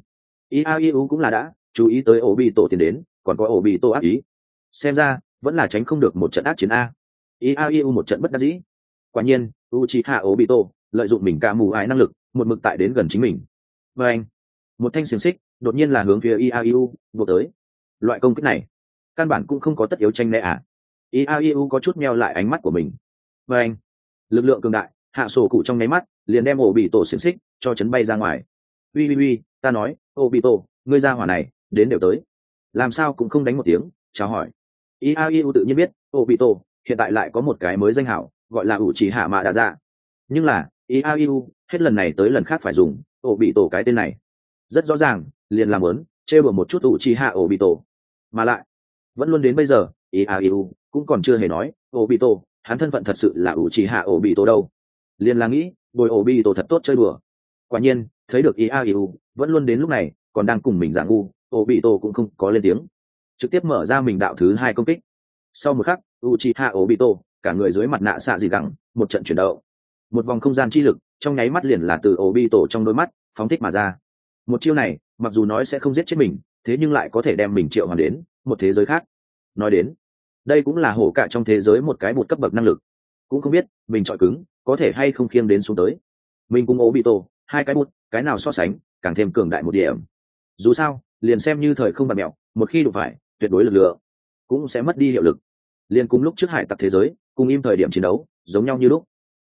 Iau cũng là đã chú ý tới ổ bị tổ tiến đến, còn có ổ bị tổ ác ý, xem ra vẫn là tránh không được một trận ác chiến a. Iau một trận bất đắc dĩ. Quả nhiên Uchiha Obito lợi dụng mình cả mù ái năng lực, một mực tại đến gần chính mình. Và anh, một thanh xiềng xích đột nhiên là hướng phía Iau buộc tới. Loại công kích này căn bản cũng không có tất yếu tranh né à. Iau có chút meo lại ánh mắt của mình. Và anh, lực lượng cường đại hạ sổ cụ trong nháy mắt liền đem ổ bị tổ xiềng xích cho chấn bay ra ngoài. Ui, ta nói Obito, ngươi ra hỏa này đến đều tới, làm sao cũng không đánh một tiếng chào hỏi. Iau tự nhiên biết Obito hiện tại lại có một cái mới danh hảo, gọi là Uchiha Mạ Đa Dạ. Nhưng là Iau hết lần này tới lần khác phải dùng Obito cái tên này, rất rõ ràng liền làm lớn trêu đùa một chút Uchiha Obito. Mà lại vẫn luôn đến bây giờ Iau cũng còn chưa hề nói Obito hắn thân phận thật sự là Uchiha Obito đâu, liền là nghĩ bồi Obito thật tốt chơi đùa. Quả nhiên thấy được Iau vẫn luôn đến lúc này còn đang cùng mình giả ngu, Obito cũng không có lên tiếng, trực tiếp mở ra mình đạo thứ hai công kích. Sau một khắc Uchiha Obito cả người dưới mặt nạ xạ dị gẳng một trận chuyển động, một vòng không gian chi lực trong nháy mắt liền là từ Obito trong đôi mắt phóng thích mà ra. Một chiêu này mặc dù nói sẽ không giết chết mình, thế nhưng lại có thể đem mình triệu hoàn đến một thế giới khác. Nói đến đây cũng là hổ cả trong thế giới một cái bột cấp bậc năng lực, cũng không biết mình chọi cứng có thể hay không khiêng đến xuống tới. Mình cùng Obito hai cái bột, cái nào so sánh càng thêm cường đại một điểm. Dù sao liền xem như thời không bạt mẹo, một khi đụng phải tuyệt đối lực lượng cũng sẽ mất đi hiệu lực. Liền cùng lúc trước hải tặc thế giới cùng im thời điểm chiến đấu giống nhau như lúc.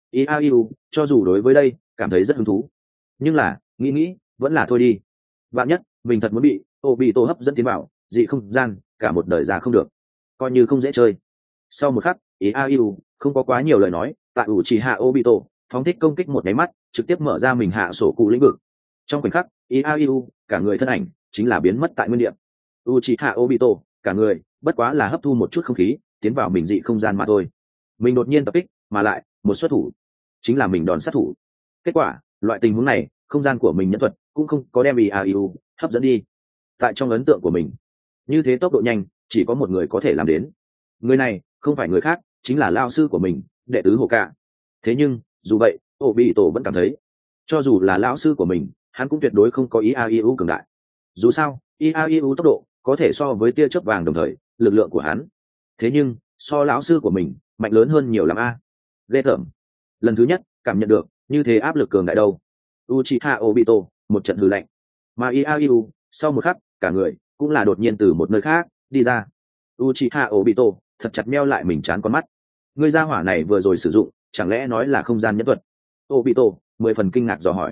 Iau cho dù đối với đây cảm thấy rất hứng thú, nhưng là nghĩ vẫn là thôi đi. Vạn nhất mình thật muốn bị Obito hấp dẫn tiến vào dị không gian, cả một đời già không được, coi như không dễ chơi. Sau một khắc Iau không có quá nhiều lời nói, tại Uchiha Obito phóng thích công kích một nháy mắt trực tiếp mở ra mình hạ sổ cụ lĩnh vực. Trong khoảnh khắc Iau cả người thân ảnh chính là biến mất tại nguyên địa. Uchiha Obito cả người bất quá là hấp thu một chút không khí tiến vào mình dị không gian mà thôi. Mình đột nhiên tập kích mà lại một xuất thủ chính là mình đòn sát thủ. Kết quả loại tình huống này không gian của mình nhẫn thuật cũng không có đem Iau hấp dẫn đi. Tại trong ấn tượng của mình như thế tốc độ nhanh chỉ có một người có thể làm đến, người này không phải người khác chính là lao sư của mình, đệ tứ Hồ Cả. Thế nhưng dù vậy Obito vẫn cảm thấy cho dù là lão sư của mình hắn cũng tuyệt đối không có Iau cường đại. Dù sao Iau tốc độ có thể so với tia chớp vàng, đồng thời lực lượng của hắn thế nhưng so lão sư của mình mạnh lớn hơn nhiều lắm a. Ghê tởm, lần thứ nhất cảm nhận được như thế áp lực cường đại đâu. Uchiha Obito một trận hừ lạnh, mà Iau sau một khắc cả người cũng là đột nhiên từ một nơi khác đi ra. Uchiha Obito thật chặt meo lại mình chán con mắt, người gia hỏa này vừa rồi sử dụng chẳng lẽ nói là không gian nhẫn thuật? Obito 10 phần kinh ngạc dò hỏi.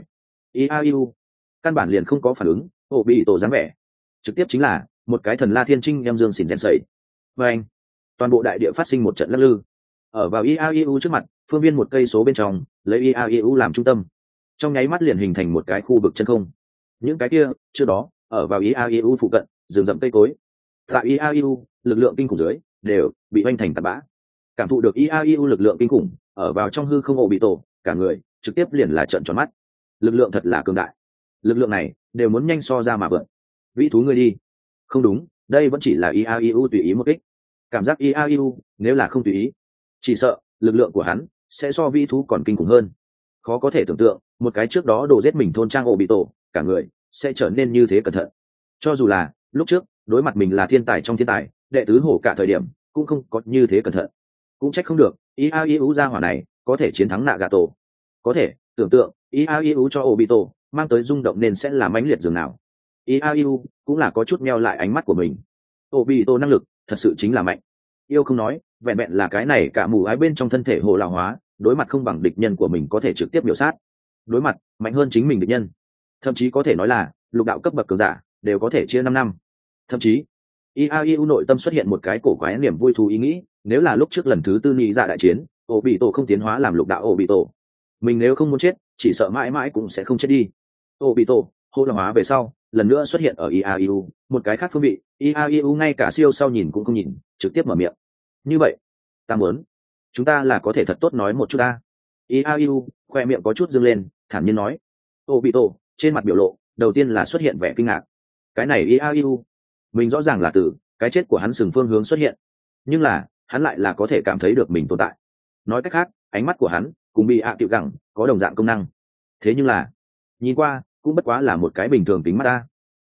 Iau căn bản liền không có phản ứng. Obito dáng vẻ trực tiếp chính là một cái thần la thiên trinh em dương xỉn rèn sẩy. Và anh, toàn bộ đại địa phát sinh một trận lắc lư. Ở vào Iau trước mặt phương viên một cây số bên trong, lấy Iau làm trung tâm, trong nháy mắt liền hình thành một cái khu vực chân không. Những cái kia trước đó ở vào Iau phụ cận rừng rậm cây cối, tại Iau lực lượng kinh khủng dưới đều bị oanh thành tạt bã. Cảm thụ được Iau lực lượng kinh khủng ở vào trong hư không, Obito cả người trực tiếp liền là trợn tròn mắt. Lực lượng thật là cường đại, lực lượng này đều muốn nhanh so ra mà vượt. Vĩ thú ngươi đi. Không đúng, đây vẫn chỉ là Iau tùy ý một kích. Cảm giác Iau nếu là không tùy ý, chỉ sợ lực lượng của hắn sẽ so vĩ thú còn kinh khủng hơn. Khó có thể tưởng tượng một cái trước đó đổ giết mình thôn trang Obito cả người sẽ trở nên như thế cẩn thận. Cho dù là lúc trước đối mặt mình là thiên tài trong thiên tài, đệ tứ hổ cả thời điểm cũng không có như thế cẩn thận. Cũng trách không được Iau gia hỏa này có thể chiến thắng Nagato. Có thể tưởng tượng Iau cho Obito mang tới rung động nên sẽ là mãnh liệt dường nào. Iau cũng là có chút meo lại ánh mắt của mình. Obito năng lực thật sự chính là mạnh. Yêu không nói, vẹn vẹn là cái này cả mù ái bên trong thân thể hồ lão hóa, đối mặt không bằng địch nhân của mình có thể trực tiếp biểu sát. Đối mặt mạnh hơn chính mình địch nhân, thậm chí có thể nói là lục đạo cấp bậc cường giả đều có thể chia 5 năm. Thậm chí Iau nội tâm xuất hiện một cái cổ quái niềm vui thú ý nghĩ, nếu là lúc trước lần thứ tư nhị dạ đại chiến, Obito không tiến hóa làm lục đạo Obito, mình nếu không muốn chết chỉ sợ mãi mãi cũng sẽ không chết đi. Obito hô lão hóa về sau lần nữa xuất hiện ở Iau một cái khác phương vị. Iau ngay cả siêu sau nhìn cũng không nhìn, trực tiếp mở miệng. Như vậy ta muốn chúng ta là có thể thật tốt nói một chút ta. Iau khoe miệng có chút dương lên, thản nhiên nói. Obito trên mặt biểu lộ đầu tiên là xuất hiện vẻ kinh ngạc. Cái này Iau mình rõ ràng là từ cái chết của hắn sừng phương hướng xuất hiện, nhưng là hắn lại là có thể cảm thấy được mình tồn tại. Nói cách khác ánh mắt của hắn cùng bị tiểu gẳng có đồng dạng công năng. Thế nhưng là nhìn qua cũng bất quá là một cái bình thường tính mắt ta.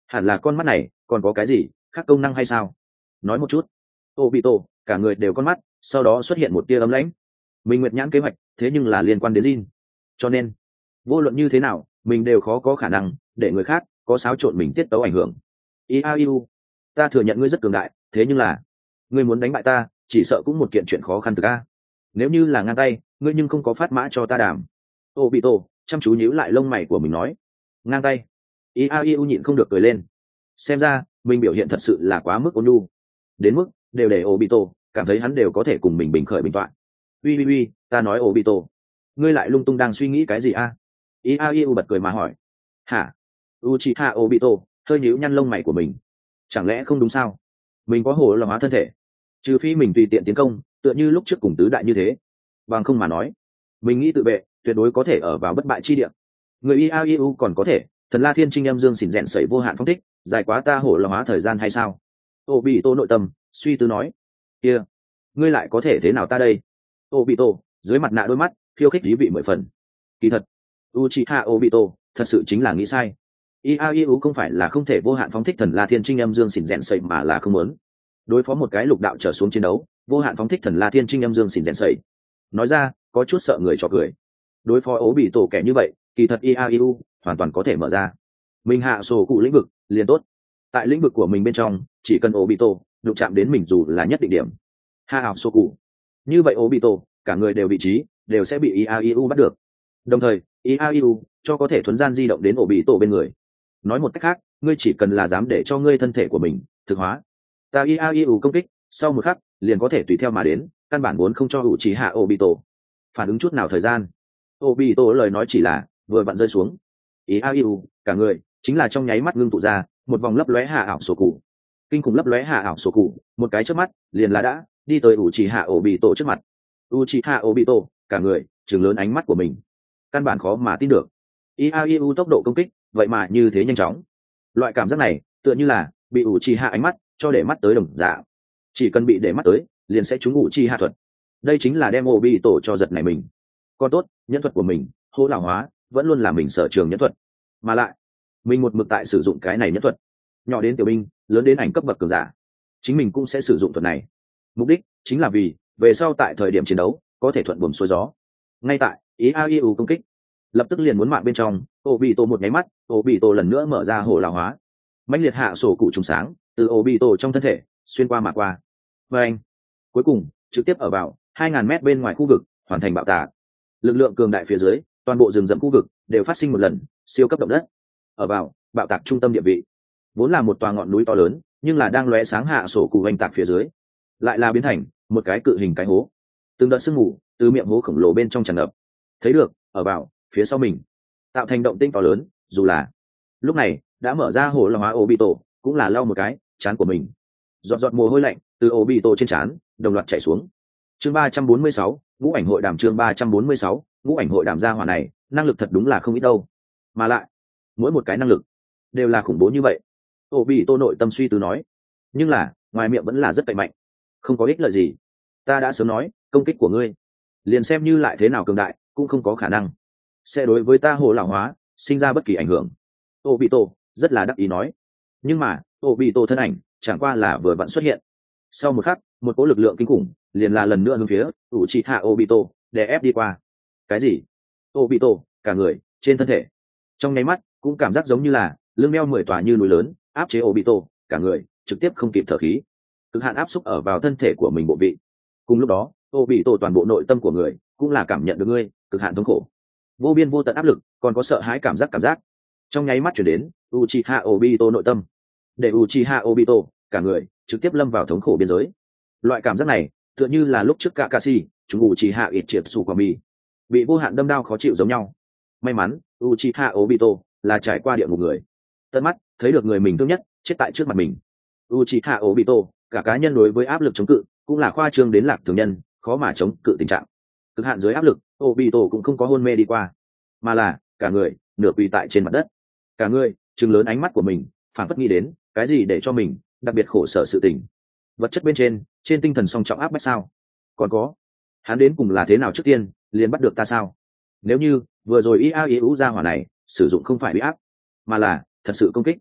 hẳn là con mắt này còn có cái gì khác công năng hay sao? Nói một chút. Obito cả người đều con mắt, sau đó xuất hiện một tia ấm lãnh. Mình nguyệt nhãn kế hoạch thế nhưng là liên quan đến Jin, cho nên vô luận như thế nào mình đều khó có khả năng để người khác có xáo trộn mình tiết tấu ảnh hưởng. Iau, ta thừa nhận ngươi rất cường đại, thế nhưng là ngươi muốn đánh bại ta chỉ sợ cũng một kiện chuyện khó khăn thực a. Nếu như là ngang tay ngươi nhưng không có phát mã cho ta đảm. Obito chăm chú nhíu lại lông mày của mình nói. Ngang tay. Iau nhịn không được cười lên. Xem ra mình biểu hiện thật sự là quá mức ôn nhu, đến mức đều để Obito cảm thấy hắn đều có thể cùng mình bình khởi bình tọa. Ui, ta nói Obito, ngươi lại lung tung đang suy nghĩ cái gì a? Iau bật cười mà hỏi. Hả? Uchiha Obito hơi nhíu nhăn lông mày của mình. Chẳng lẽ không đúng sao? Mình có hồ là hóa thân thể, trừ phi mình tùy tiện tiến công tựa như lúc trước cùng tứ đại như thế, bằng không mà nói mình nghĩ tự vệ tuyệt đối có thể ở vào bất bại chi địa. Người Iau còn có thể thần la thiên trinh âm dương xỉn rèn sẩy vô hạn phong thích, dài quá ta hổ là hóa thời gian hay sao? Obito nội tâm suy tư nói. Kia ngươi lại có thể thế nào ta đây? Obito dưới mặt nạ đôi mắt khiêu khích dí vị 10 phần. Kỳ thật Uchiha Obito thật sự chính là nghĩ sai. Iau không phải là không thể vô hạn phóng thích thần la thiên trinh âm dương xỉn rèn sẩy mà là không muốn đối phó một cái lục đạo trở xuống chiến đấu vô hạn phóng thích thần la thiên trinh âm dương xỉn rèn sẩy. Nói ra có chút sợ người cho cười. Đối phó Obito kẻ như vậy kỳ thật Iau hoàn toàn có thể mở ra mình hạ sổ cụ lĩnh vực liền tốt. Tại lĩnh vực của mình bên trong chỉ cần Obito đụng chạm đến mình dù là nhất định điểm hạ ảo sổ cụ, như vậy Obito cả người đều vị trí đều sẽ bị Iau bắt được, đồng thời Iau cho có thể thuấn gian di động đến Obito bên người. Nói một cách khác ngươi chỉ cần là dám để cho ngươi thân thể của mình thực hóa ta Iau công kích sau một khắc liền có thể tùy theo mà đến, căn bản vốn không cho Uchiha Obito phản ứng chút nào thời gian. Obito lời nói chỉ là vừa vặn rơi xuống, Iau cả người chính là trong nháy mắt ngưng tụ ra một vòng lấp lóe hạ ảo sổ cụ. Kinh khủng lấp lóe hạ ảo sổ cụ một cái trước mắt liền là đã đi tới Uchiha Obito trước mặt. Uchiha Obito cả người trừng lớn ánh mắt của mình, căn bản khó mà tin được Iau tốc độ công kích vậy mà như thế nhanh chóng. Loại cảm giác này tựa như là bị Uchiha ánh mắt cho để mắt tới đồng dạng, chỉ cần bị để mắt tới liền sẽ trúng Uchiha thuật. Đây chính là đem Obito cho giật này mình. Còn tốt nhẫn thuật của mình hô lão hóa vẫn luôn là mình sở trường nhẫn thuật, mà lại mình một mực tại sử dụng cái này nhẫn thuật, nhỏ đến tiểu binh lớn đến ảnh cấp bậc cường giả chính mình cũng sẽ sử dụng thuật này. Mục đích chính là vì về sau tại thời điểm chiến đấu có thể thuận buồm xuôi gió. Ngay tại Iau công kích lập tức liền muốn mạng bên trong, Obito một nháy mắt Obito lần nữa mở ra hổ lão hóa, mãnh liệt hạ sổ cụ trùng sáng từ Obito trong thân thể xuyên qua mà qua, và anh cuối cùng trực tiếp ở vào 2000 mét bên ngoài khu vực hoàn thành bạo tạc. Lực lượng cường đại phía dưới toàn bộ rừng rậm khu vực đều phát sinh một lần siêu cấp động đất. Ở vào bạo tạc trung tâm địa vị vốn là một tòa ngọn núi to lớn, nhưng là đang lóe sáng hạ sổ cụ oanh tạc phía dưới lại là biến thành một cái cự hình cái hố. Từng đợt sương mù từ miệng hố khổng lồ bên trong tràn ngập, thấy được ở vào phía sau mình tạo thành động tĩnh to lớn. Dù là lúc này đã mở ra hổ lão hóa Obito cũng là lau một cái trán của mình, giọt giọt mồ hôi lạnh từ Obito trên trán đồng loạt chảy xuống. Chương 346, ngũ ảnh hội đàm. Chương 346, ngũ ảnh hội đàm. Gia hỏa này năng lực thật đúng là không ít đâu, mà lại mỗi một cái năng lực đều là khủng bố như vậy. Obito nội tâm suy tư nói, nhưng là ngoài miệng vẫn là rất cậy mạnh, không có ích lợi gì. Ta đã sớm nói công kích của ngươi liền xem như lại thế nào cường đại cũng không có khả năng sẽ đối với ta hồ lão hóa sinh ra bất kỳ ảnh hưởng. Obito rất là đắc ý nói, nhưng mà Obito thân ảnh chẳng qua là vừa vặn xuất hiện, sau một khắc một cỗ lực lượng kinh khủng liền là lần nữa hướng phía Uchiha Obito đè ép đi qua. Cái gì? Obito cả người trên thân thể trong nháy mắt cũng cảm giác giống như là lưng đeo 10 tòa như núi lớn áp chế Obito, cả người trực tiếp không kịp thở khí, cực hạn áp xúc ở vào thân thể của mình bộ vị. Cùng lúc đó Obito toàn bộ nội tâm của người cũng là cảm nhận được ngươi cực hạn thống khổ, vô biên vô tận áp lực, còn có sợ hãi cảm giác trong nháy mắt chuyển đến Uchiha Obito nội tâm, để Uchiha Obito cả người trực tiếp lâm vào thống khổ biên giới. Loại cảm giác này tựa như là lúc trước Kakashi chúng Uchiha Itachi bị vô hạn đâm đau khó chịu giống nhau. May mắn Uchiha Obito là trải qua địa ngục người, tận mắt thấy được người mình thương nhất chết tại trước mặt mình. Uchiha Obito cả cá nhân đối với áp lực chống cự cũng là khoa trương đến lạc thường nhân khó mà chống cự tình trạng. Cực hạn dưới áp lực Obito cũng không có hôn mê đi qua, mà là cả người nửa quỳ tại trên mặt đất, cả người trừng lớn ánh mắt của mình, phản phất nghĩ đến cái gì để cho mình đặc biệt khổ sở sự tình. Vật chất bên trên tinh thần song trọng áp bách sao? Còn có hắn đến cùng là thế nào trước tiên liền bắt được ta sao? Nếu như vừa rồi Iau ra hỏa này sử dụng không phải uy áp mà là thật sự công kích,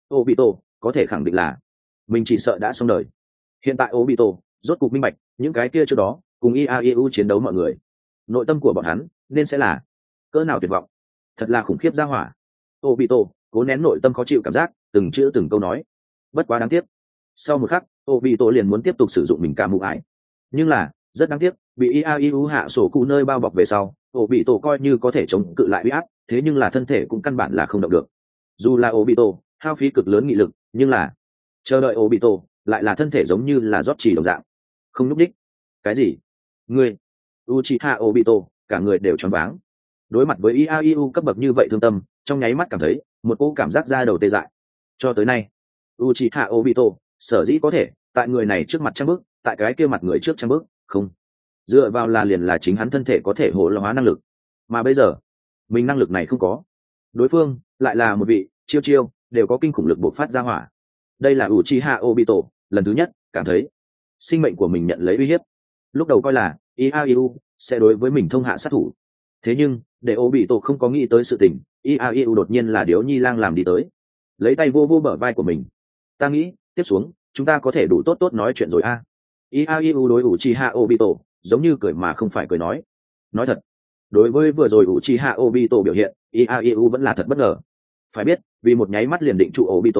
Obito có thể khẳng định là mình chỉ sợ đã xong đời. Hiện tại Obito rốt cục minh bạch những cái kia trước đó cùng IAEU chiến đấu mọi người, nội tâm của bọn hắn nên sẽ là cỡ nào tuyệt vọng. Thật là khủng khiếp ra hỏa. Obito cố nén nội tâm khó chịu cảm giác, từng chữ từng câu nói. Bất quá đáng tiếc, sau một khắc Obito liền muốn tiếp tục sử dụng mình cả mụ ải, nhưng là rất đáng tiếc, bị IAEU hạ sổ cụ nơi bao bọc về sau, Obito coi như có thể chống cự lại uy áp, thế nhưng là thân thể cũng căn bản là không động được. Dù là Obito hao phí cực lớn nghị lực, nhưng là chờ đợi Obito lại là thân thể giống như là rót chỉ đồng dạng, không nhúc đích. Cái gì? Ngươi? Uchiha Obito cả người đều choáng váng. Đối mặt với IAEU cấp bậc như vậy thương tâm, trong nháy mắt cảm thấy một cỗ cảm giác da đầu tê dại. Cho tới nay, Uchiha Obito sở dĩ có thể tại người này trước mặt trang bước, tại cái kia mặt người trước trang bước, không dựa vào là liền là chính hắn thân thể có thể hỗ hóa năng lực, mà bây giờ mình năng lực này không có, đối phương lại là một vị chiêu chiêu đều có kinh khủng lực bộc phát ra hỏa. Đây là Uchiha Obito lần thứ nhất cảm thấy sinh mệnh của mình nhận lấy uy hiếp. Lúc đầu coi là IAEU sẽ đối với mình thông hạ sát thủ, thế nhưng để Obito không có nghĩ tới sự tình, IAEU đột nhiên là điếu nhi lang làm đi tới, lấy tay vô vô bờ vai của mình. Ta nghĩ tiếp xuống chúng ta có thể đủ tốt tốt nói chuyện rồi a. IAEU đối Uchiha Obito giống như cười mà không phải cười nói. Nói thật, đối với vừa rồi Uchiha Obito biểu hiện, IAEU vẫn là thật bất ngờ. Phải biết, vì một nháy mắt liền định trụ Obito,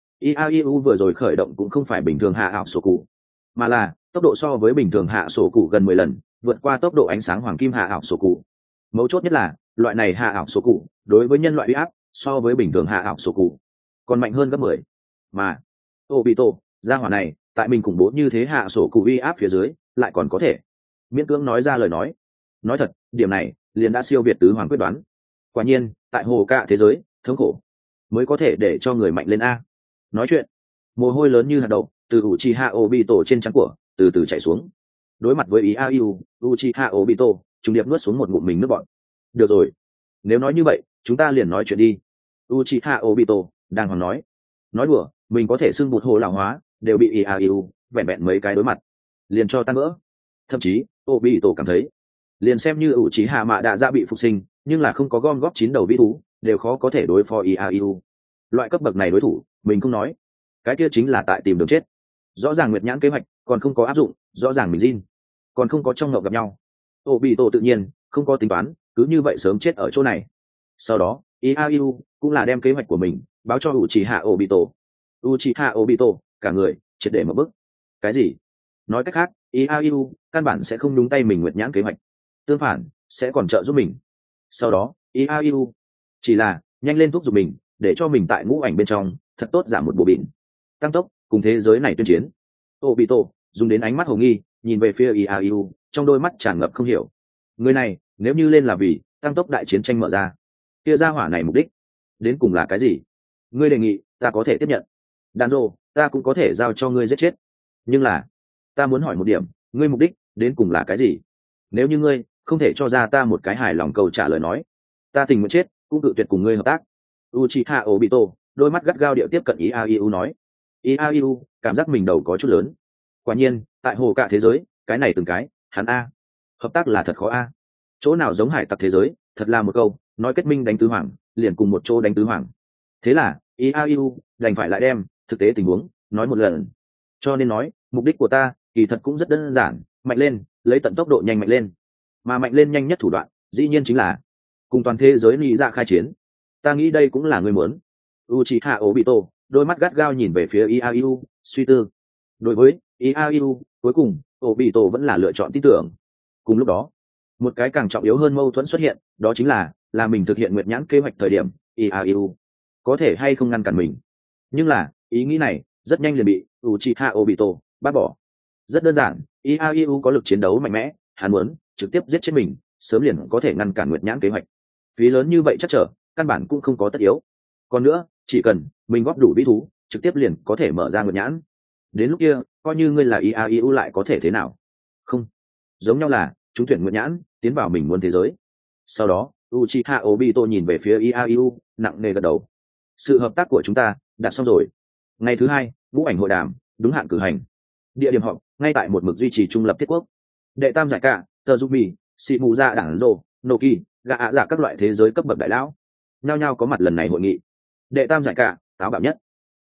IAEU vừa rồi khởi động cũng không phải bình thường hạ ảo sổ cụ, mà là tốc độ so với bình thường hạ sổ cụ gần 10 lần, vượt qua tốc độ ánh sáng hoàng kim hạ ảo sổ cụ. Mấu chốt nhất là loại này hạ ảo sổ cụ đối với nhân loại uy áp so với bình thường hạ ảo sổ cụ còn mạnh hơn gấp 10. Mà Obito gia hỏa này tại mình khủng bố như thế hạ sổ cụ uy áp phía dưới lại còn có thể miễn cưỡng nói ra lời nói. Nói thật, điểm này liền đã siêu việt tứ hoàng quyết đoán. Quả nhiên tại hồ cạ thế giới thống khổ mới có thể để cho người mạnh lên a. Nói chuyện, mồ hôi lớn như hạt đậu từ Uchiha Obito trên trán của từ từ chảy xuống. Đối mặt với IAEU, Uchiha Obito trùng điệp nuốt xuống một ngụm mình nước bọt. Được rồi, nếu nói như vậy chúng ta liền nói chuyện đi. Uchiha Obito đang còn nói đùa mình có thể xưng một hồ lão hóa đều bị IAEU vẹn vẹn mấy cái đối mặt liền cho tan vỡ. Thậm chí Obito cảm thấy liền xem như Uchiha Mạ Đa Dạ bị phục sinh, nhưng là không có gom góp 9 đầu vĩ thú đều khó có thể đối phó IAEU. Loại cấp bậc này đối thủ mình không nói, cái kia chính là tại tìm đường chết. Rõ ràng Nguyệt Nhãn kế hoạch còn không có áp dụng, rõ ràng mình Jin còn không có trong ngậu gặp nhau. Obito tự nhiên không có tính toán cứ như vậy sớm chết ở chỗ này. Sau đó IAEU cũng là đem kế hoạch của mình báo cho Uchiha Obito. Uchiha Obito cả người triệt để một bước. Cái gì? Nói cách khác, IAEU căn bản sẽ không nhúng tay mình Nguyệt Nhãn kế hoạch, tương phản sẽ còn trợ giúp mình. Sau đó IAEU chỉ là nhanh lên thúc giục mình để cho mình tại ngũ ảnh bên trong thật tốt giảm một bộ bịn, tăng tốc cùng thế giới này tuyên chiến. Obito dùng đến ánh mắt hồ nghi nhìn về phía IAEU, trong đôi mắt tràn ngập không hiểu. Người này nếu như lên là vì tăng tốc đại chiến tranh mở ra, kia ra hỏa này mục đích đến cùng là cái gì? Ngươi đề nghị ta có thể tiếp nhận, đàn rô ta cũng có thể giao cho ngươi giết chết, nhưng là ta muốn hỏi một điểm, ngươi mục đích đến cùng là cái gì? Nếu như ngươi không thể cho ra ta một cái hài lòng câu trả lời nói, ta tình nguyện chết cũng cự tuyệt cùng ngươi hợp tác. Uchiha Obito đôi mắt gắt gao điệu tiếp cận IAEU nói. IAEU cảm giác mình đầu có chút lớn. Quả nhiên tại hồ cả thế giới cái này từng cái hắn a hợp tác là thật khó a. Chỗ nào giống hải tặc thế giới, thật là một câu nói kết minh đánh tứ hoàng liền cùng một chỗ đánh tứ hoàng. Thế là IAEU đành phải lại đem thực tế tình huống nói một lần. Cho nên nói mục đích của ta kỳ thật cũng rất đơn giản, mạnh lên, lấy tận tốc độ nhanh mạnh lên. Mà mạnh lên nhanh nhất thủ đoạn dĩ nhiên chính là cùng toàn thế giới nghĩ ra khai chiến. Ta nghĩ đây cũng là người muốn. Uchiha Obito đôi mắt gắt gao nhìn về phía IAEU, suy tư. Đối với IAEU, cuối cùng Obito vẫn là lựa chọn tin tưởng. Cùng lúc đó, một cái càng trọng yếu hơn mâu thuẫn xuất hiện, đó chính là mình thực hiện Nguyệt Nhãn kế hoạch thời điểm, IAEU có thể hay không ngăn cản mình. Nhưng là ý nghĩ này rất nhanh liền bị Uchiha Obito bác bỏ. Rất đơn giản, IAEU có lực chiến đấu mạnh mẽ, hắn muốn trực tiếp giết chết mình, sớm liền có thể ngăn cản Nguyệt Nhãn kế hoạch. Phí lớn như vậy chắc trở căn bản cũng không có tất yếu. Còn nữa, chỉ cần mình góp đủ vĩ thú, trực tiếp liền có thể mở ra Nguyệt Nhãn. Đến lúc kia coi như ngươi là IAEU lại có thể thế nào? Không, giống nhau là chúng tuyển Nguyệt Nhãn tiến vào mình muốn thế giới. Sau đó Uchiha Obito nhìn về phía IAEU, nặng nề gật đầu. Sự hợp tác của chúng ta đã xong rồi. Ngày thứ 2, ngũ ảnh hội đàm đúng hạn cử hành. Địa điểm họp ngay tại một mực duy trì trung lập thiết quốc. Đệ tam giải cả Tsubi, Shimura đảng rồ, Noki, gã ạ giả các loại thế giới cấp bậc đại lão nhao nhao có mặt lần này hội nghị. Đệ tam giải cả táo bạo nhất,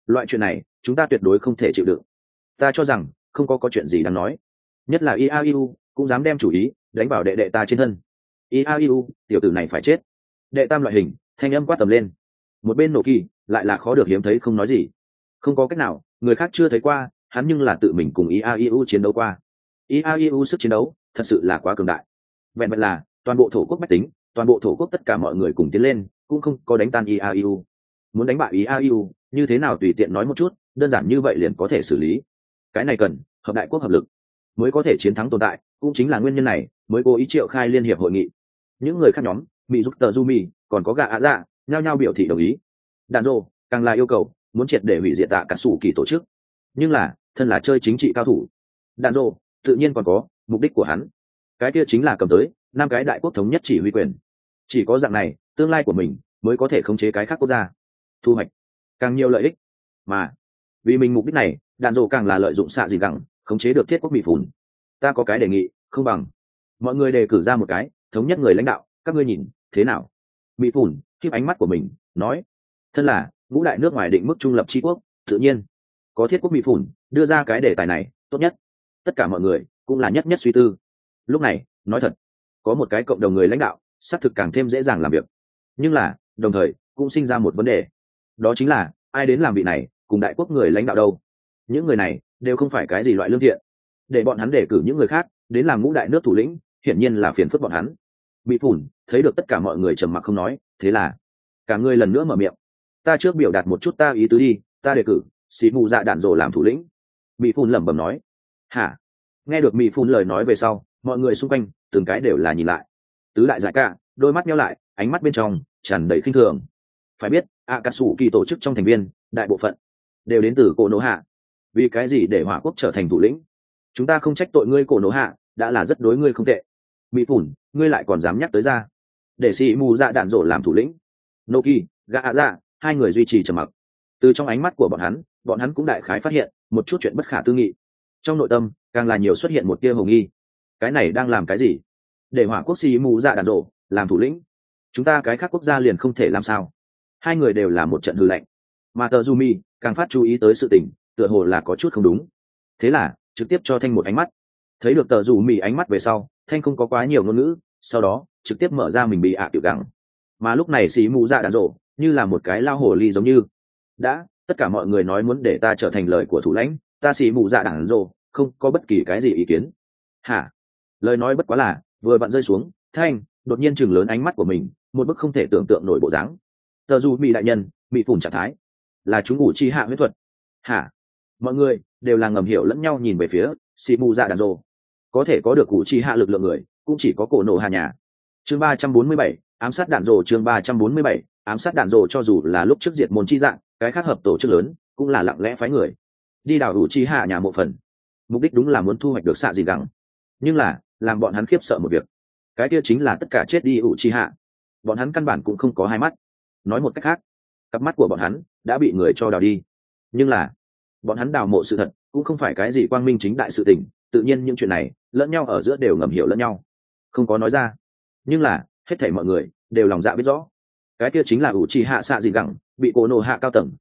loại chuyện này chúng ta tuyệt đối không thể chịu đựng. Ta cho rằng không có chuyện gì đáng nói, nhất là iau cũng dám đem chủ ý đánh vào đệ đệ ta trên thân. iau tiểu tử này phải chết. Đệ tam loại hình thanh âm quát tầm lên. Một bên nổ kỳ lại là khó được hiếm thấy không nói gì. Không có cách nào, người khác chưa thấy qua hắn, nhưng là tự mình cùng iau chiến đấu qua. iau sức chiến đấu thật sự là quá cường đại, vẹn vẹn là toàn bộ thổ quốc bách tính, toàn bộ thổ quốc tất cả mọi người cùng tiến lên cũng không có đánh tan iau. Muốn đánh bại iau như thế nào tùy tiện nói một chút, đơn giản như vậy liền có thể xử lý. Cái này cần hợp đại quốc hợp lực mới có thể chiến thắng tồn tại, cũng chính là nguyên nhân này mới cố ý triệu khai liên hiệp hội nghị. Những người khác nhóm bị giúp tờ Jumi còn có gà ạ dạ nhao nhao biểu thị đồng ý. Đàn rô càng là yêu cầu muốn triệt để hủy diệt tạ cả sủ kỳ tổ chức, nhưng là thân là chơi chính trị cao thủ, đàn rô tự nhiên còn có mục đích của hắn. Cái kia chính là cầm tới 5 cái đại quốc thống nhất chỉ huy quyền. Chỉ có dạng này tương lai của mình mới có thể khống chế cái khác quốc gia, thu hoạch càng nhiều lợi ích. Mà vì mình mục đích này, đàn rô càng là lợi dụng xạ gì gẳng khống chế được thiết quốc bị phủn. Ta có cái đề nghị, không bằng mọi người đề cử ra một cái thống nhất người lãnh đạo, các ngươi nhìn thế nào? Mỹ phủn khiếp ánh mắt của mình nói, thân là ngũ đại nước ngoài định mức trung lập tri quốc, tự nhiên có thiết quốc Mỹ phủn đưa ra cái đề tài này tốt nhất. Tất cả mọi người cũng là nhất nhất suy tư. Lúc này nói thật, có một cái cộng đồng người lãnh đạo xác thực càng thêm dễ dàng làm việc, nhưng là đồng thời cũng sinh ra một vấn đề, đó chính là ai đến làm vị này cùng đại quốc người lãnh đạo đâu? Những người này đều không phải cái gì loại lương thiện, để bọn hắn đề cử những người khác đến làm ngũ đại nước thủ lĩnh hiển nhiên là phiền phức bọn hắn. Bị phủn thấy được tất cả mọi người trầm mặc không nói, thế là cả người lần nữa mở miệng. Ta trước biểu đạt một chút ta ý tứ đi, ta đề cử xì mù dạ đạn rồ làm thủ lĩnh. Bị phủn lẩm bẩm nói. Hả? Nghe được Mỹ phủn lời nói về sau, mọi người xung quanh từng cái đều là nhìn lại. Tứ đại giải cả đôi mắt nheo lại, ánh mắt bên trong tràn đầy khinh thường. Phải biết Akatsuki tổ chức trong thành viên đại bộ phận đều đến từ Cổ Nô Hạ. Vì cái gì để hỏa quốc trở thành thủ lĩnh? Chúng ta không trách tội ngươi Cổ Nô Hạ, đã là rất đối ngươi không tệ. Mỹ phủn, ngươi lại còn dám nhắc tới ra để xì mù dạ đạn rổ làm thủ lĩnh? Noki, gã dạ, hai người duy trì trầm mặc. Từ trong ánh mắt của bọn hắn cũng đại khái phát hiện một chút chuyện bất khả tư nghị. Trong nội tâm càng là nhiều xuất hiện một tia hồ nghi. Cái này đang làm cái gì? Để hỏa quốc xì mù dạ đạn rổ làm thủ lĩnh, chúng ta cái khác quốc gia liền không thể làm sao? Hai người đều là một trận hư lạnh. Mà tờ Jumi càng phát chú ý tới sự tình tựa hồ là có chút không đúng, thế là trực tiếp cho Thanh một ánh mắt. Thấy được tờ Jumi ánh mắt về sau, Thanh không có quá nhiều ngôn ngữ, sau đó trực tiếp mở ra mình bị tiểu gẳng. Mà lúc này xì mù dạ đạn rổ như là một cái lao hồ ly giống như đã tất cả mọi người nói muốn để ta trở thành lời của thủ lãnh, ta xì mù dạ đạn rổ không có bất kỳ cái gì ý kiến. Hả? Lời nói bất quá là vừa vặn rơi xuống, Thanh đột nhiên chừng lớn ánh mắt của mình, một bức không thể tưởng tượng nổi bộ dáng. Tờ dù bị đại nhân bị phủn trạng thái là chúng ngủ chi hạ huyết thuật. Hả? Mọi người đều là ngầm hiểu lẫn nhau nhìn về phía xì mù dạ đạn rổ. Có thể có được ngủ chi hạ lực lượng người cũng chỉ có Cổ Nô Hạ nhà. Chương 347, ám sát đạn rổ. Chương 347, ám sát đạn rổ. Cho dù là lúc trước diệt môn chi dạng, cái khác hợp tổ chức lớn cũng là lặng lẽ phái người đi đào ngủ chi hạ nhà mộ phần, mục đích đúng là muốn thu hoạch được xạ gì gắng. Nhưng là làm bọn hắn khiếp sợ một việc, cái kia chính là tất cả chết đi ủ chi hạ, bọn hắn căn bản cũng không có hai mắt. Nói một cách khác, cặp mắt của bọn hắn đã bị người cho đào đi. Nhưng là bọn hắn đào mộ sự thật cũng không phải cái gì quang minh chính đại sự tình, tự nhiên những chuyện này lẫn nhau ở giữa đều ngầm hiểu lẫn nhau, không có nói ra. Nhưng là hết thảy mọi người đều lòng dạ biết rõ, cái kia chính là ủ chi hạ xạ gì gắng bị Cổ Nô Hạ cao tầng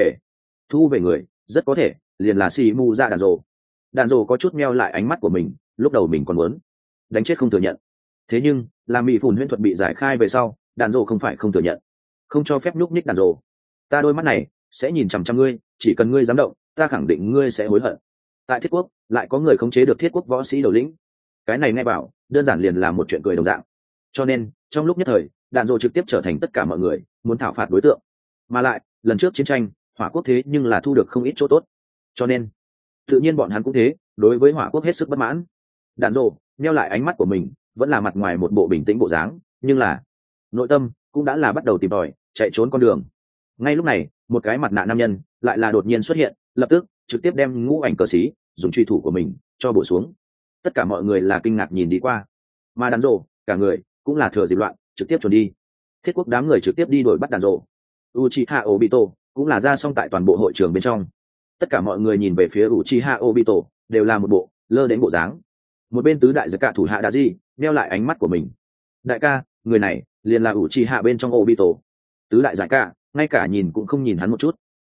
thu về người, rất có thể liền là xì mù dạ đạn rồ. Đạn rồ có chút meo lại ánh mắt của mình, lúc đầu mình còn muốn đánh chết không thừa nhận, thế nhưng làm Mỹ phủn huyễn thuật bị giải khai về sau, đạn rồ không phải không thừa nhận, không cho phép nhúc nhích đạn rồ. Ta đôi mắt này sẽ nhìn chằm chằm ngươi, chỉ cần ngươi dám động, ta khẳng định ngươi sẽ hối hận. Tại thiết quốc lại có người khống chế được thiết quốc võ sĩ đầu lĩnh, cái này nghe bảo đơn giản liền là một chuyện cười đồng dạng. Cho nên trong lúc nhất thời, đạn rồ trực tiếp trở thành tất cả mọi người muốn thảo phạt đối tượng. Mà lại lần trước chiến tranh hỏa quốc thế nhưng là thu được không ít chỗ tốt, cho nên tự nhiên bọn hắn cũng thế, đối với hỏa quốc hết sức bất mãn. Đạn rồ neo lại ánh mắt của mình, vẫn là mặt ngoài một bộ bình tĩnh bộ dáng, nhưng là nội tâm cũng đã là bắt đầu tìm tòi chạy trốn con đường. Ngay lúc này một cái mặt nạ nam nhân lại là đột nhiên xuất hiện, lập tức trực tiếp đem ngũ ảnh cờ xí dùng truy thủ của mình cho bổ xuống. Tất cả mọi người là kinh ngạc nhìn đi qua, mà đạn rồ cả người cũng là thừa dịp loạn trực tiếp trốn đi. Thiết quốc đám người trực tiếp đi đuổi bắt đạn rồ. Uchiha Obito cũng là ra xong tại toàn bộ hội trường bên trong. Tất cả mọi người nhìn về phía Uchiha Obito đều là một bộ lơ đến bộ dáng. Một bên tứ đại giặc cả thủ hạ Daji neo lại ánh mắt của mình. Đại ca, người này liền là Uchiha bên trong Obito. Tứ đại giặc cả ngay cả nhìn cũng không nhìn hắn một chút.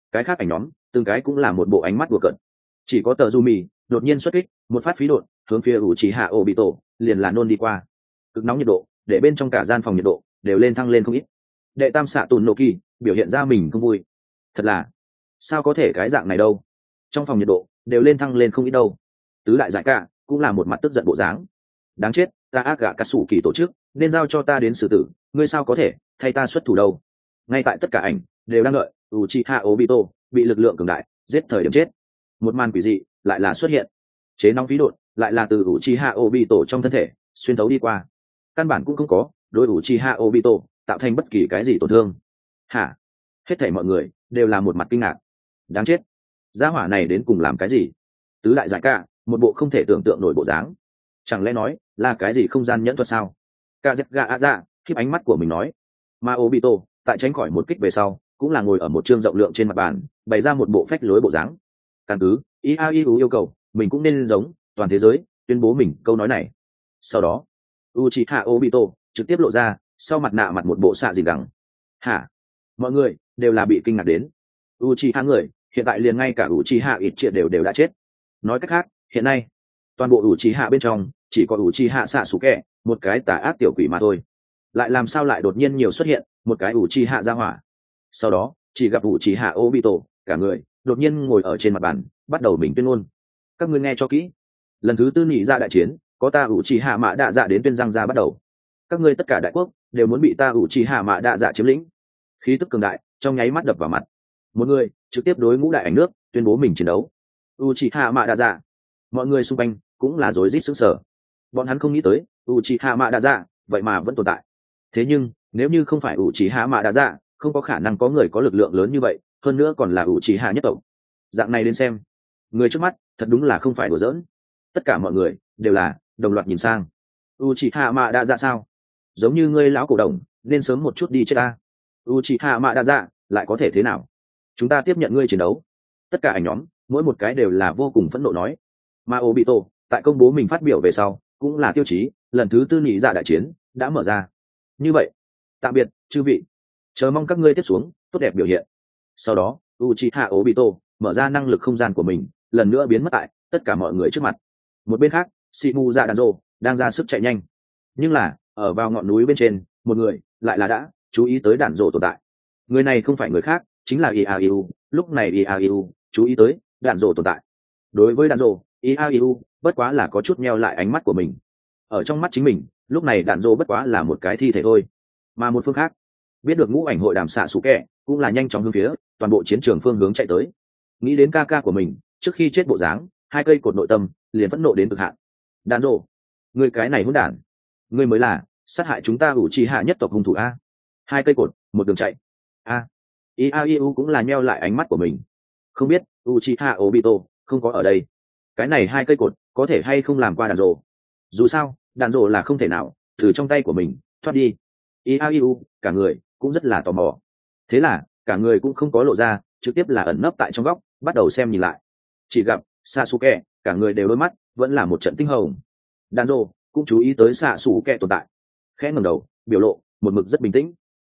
cái khác ảnh nhóm từng cái cũng là một bộ ánh mắt đùa cợt. Chỉ có tờ du mì đột nhiên xuất kích, một phát phí đột hướng phía ủ trì hạ ổ bị tổ liền là nôn đi qua. Cực nóng nhiệt độ để bên trong cả gian phòng nhiệt độ đều lên thăng lên không ít. Đệ tam xạ tùn nô kỳ biểu hiện ra mình không vui. Thật là sao có thể cái dạng này đâu, trong phòng nhiệt độ đều lên thăng lên không ít đâu. Tứ đại giải cả cũng là một mặt tức giận bộ dáng. Đáng chết, ta ác gạ cà sủ kỳ tổ chức nên giao cho ta đến xử tử, ngươi sao có thể thay ta xuất thủ đâu. Ngay tại tất cả ảnh đều đang đợi Uchiha Obito bị lực lượng cường đại giết thời điểm chết, một màn quỷ dị lại là xuất hiện. Chế nóng phí đột lại là từ Uchiha Obito trong thân thể xuyên thấu đi qua, căn bản cũng không có đối Uchiha Obito tạo thành bất kỳ cái gì tổn thương. Hả? Hết thảy mọi người đều là một mặt kinh ngạc. Đáng chết, gia hỏa này đến cùng làm cái gì? Tứ đại giải cả một bộ không thể tưởng tượng nổi bộ dáng. Chẳng lẽ nói là cái gì không gian nhẫn thuật sao? Kazekga Aza khiếp ánh mắt của mình nói. Mà Obito tại tránh khỏi một kích về sau cũng là ngồi ở một chương rộng lượng trên mặt bàn, bày ra một bộ phách lối bộ dáng. Căn cứ IAIU yêu cầu mình cũng nên giống toàn thế giới tuyên bố mình câu nói này. Sau đó Uchiha Obito trực tiếp lộ ra sau mặt nạ mặt một bộ xạ gì gẳng. Hả? Mọi người đều là bị kinh ngạc đến. Uchiha người hiện tại liền ngay cả Uchiha Itachi đều đã chết. Nói cách khác, hiện nay toàn bộ Uchiha bên trong chỉ có Uchiha Sasuke một cái tà ác tiểu quỷ mà thôi. Lại làm sao lại đột nhiên nhiều xuất hiện một cái Uchiha gia hỏa? Sau đó chỉ gặp Uchiha Obito cả người đột nhiên ngồi ở trên mặt bàn, bắt đầu mình tuyên ngôn. Các ngươi nghe cho kỹ, lần thứ tư nhị ra đại chiến có ta Uchiha Mạ Đạ Dạ đến tuyên giang ra bắt đầu. Các ngươi tất cả đại quốc đều muốn bị ta Uchiha Mạ Đạ Dạ chiếm lĩnh. Khí tức cường đại trong nháy mắt đập vào mặt, một người trực tiếp đối ngũ đại ảnh nước tuyên bố mình chiến đấu. Uchiha Mạ Đạ Dạ, mọi người xung quanh cũng là rối rít sững sờ. Bọn hắn không nghĩ tới Uchiha Mạ Đạ Dạ vậy mà vẫn tồn tại. Thế nhưng nếu như không phải Uchiha Mạ Đạ Dạ, không có khả năng có người có lực lượng lớn như vậy, hơn nữa còn là Uchiha nhất tộc. Dạng này đến xem, người trước mắt thật đúng là không phải đùa giỡn. Tất cả mọi người đều là đồng loạt nhìn sang. Uchiha Mạ Đạ Dạ sao? Giống như ngươi lão cổ đồng nên sớm một chút đi chết ta. Uchiha Mạ Đạ Dạ lại có thể thế nào? Chúng ta tiếp nhận ngươi chiến đấu. Tất cả ảnh nhóm mỗi một cái đều là vô cùng phẫn nộ nói. Mà Obito tại công bố mình phát biểu về sau cũng là tiêu chí lần thứ tư nhị dạ đại chiến đã mở ra. Như vậy tạm biệt chư vị, chờ mong các ngươi tiếp xuống tốt đẹp biểu hiện. Sau đó Uchiha Obito mở ra năng lực không gian của mình, lần nữa biến mất tại tất cả mọi người trước mặt. Một bên khác Shimu Dạ Danzo đang ra sức chạy nhanh, nhưng là ở vào ngọn núi bên trên một người lại là đã chú ý tới đạn rổ tồn tại. Người này không phải người khác, chính là IAIU. Lúc này IAIU chú ý tới đạn rổ tồn tại. Đối với đạn rổ, IAIU bất quá là có chút meo lại ánh mắt của mình. Ở trong mắt chính mình lúc này đạn rổ bất quá là một cái thi thể thôi. Mà một phương khác biết được ngũ ảnh hội đàm xạ sủ kẹ cũng là nhanh chóng hướng phía toàn bộ chiến trường phương hướng chạy tới. Nghĩ đến ca ca của mình trước khi chết bộ dáng, hai cây cột nội tâm liền phẫn nộ đến cực hạn. Đạn rổ, người cái này hỗn đản, ngươi mới là sát hại chúng ta Uchiha nhất tộc hung thủ a. Hai cây cột một đường chạy a. IAIU cũng là nheo lại ánh mắt của mình, không biết Uchiha Obito không có ở đây, cái này hai cây cột có thể hay không làm qua đạn rổ. Dù sao đạn rổ là không thể nào từ trong tay của mình thoát đi. IAIU cả người cũng rất là tò mò, thế là cả người cũng không có lộ ra, trực tiếp là ẩn nấp tại trong góc bắt đầu xem nhìn lại. Chỉ gặp Sasuke cả người đều đôi mắt vẫn là một trận tinh hồng. Đạn rổ cũng chú ý tới Sasuke tồn tại, khẽ ngẩng đầu biểu lộ một mực rất bình tĩnh.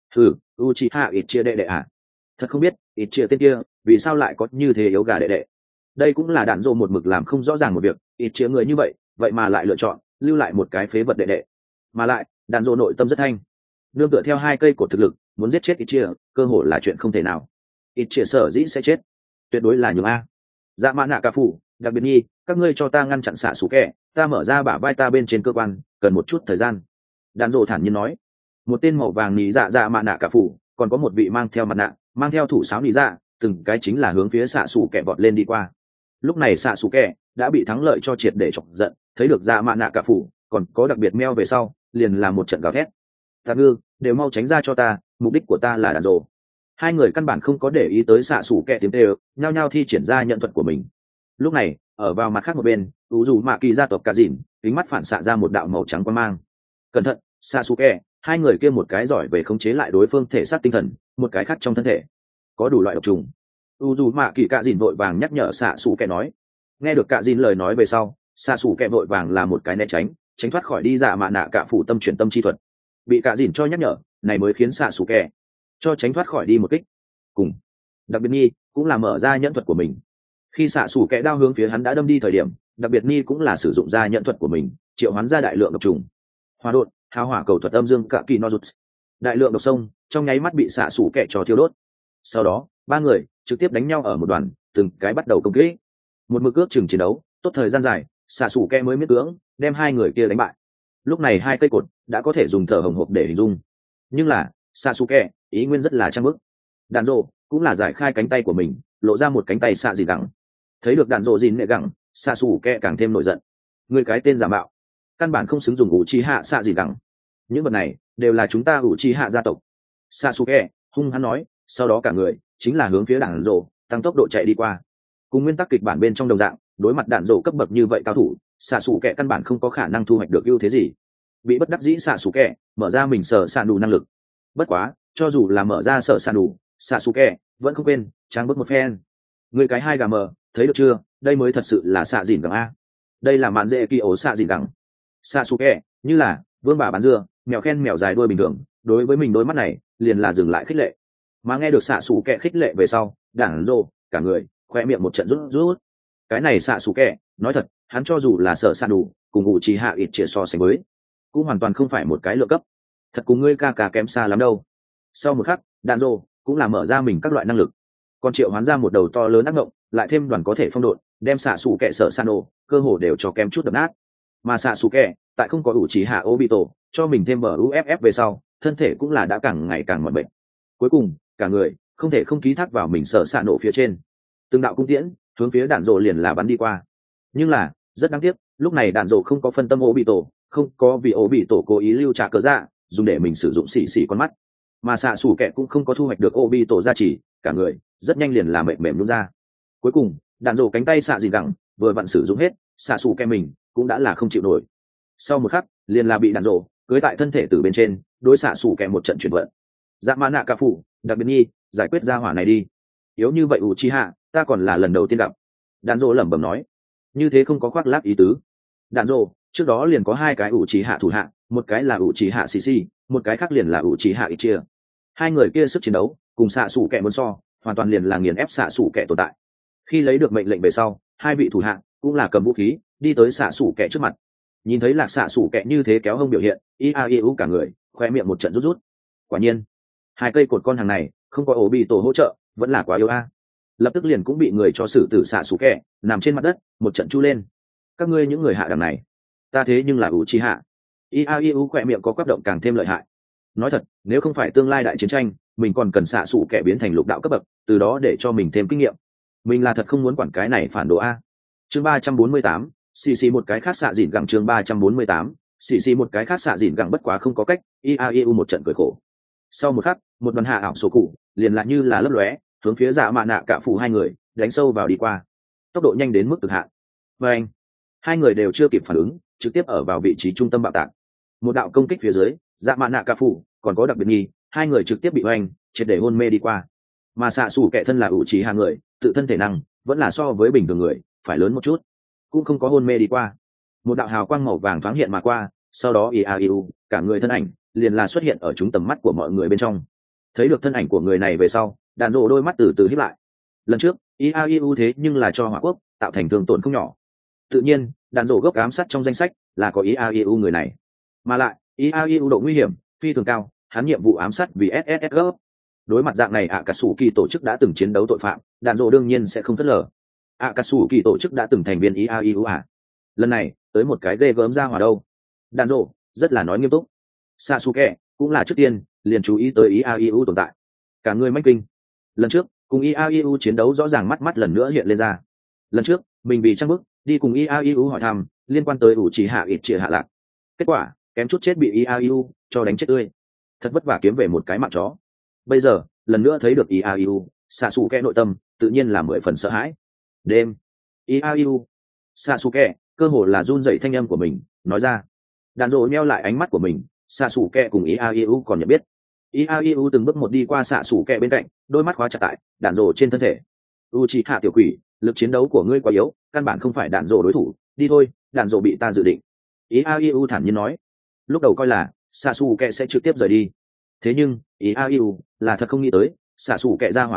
Uchiha Itachi đệ đệ à? Thật không biết Itachi tên kia vì sao lại có như thế yếu gà đệ đệ. Đây cũng là đạn rổ một mực làm không rõ ràng một việc, Itachi người như vậy vậy mà lại lựa chọn lưu lại một cái phế vật đệ đệ. Mà lại đạn rổ nội tâm rất thanh, nương tựa theo hai cây của thực lực muốn giết chết Itachi cơ hội là chuyện không thể nào. Itachi sở dĩ sẽ chết tuyệt đối là nhường a. Dạ mã nạ cả phủ đặc biệt nhi, các ngươi cho ta ngăn chặn xạ sủ kẹ, ta mở ra bả vai ta bên trên cơ quan cần một chút thời gian. Đạn rổ thản nhiên nói. Một tên màu vàng nỉ dạ mã nạ cả phủ, còn có một vị mang theo mặt nạ mang theo thủ sáo nỉ dạ, từng cái chính là hướng phía xạ sủ kẹ vọt lên đi qua. Lúc này xạ sủ kẹ đã bị thắng lợi cho triệt để chọc giận, thấy được dạ mã nạ cả phủ còn có đặc biệt meo về sau liền làm một trận gào thét. Ta ngư đều mau tránh ra cho ta, mục đích của ta là đạn rổ. Hai người căn bản không có để ý tới xạ sủ kẹ tiếng tê, nhao nhao thi triển ra nhận thuật của mình. Lúc này ở vào mặt khác một bên dù mạ kỳ gia tộc cả dìn kính mắt phản xạ ra một đạo màu trắng quang mang. Cẩn thận Sasuke, hai người kia một cái giỏi về khống chế lại đối phương thể xác tinh thần, một cái khác trong thân thể có đủ loại độc trùng. Dù mạ kỳ cả dìn vội vàng nhắc nhở Sasuke nói. Nghe được cả dìn lời nói về sau, Sasuke vội vàng là một cái né tránh thoát khỏi đi dạ mạ nạ cả phủ tâm chuyển tâm chi thuật. Bị cả dìn cho nhắc nhở này mới khiến Sasuke cho tránh thoát khỏi đi một kích. Cùng đặc biệt Nhi cũng là mở ra nhẫn thuật của mình. Khi xạ xù kẹ đao hướng phía hắn đã đâm đi thời điểm, đặc biệt Nhi cũng là sử dụng ra nhẫn thuật của mình, triệu hoán ra đại lượng độc trùng, hỏa đột, hào hỏa cầu thuật âm dương cả kỳ nozuts, đại lượng độc sông trong nháy mắt bị xạ xù kẹ cho thiêu đốt. Sau đó ba người trực tiếp đánh nhau ở một đoàn, từng cái bắt đầu công kích. Một mực ước chừng chiến đấu tốt thời gian dài, xạ xù kẹ mới miễn cưỡng đem hai người kia đánh bại. Lúc này hai cây cột đã có thể dùng thở hồng hộc để hình dung, nhưng là Sasuke ý nguyên rất là trang bức. Đàn rộ cũng là giải khai cánh tay của mình, lộ ra một cánh tay xạ dìn gẳng. Thấy được đàn rộ dìn nệ gẳng, Sasuke càng thêm nổi giận. Người cái tên giả mạo, căn bản không xứng dùng Uchiha xạ dìn gẳng. Những vật này đều là chúng ta Uchiha gia tộc. Sasuke hung hăng nói, sau đó cả người chính là hướng phía đàn rộ tăng tốc độ chạy đi qua. Cùng nguyên tắc kịch bản bên trong đồng dạng, đối mặt đàn rộ cấp bậc như vậy cao thủ, Sasuke căn bản không có khả năng thu hoạch được ưu thế gì. Bị bất đắc dĩ Sasuke mở ra mình sở sàn đủ năng lực. Bất quá cho dù là mở ra sở sàn đủ, Sasuke vẫn không quên trang bức một phen. Người cái hai gà mờ, thấy được chưa, đây mới thật sự là xạ dìn gẳng a. Đây là mạn dễ kỳ ố xạ dìn gẳng. Sasuke như là vương bà bán dưa, mèo khen mèo dài đuôi bình thường, đối với mình đôi mắt này liền là dừng lại khích lệ. Mà nghe được Sasuke khích lệ về sau, đảng rồ cả người khoe miệng một trận rút rút. Cái này Sasuke nói thật, hắn cho dù là sở sàn đủ cùng Uchiha ít chia so sánh với, cũng hoàn toàn không phải một cái lựa cấp, thật cùng ngươi ca ca kém xa lắm đâu. Sau một khắc, đạn rồ cũng là mở ra mình các loại năng lực, còn triệu hoán ra một đầu to lớn ác ngộng, lại thêm đoàn có thể phong độn, đem xạ xù kẹ sở san ô cơ hồ đều cho kém chút đập nát. Mà xạ xù kẹ tại không có đủ trí hạ Obito cho mình thêm bờ uff về sau, thân thể cũng là đã càng ngày càng mỏi bệnh. Cuối cùng cả người không thể không ký thác vào mình sở san nổ phía trên, từng đạo cung tiễn hướng phía đạn rồ liền là bắn đi qua. Nhưng là rất đáng tiếc, lúc này đạn rồ không có phân tâm Obito, không có vì Obito cố ý lưu trả cớ dạ dùng để mình sử dụng xì xì con mắt, mà xạ xù kẹ cũng không có thu hoạch được Obito gia trì, cả người rất nhanh liền là mệt mềm nhún ra. Cuối cùng đạn rồ cánh tay xạ dìn gẳng vừa vặn sử dụng hết, xạ xù kẹ mình cũng đã là không chịu nổi. Sau một khắc liền là bị đạn rồ cưới tại thân thể từ bên trên, đối xạ xù kẹ một trận chuyển vận. Dạ mã nạ cả phủ, đặc biệt Nhi giải quyết ra hỏa này đi. Yếu như vậy Uchiha ta còn là lần đầu tiên gặp. Đạn rồ lẩm bẩm nói, như thế không có khoác lác ý tứ. Đạn rồ trước đó liền có hai cái Uchiha thủ hạ, một cái là Uchiha Shishi, một cái khác liền là Uchiha Itachi. Hai người kia sức chiến đấu cùng xạ xù kẹ muốn so, hoàn toàn liền là nghiền ép xạ xù kẹ tồn tại. Khi lấy được mệnh lệnh về sau, hai vị thủ hạ cũng là cầm vũ khí đi tới xạ xù kẹ trước mặt. Nhìn thấy lạc xạ xù kẹ như thế kéo hông biểu hiện, Iau cả người khoe miệng một trận rút rút. Quả nhiên hai cây cột con hàng này không có ổ bị tổ hỗ trợ, vẫn là quá yếu a. Lập tức liền cũng bị người cho xử tử xạ xù kẹ nằm trên mặt đất một trận chu lên. Các ngươi những người hạ đẳng này, ta thế nhưng là Uchiha. Iau khoe miệng có quắc động càng thêm lợi hại. Nói thật, nếu không phải tương lai đại chiến tranh, mình còn cần xạ xù kẻ biến thành lục đạo cấp bậc, từ đó để cho mình thêm kinh nghiệm. Mình là thật không muốn quản cái này phản đồ a. Chương 348, xì một cái khác xạ dịn gẳng. Chương 348, xì một cái khác xạ dịn gẳng. Bất quá không có cách, Iau một trận cười khổ. Sau một khắc, một đoàn hạ ảo số cụ liền lại như là lấp lóe, hướng phía dạ mạ nạ cả phủ hai người đánh sâu vào đi qua, tốc độ nhanh đến mức cực hạn. Và anh hai người đều chưa kịp phản ứng, trực tiếp ở vào vị trí trung tâm bạo tạc. Một đạo công kích phía dưới, dạ mạ nạ cả phủ còn có đặc biệt Nhi, hai người trực tiếp bị oanh triệt để hôn mê đi qua. Mà xạ xù kẻ thân là ủ trí hàng người, tự thân thể năng vẫn là so với bình thường người phải lớn một chút, cũng không có hôn mê đi qua. Một đạo hào quang màu vàng thoáng hiện mà qua, sau đó Iau cả người thân ảnh liền là xuất hiện ở chúng tầm mắt của mọi người bên trong. Thấy được thân ảnh của người này về sau, đàn rộ đôi mắt từ từ híp lại. Lần trước Iau thế nhưng là cho hỏa quốc tạo thành thương tổn không nhỏ, tự nhiên đàn rộ gốc ám sát trong danh sách là có Iau người này, mà lại Iau độ nguy hiểm phi thường cao, hắn nhiệm vụ ám sát vì SSS gốc. Đối mặt dạng này Akatsuki tổ chức đã từng chiến đấu tội phạm, đàn rộ đương nhiên sẽ không phớt lờ. Akatsuki tổ chức đã từng thành viên Iau lần này tới một cái ghê gớm ra hỏa đâu. Đàn rộ rất là nói nghiêm túc. Sasuke cũng là trước tiên liền chú ý tới Iau tồn tại, cả người mách kinh. Lần trước cùng Iau chiến đấu rõ ràng mắt lần nữa hiện lên ra. Lần trước mình vì trang bức đi cùng Iau hỏi thăm liên quan tới Uchiha Itachi hạ lạc, kết quả kém chút chết bị Iau cho đánh chết tươi, thật vất vả kiếm về một cái mạng chó. Bây giờ lần nữa thấy được Iau, Sasuke nội tâm tự nhiên là 10 phần sợ hãi. Đêm Iau, Sasuke cơ hồ là run rẩy thanh âm của mình nói ra. Đàn rộ nheo lại ánh mắt của mình, Sasuke cùng Iau còn nhận biết. Iau từng bước một đi qua Sasuke bên cạnh, đôi mắt khóa chặt tại đàn rộ trên thân thể. Uchiha tiểu quỷ, lực chiến đấu của ngươi quá yếu, căn bản không phải đàn rộ đối thủ, đi thôi, đàn rộ bị ta dự định. Iau thản nhiên nói. Lúc đầu coi là Sasuke sẽ trực tiếp rời đi, thế nhưng Iau là thật không nghĩ tới Sasuke ra hỏa này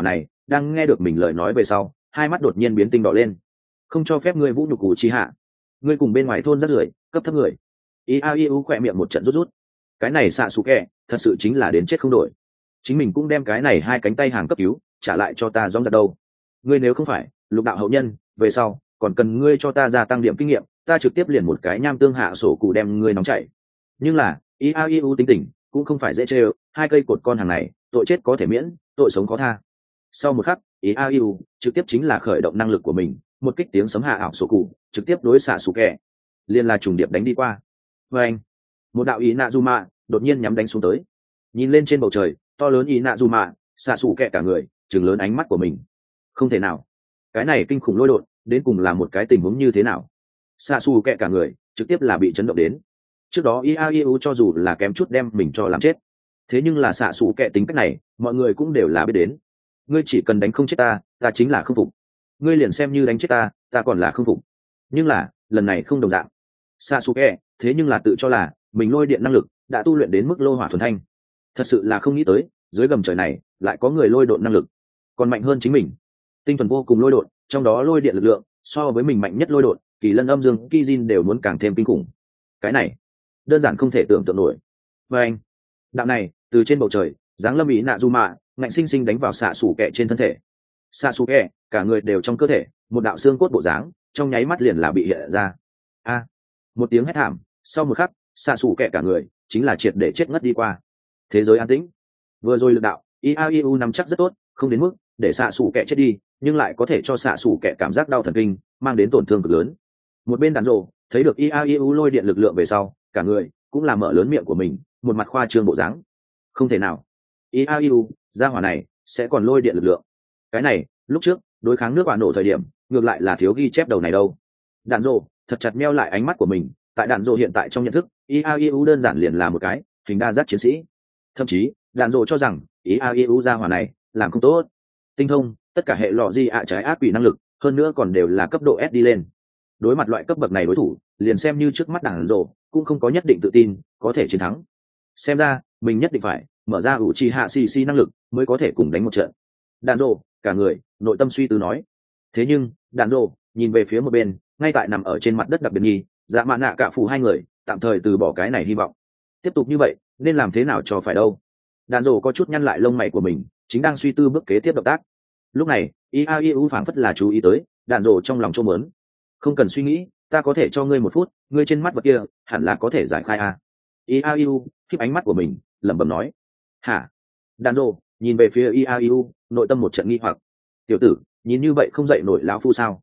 đang nghe được mình lời nói về sau hai mắt đột nhiên biến tinh đỏ lên. Không cho phép ngươi vũ nhục cụ chi hạ, ngươi cùng bên ngoài thôn rất rưởi cấp thấp người. Iau khỏe miệng một trận rút rút. Cái này xạ xù kẹ thật sự chính là đến chết không đổi. Chính mình cũng đem cái này hai cánh tay hàng cấp cứu trả lại cho ta rong ra đâu. Ngươi nếu không phải lục đạo hậu nhân, về sau còn cần ngươi cho ta gia tăng điểm kinh nghiệm, ta trực tiếp liền một cái nham tương hạ sổ cụ đem ngươi nóng chảy. Nhưng là Iau tính tình cũng không phải dễ chơi, hai cây cột con hàng này tội chết có thể miễn, tội sống khó tha. Sau một khắc Iau trực tiếp chính là khởi động năng lực của mình, một kích tiếng sấm hạ ảo sổ cụ trực tiếp đối xạ xù kẹ liền là trùng điệp đánh đi qua. Và anh, một đạo ý nạ dù mạ đột nhiên nhắm đánh xuống tới. Nhìn lên trên bầu trời to lớn ý nạ dù mạ, xạ xù kẹ cả người chừng lớn ánh mắt của mình. Không thể nào, cái này kinh khủng lôi đột đến cùng là một cái tình huống như thế nào? Xạ xù kẹ cả người trực tiếp là bị chấn động đến. Trước đó Iau cho dù là kém chút đem mình cho làm chết, thế nhưng là xạ xù kẹ tính cách này mọi người cũng đều là biết đến. Ngươi chỉ cần đánh không chết ta, ta chính là không phục. Ngươi liền xem như đánh chết ta, ta còn là không phục. Nhưng là lần này không đồng dạng. Sasuke thế nhưng là tự cho là mình lôi điện năng lực đã tu luyện đến mức lô hỏa thuần thanh, thật sự là không nghĩ tới dưới gầm trời này lại có người lôi độn năng lực còn mạnh hơn chính mình. Tinh thuần vô cùng lôi độn, trong đó lôi điện lực lượng so với mình mạnh nhất lôi độn kỳ lân âm dương Kijin đều muốn càng thêm kinh khủng. Cái này đơn giản không thể tưởng tượng nổi. Và anh, đạo này từ trên bầu trời giáng lâm ý nạ du mạ ngạnh sinh sinh đánh vào xạ xù kẹ trên thân thể. Xạ xù kẹ cả người đều trong cơ thể một đạo xương cốt bộ dáng trong nháy mắt liền là bị hiện ra. A, một tiếng hét thảm, sau một khắc xạ xù kẹ cả người chính là triệt để chết ngất đi qua. Thế giới an tĩnh. Vừa rồi lực đạo Iau nắm chắc rất tốt, không đến mức để xạ xù kẹ chết đi, nhưng lại có thể cho xạ xù kẹ cảm giác đau thần kinh, mang đến tổn thương cực lớn. Một bên đàn rồ thấy được Iau lôi điện lực lượng về sau cả người cũng là mở lớn miệng của mình, một mặt khoa trương bộ dáng. Không thể nào, Iau gia hỏa này sẽ còn lôi điện lực lượng. Cái này lúc trước đối kháng nước quả nổ thời điểm ngược lại là thiếu ghi chép đầu này đâu. Đạn rồ thật chặt meo lại ánh mắt của mình, tại đạn rồ hiện tại trong nhận thức Iau đơn giản liền là một cái hình đa giác chiến sĩ. Thậm chí đạn rồ cho rằng Iau gia hỏa này làm không tốt, tinh thông tất cả hệ lọ di ạ trái ác quỷ năng lực, hơn nữa còn đều là cấp độ S đi lên. Đối mặt loại cấp bậc này đối thủ, liền xem như trước mắt đạn rồ cũng không có nhất định tự tin có thể chiến thắng. Xem ra mình nhất định phải mở ra Uchiha CC năng lực mới có thể cùng đánh một trận. Đạn rồ cả người nội tâm suy tư nói. Thế nhưng đạn rồ nhìn về phía một bên ngay tại nằm ở trên mặt đất đặc biệt nghi dạ mạ nạ cả phù hai người tạm thời từ bỏ cái này hy vọng. Tiếp tục như vậy nên làm thế nào cho phải đâu. Đạn rồ có chút nhăn lại lông mày của mình, chính đang suy tư bước kế tiếp động tác. Lúc này Iau phảng phất là chú ý tới đạn rồ trong lòng trô mớn. Không cần suy nghĩ, ta có thể cho ngươi một phút, ngươi trên mắt vật kia hẳn là có thể giải khai a. Iau khép ánh mắt của mình lẩm bẩm nói. Hả? Đạn rồ nhìn về phía Iau, nội tâm một trận nghi hoặc. Tiểu tử nhìn như vậy không dậy nổi lão phu sao?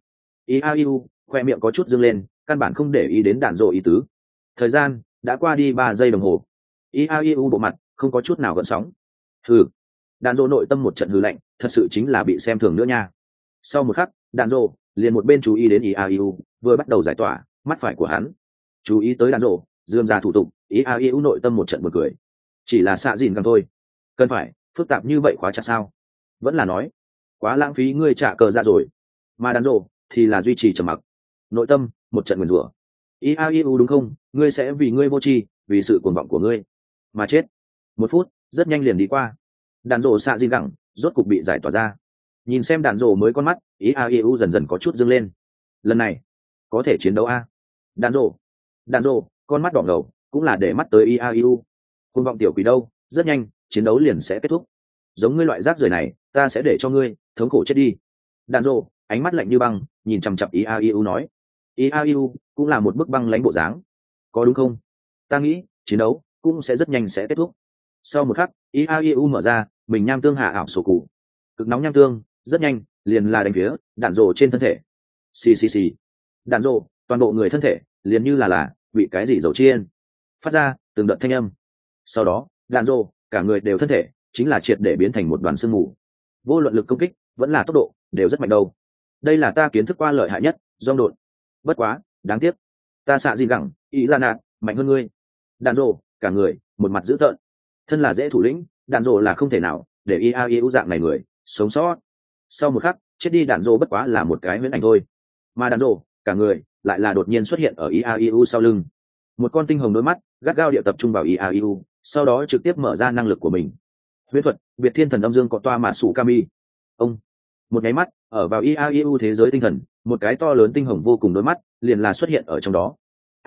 Iau khoe miệng có chút dương lên, căn bản không để ý đến đạn rồ ý tứ. Thời gian đã qua đi 3 giây đồng hồ. Iau bộ mặt không có chút nào gợn sóng. Hừ. Đạn rồ nội tâm một trận hừ lạnh, thật sự chính là bị xem thường nữa nha. Sau một khắc đạn rồ liền một bên chú ý đến Iau vừa bắt đầu giải tỏa mắt phải của hắn. Chú ý tới đạn rồ dườm ra thủ tục, Iau nội tâm một trận buồn cười. Chỉ là xạ dìn càng thôi, cần phải phức tạp như vậy khóa chặt sao? Vẫn là nói quá lãng phí ngươi trả cờ ra rồi. Mà đàn rồ thì là duy trì trầm mặc, nội tâm một trận nguyền rủa. Iau đúng không, ngươi sẽ vì ngươi vô tri, vì sự cuồng vọng của ngươi mà chết. 1 phút rất nhanh liền đi qua. Đàn rồ xạ dìn gẳng rốt cục bị giải tỏa ra. Nhìn xem đàn rồ mới con mắt Iau dần dần có chút dâng lên. Lần này có thể chiến đấu a. Đàn rồ con mắt đỏ ngầu cũng là để mắt tới Iau. Cuồng vọng tiểu quỷ đâu, rất nhanh chiến đấu liền sẽ kết thúc. Giống ngươi loại rác rưởi này ta sẽ để cho ngươi thống khổ chết đi. Đàn rồ ánh mắt lạnh như băng nhìn chằm chặp Iau nói. Iau cũng là một bức băng lãnh bộ dáng. Có đúng không? Ta nghĩ chiến đấu cũng sẽ rất nhanh sẽ kết thúc. Sau một khắc Iau mở ra mình nham tương hạ ảo sổ cụ, cực nóng nham tương rất nhanh liền là đánh phía đạn rồ trên thân thể. Xì. Đạn rồ toàn bộ người thân thể liền như là bị cái gì dầu chiên phát ra từng đợt thanh âm. Sau đó đạn rồ cả người đều thân thể chính là triệt để biến thành một đoàn sương mù. Vô luận lực công kích vẫn là tốc độ đều rất mạnh đâu. Đây là ta kiến thức qua lợi hại nhất dong đột. Bất quá đáng tiếc ta xạ gì gẳng ý ra nạn mạnh hơn ngươi. Đạn rồ cả người một mặt dữ tợn. Thân là dễ thủ lĩnh, đạn rồ là không thể nào để Iau dạng này người sống sót. Sau một khắc chết đi đạn rồ bất quá là một cái huyễn ảnh thôi, mà đạn rồ cả người lại là đột nhiên xuất hiện ở Iau sau lưng. Một con tinh hồng đôi mắt gắt gao địa tập trung vào Iau, sau đó trực tiếp mở ra năng lực của mình. Huyễn thuật biệt thiên thần âm dương có toa mà sủ kami. Ông Một nháy mắt ở vào iau thế giới tinh thần, một cái to lớn tinh hồng vô cùng đôi mắt liền là xuất hiện ở trong đó.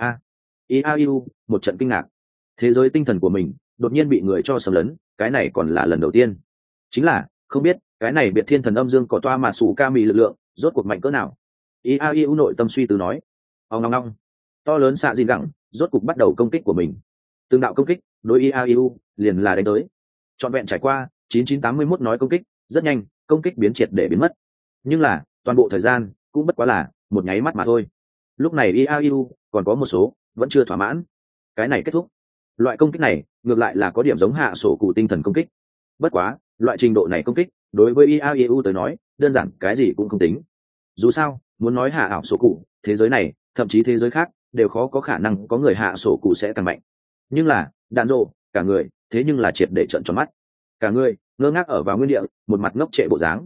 Iau một trận kinh ngạc, thế giới tinh thần của mình đột nhiên bị người cho xâm lấn, cái này còn là lần đầu tiên. Chính là không biết cái này biệt thiên thần âm dương có toa mà sủ ca mì lực lượng rốt cuộc mạnh cỡ nào. Iau nội tâm suy tư nói. Ông ngong ngong, to lớn xạ dìn gẳng rốt cuộc bắt đầu công kích của mình. Từng đạo công kích đối Iau liền là đánh tới, trọn vẹn trải qua 9981 nói công kích, rất nhanh công kích biến triệt để biến mất. Nhưng là toàn bộ thời gian cũng bất quá là một nháy mắt mà thôi. Lúc này Iau còn có một số vẫn chưa thỏa mãn. Cái này kết thúc, loại công kích này ngược lại là có điểm giống hạ sổ cụ tinh thần công kích. Bất quá loại trình độ này công kích đối với Iau tới nói đơn giản cái gì cũng không tính. Dù sao muốn nói hạ ảo sổ cụ, thế giới này thậm chí thế giới khác đều khó có khả năng có người hạ sổ cụ sẽ càng mạnh. Nhưng là đạn rộ cả người thế nhưng là triệt để trợn tròn mắt, cả người ngơ ngác ở vào nguyên địa, một mặt ngốc trệ bộ dáng.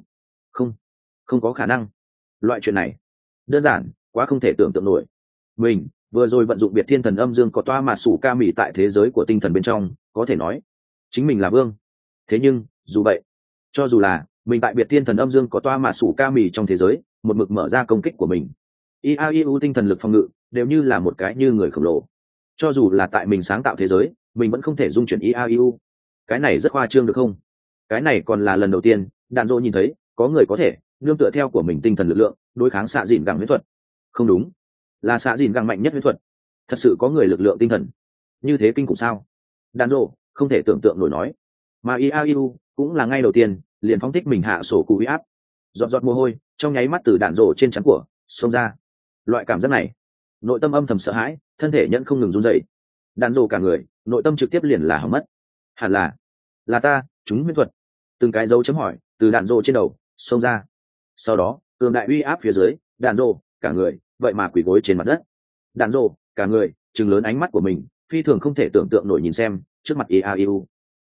Không có khả năng, loại chuyện này đơn giản quá không thể tưởng tượng nổi. Mình vừa rồi vận dụng biệt thiên thần âm dương có toa mà sủ ca mì tại thế giới của tinh thần bên trong, có thể nói chính mình là vương. Thế nhưng dù vậy, cho dù là mình tại biệt thiên thần âm dương có toa mà sủ ca mì trong thế giới một mực mở ra công kích của mình, iau tinh thần lực phòng ngự đều như là một cái như người khổng lồ. Cho dù là tại mình sáng tạo thế giới, mình vẫn không thể dung chuyển iau. Cái này rất khoa trương được không? Cái này còn là lần đầu tiên đạn dỗ nhìn thấy có người có thể nương tựa theo của mình tinh thần lực lượng đối kháng xạ dìn gẳng huyễn thuật. Không đúng, là xạ dìn gẳng mạnh nhất huyễn thuật. Thật sự có người lực lượng tinh thần như thế kinh khủng sao? Đạn dỗ không thể tưởng tượng nổi nói. Mà iau cũng là ngay đầu tiên liền phóng thích mình hạ sổ cụ uy áp, giọt giọt mồ hôi trong nháy mắt từ đạn dỗ trên trán của xông ra. Loại cảm giác này, nội tâm âm thầm sợ hãi, thân thể nhẫn không ngừng run dậy. Đạn dỗ cả người nội tâm trực tiếp liền là hỏng mất. Hẳn là ta chúng huyễn thuật. Từng cái dấu chấm hỏi từ đạn dỗ trên đầu xông ra. Sau đó cường đại uy áp phía dưới, đạn dỗ cả người vậy mà quỳ gối trên mặt đất. Đạn dỗ cả người trừng lớn ánh mắt của mình, phi thường không thể tưởng tượng nổi nhìn xem trước mặt iau.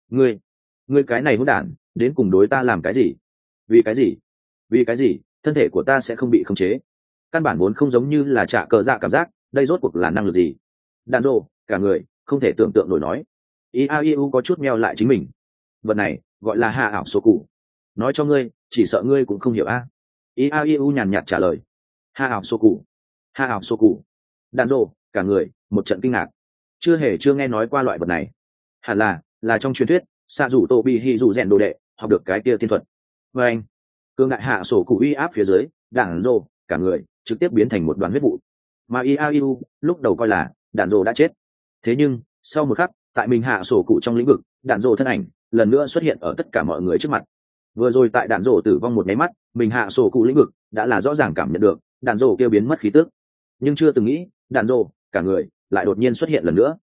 Ngươi cái này hỗn đản đến cùng đối ta làm cái gì? Vì cái gì thân thể của ta sẽ không bị khống chế? Căn bản vốn không giống như là trả cờ dạ cảm giác, đây rốt cuộc là năng lực gì? Đạn dỗ cả người không thể tưởng tượng nổi nói. Iau có chút meo lại chính mình. Vật này gọi là hạ ảo số cụ. Nói cho ngươi, chỉ sợ ngươi cũng không hiểu a. Iau nhàn nhạt trả lời. Hạ ảo số cụ. Đạn dỗ cả người một trận kinh ngạc, chưa nghe nói qua loại vật này. Hẳn là trong truyền thuyết xạ rủ tô bị hì rủ rèn đồ đệ học được cái kia tiên thuật. Và anh cương đại hạ sổ cụ uy áp phía dưới, đạn dỗ cả người trực tiếp biến thành một đoàn huyết vụ. Mà iau lúc đầu coi là đạn dỗ đã chết, thế nhưng sau một khắc tại mình hạ sổ cụ trong lĩnh vực, đạn dỗ thân ảnh lần nữa xuất hiện ở tất cả mọi người trước mặt. Vừa rồi tại đạn dỗ tử vong một nháy mắt, mình hạ sổ cụ lĩnh vực đã là rõ ràng cảm nhận được đạn dỗ kia biến mất khí tức, nhưng chưa từng nghĩ đạn dỗ cả người lại đột nhiên xuất hiện lần nữa.